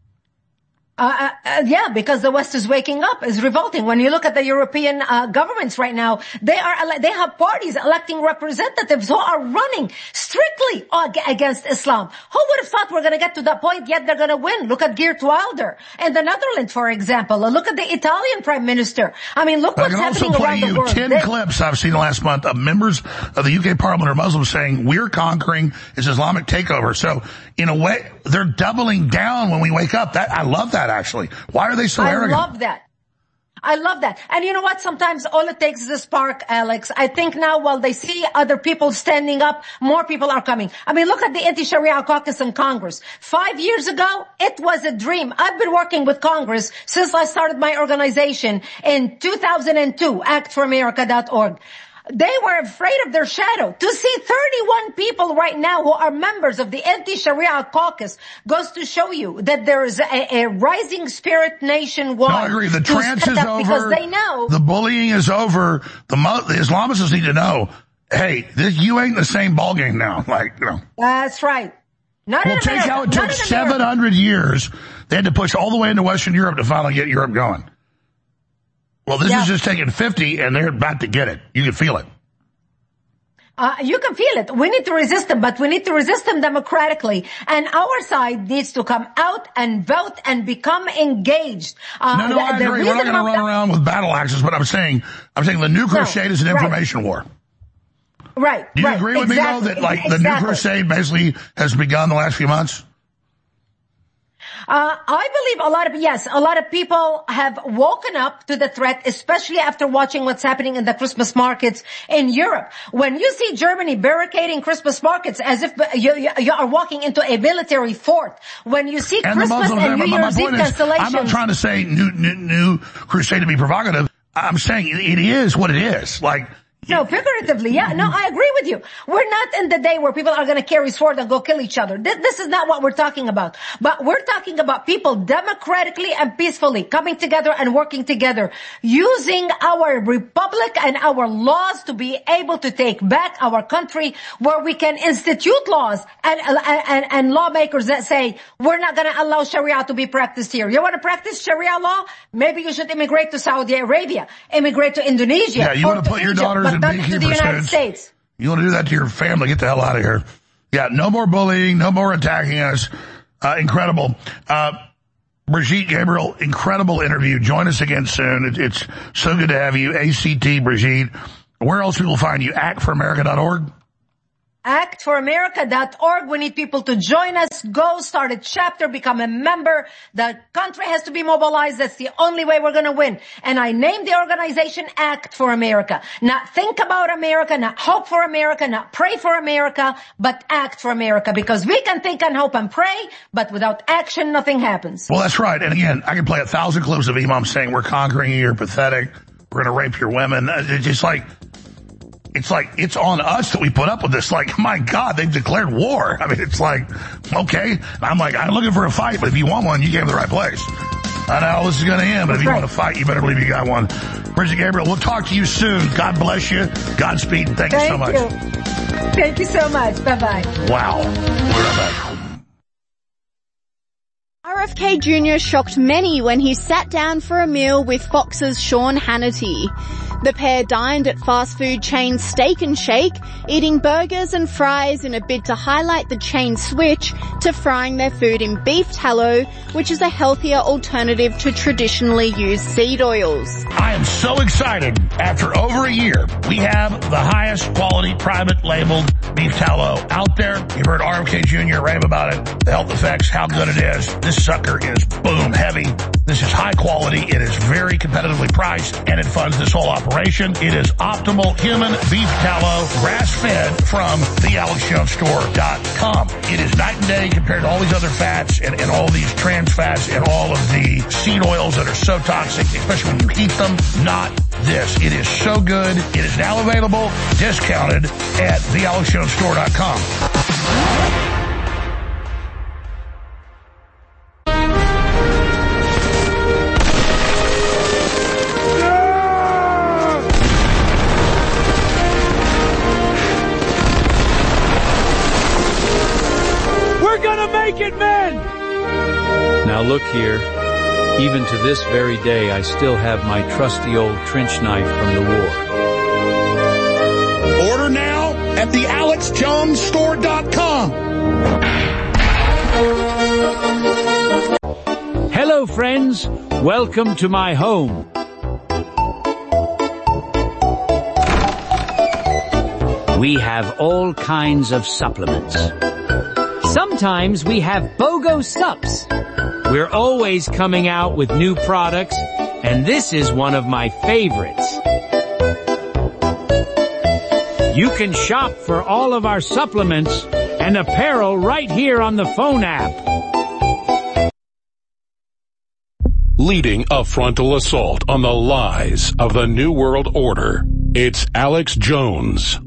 Uh, uh, yeah, because the West is waking up, is revolting. When you look at the European uh, governments right now, they are they have parties electing representatives who are running strictly against Islam. Who would have thought we're going to get to that point? Yet they're going to win. Look at Geert Wilder in the Netherlands, for example. Look at the Italian Prime Minister. I mean, look what's happening around the world. I can also play you ten clips I've seen last month of members of the U K Parliament are Muslims saying we're conquering this Islamic takeover. So in a way, they're doubling down when we wake up. That I love that. Actually, why are they so I arrogant? I love that. I love that. And you know what? Sometimes all it takes is a spark, Alex. I think now while they see other people standing up, more people are coming. I mean, look at the anti-Sharia caucus in Congress. Five years ago, it was a dream. I've been working with Congress since I started my organization in two thousand two, act for america dot org. They were afraid of their shadow. To see thirty-one people right now who are members of the anti-Sharia caucus goes to show you that there is a, a rising spirit nationwide. No, I agree. The trance is over. Because they know. The bullying is over. The, the Islamists need to know, hey, this, you ain't the same ballgame now. Like, you know. That's right. Not well, in take America. how it took seven hundred years. They had to push all the way into Western Europe to finally get Europe going. Well, this yeah. is just taking fifty, and they're about to get it. You can feel it. Uh, you can feel it. We need to resist them, but we need to resist them democratically. And our side needs to come out and vote and become engaged. Uh, no, no, the, I agree. We're not going to run around with battle axes, but I'm saying, I'm saying the new crusade no, is an information right. war. Right. Do you right, agree with exactly, me, though, that, like, exactly. the new crusade basically has begun the last few months? Uh, I believe a lot of, yes, a lot of people have woken up to the threat, especially after watching what's happening in the Christmas markets in Europe. When you see Germany barricading Christmas markets as if you, you, you are walking into a military fort, when you see and Christmas and New Year's Eve cancellations. I'm not trying to say new, new, new crusade to be provocative. I'm saying it is what it is. Like, No, figuratively, yeah. No, I agree with you. We're not in the day where people are going to carry swords and go kill each other. This, this is not what we're talking about. But we're talking about people democratically and peacefully coming together and working together, using our republic and our laws to be able to take back our country, where we can institute laws and, and, and lawmakers that say, we're not going to allow Sharia to be practiced here. You want to practice Sharia law? Maybe you should immigrate to Saudi Arabia, immigrate to Indonesia. Yeah, you want to put your daughters in to the United States. You want to do that to your family? Get the hell out of here. Yeah, no more bullying, no more attacking us. Uh, incredible. Uh, Brigitte Gabriel, incredible interview. Join us again soon. It, it's so good to have you. A C T, Brigitte. Where else will we find you? act for america dot org? act for america dot org. We need people to join us. Go start a chapter, become a member. The country has to be mobilized. That's the only way we're going to win. And I named the organization Act for America. Not think about America, not hope for America, not pray for America, but act for America. Because we can think and hope and pray, but without action, nothing happens. Well, that's right. And again, I can play a thousand clips of imams saying, we're conquering you, you're pathetic, we're going to rape your women. It's just like, it's like, it's on us that we put up with this. Like, my God, they've declared war. I mean, it's like, okay. And I'm like, I'm looking for a fight, but if you want one, you came to the right place. I know this is going to end, but if you want to fight, you better believe you got one. Bridget Gabriel, we'll talk to you soon. God bless you. Godspeed, and thank, thank you so much. You. Thank you so much. Bye-bye. Wow. We're right back. R F K Junior shocked many when he sat down for a meal with Fox's Sean Hannity. The pair dined at fast food chain Steak and Shake, eating burgers and fries in a bid to highlight the chain's switch to frying their food in beef tallow, which is a healthier alternative to traditionally used seed oils. I am so excited. After over a year, we have the highest quality private labeled beef tallow out there. You've heard R F K Junior rave about it, the health effects, how good it is. This sucker is boom heavy. This is high quality. It is very competitively priced, and it funds this whole operation. It is optimal human beef tallow, grass-fed from the alex jones store dot com. It is night and day compared to all these other fats and, and all these trans fats and all of the seed oils that are so toxic, especially when you heat them. Not this. It is so good. It is now available, discounted at the alex jones store dot com. Now look here, even to this very day I still have my trusty old trench knife from the war. Order now at the alex jones store dot com. Hello friends, welcome to my home. We have all kinds of supplements. Sometimes we have BOGO Sups. We're always coming out with new products, and this is one of my favorites. You can shop for all of our supplements and apparel right here on the phone app. Leading a frontal assault on the lies of the New World Order, it's Alex Jones.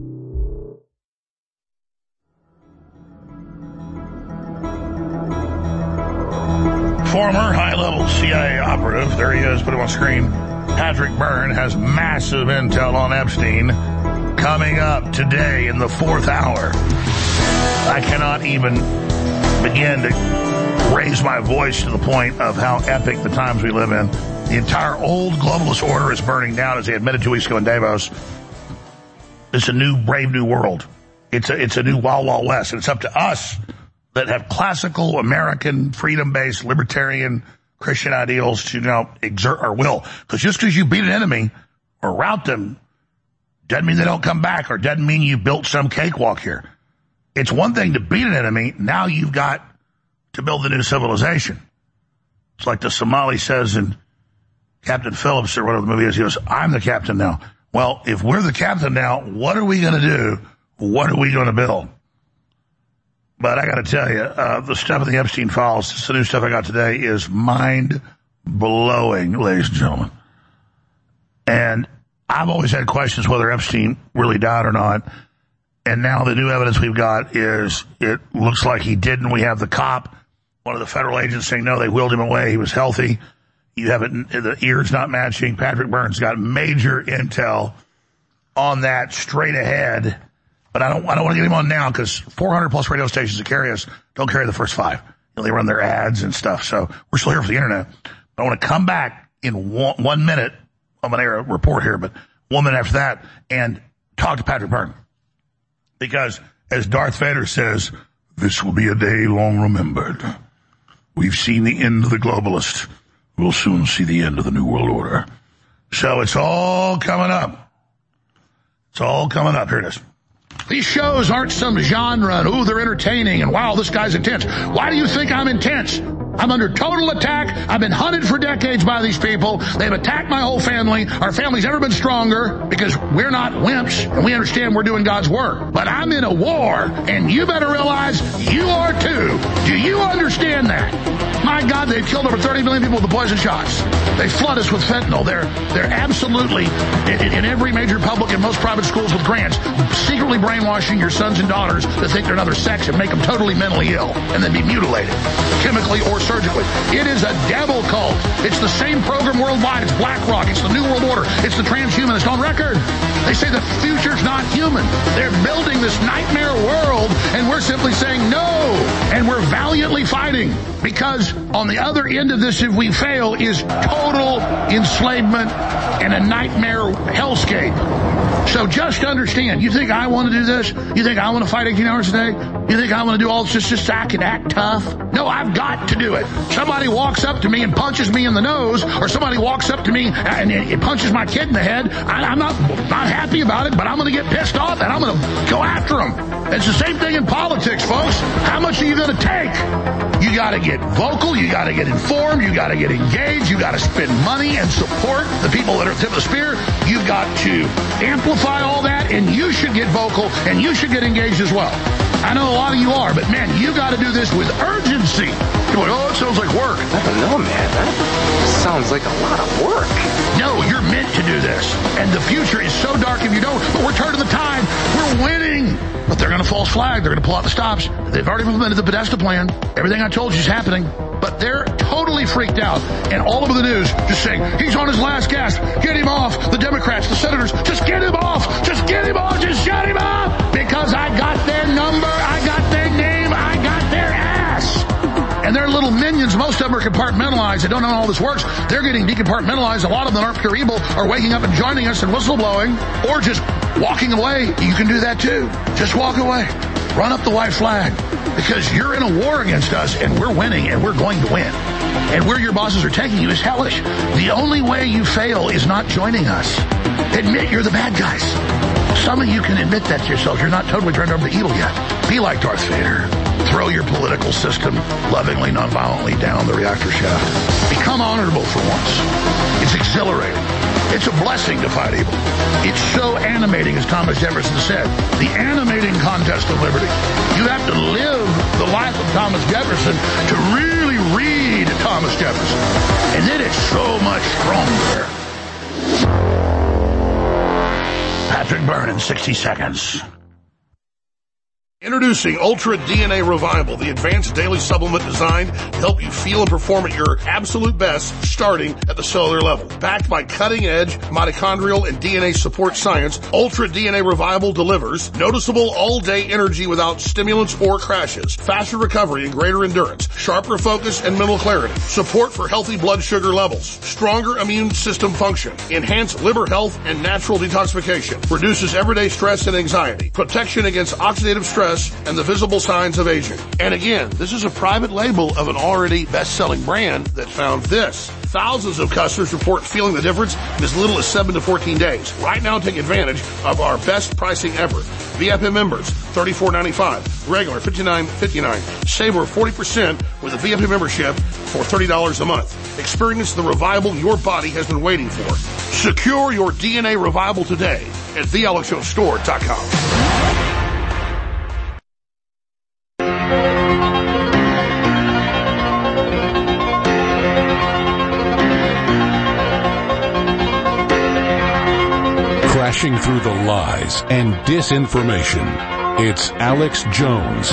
Former high-level C I A operative, there he is, put him on screen, Patrick Byrne, has massive intel on Epstein coming up today in the fourth hour. I cannot even begin to raise my voice to the point of how epic the times we live in. The entire old globalist order is burning down, as they admitted two weeks ago in Davos. It's a new, brave new world. It's a, it's a new Wild Wild West, and it's up to us that have classical American freedom-based libertarian Christian ideals to, you know, exert our will. Because just because you beat an enemy or rout them doesn't mean they don't come back, or doesn't mean you built some cakewalk here. It's one thing to beat an enemy. Now you've got to build a new civilization. It's like the Somali says in Captain Phillips or whatever the movie is. He goes, I'm the captain now. Well, if we're the captain now, what are we going to do? What are we going to build? But I got to tell you, uh, the stuff in the Epstein files, this is the new stuff I got today, is mind-blowing, ladies and gentlemen. And I've always had questions whether Epstein really died or not. And now the new evidence we've got is it looks like he didn't. We have the cop, one of the federal agents, saying, no, they wheeled him away. He was healthy. You have it, the ears not matching. Patrick Byrne's got major intel on that straight ahead. But I don't, I don't want to get him on now because four hundred plus radio stations that carry us don't carry the first five. You know, they run their ads and stuff. So we're still here for the internet. But I want to come back in one, one minute. I'm going to air a report here, but one minute after that and talk to Patrick Byrne. Because as Darth Vader says, this will be a day long remembered. We've seen the end of the globalist. We'll soon see the end of the New World Order. So it's all coming up. It's all coming up. Here it is. These shows aren't some genre and, ooh, they're entertaining and, wow, this guy's intense. Why do you think I'm intense? I'm under total attack. I've been hunted for decades by these people. They've attacked my whole family. Our family's never been stronger because we're not wimps and we understand we're doing God's work. But I'm in a war, and you better realize you are too. Do you understand that? My God, they've killed over thirty million people with the poison shots. They flood us with fentanyl. They're they're absolutely, in, in every major public and most private schools with grants, secretly brainwashing your sons and daughters to think they're another sex and make them totally mentally ill and then be mutilated, chemically or surgically. It is a devil cult. It's the same program worldwide. It's BlackRock. It's the New World Order. It's the transhumanist on record. They say the future's not human. They're building this nightmare world, and we're simply saying no. And we're valiantly fighting, because on the other end of this, if we fail, is total enslavement and a nightmare hellscape. So just understand, you think I want to do this? You think I want to fight eighteen hours a day? You think I want to do all this just so I can act tough? No, I've got to do it. Somebody walks up to me and punches me in the nose, or somebody walks up to me and it punches my kid in the head. I, I'm not, not happy about it, but I'm going to get pissed off and I'm going to go after them. It's the same thing in politics, folks. How much are you going to take? You got to get vocal. You got to get informed. You got to get engaged. You got to spend money and support the people that are at the tip of the spear. You've got to amplify all that, and you should get vocal, and you should get engaged as well. I know a lot of you are, but man, you got to do this with urgency. You're like, oh, it sounds like work. I don't know, man. That sounds like a lot of work. No, you're meant to do this. And the future is so dark if you don't. But we're turning the tide. We're winning. But they're going to false flag. They're going to pull out the stops. They've already implemented the Podesta plan. Everything I told you is happening. But they're totally freaked out. And all over the news just saying, he's on his last gasp. Get him off. The Democrats, the senators, just get him off. Just get him off. Just shut him up. Because I got their number. I got their name. I got their ass. And their little minions, most of them are compartmentalized. They don't know how all this works. They're getting decompartmentalized. A lot of them aren't pure evil, are waking up and joining us and whistleblowing, or just walking away. You can do that too. Just walk away. Run up the white flag. Because you're in a war against us, and we're winning, and we're going to win. And where your bosses are taking you is hellish. The only way you fail is not joining us. Admit you're the bad guys. Some of you can admit that to yourselves. You're not totally turned over to evil yet. Be like Darth Vader. Throw your political system lovingly, non-violently down the reactor shaft. Become honorable for once. It's exhilarating. It's a blessing to fight evil. It's so animating, as Thomas Jefferson said. The animating contest of liberty. You have to live the life of Thomas Jefferson to really read Thomas Jefferson. And then it's so much stronger. Patrick Byrne in sixty seconds. Introducing Ultra D N A Revival, the advanced daily supplement designed to help you feel and perform at your absolute best, starting at the cellular level. Backed by cutting-edge mitochondrial and D N A support science, Ultra D N A Revival delivers noticeable all-day energy without stimulants or crashes, faster recovery and greater endurance, sharper focus and mental clarity, support for healthy blood sugar levels, stronger immune system function, enhanced liver health and natural detoxification, reduces everyday stress and anxiety, protection against oxidative stress and the visible signs of aging. And again, this is a private label of an already best-selling brand that found this. Thousands of customers report feeling the difference in as little as seven to fourteen days. Right now, take advantage of our best pricing ever. V I P members, thirty-four ninety-five. Regular, fifty-nine fifty-nine. Save over forty percent with a V I P membership for thirty dollars a month. Experience the revival your body has been waiting for. Secure your D N A revival today at the alex jones store dot com. Crashing through the lies and disinformation. It's Alex Jones.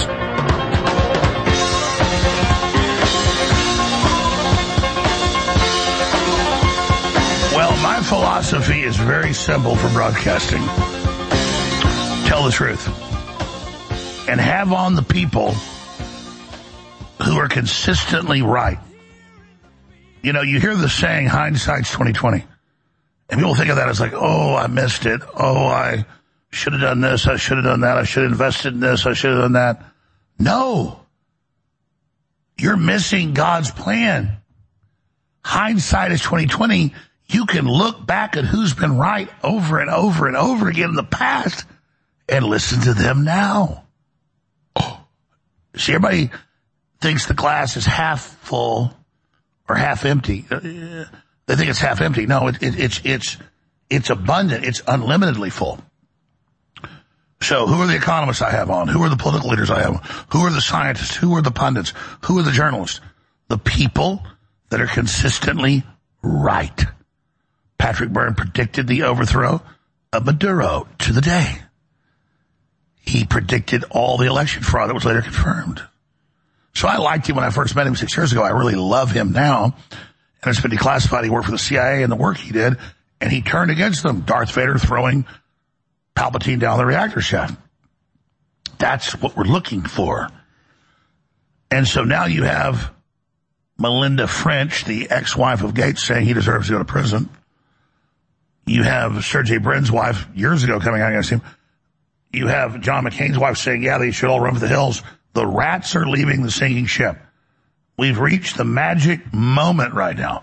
Well, my philosophy is very simple for broadcasting. Tell the truth. And have on the people who are consistently right. You know, you hear the saying, hindsight's twenty twenty. And people think of that as like, oh, I missed it. Oh, I should have done this. I should have done that. I should have invested in this. I should have done that. No. You're missing God's plan. Hindsight is twenty twenty. You can look back at who's been right over and over and over again in the past and listen to them now. Oh. See, everybody thinks the glass is half full or half empty. They think it's half empty. No, it, it, it's it's it's abundant. It's unlimitedly full. So who are the economists I have on? Who are the political leaders I have on? Who are the scientists? Who are the pundits? Who are the journalists? the people that are consistently right. Patrick Byrne predicted the overthrow of Maduro to the day. He predicted all the election fraud that was later confirmed. So I liked him when I first met him six years ago. I really love him now. And it's been declassified. He worked for the C I A and the work he did, and he turned against them. Darth Vader throwing Palpatine down the reactor shaft. That's what we're looking for. And so now you have Melinda French, the ex-wife of Gates, saying he deserves to go to prison. You have Sergey Brin's wife years ago coming out against him. You have John McCain's wife saying, yeah, they should all run for the hills. The rats are leaving the sinking ship. We've reached the magic moment right now.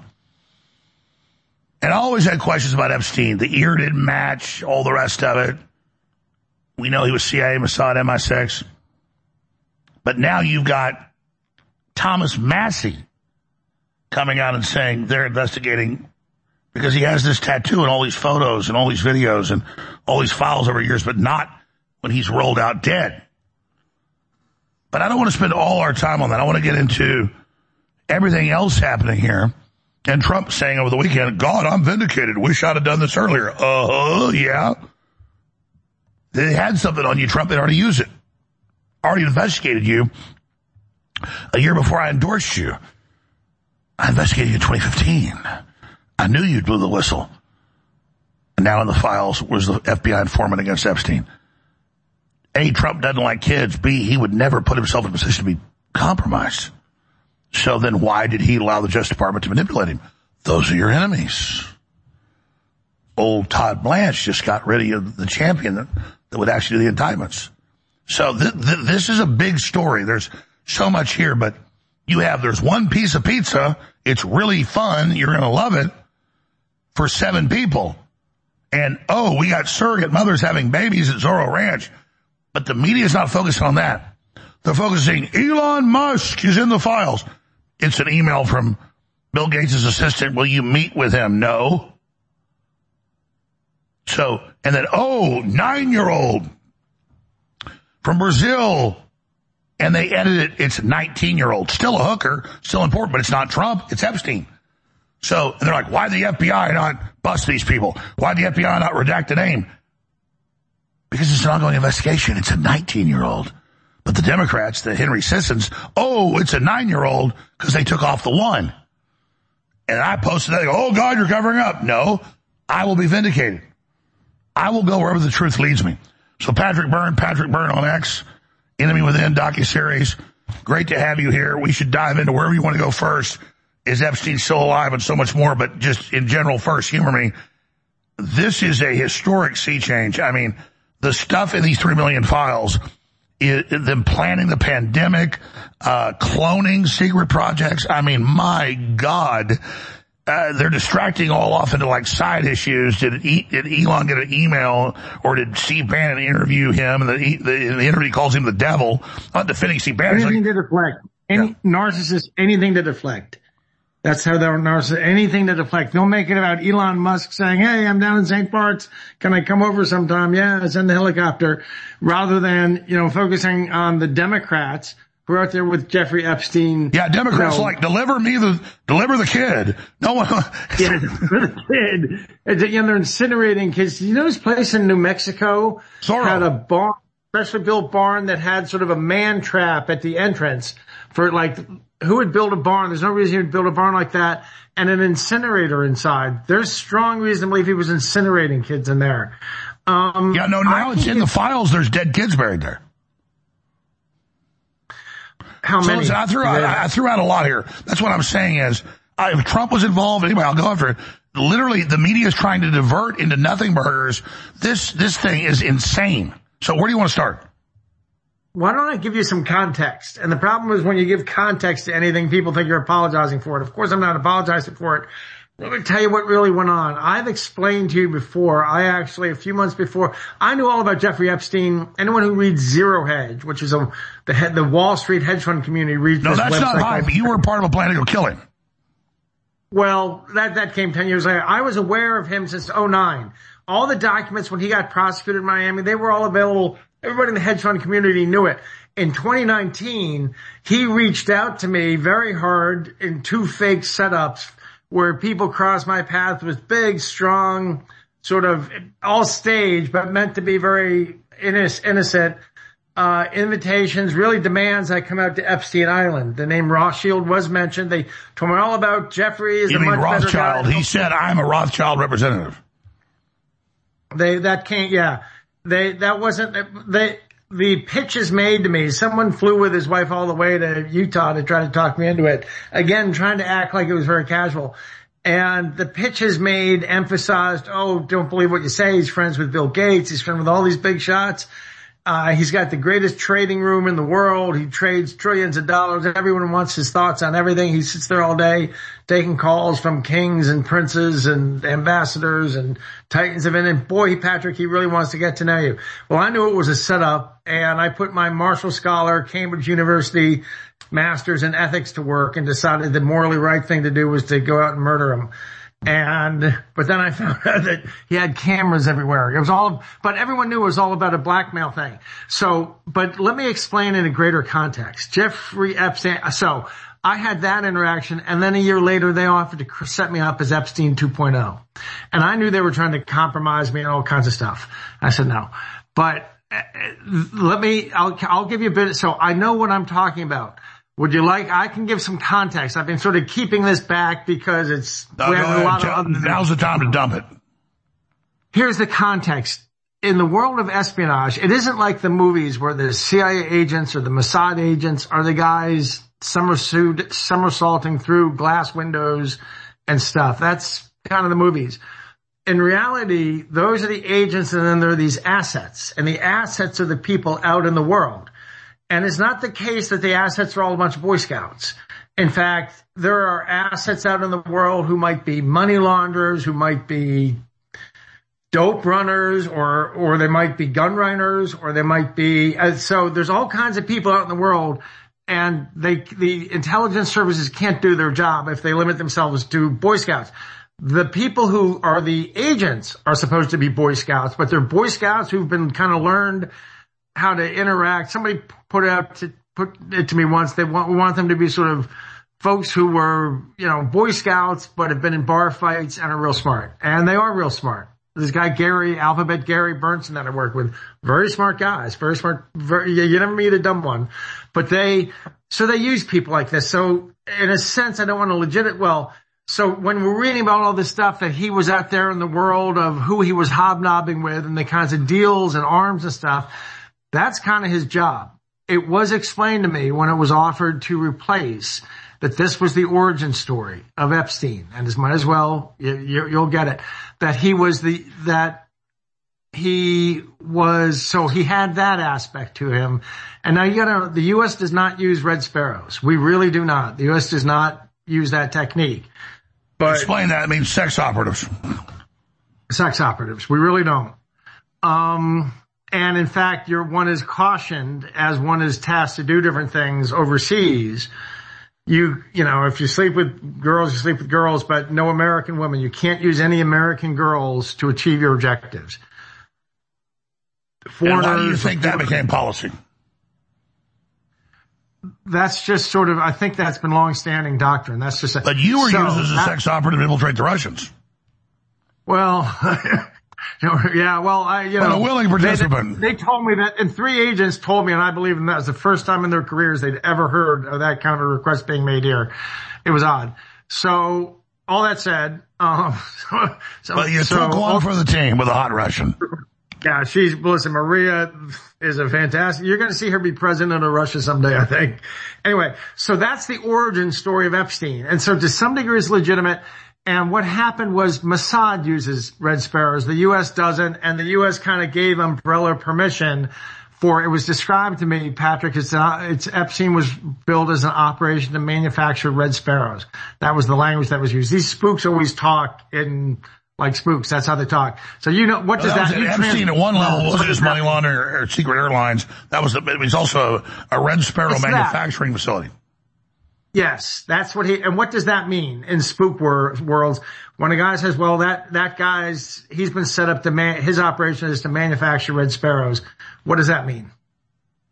And I always had questions about Epstein. The ear didn't match, all the rest of it. We know he was C I A, Mossad, M I six. But now you've got Thomas Massie coming out and saying they're investigating because he has this tattoo and all these photos and all these videos and all these files over years, but not when he's rolled out dead. But I don't want to spend all our time on that. I want to get into everything else happening here. And Trump saying over the weekend, God, I'm vindicated. Wish I'd have done this earlier. Uh, yeah. They had something on you, Trump. They'd already used it. Already investigated you a year before I endorsed you. I investigated you in twenty fifteen. I knew you'd blow the whistle. And now in the files was the F B I informant against Epstein. A, Trump doesn't like kids. B, he would never put himself in a position to be compromised. So then why did he allow the Justice Department to manipulate him? Those are your enemies. Old Todd Blanche just got rid of the champion that, that would actually do the indictments. So th- th- this is a big story. There's so much here, but you have, there's one piece of pizza. It's really fun. You're going to love it for seven people. And, oh, we got surrogate mothers having babies at Zorro Ranch. But the media is not focusing on that. They're focusing, Elon Musk is in the files. It's an email from Bill Gates' assistant. Will you meet with him? No. So, and then, oh, nine-year-old from Brazil. And they edited it. It's nineteen-year-old. Still a hooker. Still important, but it's not Trump. It's Epstein. So, and they're like, why the F B I not bust these people? Why the F B I not redact the name? Because it's an ongoing investigation. It's a nineteen-year-old. But the Democrats, the Henry Sissons, oh, it's a nine-year-old because they took off the one. And I posted that. They go, oh, God, you're covering up. No, I will be vindicated. I will go wherever the truth leads me. So Patrick Byrne, Patrick Byrne on X, Enemy Within docuseries. Great to have you here. We should dive into wherever you want to go first. Is Epstein still alive and so much more? But just in general, first, humor me. This is a historic sea change. I mean, the stuff in these three million files, it, them planning the pandemic, uh, cloning secret projects. I mean, my God, uh, they're distracting all off into like side issues. Did, e- did Elon get an email, or did Steve Bannon interview him? And the, the, the interview calls him the devil. Not defending Steve Bannon. Anything like, to deflect. Any yeah. narcissist, anything to deflect. That's how they're narcissists. Anything to deflect. Don't make it about Elon Musk saying, hey, I'm down in Saint Bart's. Can I come over sometime? Yeah, send the helicopter. Rather than, you know, focusing on the Democrats who are out there with Jeffrey Epstein. Yeah, Democrats you know, like, deliver me the, deliver the kid. No one. yeah, deliver the kid. And, you know, they're incinerating kids. You know this place in New Mexico Zorro. had a barn, specially built barn that had sort of a man trap at the entrance for like, who would build a barn? There's no reason you'd build a barn like that. And an incinerator inside. There's strong reason to believe he was incinerating kids in there. Um, yeah, no, now I it's in the files. There's dead kids buried there. How so many? Listen, I threw out, I threw out a lot here. That's what I'm saying is, I, if Trump was involved, anyway, I'll go after it. Literally, the media is trying to divert into nothing burgers. This, this thing is insane. So where do you want to start? Why don't I give you some context? And the problem is when you give context to anything, people think you're apologizing for it. Of course, I'm not apologizing for it. Let me tell you what really went on. I've explained to you before. I actually, a few months before, I knew all about Jeffrey Epstein. Anyone who reads Zero Hedge, which is a, the head, the Wall Street hedge fund community reads no, this that's website. not hype. You were part of a plan to go kill him. Well, that, that came ten years later. I was aware of him since oh nine. All the documents when he got prosecuted in Miami, they were all available. Everybody in the hedge fund community knew it. in twenty nineteen, he reached out to me very hard in two fake setups where people crossed my path with big, strong, sort of all staged, but meant to be very innocent, uh, invitations, really demands I come out to Epstein Island. The name Rothschild was mentioned. They told me all about Jeffrey is you a mean much Rothschild. better guy. He said, I'm a Rothschild representative. They, that can't, yeah. They, that wasn't, they, the pitch is made to me. Someone flew with his wife all the way to Utah to try to talk me into it. Again, trying to act like it was very casual. And the pitch is made, emphasized, oh, don't believe what you say. He's friends with Bill Gates. He's friends with all these big shots. Uh, he's got the greatest trading room in the world. He trades trillions of dollars. Everyone wants his thoughts on everything. He sits there all day taking calls from kings and princes and ambassadors and titans of it. And boy, Patrick, he really wants to get to know you. Well, I knew it was a setup, and I put my Marshall Scholar, Cambridge University master's in ethics to work and decided the morally right thing to do was to go out and murder him. And, but then I found out that he had cameras everywhere. It was all, but everyone knew it was all about a blackmail thing. So, but let me explain in a greater context. Jeffrey Epstein, so I had that interaction, and then a year later they offered to set me up as Epstein two point oh. And I knew they were trying to compromise me and all kinds of stuff. I said no. But uh, let me, I'll, I'll give you a bit, so I know what I'm talking about. Would you like, I can give some context. I've been sort of keeping this back because it's, no, we have a lot of other now's the time to dump it. Here's the context. In the world of espionage, it isn't like the movies where the C I A agents or the Mossad agents are the guys somersault, somersaulting through glass windows and stuff. That's kind of the movies. In reality, those are the agents, and then there are these assets. And the assets are the people out in the world. And it's not the case that the assets are all a bunch of Boy Scouts. In fact, there are assets out in the world who might be money launderers, who might be dope runners, or or they might be gun runners, or they might be uh, so there's all kinds of people out in the world, and they the intelligence services can't do their job if they limit themselves to Boy Scouts. The people who are the agents are supposed to be Boy Scouts, but they're Boy Scouts who've been kind of learned how to interact. Somebody put it out to put it to me once. They want we want them to be sort of folks who were, you know, Boy Scouts, but have been in bar fights and are real smart. And they are real smart. This guy Gary, Alphabet Gary Bernson that I work with, very smart guys, very smart. Very, you never meet a dumb one. But they, so they use people like this. So in a sense, I don't want to legit, well, so when we're reading about all this stuff that he was out there in the world of who he was hobnobbing with and the kinds of deals and arms and stuff, that's kind of his job. It was explained to me when it was offered to replace that this was the origin story of Epstein, and as might as well, you, you, you'll get it, that he was the, that he was, so he had that aspect to him. And now you gotta, the U S does not use Red Sparrows. We really do not. The U S does not use that technique. But explain that. It means sex operatives. Sex operatives. We really don't. Um, And in fact, you're, one is cautioned as one is tasked to do different things overseas. You, you know, if you sleep with girls, you sleep with girls, but no American women. You can't use any American girls to achieve your objectives. And why do you think that became policy? That's just sort of, I think that's been long-standing doctrine. That's just a, But you were so, used as a that, sex operative to infiltrate the Russians. Well, yeah, well, I, you know. But a willing participant. They, they told me that, and three agents told me, and I believe in that, it was the first time in their careers they'd ever heard of that kind of a request being made here. It was odd. So, all that said, um, so. But you so, took one for the team with a hot Russian. Yeah, she's, listen, Maria is a fantastic, you're gonna see her be president of Russia someday, I think. Anyway, so that's the origin story of Epstein. And so to some degree it's legitimate. And what happened was Mossad uses Red Sparrows. The U S doesn't, and the U S kind of gave umbrella permission for, it was described to me, Patrick, it's, uh, it's Epstein was billed as an operation to manufacture Red Sparrows. That was the language that was used. These spooks always talk in, like spooks. That's how they talk. So you know, what does well, that, that mean? Epstein at one level wasn't just money laundering or, or secret airlines. That was, it was also a, a Red Sparrow it's manufacturing that. facility. Yes, that's what he, and what does that mean in spook wor- worlds? When a guy says, well, that, that guy's, he's been set up to man, his operation is to manufacture Red Sparrows. What does that mean?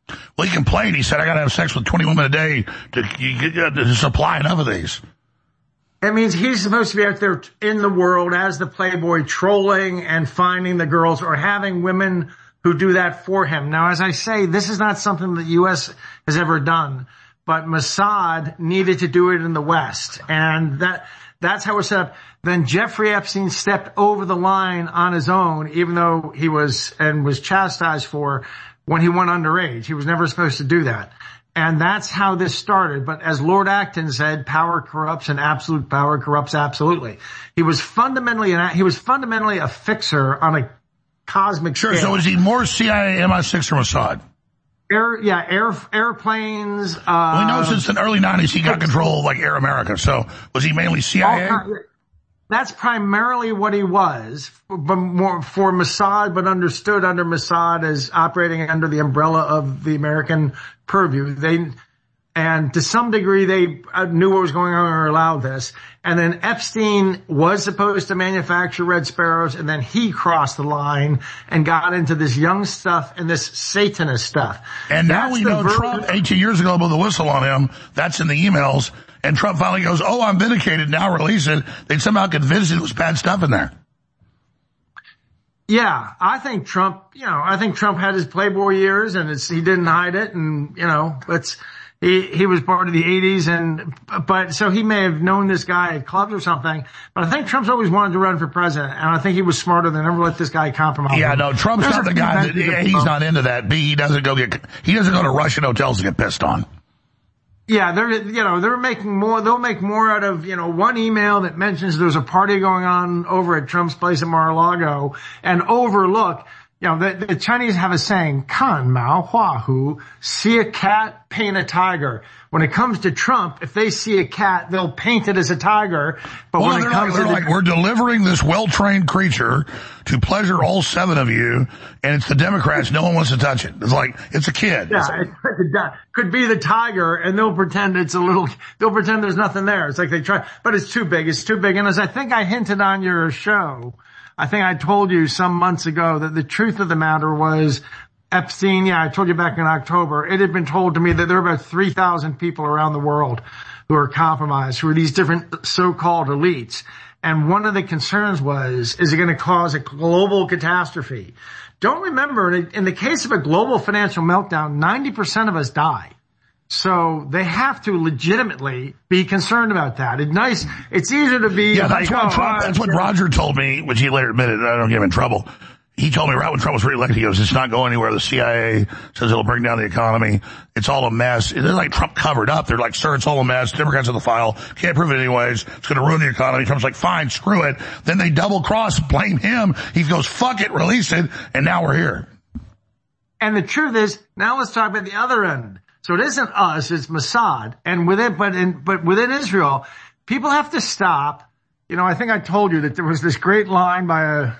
Well, he complained. He said, I got to have sex with twenty women a day to, to supply enough of these. It means he's supposed to be out there in the world as the playboy, trolling and finding the girls or having women who do that for him. Now, as I say, this is not something the U S has ever done, but Mossad needed to do it in the West. And that that's how it's set up. Then Jeffrey Epstein stepped over the line on his own, even though he was and was chastised for when he went underage. He was never supposed to do that. And that's how this started. But as Lord Acton said, power corrupts and absolute power corrupts absolutely. He was fundamentally an, he was fundamentally a fixer on a cosmic Sure, scale. so is he more C I A, M I six, or Mossad? Air, yeah, air, airplanes. Uh, well, we know since the early nineties he got control of like Air America. So was he mainly C I A? That's primarily what he was, but more for Mossad, but understood under Mossad as operating under the umbrella of the American purview. They, and to some degree, they knew what was going on or allowed this. And then Epstein was supposed to manufacture Red Sparrows, and then he crossed the line and got into this young stuff and this Satanist stuff. And now That's we the know version- Trump, eighteen years ago, blew the whistle on him. That's in the emails. And Trump finally goes, oh, I'm vindicated, now release it. They somehow convinced it was bad stuff in there. Yeah, I think Trump, you know, I think Trump had his Playboy years and it's, he didn't hide it, and, you know, it's, he, he was part of the eighties, and, but, so he may have known this guy at clubs or something, but I think Trump's always wanted to run for president, and I think he was smarter than ever let this guy compromise. Yeah, him. no, Trump's There's not the a guy few that, things A, he's not into that. B, he doesn't go get, he doesn't go to Russian hotels to get pissed on. Yeah, they're, you know, they're making more, they'll make more out of, you know, one email that mentions there's a party going on over at Trump's place at Mar-a-Lago and overlook, you know, the, the Chinese have a saying, kan mao hua hu, see a cat, paint a tiger. When it comes to Trump, if they see a cat, they'll paint it as a tiger. But well, when it they're comes like, they're to like, the, we're delivering this well-trained creature to pleasure all seven of you, and it's the Democrats. No one wants to touch it. It's like, it's a kid. yeah, it could, could be the tiger, and they'll pretend it's a little, they'll pretend there's nothing there. It's like they try, but it's too big. It's too big. And as I think I hinted on your show, I think I told you some months ago that the truth of the matter was Epstein, yeah, I told you back in October, it had been told to me that there are about three thousand people around the world who are compromised, who are these different so-called elites. And one of the concerns was, is it going to cause a global catastrophe? Don't remember, in the case of a global financial meltdown, ninety percent of us die. So they have to legitimately be concerned about that. It's nice. It's easier to be. Yeah, that's like, what oh, Trump, that's what Roger told me, which he later admitted. I don't get him in trouble. He told me right when Trump was reelected, he goes, it's not going anywhere. The C I A says it'll bring down the economy. It's all a mess. It's like Trump covered up. They're like, sir, it's all a mess. Democrats have the file. Can't prove it anyways. It's going to ruin the economy. Trump's like, fine, screw it. Then they double cross, blame him. He goes, fuck it, release it. And now we're here. And the truth is, now let's talk about the other end. So it isn't us, it's Mossad. And within, but in, but within Israel, people have to stop. You know, I think I told you that there was this great line by a,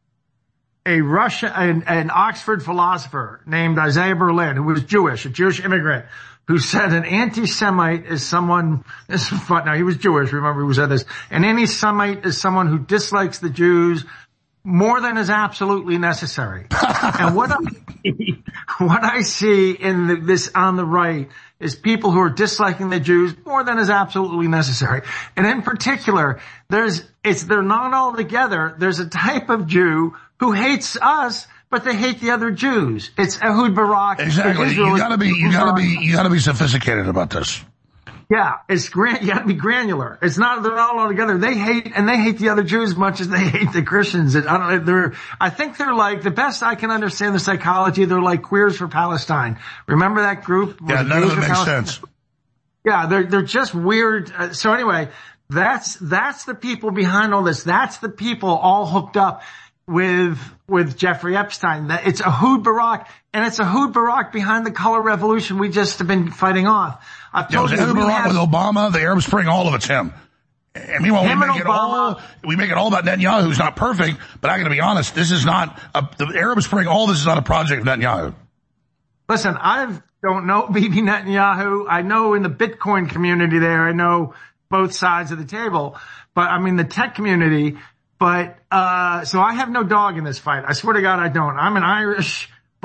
a Russian, an, an Oxford philosopher named Isaiah Berlin, who was Jewish, a Jewish immigrant, who said an anti-Semite is someone, this is fun, now he was Jewish, remember who said this, an anti-Semite is someone who dislikes the Jews more than is absolutely necessary. And what I, what I see in the, this on the right is people who are disliking the Jews more than is absolutely necessary. And in particular, there's, it's, they're not all together. There's a type of Jew who hates us, but they hate the other Jews. It's Ehud Barak. Exactly. You gotta be, you gotta be, you gotta be sophisticated about this. Yeah, it's gran- you gotta be granular. It's not, they're not all together. They hate, and they hate the other Jews as much as they hate the Christians. It, I don't know, they're, I think they're like, the best I can understand the psychology, they're like Queers for Palestine. Remember that group? Yeah, none of it makes sense. Yeah, they're, they're just weird. Uh, so anyway, that's, that's the people behind all this. That's the people all hooked up with, with Jeffrey Epstein. It's Ehud Barak, and it's Ehud Barak behind the color revolution we just have been fighting off. I've told yeah, you, Ehud Barak have, with Obama, the Arab Spring, all of it's him. And meanwhile, we make it all, we make it all about Netanyahu, who's not perfect, but I gotta be honest, this is not, a, the Arab Spring, all this is not a project of Netanyahu. Listen, I don't know Bibi Netanyahu. I know in the Bitcoin community there, I know both sides of the table, but I mean the tech community, but, uh, so I have no dog in this fight. I swear to God I don't. I'm an Irish, but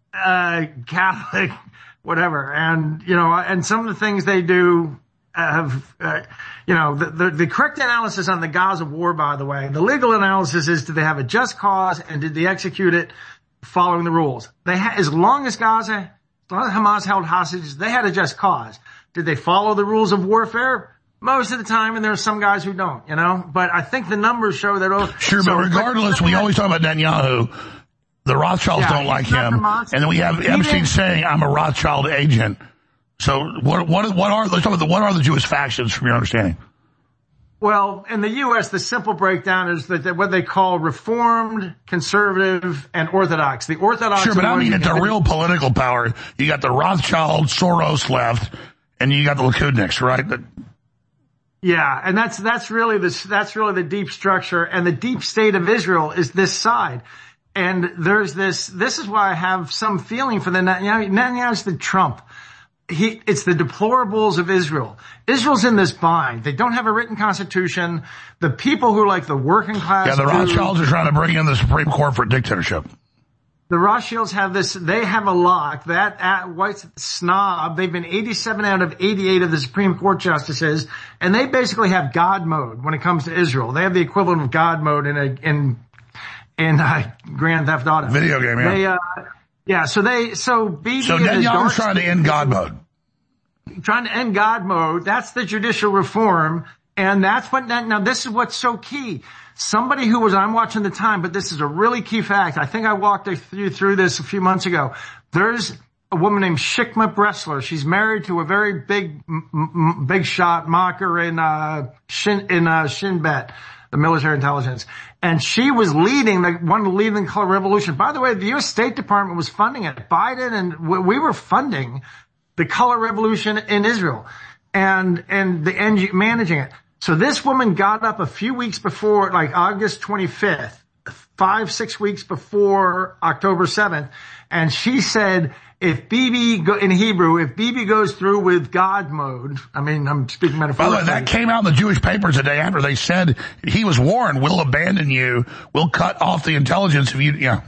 uh, Catholic, whatever. And, you know, and some of the things they do have, uh, you know, the, the, the correct analysis on the Gaza war, by the way, the legal analysis is, did they have a just cause and did they execute it following the rules? They ha- as long as Gaza, as long as Hamas held hostages, they had a just cause. Did they follow the rules of warfare? Most of the time, and there are some guys who don't, you know, but I think the numbers show that. Oh, sure, so, but regardless, we always talk about Netanyahu. The Rothschilds yeah, don't like him. And then we have Epstein saying, I'm a Rothschild agent. So what, what, what are, let's talk about the, what are the Jewish factions from your understanding? Well, in the U S, the simple breakdown is that what they call Reformed, Conservative, and Orthodox. The Orthodox. Sure, but I mean, it's a real political power. You got the Rothschild, Soros left, and you got the Likudniks, right? But, yeah, and that's, that's really the, that's really the deep structure, and the deep state of Israel is this side. And there's this, this is why I have some feeling for the Netanyahu. Netanyahu's the Trump. He, it's the deplorables of Israel. Israel's in this bind. They don't have a written constitution. The people who are like the working class. Yeah, the Rothschilds are trying to bring in the Supreme Court for dictatorship. The Rothschilds have this, they have a lock. That at white snob, they've been eighty-seven out of eighty-eight of the Supreme Court justices, and they basically have God mode when it comes to Israel. They have the equivalent of God mode in a, in, in uh, Grand Theft Auto. Video game, yeah. They, uh, yeah, so they, so Bibi So Netanyahu's trying to end God mode. Trying to end God mode. That's the judicial reform. And that's what, now this is what's so key. Somebody who was, I'm watching the time, but this is a really key fact. I think I walked you through this a few months ago. There's a woman named Shikma Bressler. She's married to a very big, m- big shot mocker in, uh, Shin, in, uh, Shin Bet, the military intelligence. And she was leading the, one of the leading color revolution. By the way, the U S State Department was funding it. Biden and we were funding the color revolution in Israel and, and the and managing it. So this woman got up a few weeks before, like August twenty-fifth, five, six weeks before October seventh. And she said, if Bibi, go, in Hebrew, if Bibi goes through with God mode, I mean, I'm speaking metaphorically. By the way, that came out in the Jewish papers the day after. They said he was warned, we'll abandon you. We'll cut off the intelligence if you, yeah.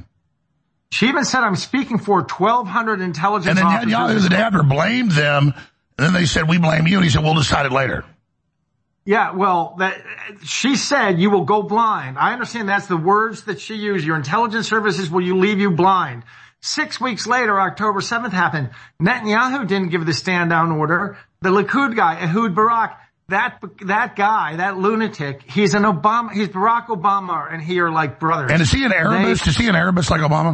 She even said, I'm speaking for twelve hundred intelligence and then officers. And then the day after blamed them. And then they said, we blame you. And he said, we'll decide it later. Yeah, well, that, she said you will go blind. I understand that's the words that she used. Your intelligence services will you leave you blind. Six weeks later, October seventh happened. Netanyahu didn't give the stand down order. The Likud guy, Ehud Barak, that, that guy, that lunatic, he's an Obama, he's Barack Obama and he are like brothers. And is he an Arabist? They, is he an Arabist like Obama?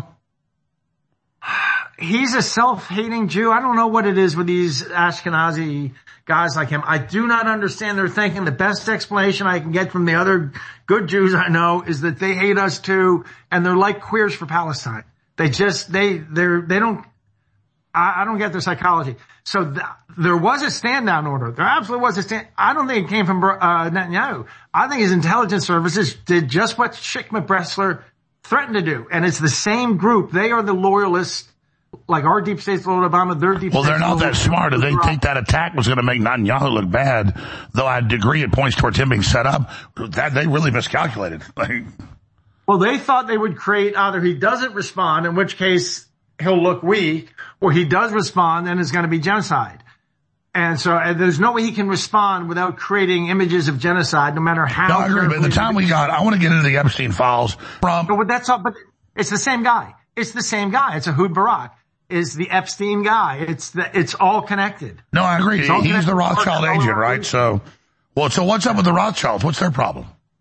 He's a self-hating Jew. I don't know what it is with these Ashkenazi guys like him. I do not understand their thinking. The best explanation I can get from the other good Jews I know is that they hate us too, and they're like queers for Palestine. They just, they, they're, they don't, I, I don't get their psychology. So th- there was a stand-down order. There absolutely was a stand, I don't think it came from, uh, Netanyahu. I think his intelligence services did just what Shikma Bressler threatened to do. And it's the same group. They are the loyalists. Like our deep state's Lord Obama, their deep well, state's they're not that smart. If they Iraq. think that attack was going to make Netanyahu look bad, though I agree it points towards him being set up, that they really miscalculated. Like, well, they thought they would create either he doesn't respond, in which case he'll look weak, or he does respond and it's going to be genocide. And so and there's no way he can respond without creating images of genocide, no matter how. No, I agree. But the time we got, I want to get into the Epstein files from. But that's all. But it's the same guy. It's the same guy. It's Ehud Barak. Is the Epstein guy. It's the, it's all connected. No, I agree. He's the Rothschild agent, right? So, well, so what's up with the Rothschilds? What's their problem?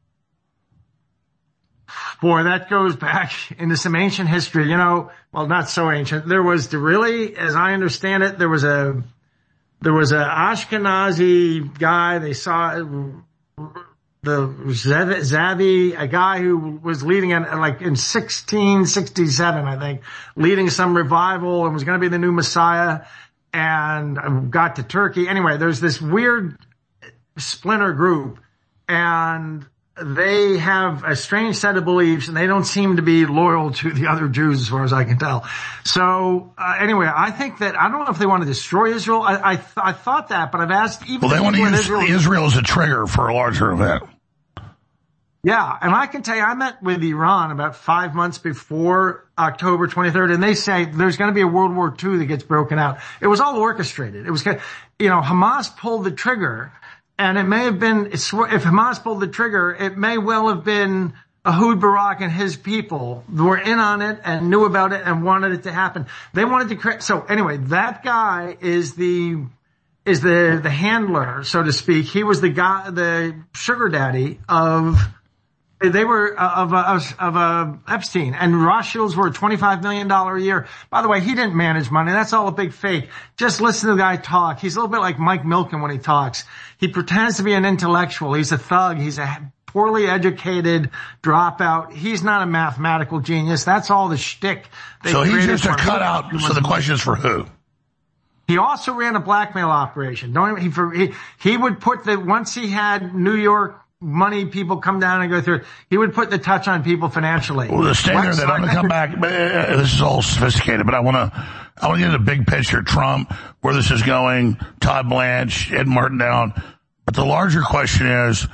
Boy, that goes back into some ancient history. You know, well, not so ancient. There was the really, as I understand it, there was a, there was a Ashkenazi guy. They saw the Zavi, a guy who was leading in, like in sixteen sixty-seven, I think, leading some revival and was going to be the new Messiah, and got to Turkey. Anyway, there's this weird splinter group, and they have a strange set of beliefs, and they don't seem to be loyal to the other Jews as far as I can tell. So, uh, anyway, I think that, I don't know if they want to destroy Israel. I, I, th- I thought that, but I've asked even Well, they want to use Israel, Israel as a trigger for a larger event. Yeah, and I can tell you, I met with Iran about five months before October twenty-third, and they say there's going to be a World War Two that gets broken out. It was all orchestrated. It was, you know, Hamas pulled the trigger, and it may have been, if Hamas pulled the trigger, it may well have been Ehud Barak and his people were in on it and knew about it and wanted it to happen. They wanted to create, so anyway, that guy is the, is the, the handler, so to speak. He was the guy, the sugar daddy of, they were uh, of, uh, of, uh, Epstein, and Rothschilds were twenty-five million dollars a year. By the way, he didn't manage money. That's all a big fake. Just listen to the guy talk. He's a little bit like Mike Milken when he talks. He pretends to be an intellectual. He's a thug. He's a poorly educated dropout. He's not a mathematical genius. That's all the shtick. So he's just a cutout. So the question is for who? He also ran a blackmail operation. Don't he? He, he would put the, once he had New York money people come down and go through it, he would put the touch on people financially. Well, stay there. That I'm going to come back. Uh, this is all sophisticated, but I want to, I want to get the big picture. Trump, where this is going, Todd Blanche, Ed Martindale. But the larger question is,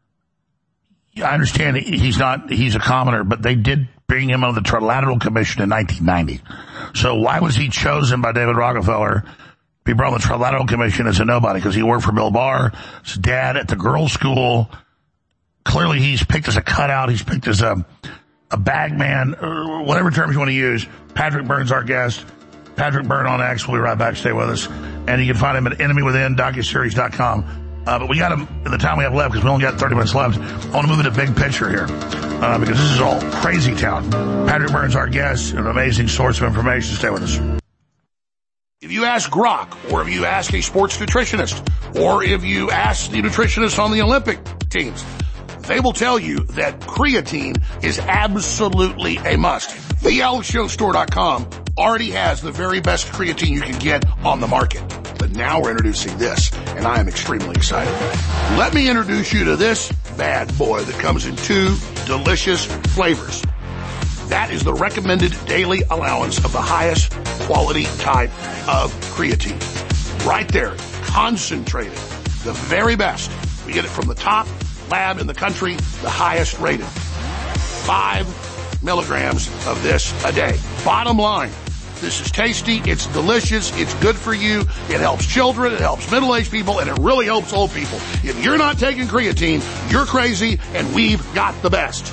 I understand he's not, he's a commoner, but they did bring him on the Trilateral Commission in nineteen ninety. So why was he chosen by David Rockefeller? He brought on the Trilateral Commission as a nobody because he worked for Bill Barr, his dad at the girls' school. Clearly he's picked as a cutout. He's picked as a, a bag man, or whatever terms you want to use. Patrick Byrne's our guest. Patrick Byrne on X. We'll be right back. Stay with us. And you can find him at enemy within docu series dot com. Uh, but we got him in the time we have left because we only got thirty minutes left. I want to move into big picture here uh, because this is all crazy town. Patrick Byrne's our guest, an amazing source of information. Stay with us. If you ask Grok, or if you ask a sports nutritionist, or if you ask the nutritionist on the Olympic teams, they will tell you that creatine is absolutely a must. the alex jones store dot com already has the very best creatine you can get on the market. But now we're introducing this, and I am extremely excited. Let me introduce you to this bad boy that comes in two delicious flavors. That is the recommended daily allowance of the highest quality type of creatine. Right there, concentrated, the very best. We get it from the top lab in the country, the highest rated. Five milligrams of this a day. Bottom line, this is tasty, it's delicious, it's good for you, it helps children, it helps middle-aged people, and it really helps old people. If you're not taking creatine, you're crazy, and we've got the best.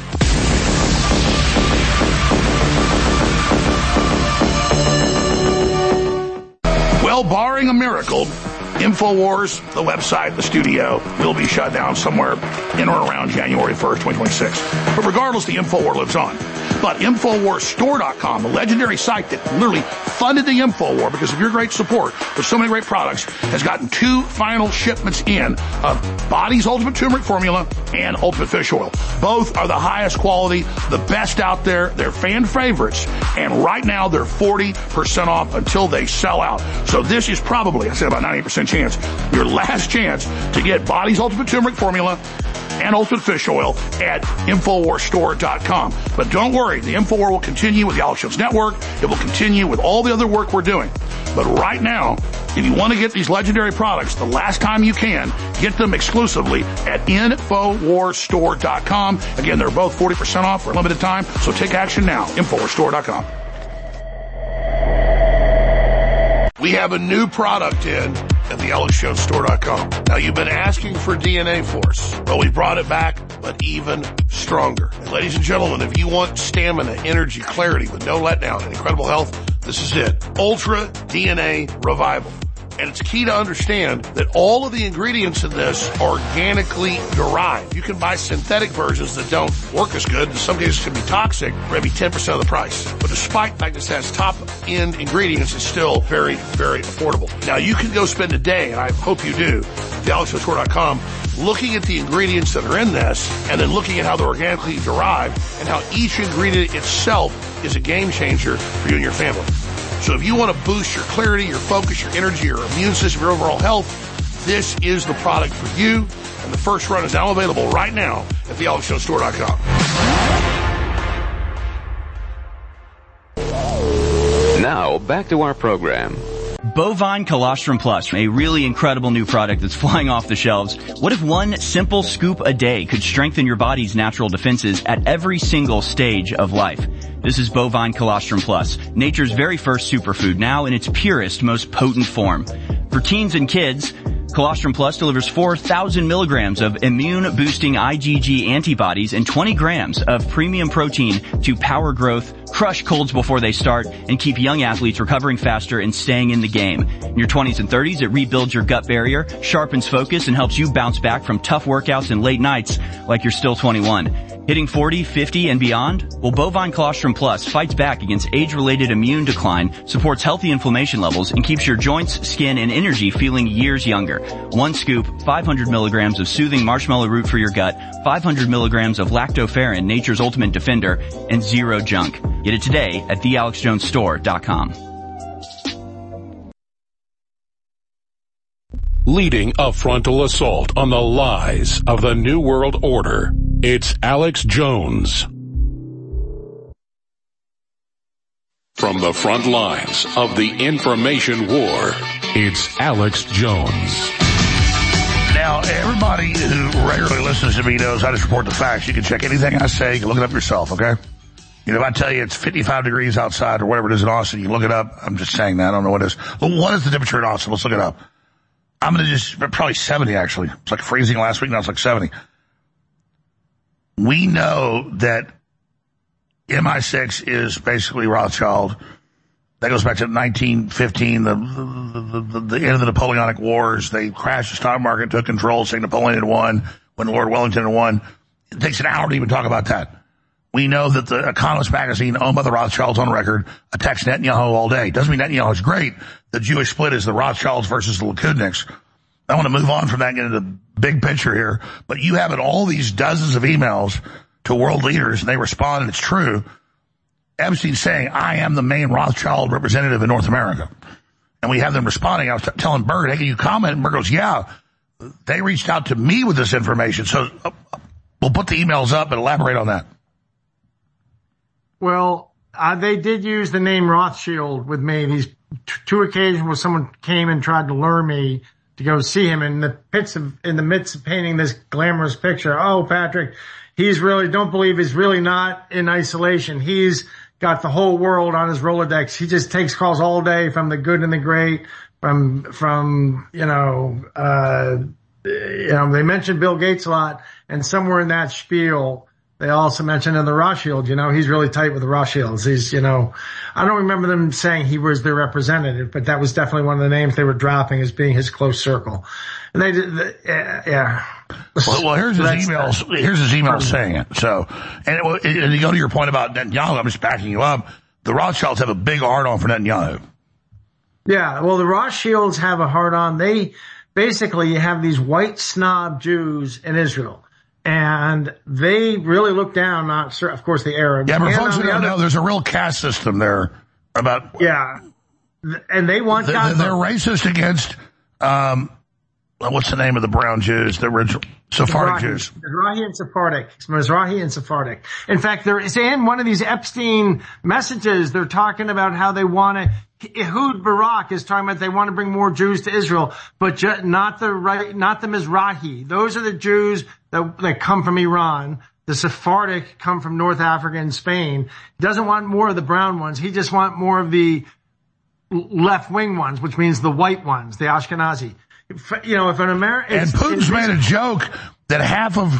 Well, barring a miracle, InfoWars, the website, the studio, will be shut down somewhere in or around January first, twenty twenty-six. But regardless, the InfoWar lives on. But InfoWars Store dot com, the legendary site that literally funded the InfoWar because of your great support with so many great products, has gotten two final shipments in of Body's Ultimate Turmeric Formula and Ultimate Fish Oil. Both are the highest quality, the best out there. They're fan favorites. And right now, they're forty percent off until they sell out. So this is probably, I said about ninety percent chance, your last chance to get Body's Ultimate Turmeric Formula and Ultimate Fish Oil at InfoWars Store dot com. But don't worry, the InfoWar will continue with the Alex Jones Network. It will continue with all the other work we're doing. But right now, if you want to get these legendary products, the last time you can, get them exclusively at InfoWars Store dot com. Again, they're both forty percent off for a limited time, so take action now, InfoWars Store dot com. We have a new product in at the Alex Jones Store dot com. Now, you've been asking for D N A Force. Well, we brought it back, but even stronger. And ladies and gentlemen, if you want stamina, energy, clarity with no letdown and incredible health, this is it. Ultra D N A Revival. And it's key to understand that all of the ingredients in this are organically derived. You can buy synthetic versions that don't work as good. In some cases, can be toxic for maybe ten percent of the price. But despite the fact this has top-end ingredients, it's still very, very affordable. Now, you can go spend a day, and I hope you do, at the Alex Jones Store dot com, looking at the ingredients that are in this, and then looking at how they're organically derived, and how each ingredient itself is a game changer for you and your family. So if you want to boost your clarity, your focus, your energy, your immune system, your overall health, this is the product for you. And the first run is now available right now at the Alex Jones Store dot com. Now, back to our program. Bovine Colostrum Plus, a really incredible new product that's flying off the shelves. What if one simple scoop a day could strengthen your body's natural defenses at every single stage of life? This is Bovine Colostrum Plus, nature's very first superfood, now in its purest, most potent form. For teens and kids, Colostrum Plus delivers four thousand milligrams of immune-boosting IgG antibodies and twenty grams of premium protein to power growth, crush colds before they start, and keep young athletes recovering faster and staying in the game. In your twenties and thirties, it rebuilds your gut barrier, sharpens focus, and helps you bounce back from tough workouts and late nights like you're still twenty-one. Hitting forty, fifty, and beyond? Well, Bovine Colostrum Plus fights back against age-related immune decline, supports healthy inflammation levels, and keeps your joints, skin, and energy feeling years younger. One scoop, five hundred milligrams of soothing marshmallow root for your gut, five hundred milligrams of lactoferrin, nature's ultimate defender, and zero junk. Get it today at the alex jones store dot com. Leading a frontal assault on the lies of the New World Order, it's Alex Jones. From the front lines of the information war, it's Alex Jones. Now, everybody who regularly listens to me knows I just report the facts. You can check anything I say. You can look it up yourself, okay? You know, if I tell you it's fifty-five degrees outside or whatever it is in Austin, you can look it up. I'm just saying that. I don't know what it is. Well, what is the temperature in Austin? Let's look it up. I'm going to just, probably seventy actually. It's like freezing last week. Now it's like seventy. We know that M I six is basically Rothschild. That goes back to nineteen fifteen, the, the, the, the end of the Napoleonic Wars. They crashed the stock market, took control, saying Napoleon had won, when Lord Wellington had won. It takes an hour to even talk about that. We know that the Economist magazine, owned by the Rothschilds on record, attacks Netanyahu all day. Doesn't mean Netanyahu is great. The Jewish split is the Rothschilds versus the Likudniks. I want to move on from that and get into the big picture here. But you have it, all these dozens of emails to world leaders, and they respond, and it's true. Epstein saying, I am the main Rothschild representative in North America. And we have them responding. I was t- telling Bird, hey, can you comment? And Bird goes, yeah, they reached out to me with this information. So uh, we'll put the emails up and elaborate on that. Well, uh, they did use the name Rothschild with me. These t- two occasions where someone came and tried to lure me to go see him in the pits of, in the midst of painting this glamorous picture. Oh, Patrick, he's really, don't believe he's really not in isolation. He's got the whole world on his Rolodex. He just takes calls all day from the good and the great, from, from, you know, uh, you know, they mentioned Bill Gates a lot, and somewhere in that spiel, they also mentioned in the Rothschild, you know, he's really tight with the Rothschilds. He's, you know, I don't remember them saying he was their representative, but that was definitely one of the names they were dropping as being his close circle. And they did, uh, yeah. Well, well, here's his emails. Here's his email saying it. So, and, it, and to go to your point about Netanyahu, I'm just backing you up. The Rothschilds have a big hard-on for Netanyahu. Yeah, well, the Rothschilds have a hard-on. They basically have these white snob Jews in Israel. And they really look down, not, of course, the Arabs. Yeah, but folks who don't know, there's a real caste system there about. Yeah. And they want. They're, they're racist against, um, what's the name of the brown Jews, the original Sephardic Mizrahi, Jews? Mizrahi and Sephardic. Mizrahi and Sephardic. In fact, there is in one of these Epstein messages, they're talking about how they want to. Ehud Barak is talking about they want to bring more Jews to Israel, but ju- not the right, not the Mizrahi. Those are the Jews that, that come from Iran. The Sephardic come from North Africa and Spain. He doesn't want more of the brown ones. He just wants more of the left-wing ones, which means the white ones, the Ashkenazi. If, you know, if an American... And Putin's made a joke that half of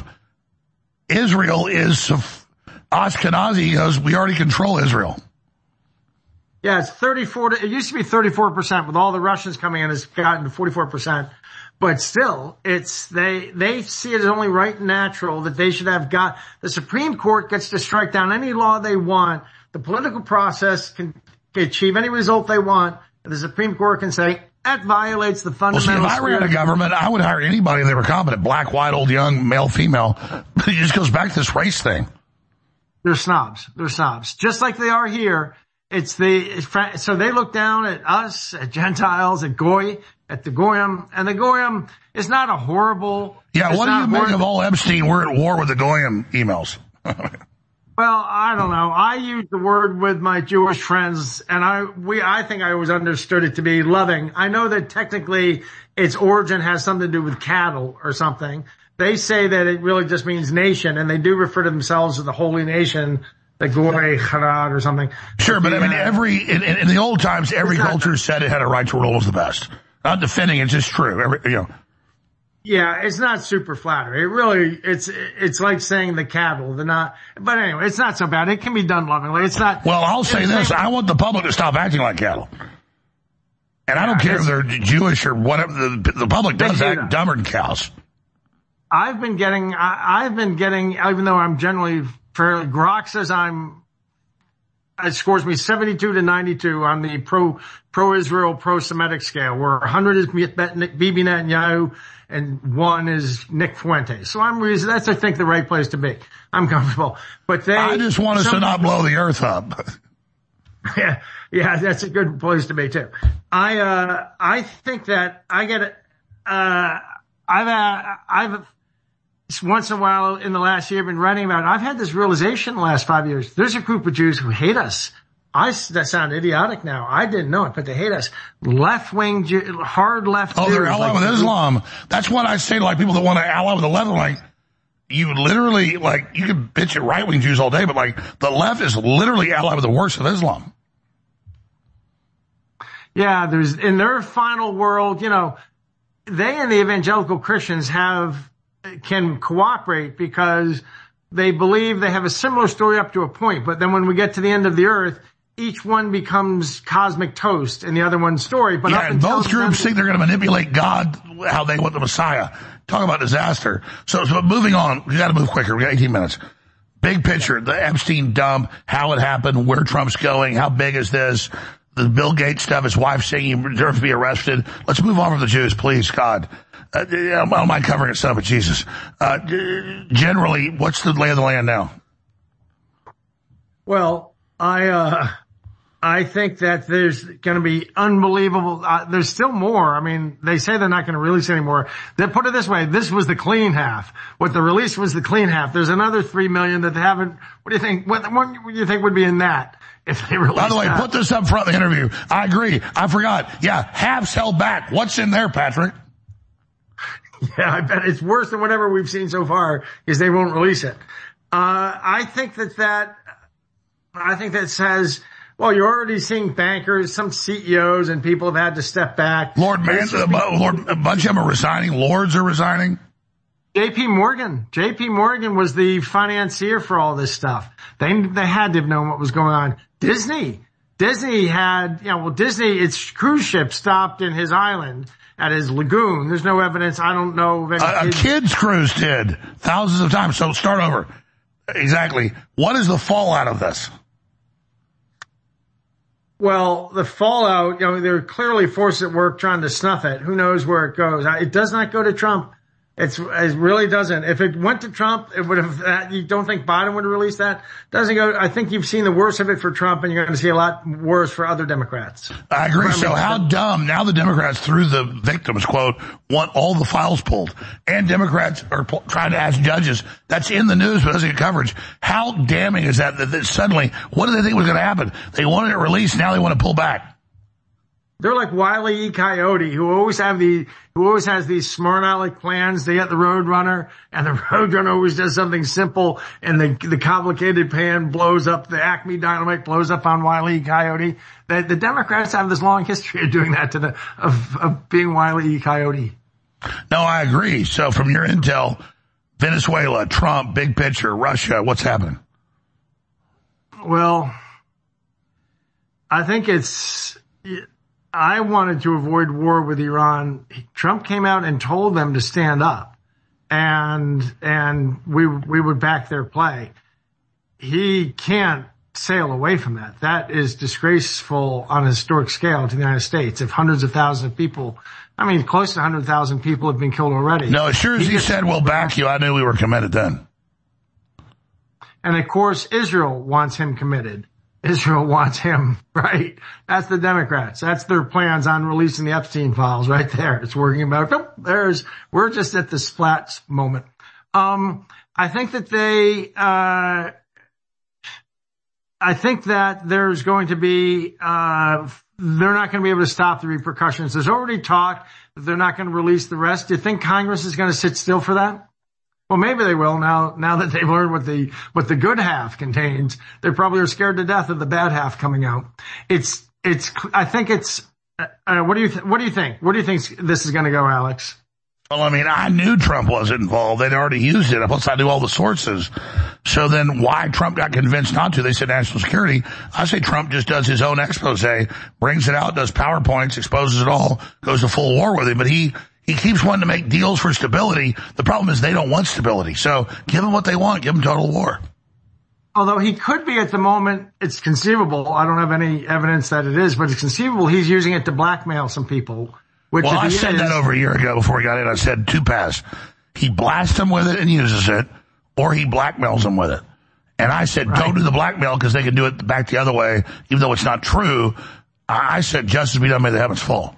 Israel is Ashkenazi. He goes, we already control Israel. Yeah, it's thirty-four. It used to be thirty-four percent. With all the Russians coming in, it's gotten to forty-four percent. But still, it's, they, they see it as only right and natural that they should have got, the Supreme Court gets to strike down any law they want. The political process can achieve any result they want. And the Supreme Court can say, that violates the fundamental. Well, see, if I ran a government, I would hire anybody if they were competent. Black, white, old, young, male, female. But it just goes back to this race thing. They're snobs. They're snobs. Just like they are here. It's the, so they look down at us, at Gentiles, at Goy, at the Goyim, and the Goyim is not a horrible. Yeah, what do you make of all Epstein? We're at war with the Goyim emails. Well, I don't know. I use the word with my Jewish friends, and I we I think I always understood it to be loving. I know that technically its origin has something to do with cattle or something. They say that it really just means nation, and they do refer to themselves as the holy nation, the Gorei Harad or something. Sure, but I mean, every in, in, in the old times, every culture said it had a right to rule was the best. Not defending, it's just true. Every, you know. Yeah, it's not super flattering. It really, it's, it's like saying the cattle. They're not, but anyway, it's not so bad. It can be done lovingly. It's not. Well, I'll say this. I want the public to stop acting like cattle. And I don't care if they're Jewish or whatever. The, the public does act dumber than cows. I've been getting, I, I've been getting, even though I'm generally fairly, Grok says I'm, it scores me seventy-two to ninety-two on the pro, pro-Israel, pro-Semitic scale, where one hundred is Bibi Netanyahu and one is Nick Fuentes. So I'm, that's, I think, the right place to be. I'm comfortable. But they. I just want us to not blow the earth up. Yeah, yeah, that's a good place to be too. I, uh, I think that I get it, uh, I've, uh, I've, once in a while in the last year been writing about it. I've had this realization in the last five years. There's a group of Jews who hate us. I, that sound idiotic now. I didn't know it, but they hate us. Left-wing, hard left Oh, Jews. they're allied like with Islam. That's what I say to like people that want to ally with the left. Like, you literally, like, you can bitch at right-wing Jews all day, but like, the left is literally allied with the worst of Islam. Yeah, there's, in their final world, you know, they and the evangelical Christians have, can cooperate because they believe they have a similar story up to a point. But then when we get to the end of the earth, each one becomes cosmic toast in the other one's story. But yeah, and both groups think they're going to manipulate God how they want the Messiah. Talk about disaster. So, so moving on, we got to move quicker. We got eighteen minutes. Big picture, the Epstein dump, how it happened, where Trump's going, how big is this? The Bill Gates stuff, his wife saying he deserves to be arrested. Let's move on from the Jews, please, God. Uh, I don't mind covering it, son of Jesus. Uh, generally, what's the lay of the land now? Well, I, uh, I think that there's going to be unbelievable, uh, there's still more. I mean, they say they're not going to release anymore. They put it this way, this was the clean half. What the release was the clean half. There's another three million that they haven't, what do you think, what, what do you think would be in that? If they release By the way, that? put this up front in the interview. I agree. I forgot. Yeah, half's held back. What's in there, Patrick? Yeah, I bet it's worse than whatever we've seen so far because they won't release it. Uh, I think that that, I think that says, well, you're already seeing bankers, some C E Os and people have had to step back. Lord Manson, Lord, a bunch of them are resigning. Lords are resigning. J P Morgan. J P Morgan was the financier for all this stuff. They, they had to have known what was going on. Disney. Disney had, you know, well, Disney, its cruise ship stopped in his island at his lagoon. There's no evidence. I don't know of any A, a kids. kid's cruise did thousands of times. So start over. Exactly. What is the fallout of this? Well, the fallout, you know, there are clearly forces at work trying to snuff it. Who knows where it goes? It does not go to Trump. It's, it really doesn't. If it went to Trump, it would have, uh, you don't think Biden would have released that? Doesn't go, I think you've seen the worst of it for Trump and you're going to see a lot worse for other Democrats. I agree. I mean, so how dumb, now the Democrats, through the victims quote, want all the files pulled. And Democrats are p- trying to ask judges. That's in the news, but doesn't get coverage. How damning is that, that, that suddenly, what did they think was going to happen? They wanted it released, now they want to pull back. They're like Wile E. Coyote, who always have the, who always has these smart aleck plans. They get the Roadrunner, and the Roadrunner always does something simple, and the the complicated plan blows up. The Acme Dynamite blows up on Wile E. Coyote. The, the Democrats have this long history of doing that to the of, of being Wile E. Coyote. No, I agree. So from your intel, Venezuela, Trump, big picture, Russia, what's happening? Well, I think it's. I wanted to avoid war with Iran. Trump came out and told them to stand up, and and we we would back their play. He can't sail away from that. That is disgraceful on a historic scale to the United States. If hundreds of thousands of people, I mean, close to one hundred thousand people have been killed already. No, as sure as he, he said, we'll back you, I knew we were committed then. And of course, Israel wants him committed. Israel wants him, right? That's the Democrats. That's their plans on releasing the Epstein files right there. It's working about, oh, there's, we're just at the splat moment. Um, I think that they, uh, I think that there's going to be, uh, they're not going to be able to stop the repercussions. There's already talk that they're not going to release the rest. Do you think Congress is going to sit still for that? Well, maybe they will now, now that they've learned what the, what the good half contains. They probably are scared to death of the bad half coming out. It's, it's, I think it's, uh, what do you, th- what do you think? What do you think this is going to go, Alex? Well, I mean, I knew Trump wasn't involved. They'd already used it. Plus, I knew all the sources. So then why Trump got convinced not to? They said national security. I say Trump just does his own expose, brings it out, does PowerPoints, exposes it all, goes to full war with it. But he, he keeps wanting to make deals for stability. The problem is they don't want stability. So give them what they want. Give them total war. Although he could be at the moment, it's conceivable. I don't have any evidence that it is, but it's conceivable he's using it to blackmail some people. Which well, I said is, that over a year ago before he got in. I said two paths. He blasts them with it and uses it, or he blackmails them with it. And I said, right. Don't do the blackmail because they can do it back the other way, even though it's not true. I said, justice be done, may the heavens fall.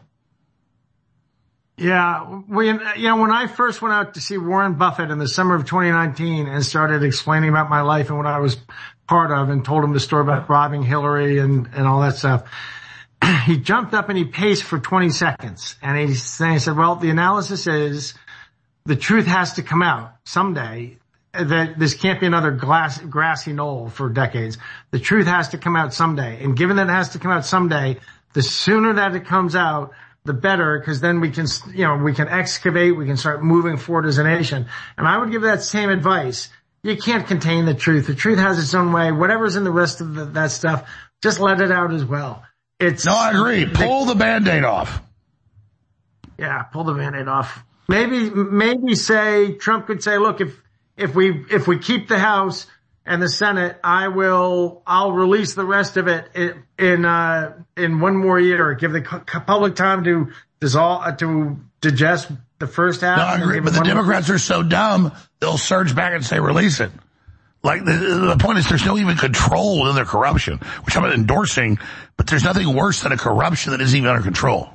Yeah, we, you know, when I first went out to see Warren Buffett in the summer of twenty nineteen and started explaining about my life and what I was part of and told him the story about robbing Hillary and, and all that stuff, he jumped up and he paced for twenty seconds. And he said, well, the analysis is the truth has to come out someday. That this can't be another glass, grassy knoll for decades. The truth has to come out someday. And given that it has to come out someday, the sooner that it comes out, the better, because then we can, you know, we can excavate, we can start moving forward as a nation. And I would give that same advice. You can't contain the truth. The truth has its own way. Whatever's in the rest of the, that stuff, just let it out as well. It's no, I agree. Pull the Band-Aid off. Yeah, pull the Band-Aid off. Maybe, maybe say, Trump could say, look, if, if we, if we keep the House and the Senate, I will, I'll release the rest of it in, in, uh, in one more year. Give the public time to dissolve, uh, to digest the first half. No, I agree. But the Democrats are so dumb, they'll surge back and say release it. Like, the, the point is there's no even control within their corruption, which I'm not endorsing, but there's nothing worse than a corruption that isn't even under control.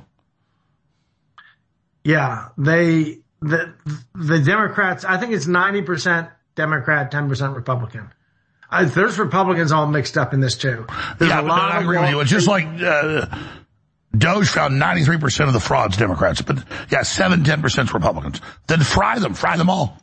Yeah, they, the, the Democrats, I think it's ninety percent Democrat, ten percent Republican. Uh, there's Republicans all mixed up in this too. There's yeah, a but lot I agree with you. It's just like, uh, Doge found ninety-three percent of the frauds Democrats, but yeah, seven, ten percent Republicans. Then fry them, fry them all.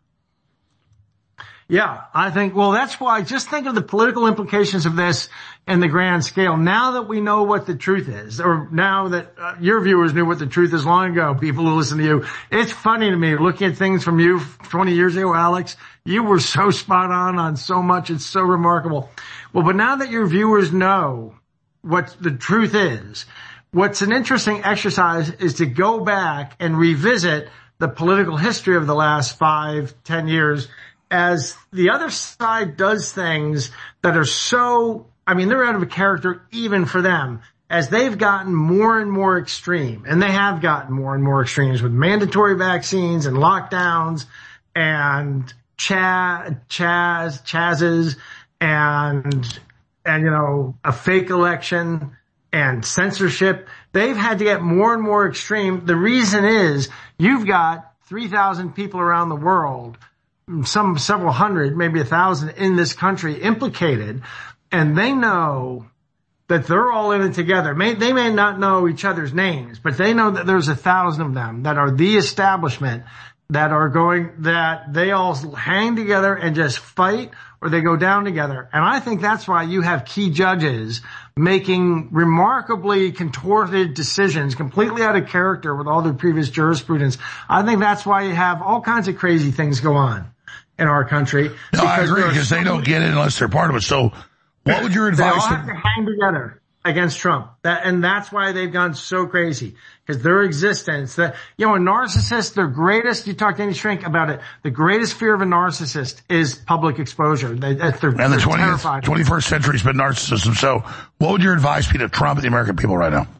Yeah, I think, well, that's why, just think of the political implications of this in the grand scale. Now that we know what the truth is, or now that uh, your viewers knew what the truth is long ago, people who listen to you, it's funny to me looking at things from you twenty years ago, Alex. You were so spot on on so much. It's so remarkable. Well, but now that your viewers know what the truth is, what's an interesting exercise is to go back and revisit the political history of the last five, ten years as the other side does things that are so, I mean, they're out of a character even for them, as they've gotten more and more extreme. And they have gotten more and more extremes with mandatory vaccines and lockdowns and cha, chaz, chazes and, and, you know, a fake election and censorship. They've had to get more and more extreme. The reason is you've got three thousand people around the world, some several hundred, maybe a thousand in this country implicated, and they know that they're all in it together. May, they may not know each other's names, but they know that there's a thousand of them that are the establishment that are going, that they all hang together and just fight, or they go down together. And I think that's why you have key judges making remarkably contorted decisions, completely out of character with all their previous jurisprudence. I think that's why you have all kinds of crazy things go on in our country. No, I agree, because they don't get it unless they're part of it. So what would your advice? They all have to hang together against Trump. That, and that's why they've gone so crazy, because their existence, that, you know, a narcissist, their greatest, you talk to any shrink about it, the greatest fear of a narcissist is public exposure. They, they're, and the they're terrified. twenty-first century's been narcissism. So what would your advice be to Trump and the American people right now?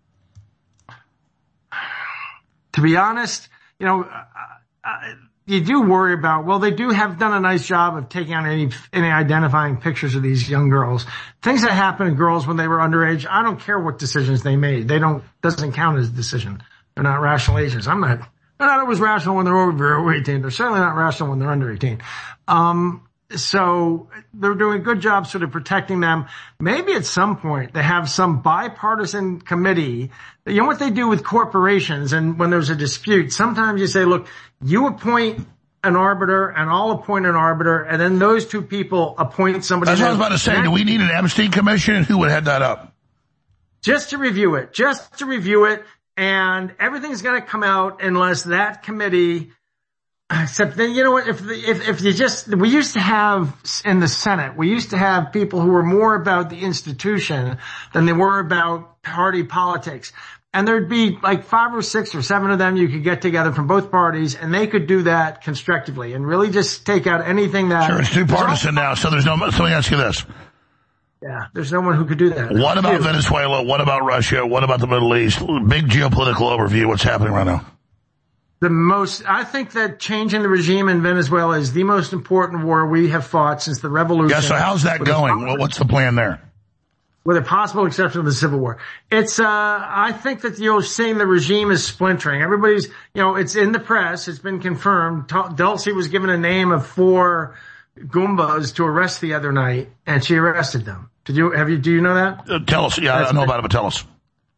To be honest, you know, uh, uh, you do worry about, well, they do have done a nice job of taking out any, any identifying pictures of these young girls. Things that happen to girls when they were underage, I don't care what decisions they made. They don't, doesn't count as a decision. They're not rational ages. I'm not, they're not always rational when they're over eighteen. They're certainly not rational when they're under eighteen. Um, so they're doing a good job sort of protecting them. Maybe at some point they have some bipartisan committee. You know what they do with corporations, and when there's a dispute, sometimes you say, look, you appoint an arbiter and I'll appoint an arbiter, and then those two people appoint somebody. That's what I was about to say. Do we need an Epstein commission? Who would head that up? Just to review it. Just to review it. And everything's going to come out unless that committee, except then, you know what, if, if, if you just, we used to have in the Senate, we used to have people who were more about the institution than they were about party politics. And there'd be like five or six or seven of them you could get together from both parties, and they could do that constructively and really just take out anything that. Sure, it's too partisan now, so there's no, so let me ask you this. Yeah, there's no one who could do that. What about Venezuela? What about Russia? What about the Middle East? Big geopolitical overview. What's happening right now? The most, I think that changing the regime in Venezuela is the most important war we have fought since the revolution. Yeah, so how's that going? Well, what's the plan there? With a possible exception of the Civil War. It's, uh, I think that you're seeing the regime is splintering. Everybody's, you know, it's in the press. It's been confirmed. Dulce was given a name of four Goombas to arrest the other night, and she arrested them. Did you, have you, do you know that? Uh, tell us. Yeah, That's I know about it, but tell us.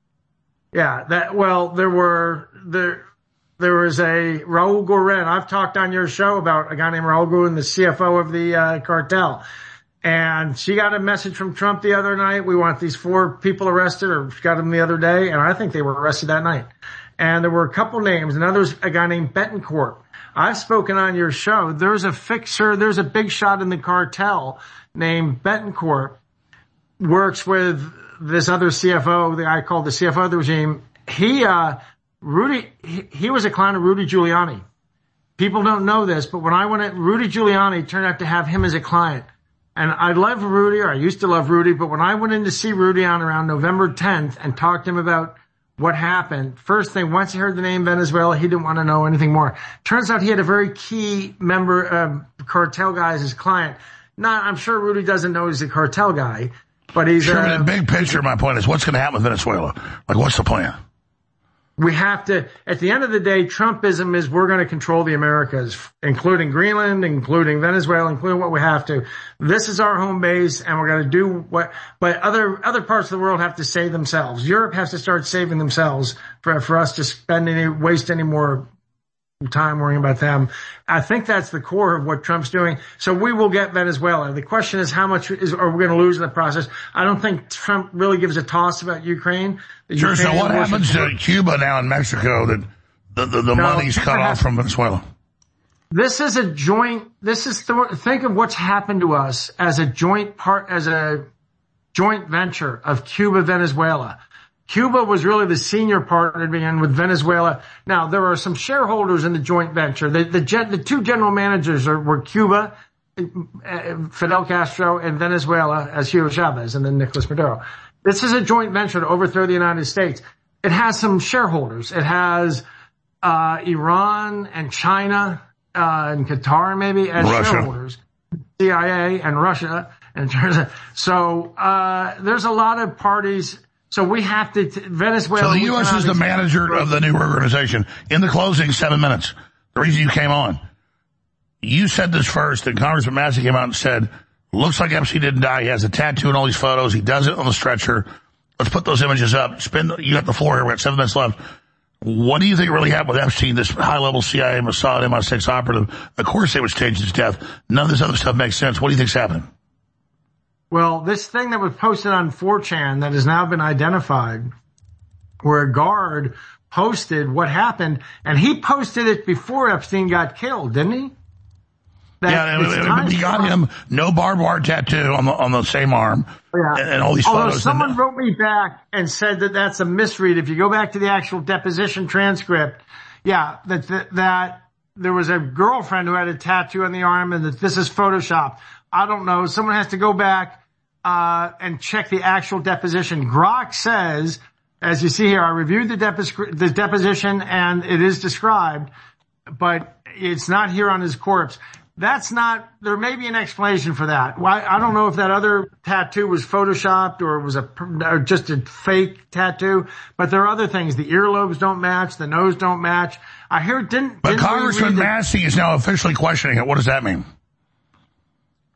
Yeah, that, well, there were, there, there was a Raul Goren. I've talked on your show about a guy named Raul Goren, the C F O of the, uh, cartel. And she got a message from Trump the other night. We want these four people arrested, or she got them the other day, and I think they were arrested that night. And there were a couple names. Another's a guy named Betancourt. I've spoken on your show. There's a fixer, there's a big shot in the cartel named Betancourt, works with this other C F O, the guy called the C F O of the regime. He, uh, Rudy, he, he was a client of Rudy Giuliani. People don't know this, but when I went at Rudy Giuliani, turned out to have him as a client. And I love Rudy, or I used to love Rudy, but when I went in to see Rudy on around November tenth and talked to him about what happened, first thing, once he heard the name Venezuela, he didn't want to know anything more. Turns out he had a very key member, uh, cartel guy as his client. Not, I'm sure Rudy doesn't know he's a cartel guy, but he's sure, uh, but the big picture, my point is, what's going to happen with Venezuela? Like, what's the plan? We have to, at the end of the day, Trumpism is we're going to control the Americas, including Greenland, including Venezuela, including what we have to. This is our home base, and we're going to do what, but other, other parts of the world have to save themselves. Europe has to start saving themselves for, for us to spend any, waste any more time worrying about them. I think that's the core of what Trump's doing. So we will get Venezuela. The question is how much is, are we going to lose in the process? I don't think Trump really gives a toss about Ukraine. The sure, Ukraine so what happens to Cuba now in Mexico that the, the, the no, money's cut off from Venezuela? This is a joint, this is, the, think of what's happened to us as a joint part, as a joint venture of Cuba, Venezuela. Cuba was really the senior partner to begin with Venezuela. Now, there are some shareholders in the joint venture. The, the, the two general managers are, were Cuba, Fidel Castro, and Venezuela as Hugo Chavez, and then Nicolas Maduro. This is a joint venture to overthrow the United States. It has some shareholders. It has uh Iran and China uh and Qatar maybe as Russia. Shareholders. C I A and Russia. And so uh there's a lot of parties. So we have to, t- Venezuela. So the U S is the manager of the new organization. In the closing seven minutes, the reason you came on, you said this first, and Congressman Massey came out and said, looks like Epstein didn't die. He has a tattoo and all these photos. He does it on the stretcher. Let's put those images up. Spin, you got the floor here. We have seven minutes left. What do you think really happened with Epstein, this high-level C I A, Mossad, M I six operative? Of course they would stage his death. None of this other stuff makes sense. What do you think's happening? Well, this thing that was posted on four chan that has now been identified, where a guard posted what happened, and he posted it before Epstein got killed, didn't he? That yeah, we got him no barbed wire tattoo on the on the same arm, yeah. and, and all these Although photos. Someone wrote me back and said that that's a misread. If you go back to the actual deposition transcript, yeah, that that, that there was a girlfriend who had a tattoo on the arm, and that this is Photoshop. I don't know. Someone has to go back uh and check the actual deposition. Grok says, as you see here, I reviewed the, depos- the deposition, and it is described, but it's not here on his corpse. That's not, there may be an explanation for that. Why, I don't know if that other tattoo was photoshopped or it was a, or just a fake tattoo, but there are other things. The earlobes don't match, the nose don't match. I hear it didn't, But didn't Congressman Massey is now officially questioning it. What does that mean?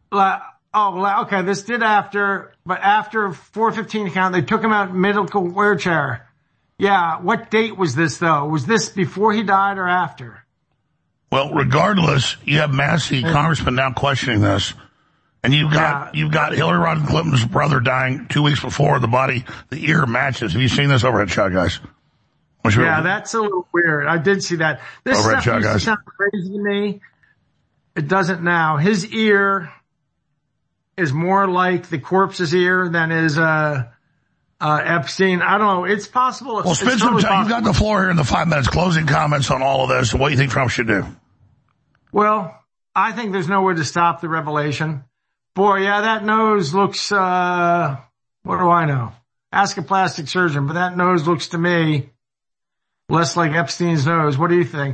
La, oh, la, okay, this did after, but after four fifteen count, they took him out in medical wheelchair. Yeah, what date was this, though? Was this before he died or after? Well, regardless, you have Massey, Congressman, now questioning this. And you've got, yeah. you've got Hillary Rodham Clinton's brother dying two weeks before. The body, the ear matches. Have you seen this overhead shot, guys? Yeah, really? That's a little weird. I did see that. This overhead stuff shot, used guys. to sound crazy to me. It doesn't now. His ear is more like the corpse's ear than is, uh, uh, Epstein. I don't know. It's possible. Well, spend some time. You've got the floor here in the five minutes. Closing comments on all of this and what you think Trump should do. Well, I think there's no way to stop the revelation. Boy, yeah, that nose looks, uh, what do I know? Ask a plastic surgeon, but that nose looks to me less like Epstein's nose. What do you think?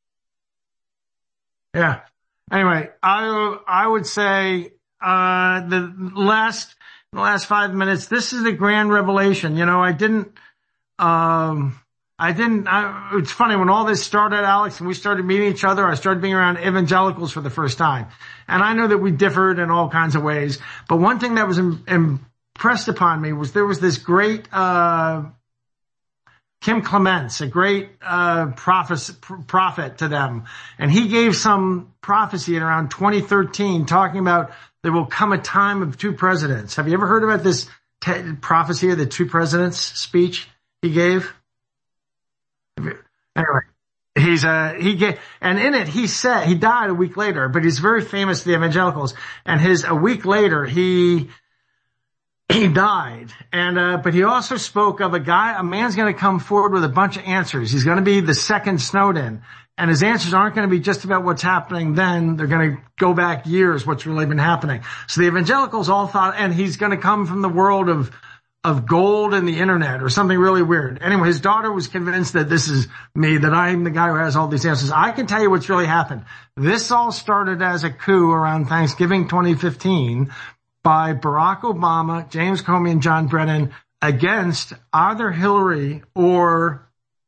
Yeah. Anyway, I, I would say, uh, the last, the last five minutes, this is the grand revelation. You know, I didn't, um, I didn't, I, it's funny, when all this started, Alex, and we started meeting each other, I started being around evangelicals for the first time. And I know that we differed in all kinds of ways, but one thing that was im- impressed upon me was there was this great, uh, Kim Clements, a great, uh, prophet, prophet to them. And he gave some prophecy in around twenty thirteen talking about there will come a time of two presidents. Have you ever heard about this te- prophecy of the two presidents speech he gave? Anyway, he's, uh, he get, and in it, he said, he died a week later, but he's very famous to the evangelicals. And his, a week later, he, he died. And, uh, but he also spoke of a guy, a man's going to come forward with a bunch of answers. He's going to be the second Snowden. And his answers aren't going to be just about what's happening then. They're going to go back years, what's really been happening. So the evangelicals all thought, and he's going to come from the world of, of gold and the internet or something really weird. Anyway, his daughter was convinced that this is me, that I'm the guy who has all these answers. I can tell you what's really happened. This all started as a coup around Thanksgiving twenty fifteen by Barack Obama, James Comey, and John Brennan against either Hillary or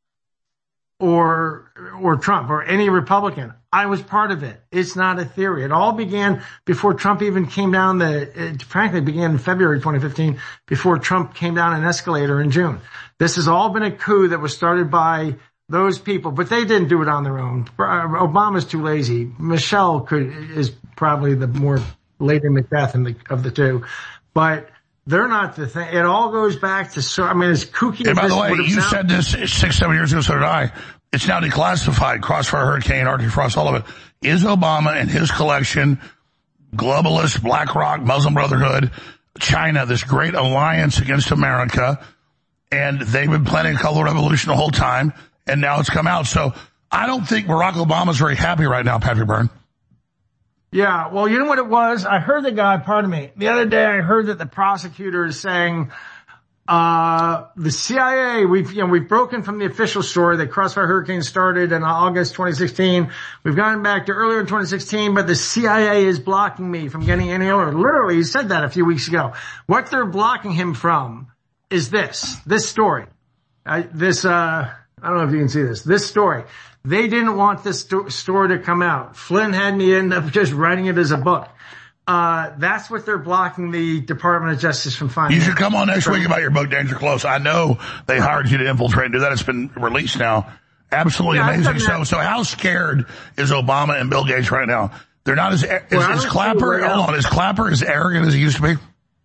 or or Trump or any Republican. I was part of it. It's not a theory. It all began before Trump even came down the, it frankly began in February twenty fifteen, before Trump came down an escalator in June. This has all been a coup that was started by those people, but they didn't do it on their own. Obama's too lazy. Michelle could, is probably the more Lady Macbeth in the, of the two, but they're not the thing. It all goes back to, so, I mean, it's kooky. And by the way, you said this six, seven years ago, so did I. It's now declassified. Crossfire Hurricane, Arctic Frost, all of it. Is Obama and his collection, globalists, BlackRock, Muslim Brotherhood, China, this great alliance against America, and they've been planning a color revolution the whole time, and now it's come out. So I don't think Barack Obama's very happy right now, Patrick Byrne. Yeah, well, you know what it was? I heard the guy, pardon me, the other day I heard that the prosecutor is saying, uh, the C I A, we've, you know, we've broken from the official story that Crossfire Hurricane started in August twenty sixteen. We've gone back to earlier in twenty sixteen, but the C I A is blocking me from getting any older. Literally, he said that a few weeks ago. What they're blocking him from is this, this story. I, this, uh, I don't know if you can see this, this story. They didn't want this sto- story to come out. Flynn had me end up just writing it as a book. Uh, that's what they're blocking the Department of Justice from finding. You should come on next week about your book, Danger Close. I know they hired you to infiltrate and do that. It's been released now. Absolutely yeah, amazing. So, so how scared is Obama and Bill Gates right now? They're not as, is, well, is Clapper, hold on, is Clapper as arrogant as he used to be?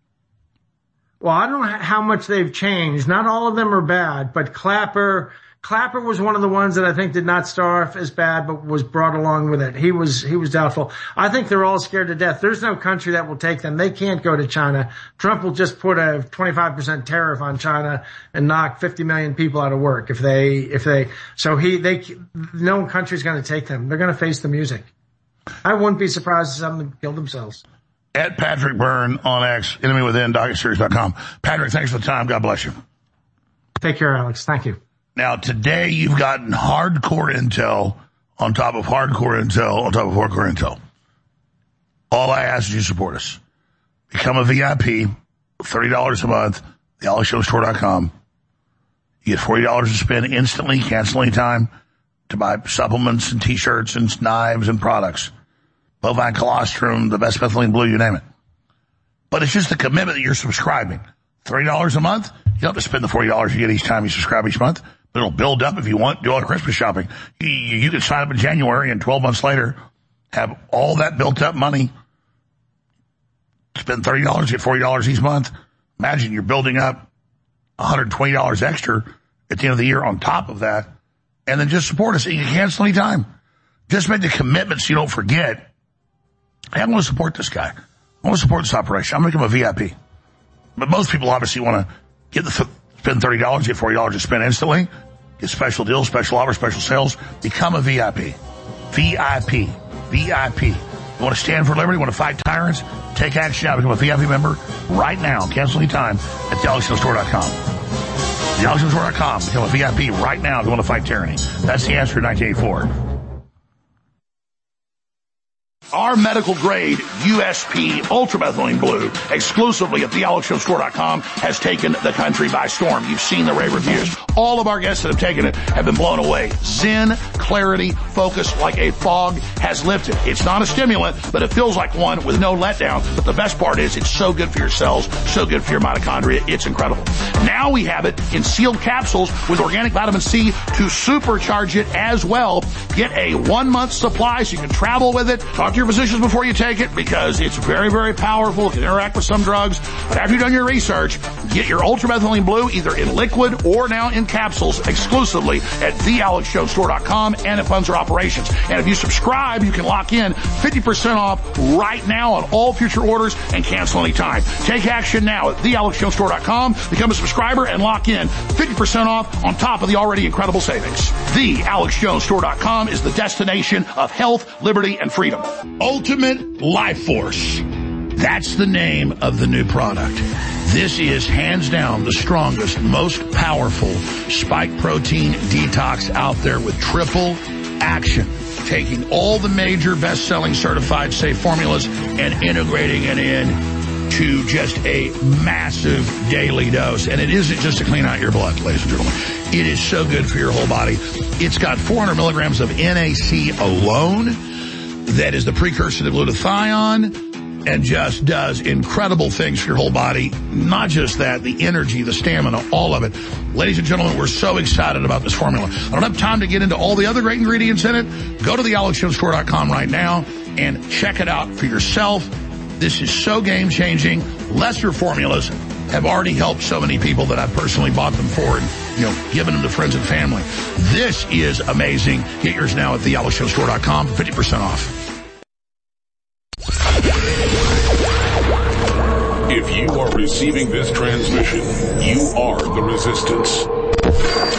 Well, I don't know how much they've changed. Not all of them are bad, but Clapper, Clapper was one of the ones that I think did not start off as bad, but was brought along with it. He was, he was doubtful. I think they're all scared to death. There's no country that will take them. They can't go to China. Trump will just put a twenty-five percent tariff on China and knock fifty million people out of work if they, if they, so he, they, no country's going to take them. They're going to face the music. I wouldn't be surprised if some of them kill themselves. At Patrick Byrne on X, enemy within, docket series dot com. Patrick, thanks for the time. God bless you. Take care, Alex. Thank you. Now, today you've gotten hardcore intel on top of hardcore intel on top of hardcore intel. All I ask is you support us. Become a V I P, thirty dollars a month, the alex show store dot com. You get forty dollars to spend instantly, cancel any time, to buy supplements and T-shirts and knives and products. bovine colostrum, the best methylene blue, you name it. But it's just the commitment that you're subscribing. thirty dollars a month, you don't have to spend the forty dollars you get each time you subscribe each month. But it'll build up if you want, do all the Christmas shopping. You, you, you can sign up in January and twelve months later have all that built up money. Spend thirty dollars, get forty dollars each month. Imagine you're building up one hundred twenty dollars extra at the end of the year on top of that. And then just support us. You can cancel anytime. Just make the commitment so you don't forget. Hey, I'm going to support this guy. I want to support this operation. I'm going to become a V I P. But most people obviously want to get the spend thirty dollars, get forty dollars to spend instantly. Get special deals, special offers, special sales. Become a V I P. V I P. V I P. You want to stand for liberty? You want to fight tyrants? Take action now. Become a V I P member right now. Cancel any time at the alex jones store dot com. the alex jones store dot com. Become a V I P right now if you want to fight tyranny. That's the answer in nineteen eighty-four. Our medical grade U S P ultramethylene blue exclusively at the alex jones store dot com has taken the country by storm. You've seen the rave reviews. All of our guests that have taken it have been blown away. Zen, clarity, focus like a fog has lifted. It's not a stimulant, but it feels like one with no letdown. But the best part is it's so good for your cells, so good for your mitochondria. It's incredible. Now we have it in sealed capsules with organic vitamin C to supercharge it as well. Get a one month supply so you can travel with it. Talk to your physicians before you take it because it's very, very powerful. It can interact with some drugs. But after you've done your research, get your ultramethylene blue either in liquid or now in capsules exclusively at the alex jones store dot com and it funds our operations. And if you subscribe, you can lock in fifty percent off right now on all future orders and cancel anytime. Take action now at the alex jones store dot com. Become a subscriber and lock in fifty percent off on top of the already incredible savings. the alex jones store dot com is the destination of health, liberty, and freedom. Ultimate Life Force. That's the name of the new product. This is hands down the strongest, most powerful spike protein detox out there with triple action. Taking all the major best-selling certified safe formulas and integrating it in to just a massive daily dose. And it isn't just to clean out your blood, ladies and gentlemen. It is so good for your whole body. It's got four hundred milligrams of N A C alone. That is the precursor to glutathione. And just does incredible things for your whole body. Not just that, the energy, the stamina, all of it. Ladies and gentlemen, we're so excited about this formula. I don't have time to get into all the other great ingredients in it. Go to the alex jones store dot com right now and check it out for yourself. This is so game-changing. Lesser formulas have already helped so many people that I've personally bought them for and, you know, given them to friends and family. This is amazing. Get yours now at the alex jones store dot com for fifty percent off. If you are receiving this transmission, you are the resistance.